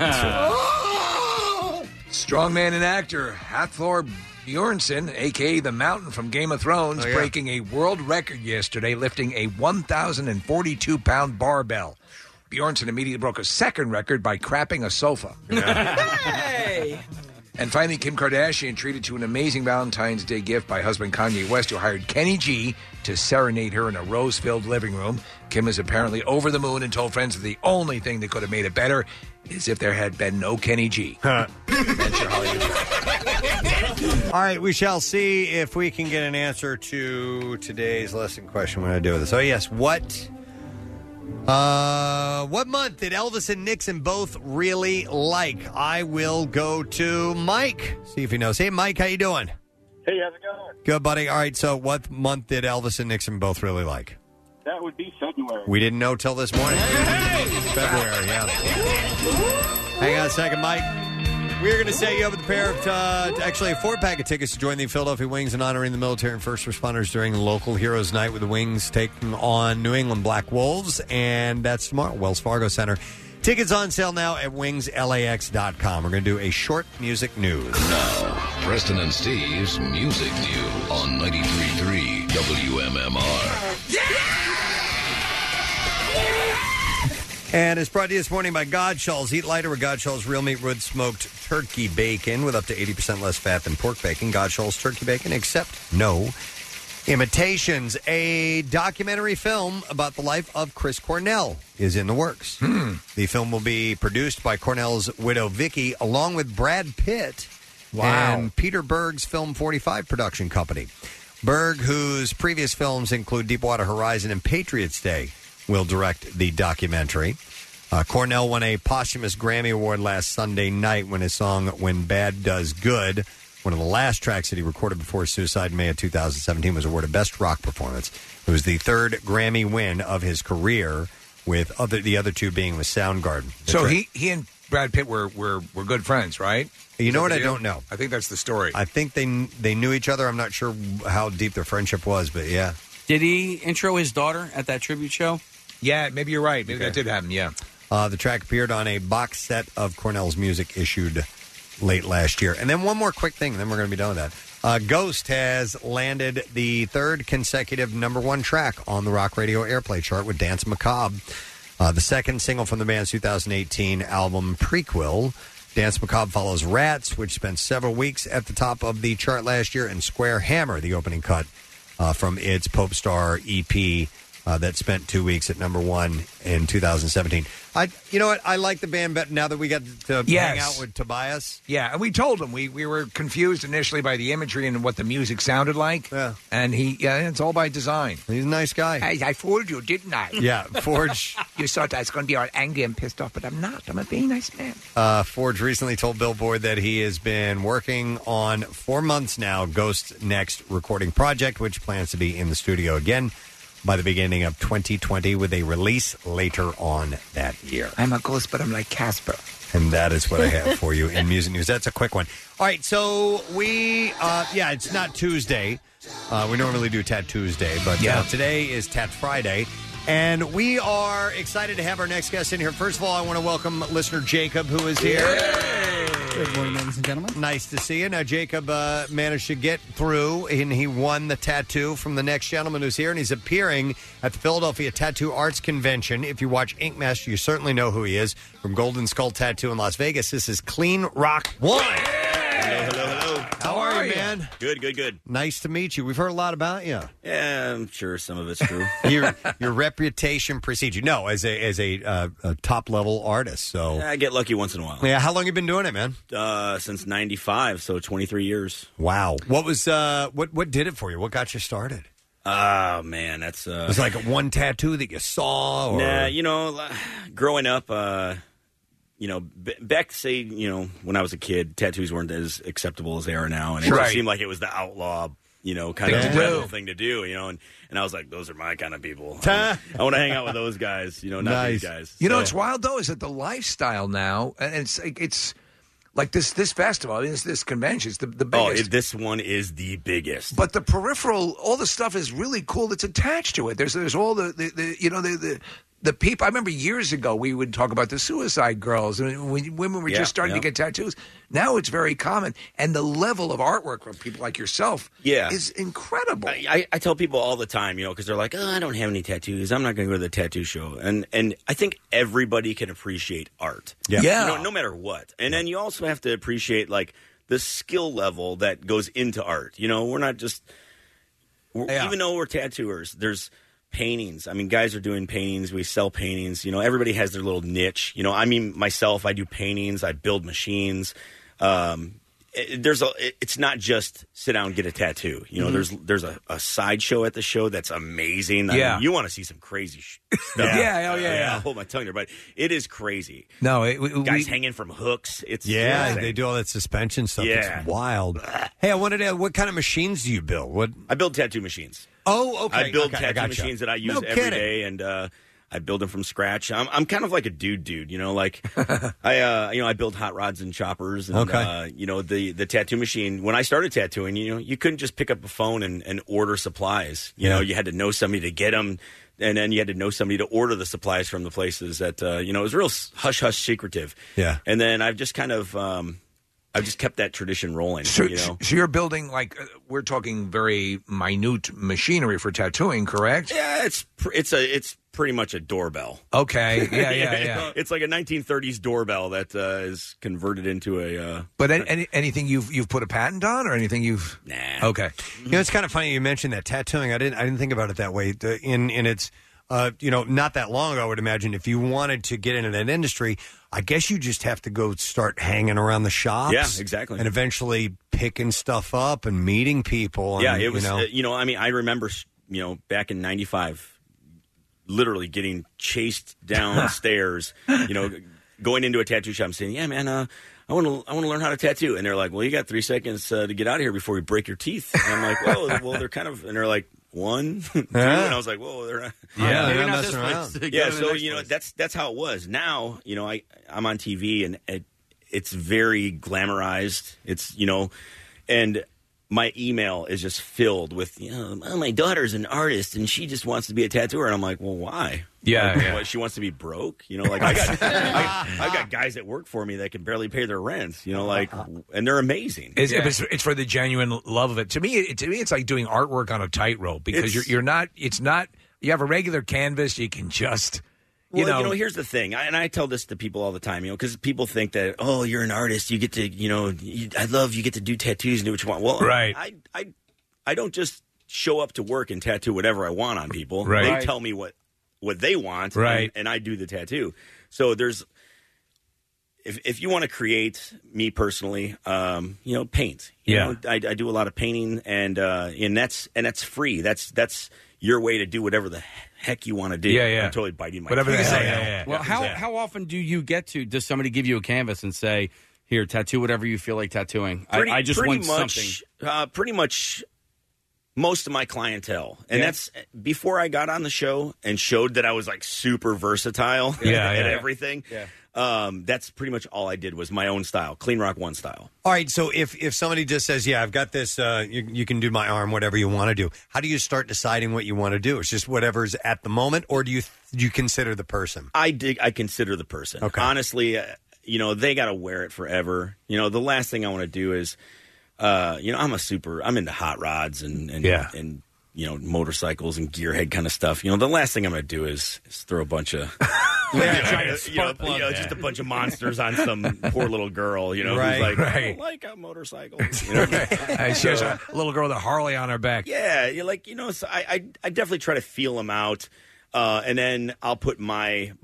S15: Strongman and actor Hathor Bjornsson, a k a. The Mountain from Game of Thrones,
S6: Oh, yeah.
S15: breaking a world record yesterday, lifting a one thousand forty-two pound barbell. Bjornsson immediately broke a second record by crapping a sofa.
S3: Hey!
S15: And finally, Kim Kardashian treated to an amazing Valentine's Day gift by husband Kanye West, who hired Kenny G to serenade her in a rose-filled living room. Kim is apparently over the moon and told friends that the only thing that could have made it better is if there had been no Kenny G. That's your Hollywood.
S6: All right, we shall see if we can get an answer to today's lesson question. What do I do with this? Oh, yes. What... Uh, what month did Elvis and Nixon both really like? I will go to Mike. See if he knows. Hey, Mike, how you doing?
S19: Hey, how's it going?
S6: Good, buddy. All right, so what month did Elvis and Nixon both really like?
S19: That would be February.
S6: We didn't know till this morning. February, yeah. Hang on a second, Mike. We're going to set you up with a pair of, uh, actually, a four-pack of tickets to join the Philadelphia Wings in honoring the military and first responders during Local Heroes Night, with the Wings taking on New England Black Wolves, and that's tomorrow, Wells Fargo Center. Tickets on sale now at wings lax dot com. We're going to do a short music news.
S1: Now, Preston and Steve's Music News on ninety-three point three W M M R.
S6: And it's brought to you this morning by Godshall's. Eat lighter with Godshall's real meat wood smoked turkey bacon with up to eighty percent less fat than pork bacon. Godshall's turkey bacon, except no imitations. A documentary film about the life of Chris Cornell is in the works.
S15: Hmm.
S6: The film will be produced by Cornell's widow, Vicky, along with Brad Pitt
S15: Wow.
S6: and Peter Berg's Film forty-five production company. Berg, whose previous films include Deepwater Horizon and Patriots Day, will direct the documentary. Uh, Cornell won a posthumous Grammy Award last Sunday night when his song When Bad Does Good, one of the last tracks that he recorded before his suicide in May of two thousand seventeen, was awarded Best Rock Performance. It was the third Grammy win of his career, with other the other two being with Soundgarden.
S15: So he he and Brad Pitt were, were, were good friends, right?
S6: You
S15: Is
S6: know
S15: that
S6: what?
S15: the
S6: I
S15: deal?
S6: don't know.
S15: I think that's the story.
S6: I think they they knew each other. I'm not sure how deep their friendship was, but yeah.
S4: Did he intro his daughter at that tribute show?
S15: Yeah, maybe you're right. Maybe
S6: Okay.
S15: that did happen, yeah.
S6: Uh, the track appeared on a box set of Cornell's music issued late last year. And then one more quick thing, then we're going to be done with that. Uh, Ghost has landed the third consecutive number one track on the Rock Radio Airplay chart with Dance Macabre, uh, the second single from the band's two thousand eighteen album Prequel. Dance Macabre follows Rats, which spent several weeks at the top of the chart last year, and Square Hammer, the opening cut uh, from its Pope Star E P, Uh, that spent two weeks at number one in two thousand seventeen. I, you know what? I like the band better now that we got to
S15: Yes.
S6: hang out with Tobias.
S15: Yeah, and we told him we, we were confused initially by the imagery and what the music sounded like.
S6: Yeah.
S15: And he, yeah, it's all by design.
S6: He's a nice guy.
S15: I, I fooled you, didn't I?
S6: Yeah, Forge.
S15: You thought I was going to be all angry and pissed off, but I'm not. I'm a very nice man.
S6: Uh, Forge recently told Billboard that he has been working on four months now Ghost's next recording project, which plans to be in the studio again by the beginning of twenty twenty, with a release later on that year.
S15: I'm a ghost, but I'm like Casper.
S6: And that is what I have for you in music news. That's a quick one. All right, so we, uh, yeah, it's not Tuesday. Uh, we normally do Tat Tuesday, but
S15: Yeah.
S6: uh, today is Tat Friday. And we are excited to have our next guest in here. First of all, I want to welcome listener Jacob, who is here.
S16: Good morning, ladies and gentlemen.
S6: Nice to see you. Now, Jacob uh, managed to get through, and he won the tattoo from the next gentleman who's here, and he's appearing at the Philadelphia Tattoo Arts Convention. If you watch Ink Master, you certainly know who he is. From Golden Skull Tattoo in Las Vegas, this is Clean Rock One.
S18: Hello, hello, hello.
S6: How are you, man?
S18: Good, good, good.
S6: Nice to meet you. We've heard a lot about you.
S18: Yeah, I'm sure some of it's true.
S6: your your reputation precedes you. No, as a as a, uh, a top level artist. So
S18: I get lucky once in a while.
S6: Yeah, how long you been doing it, man?
S18: Uh, since ninety-five, so twenty-three years.
S6: Wow. What was uh what what did it for you? What got you started?
S18: Oh man, that's uh,
S6: It was like one tattoo that you saw, or
S18: Nah, you know, uh, growing up, uh, you know, b- back say, you know, when I was a kid, tattoos weren't as acceptable as they are now, and it
S15: Right.
S18: just seemed like it was the outlaw, you know, kind
S15: Thing
S18: of
S15: to
S18: rebel
S15: do.
S18: thing to do, you know, and, and I was like, those are my kind of people. I, I want to hang out with those guys, you know, not these guys.
S15: You know
S18: So-
S15: what's wild though is that the lifestyle now, and it's it's like this this festival, I mean, this this convention, it's the the
S18: Oh,
S15: biggest.
S18: it, this one is the biggest.
S15: But the peripheral, all the stuff is really cool that's attached to it. There's there's all the, the, the you know the, the the people. I remember years ago we would talk about the suicide girls, and when women were
S18: Yeah,
S15: just starting
S18: yeah.
S15: to get tattoos. Now it's very common, and the level of artwork from people like yourself,
S18: Yeah.
S15: is incredible.
S18: I, I, I tell people all the time, you know, because they're like, oh, I don't have any tattoos. I'm not going to go to the tattoo show. And and I think everybody can appreciate art.
S15: Yeah. Yeah.
S18: You know, no matter what. And then you also have to appreciate, like, the skill level that goes into art. You know, we're not just, we're,
S15: Yeah.
S18: even though we're tattooers, there's paintings. I mean, guys are doing paintings. We sell paintings. You know, everybody has their little niche. You know, I mean, myself, I do paintings. I build machines. Um, it, there's a. It, it's not just sit down and get a tattoo. You know,
S15: Mhm.
S18: there's there's a, a sideshow at the show that's amazing. I
S15: Yeah.
S18: mean, you want to see some crazy sh- stuff.
S15: Yeah, oh, yeah, yeah.
S18: I'll hold my tongue there, but it is crazy.
S15: No, it, we,
S18: guys
S15: we-
S18: hanging from hooks. It's
S6: Yeah,
S18: insane.
S6: they do all that suspension stuff.
S18: Yeah.
S6: It's wild. Hey, I wanted to know, what kind of machines do you build? What?
S18: I build tattoo machines.
S6: Oh, okay.
S18: I build
S6: okay, I
S18: tattoo
S6: gotcha.
S18: machines that I use
S6: No
S18: every
S6: kidding.
S18: day, and uh, I build them from scratch. I'm I'm kind of like a dude, dude. You know, like I uh, you know I build hot rods and choppers. And,
S6: Okay.
S18: Uh, you know the the tattoo machine. When I started tattooing, you know, you couldn't just pick up a phone and, and order supplies. You
S6: Yeah.
S18: know, you had to know somebody to get them. And then you had to know somebody to order the supplies from the places that, uh, you know, it was real hush hush secretive.
S6: Yeah.
S18: And then I've just kind of, um, I've just kept that tradition rolling.
S15: So,
S18: you know?
S15: so you're building like uh, we're talking very minute machinery for tattooing, correct?
S18: Yeah, it's pr- it's a it's pretty much a doorbell.
S15: Okay, yeah, yeah, yeah.
S18: It's like a nineteen thirties doorbell that uh, is converted into a. Uh,
S15: But any, any, anything you've you've put a patent on, or anything you've?
S18: Nah.
S15: Okay.
S6: You know, it's kind of funny you mentioned that tattooing. I didn't. I didn't think about it that way. The- In in its, uh, you know, not that long ago, I would imagine if you wanted to get into that industry, I guess you just have to go start hanging around the shops.
S18: Yeah, exactly.
S6: And eventually picking stuff up and meeting people. And,
S18: yeah, it was.
S6: You know,
S18: uh, you know, I mean, I remember, you know, back in ninety-five, literally getting chased downstairs. You know, going into a tattoo shop and saying, "Yeah, man, uh, I want to, I want to learn how to tattoo." And they're like, "Well, you got three seconds uh, to get out of here before we break your teeth." And I'm like, "Well, well, they're kind of," and they're like, "One, two,"
S6: Yeah.
S18: and I was like, "Whoa, they're not."
S6: Yeah,
S18: maybe
S6: they're not
S18: this
S6: messing
S18: place.
S6: around.
S18: Yeah,
S6: Go to the
S18: so
S6: next
S18: you know,
S6: place.
S18: that's that's how it was. Now, you know, I I'm on T V and it, it's very glamorized. It's you know, and my email is just filled with, you know, oh, my daughter's an artist and she just wants to be a tattooer. And I'm like, well, why?
S15: Yeah,
S18: Like,
S15: yeah.
S18: what, she wants to be broke? You know, like I got, I, I've got guys that work for me that can barely pay their rents. You know, like, and they're amazing.
S15: It's,
S18: Yeah.
S15: it's, it's for the genuine love of it. To me, it, to me, it's like doing artwork on a tightrope because
S18: It's-
S15: you're you're not. It's not. You have a regular canvas. You can just. You
S18: Well,
S15: know,
S18: you know, here's the thing, I, and I tell this to people all the time, you know, because people think that, oh, you're an artist, you get to, you know, you, I love you get to do tattoos and do what you want. Well,
S15: Right.
S18: I, I, I don't just show up to work and tattoo whatever I want on people.
S15: Right.
S18: They
S15: Right.
S18: tell me what what they want,
S15: Right.
S18: and, and I do the tattoo. So there's, if if you want to create, me personally, um, you know, paint. You
S15: Yeah.
S18: know, I, I do a lot of painting, and uh, and that's and that's free. That's that's your way to do whatever the heck you want to do.
S4: Yeah, yeah.
S18: I'm totally biting my
S15: Whatever the
S18: tongue.
S15: hell, yeah, yeah.
S4: Well, how
S18: Yeah.
S4: how often do you get to? Does somebody give you a canvas and say, "Here, tattoo whatever you feel like tattooing"?
S18: Pretty,
S4: I, I just
S18: pretty
S4: want
S18: much,
S4: something.
S18: Uh, pretty much, most of my clientele, and
S4: Yeah.
S18: that's before I got on the show and showed that I was like super versatile
S6: Yeah,
S18: at
S6: yeah.
S18: everything.
S4: Yeah.
S18: Um, that's pretty much all I did was my own style, Clean Rock One style.
S6: all right. So if if somebody just says, "Yeah, I've got this," uh, you, you can do my arm, whatever you want to do. How do you start deciding what you want to do? It's just whatever's at the moment, or do you do you consider the person?
S18: I dig. I consider the person.
S6: Okay.
S18: Honestly, uh, you know, they got to wear it forever. You know, the last thing I want to do is, uh, you know, I'm a super, I'm into hot rods and, and,
S15: Yeah.
S18: and, you know, motorcycles and gearhead kind of stuff. You know, the last thing I'm going to do is, is throw a bunch of,
S4: Yeah,
S18: you know, you know, just a bunch of monsters on some poor little girl, you know,
S15: Right,
S18: who's like,
S15: right.
S18: I don't like a motorcycle. You know?
S15: Uh, she has a little girl with a Harley on her back.
S18: Yeah, you're like, you know, so I, I, I definitely try to feel them out, uh, and then I'll put my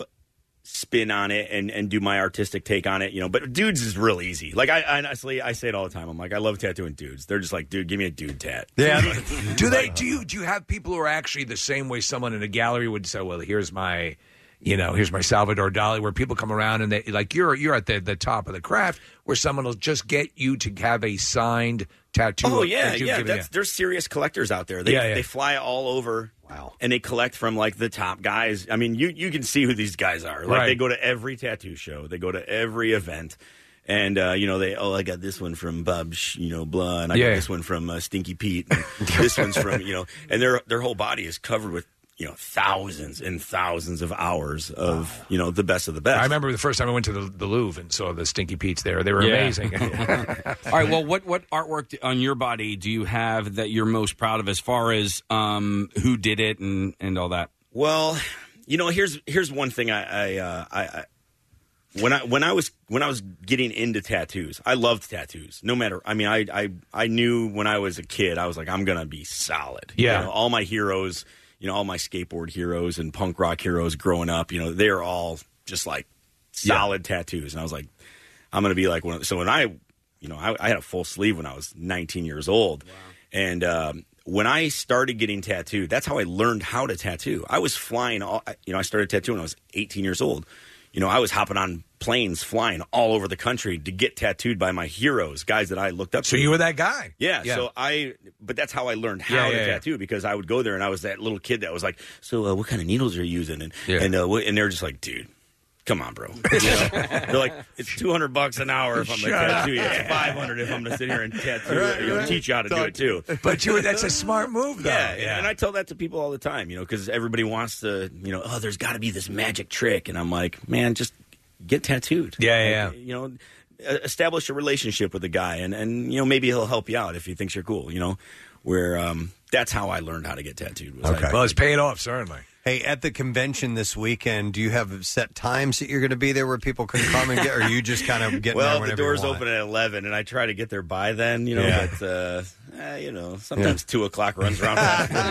S18: spin on it and, and do my artistic take on it, you know. But dudes is real easy. Like, I, I honestly, I say it all the time. I'm like, I love tattooing dudes. They're just like, dude, give me a dude tat.
S15: Yeah. do they? Do you? Do you have people who are actually the same way someone in a gallery would say, "Well, here's my, you know, here's my Salvador Dali," where people come around and they like you're you're at the, the top of the craft, where someone will just get you to have a signed tattoo.
S18: Oh yeah,
S15: that you've
S18: yeah.
S15: given
S18: That's, there's serious collectors out there. They
S15: Yeah, yeah.
S18: they fly all over. Wow. And they collect from like the top guys. I mean, you you can see who these guys are. Like
S15: Right.
S18: they go to every tattoo show. They go to every event. And uh, you know they oh I got this one from Bob Sh- you know blah and I
S15: Yeah.
S18: got this one from uh, Stinky Pete and this one's from you know and their their whole body is covered with you know thousands and thousands of hours of you know the best of the best.
S15: I remember the first time I went to the, the Louvre and saw the Stinky Pete's there. They were
S4: Yeah.
S15: amazing.
S4: All right. Well, what what artwork on your body do you have that you're most proud of, as far as um, who did it and, and all that?
S18: Well, you know, here's here's one thing I I, uh, I I when I when I was when I was getting into tattoos, I loved tattoos. No matter, I mean, I I I knew when I was a kid, I was like, I'm gonna be solid.
S15: Yeah.
S18: You know, all my heroes, you know, all my skateboard heroes and punk rock heroes growing up, you know, they're all just like solid tattoos, and I was like, I'm gonna be like one of. So when I, you know, I, I had a full sleeve when I was nineteen years old, and. Um, When I started getting tattooed, that's how I learned how to tattoo. I was flying, all, you know, I started tattooing when I was eighteen years old. You know, I was hopping on planes, flying all over the country to get tattooed by my heroes, guys that I looked up to.
S15: So you were that guy.
S18: Yeah,
S15: Yeah.
S18: so I, but that's how I learned how
S15: Yeah,
S18: to
S15: yeah, yeah.
S18: tattoo, because I would go there and I was that little kid that was like, so uh, what kind of needles are you using? And,
S15: Yeah.
S18: and, uh, what, and they were just like, dude. Come on, bro. You know? They're like, it's two hundred bucks an hour if I'm going to
S15: Shut
S18: tattoo you.
S15: up.
S18: It's five hundred if I'm going to sit here and tattoo
S15: Right,
S18: you, know,
S15: right.
S18: teach you how to do it too.
S15: But you, that's a smart move, though.
S18: Yeah, yeah, and I tell that to people all the time, you know, because everybody wants to, you know, oh, there's got to be this magic trick, and I'm like, man, just get tattooed.
S15: Yeah, yeah,
S18: Like, you know, establish a relationship with the guy, and and you know maybe he'll help you out if he thinks you're cool. You know, where um, that's how I learned how to get tattooed. Was
S6: Okay.
S18: I-
S15: Well, it's paying off, certainly.
S6: Hey, at the convention this weekend, do you have set times that you're going to be there where people can come and get, or are you just kind of getting there
S18: well, the
S6: whenever
S18: doors
S6: you want?
S18: open at eleven, and I try to get there by then. You know,
S6: Yeah.
S18: but uh, eh, you know, sometimes two o'clock runs around.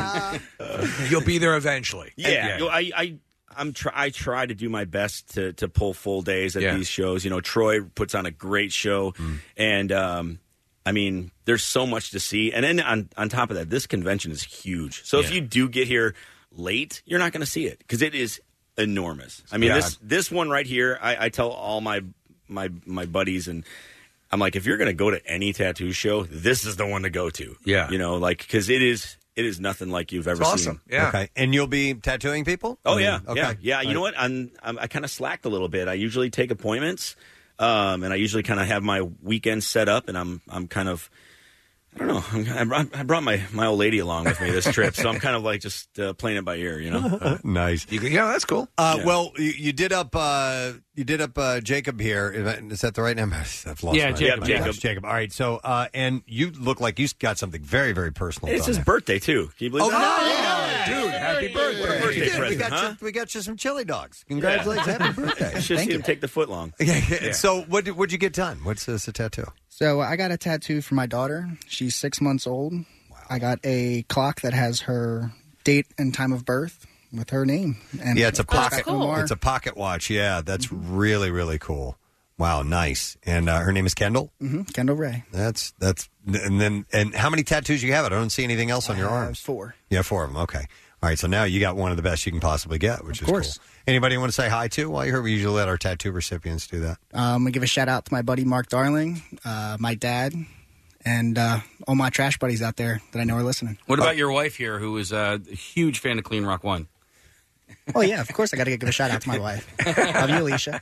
S18: uh,
S15: You'll be there eventually.
S18: Yeah, you know, I, I, I'm try, I try to do my best to to pull full days at
S15: Yeah.
S18: these shows. You know, Troy puts on a great show, and um, I mean, there's so much to see. And then on on top of that, this convention is huge. So if
S15: Yeah.
S18: you do get here late, you're not going to see it because it is enormous. I mean,
S15: Yeah.
S18: this this one right here, I, I tell all my my my buddies, and I'm like, if you're going to go to any tattoo show, this is the one to go to.
S15: Yeah.
S18: you know, like because it is it is nothing like you've ever
S15: It's
S18: seen.
S15: awesome. Yeah.
S6: Okay, and you'll be tattooing people?
S18: Oh
S6: I mean,
S18: yeah,
S6: okay.
S18: yeah, yeah. You know what? I'm, I'm I kind of slacked a little bit. I usually take appointments, um, and I usually kind of have my weekend set up, and I'm I'm kind of. I don't know. I'm, I brought- I brought my, my old lady along with me this trip, so I'm kind of like just uh, playing it by ear, you know.
S6: Nice.
S15: You can, yeah, that's cool.
S6: Uh,
S18: Yeah.
S6: Well, you, you did up uh, you did up uh, Jacob here. Is that- is that the right name? I've lost
S4: Yeah,
S6: my-
S4: Jacob.
S6: my
S18: Jacob.
S6: gosh, Jacob. All right. So, uh, and you look like you got something very, very personal.
S18: It's
S6: done
S18: his
S6: there.
S18: birthday too. Can you believe
S6: Oh,
S18: that?
S6: no,
S15: Dude, happy birthday.
S18: What a birthday
S6: We, did. we
S18: present,
S6: got
S18: huh?
S6: you, we got you some chili dogs. Congratulations! Happy birthday!
S18: You should see him take the foot long.
S6: Yeah, yeah. So, what did what'd you get done? What's this a tattoo?
S16: So I got a tattoo for my daughter. She's six months old. I got a clock that has her date and time of birth with her name. And
S6: Yeah, it's a
S16: of course,
S6: pocket.
S16: got Omar.
S6: It's a pocket watch. Yeah, that's really really cool. Wow, nice. And uh, her name is Kendall.
S16: hmm Kendall Ray.
S6: That's that's and then and how many tattoos you have? I don't see anything else on your
S16: I have
S6: arms.
S16: four.
S6: Yeah, four of them. Okay. All right. So now you got one of the best you can possibly get, which
S16: Of
S6: is
S16: course.
S6: cool. Anybody want to say hi to? While you're here, we usually let our tattoo recipients do that.
S16: Um, I give a shout out to my buddy Mark Darling, uh, my dad, and uh, all my trash buddies out there that I know are listening.
S4: What about your wife here, who is a huge fan of Clean Rock One?
S16: Oh yeah, of course I got to give a shout out to my wife. Love you, Alicia.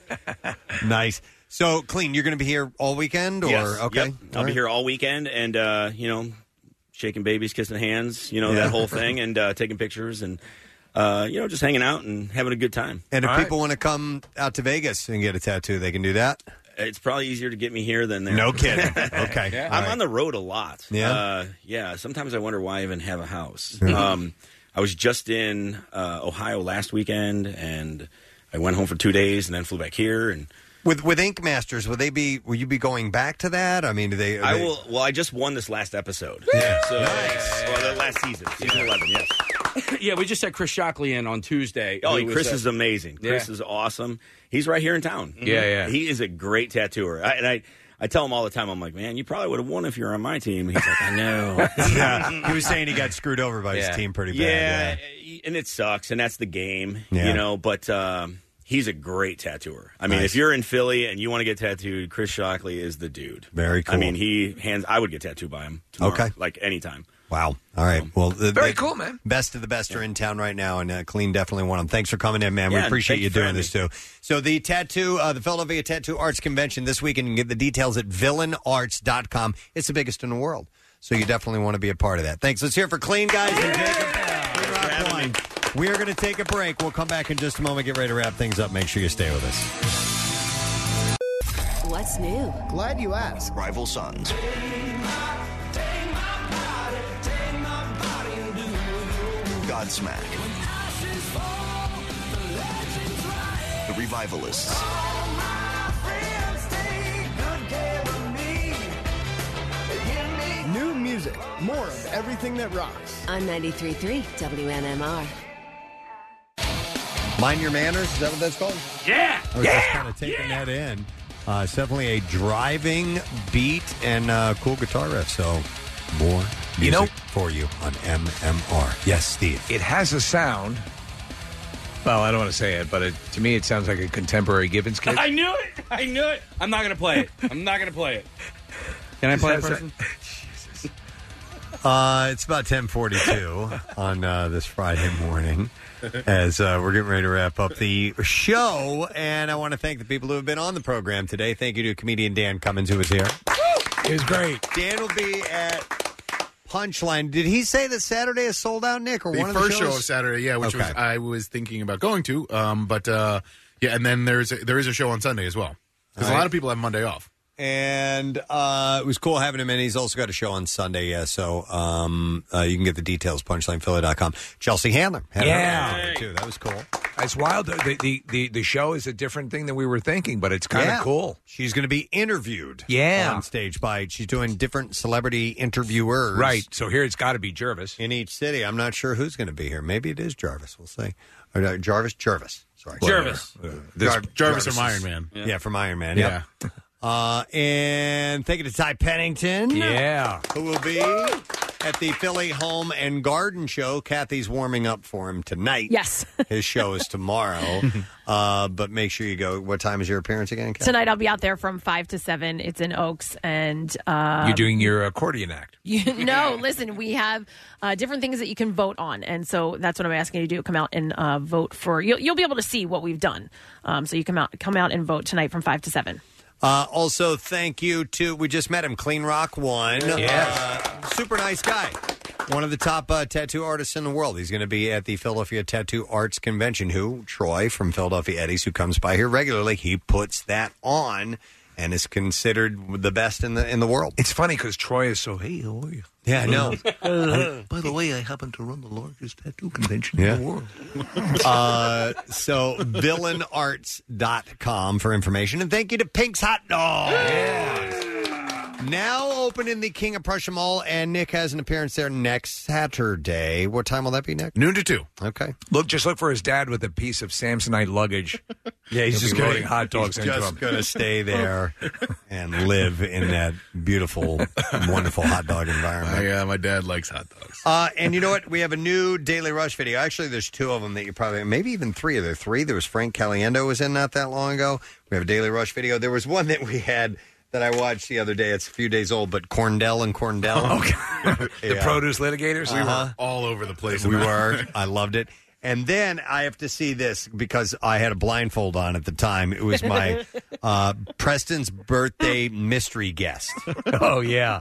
S6: Nice. So, Clean, you're going to be here all weekend, or
S18: Yes,
S6: okay?
S18: yep. I'll be here all weekend, and uh, you know, shaking babies, kissing hands, you know,
S6: Yeah.
S18: that whole thing, and uh, taking pictures, and uh, you know, just hanging out and having a good time.
S6: And if
S18: All right.
S6: people want to come out to Vegas and get a tattoo, they can do that?
S18: It's probably easier to get me here than there.
S6: No kidding. Okay.
S18: Yeah.
S6: All
S18: I'm
S6: right.
S18: on the road a lot.
S6: Yeah?
S18: Uh, yeah. Sometimes I wonder why I even have a house.
S6: Mhm.
S18: um, I was just in uh, Ohio last weekend, and I went home for two days and then flew back here. And
S6: With with Ink Masters, will they be? Will you be going back to that? I mean, do they? are
S18: I
S6: they-
S18: will. Well, I just won this last episode.
S6: Yeah.
S18: So, well, the last season, season eleven. Yes.
S4: Yeah, we just had Chris Shockley in on Tuesday.
S18: Oh,
S4: who was,
S18: Chris
S4: uh,
S18: is amazing. Chris
S4: yeah.
S18: is awesome. He's right here in town.
S4: Yeah, yeah.
S18: He is a great tattooer. I, and I, I tell him all the time, I'm like, man, you probably would have won if you were on my team. He's like, I know.
S6: yeah, he was saying he got screwed over by
S18: Yeah.
S6: his team pretty
S18: Yeah,
S6: bad.
S18: and it sucks, and that's the game,
S6: Yeah.
S18: you know. But um, he's a great tattooer. I mean,
S6: Nice.
S18: if you're in Philly and you want to get tattooed, Chris Shockley is the dude.
S6: Very cool.
S18: I mean, he hands. I would get tattooed by him. Tomorrow,
S6: Okay.
S18: like anytime.
S6: Wow. All right. Well, the,
S15: Very
S6: the
S15: cool, man.
S6: Best of the best are in town right now, and uh, Clean definitely one of them. Thanks for coming in, man.
S18: Yeah,
S6: we appreciate
S18: thank
S6: you
S18: you for
S6: doing
S18: having
S6: this too. So the tattoo, uh, the Philadelphia Tattoo Arts Convention this weekend. You can get the details at villain arts dot com. It's the biggest in the world, so you definitely want to be a part of that. Thanks. Let's hear it for Clean, guys. And Jacob. Rock one. We are going to take a break. We'll come back in just a moment. Get ready to wrap things up. Make sure you stay with us.
S17: What's new?
S14: Glad you asked. Rival Sons. Godsmack. The Revivalists.
S5: New music. More of everything that rocks.
S17: On ninety-three point three W M M R.
S6: Mind Your Manners. Is that what that's called?
S4: Yeah.
S6: I was just kind of taking that in. Uh, it's definitely a driving beat and uh, cool guitar riff. So more music
S15: You know-
S6: for you on M M R. Yes, Steve.
S15: It has a sound. Well, I don't want to say it, but it, to me, it sounds like a contemporary Gibbons kid.
S4: I knew it. I knew it. I'm not going to play it. I'm not going to play it. Can I play it,
S15: Has
S4: person?
S6: Uh, it's about ten forty-two on uh, this Friday morning as uh, we're getting ready to wrap up the show. And I want to thank the people who have been on the program today. Thank you to comedian Dan Cummins, who was here.
S15: It was great.
S6: Dan will be at Punchline. Did he say that Saturday is sold out, Nick, or
S11: The
S6: one of
S11: first
S6: the shows?
S11: show of Saturday, yeah, which
S6: Okay.
S11: was I was thinking about going to, um, but uh, yeah, and then there's a, there is a show on Sunday as well because
S6: All
S11: a
S6: right.
S11: lot of people have Monday off.
S6: And uh, it was cool having him in. He's also got a show on Sunday, yeah. So um, uh, you can get the details, punchline philly dot com. Chelsea Handler. had her
S15: Yeah.
S6: on there, too. That was cool.
S15: It's wild. The, the, the, the show is a different thing than we were thinking, but it's kind of
S6: Yeah.
S15: cool.
S6: She's going to be interviewed
S15: Yeah.
S6: on stage by, she's doing different celebrity interviewers.
S15: Right. So here it's got to be Jervis.
S6: In each city. I'm not sure who's going to be here. Maybe it is Jarvis. We'll see. Or, no, Jarvis? Jarvis. Sorry.
S4: Jervis.
S6: Uh,
S11: This-
S6: Jar-
S11: Jarvis
S6: Jarvis
S11: from Iron
S6: is-
S11: Man.
S6: Yeah,
S11: Yeah.
S6: from Iron Man.
S11: Yeah.
S6: Yeah. Uh, and thank you to Ty Pennington.
S15: Yeah.
S6: Who will be at the Philly Home and Garden Show. Kathy's warming up for him tonight.
S3: Yes.
S6: His show is tomorrow. uh, but make sure you go. What time is your appearance again, Kathy?
S3: Tonight I'll be out there from five to seven. It's in Oaks, and uh,
S15: You're doing your accordion act.
S3: You no, listen, we have uh, different things that you can vote on, and so that's what I'm asking you to do. Come out and uh, vote for. You'll, you'll be able to see what we've done. Um, so you come out, come out and vote tonight from five to seven.
S6: Uh, also, thank you to, we just met him, Clean Rock One.
S15: Yes.
S6: Uh, super nice guy. One of the top uh, tattoo artists in the world. He's going to be at the Philadelphia Tattoo Arts Convention. Who? Troy from Philadelphia Eddies, who comes by here regularly. He puts that on and is considered the best in the in the world.
S15: It's funny because Troy is so, hey, how are you?
S6: Yeah, I know.
S15: Uh, by the way, I happen to run the largest tattoo convention
S6: Yeah.
S15: in the world.
S6: uh, so, villain arts dot com for information. And thank you to Pink's Hot Dogs. Now open in the King of Prussia Mall, and Nick has an appearance there next Saturday. What time will that be, Nick?
S11: Noon to two.
S6: Okay.
S15: Look, just look for his dad with a piece of Samsonite luggage.
S6: Yeah, he's
S15: He'll
S6: just
S15: be
S6: gonna-
S15: loading hot dogs
S6: he's
S15: into
S6: just
S15: him.
S6: going to stay there and live in that beautiful, wonderful hot dog environment.
S11: My, uh, my dad likes hot dogs.
S6: Uh, and you know what? We have a new Daily Rush video. Actually, there's two of them that you probably, maybe even three. Are there three? There was Frank Caliendo was in not that long ago. We have a Daily Rush video. There was one that we had that I watched the other day. It's a few days old, but Corndell and Corndell.
S15: Okay. The
S6: Yeah.
S15: produce litigators?
S11: We
S6: Uh-huh.
S11: were all over the place.
S6: We
S11: in that.
S6: were. I loved it. And then I have to see this because I had a blindfold on at the time. It was my uh, Preston's birthday mystery guest.
S9: Oh, yeah.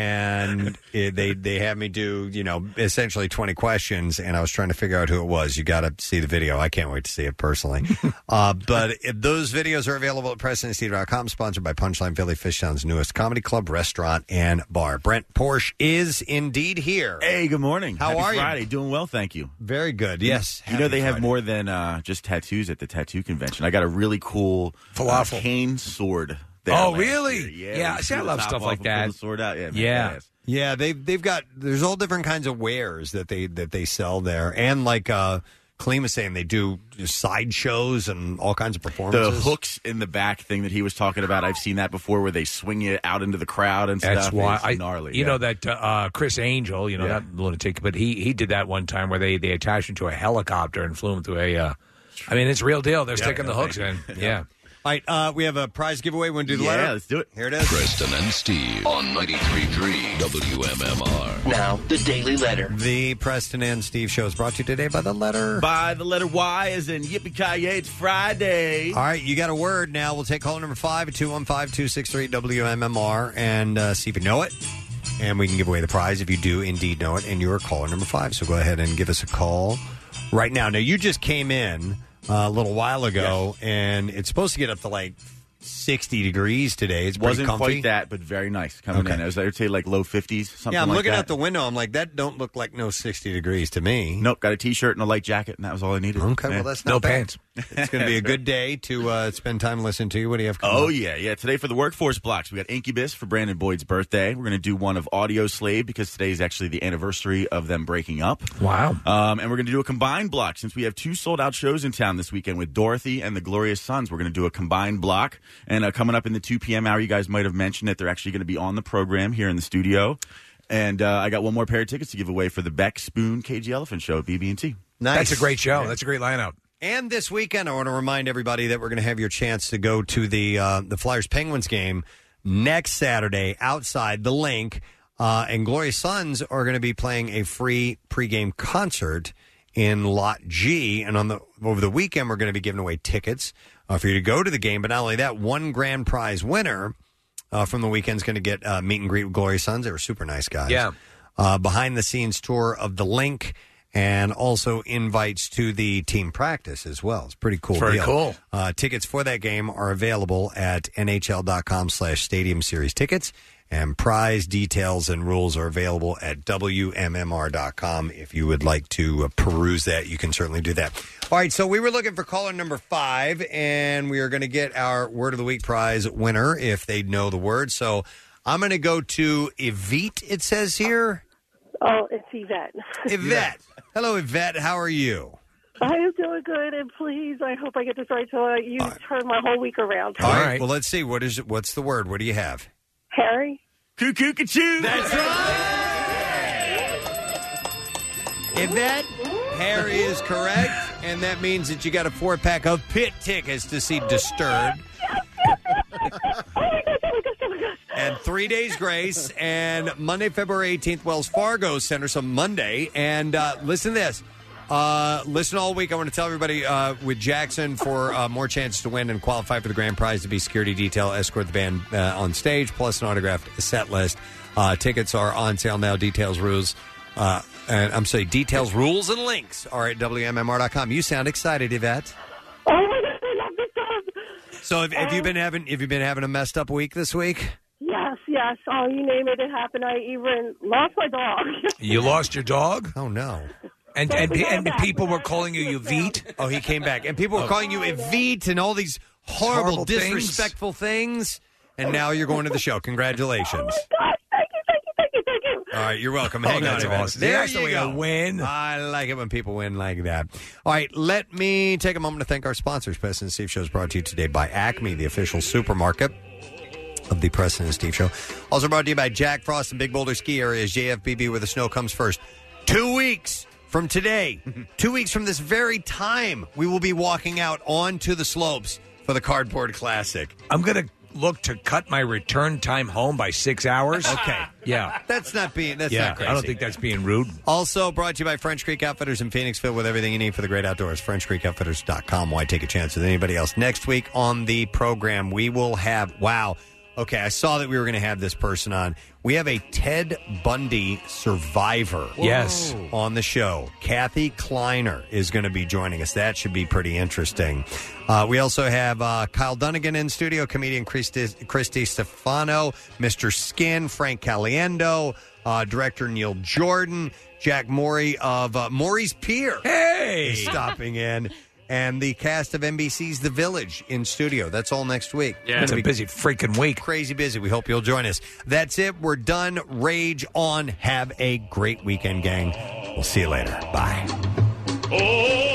S6: And it, they they had me do, you know, essentially twenty questions, and I was trying to figure out who it was. You got to see the video. I can't wait to see it personally. uh, but if those videos are available at Preston and Steve dot com, sponsored by Punchline Philly, Fishtown's newest comedy club, restaurant, and bar. Brent Porsche is indeed here.
S20: Hey, good morning.
S6: How
S20: Happy
S6: are you?
S20: Friday. Doing well, thank you.
S6: Very good. Yes.
S20: You know
S6: Happy
S20: they have
S6: Friday.
S20: more than uh, just tattoos at the tattoo convention. I got a really cool
S15: Falafel.
S20: uh, cane sword. There
S15: Oh,
S20: last
S15: really?
S20: year.
S15: Yeah,
S20: we
S15: see, I
S20: threw the
S15: love
S20: top
S15: stuff
S20: off
S15: like
S20: and
S15: that.
S20: pulled the sword out. Yeah, man,
S15: Yeah.
S20: badass.
S6: Yeah, they've they've got there's all different kinds of wares that they that they sell there, and like uh, Clem was saying, they do side shows and all kinds of
S20: The
S6: performances.
S20: hooks in the back thing that he was talking about, I've seen that before, where they swing you out into the crowd and
S9: That's
S20: stuff.
S9: why
S20: It's
S9: I,
S20: gnarly.
S9: you
S20: yeah.
S9: know that uh, Chris Angel, you know
S20: Yeah.
S9: that lunatic, but he he did that one time where they they attached him to a helicopter and flew him through a. Uh, I mean, it's real deal. They're
S6: Yeah,
S9: sticking
S6: yeah,
S9: the hooks
S6: thank
S9: in.
S6: you.
S9: Yeah.
S6: All right, uh, we have a prize giveaway. Want to do the
S20: Yeah,
S6: letter?
S20: let's do it.
S6: Here it is.
S1: Preston and Steve on ninety-three point three W M M R.
S14: Now, the Daily Letter.
S6: The Preston and Steve show is brought to you today by the letter.
S20: By the letter Y, as in yippee-ki-yay, it's Friday.
S6: All right, you got a word now. We'll take caller number five at two one five, two six three, W M M R and uh, see if you know it. And we can give away the prize if you do indeed know it. And you're caller number five. So go ahead and give us a call right now. Now, you just came in uh, a little while ago, and it's supposed to get up to like sixty degrees today. It's pretty
S20: Wasn't
S6: comfy.
S20: quite that, but very nice coming
S6: Okay.
S20: in. I was, I would say, like low fifties, something
S6: Yeah, I'm
S20: like
S6: looking
S20: that.
S6: out the window. I'm like, that don't look like no sixty degrees to me.
S20: Nope, got a T-shirt and a light jacket, and that was all I needed.
S6: Okay,
S20: Yeah.
S6: well, that's not
S20: no
S6: bad.
S20: pants.
S6: It's going to be a good day to uh, spend time listening to you. What do you have coming
S20: Oh,
S6: up?
S20: yeah, yeah. Today for the workforce blocks, we got Incubus for Brandon Boyd's birthday. We're going to do one of Audio Slave because today is actually the anniversary of them breaking up.
S9: Wow.
S20: Um, and we're going to do a combined block since we have two sold-out shows in town this weekend with Dorothy and the Glorious Sons. We're going to do a combined block. And uh, coming up in the two p.m. hour, you guys might have mentioned that they're actually going to be on the program here in the studio. And uh, I got one more pair of tickets to give away for the Beck Spoon Cagey Elephant Show at B B and T.
S6: Nice.
S9: That's a great show. That's a great lineup.
S6: And this weekend, I want to remind everybody that we're going to have your chance to go to the uh, the Flyers Penguins game next Saturday outside the Link. Uh, and Glorious Sons are going to be playing a free pregame concert in Lot G. And on the over the weekend, we're going to be giving away tickets uh, for you to go to the game. But not only that, one grand prize winner uh, from the weekend is going to get uh, meet and greet with Glorious Sons. They were super nice guys.
S9: Yeah.
S6: Uh, behind the scenes tour of the Link. And also invites to the team practice as well. It's a pretty cool.
S9: Very
S6: deal.
S9: cool.
S6: Uh, tickets for that game are available at nhl.com slash stadium series tickets. And prize details and rules are available at W M M R dot com. If you would like to uh, peruse that, you can certainly do that. All right, so we were looking for caller number five, and we are going to get our Word of the Week prize winner if they know the word. So I'm going to go to Yvette, it says here.
S23: Oh, it's Yvette.
S6: Yvette. Hello, Yvette. How are you?
S23: I am doing good, and please, I hope I get this right so you turn my whole week around.
S6: All right. Well, let's see. What is what's the word? What do you have?
S23: Harry?
S20: Cuckoo Cachoo.
S6: That's right. Yvette, Harry is correct, and that means that you got a four pack of pit tickets to see Disturbed. And three days grace, and Monday, February eighteenth, Wells Fargo Center, so Monday. And uh, listen to this. Uh, listen all week. I want to tell everybody uh, with Jackson for uh, more chances to win and qualify for the grand prize to be security detail, escort the band uh, on stage, plus an autographed set list. Uh, tickets are on sale now. Details, rules, uh, and I'm sorry, details, rules, and links are at W M M R dot com. You sound excited, Yvette.
S23: Oh, my God, I love this song.
S6: So have, have you been having have you been having a messed up week this week?
S23: Yes, yes. Oh, you name it, it happened. I even lost my dog.
S9: You lost your dog?
S6: Oh, no.
S9: And and, and people were calling you Yvette?
S6: Oh, he came back. And people were calling you Yvette and all these horrible,
S9: Horrible things.
S6: disrespectful things. And now you're going to the show. Congratulations.
S23: God, thank you, thank you, thank you, thank you.
S6: All right, you're welcome.
S9: Oh,
S6: Hang on,
S9: that's
S6: Yvette.
S9: awesome.
S6: There
S9: That's the
S6: you
S9: way to
S6: go.
S9: win.
S6: I like it when people win like that. All right, let me take a moment to thank our sponsors. Preston and Steve Show is brought to you today by Acme, the official supermarket of the Preston and Steve Show. Also brought to you by Jack Frost and Big Boulder Ski Areas, J F B B, where the snow comes first. Two weeks from today, two weeks from this very time, we will be walking out onto the slopes for the Cardboard Classic.
S9: I'm going to
S15: look to cut my return time home by six hours.
S6: Okay.
S15: Yeah.
S6: That's not being, that's
S15: yeah,
S6: not crazy.
S15: I don't think that's being rude.
S6: Also brought to you by French Creek Outfitters in Phoenixville with everything you need for the great outdoors. French Creek Outfitters dot com. Why take a chance with anybody else? Next week on the program, we will have, wow. Okay, I saw that we were going to have this person on. We have a Ted Bundy survivor
S15: Yes.
S6: on the show. Kathy Kleiner is going to be joining us. That should be pretty interesting. Uh, we also have uh, Kyle Dunnigan in studio, comedian Christy, Christy Stefano, Mister Skin, Frank Caliendo, uh, director Neil Jordan, Jack Morey of uh, Morey's Pier.
S15: Hey!
S6: Is stopping in. And the cast of N B C's The Village in studio. That's all next week.
S15: Yeah. It's a busy freaking week.
S6: Crazy busy. We hope you'll join us. That's it. We're done. Rage on. Have a great weekend, gang. We'll see you later. Bye.
S8: Oh.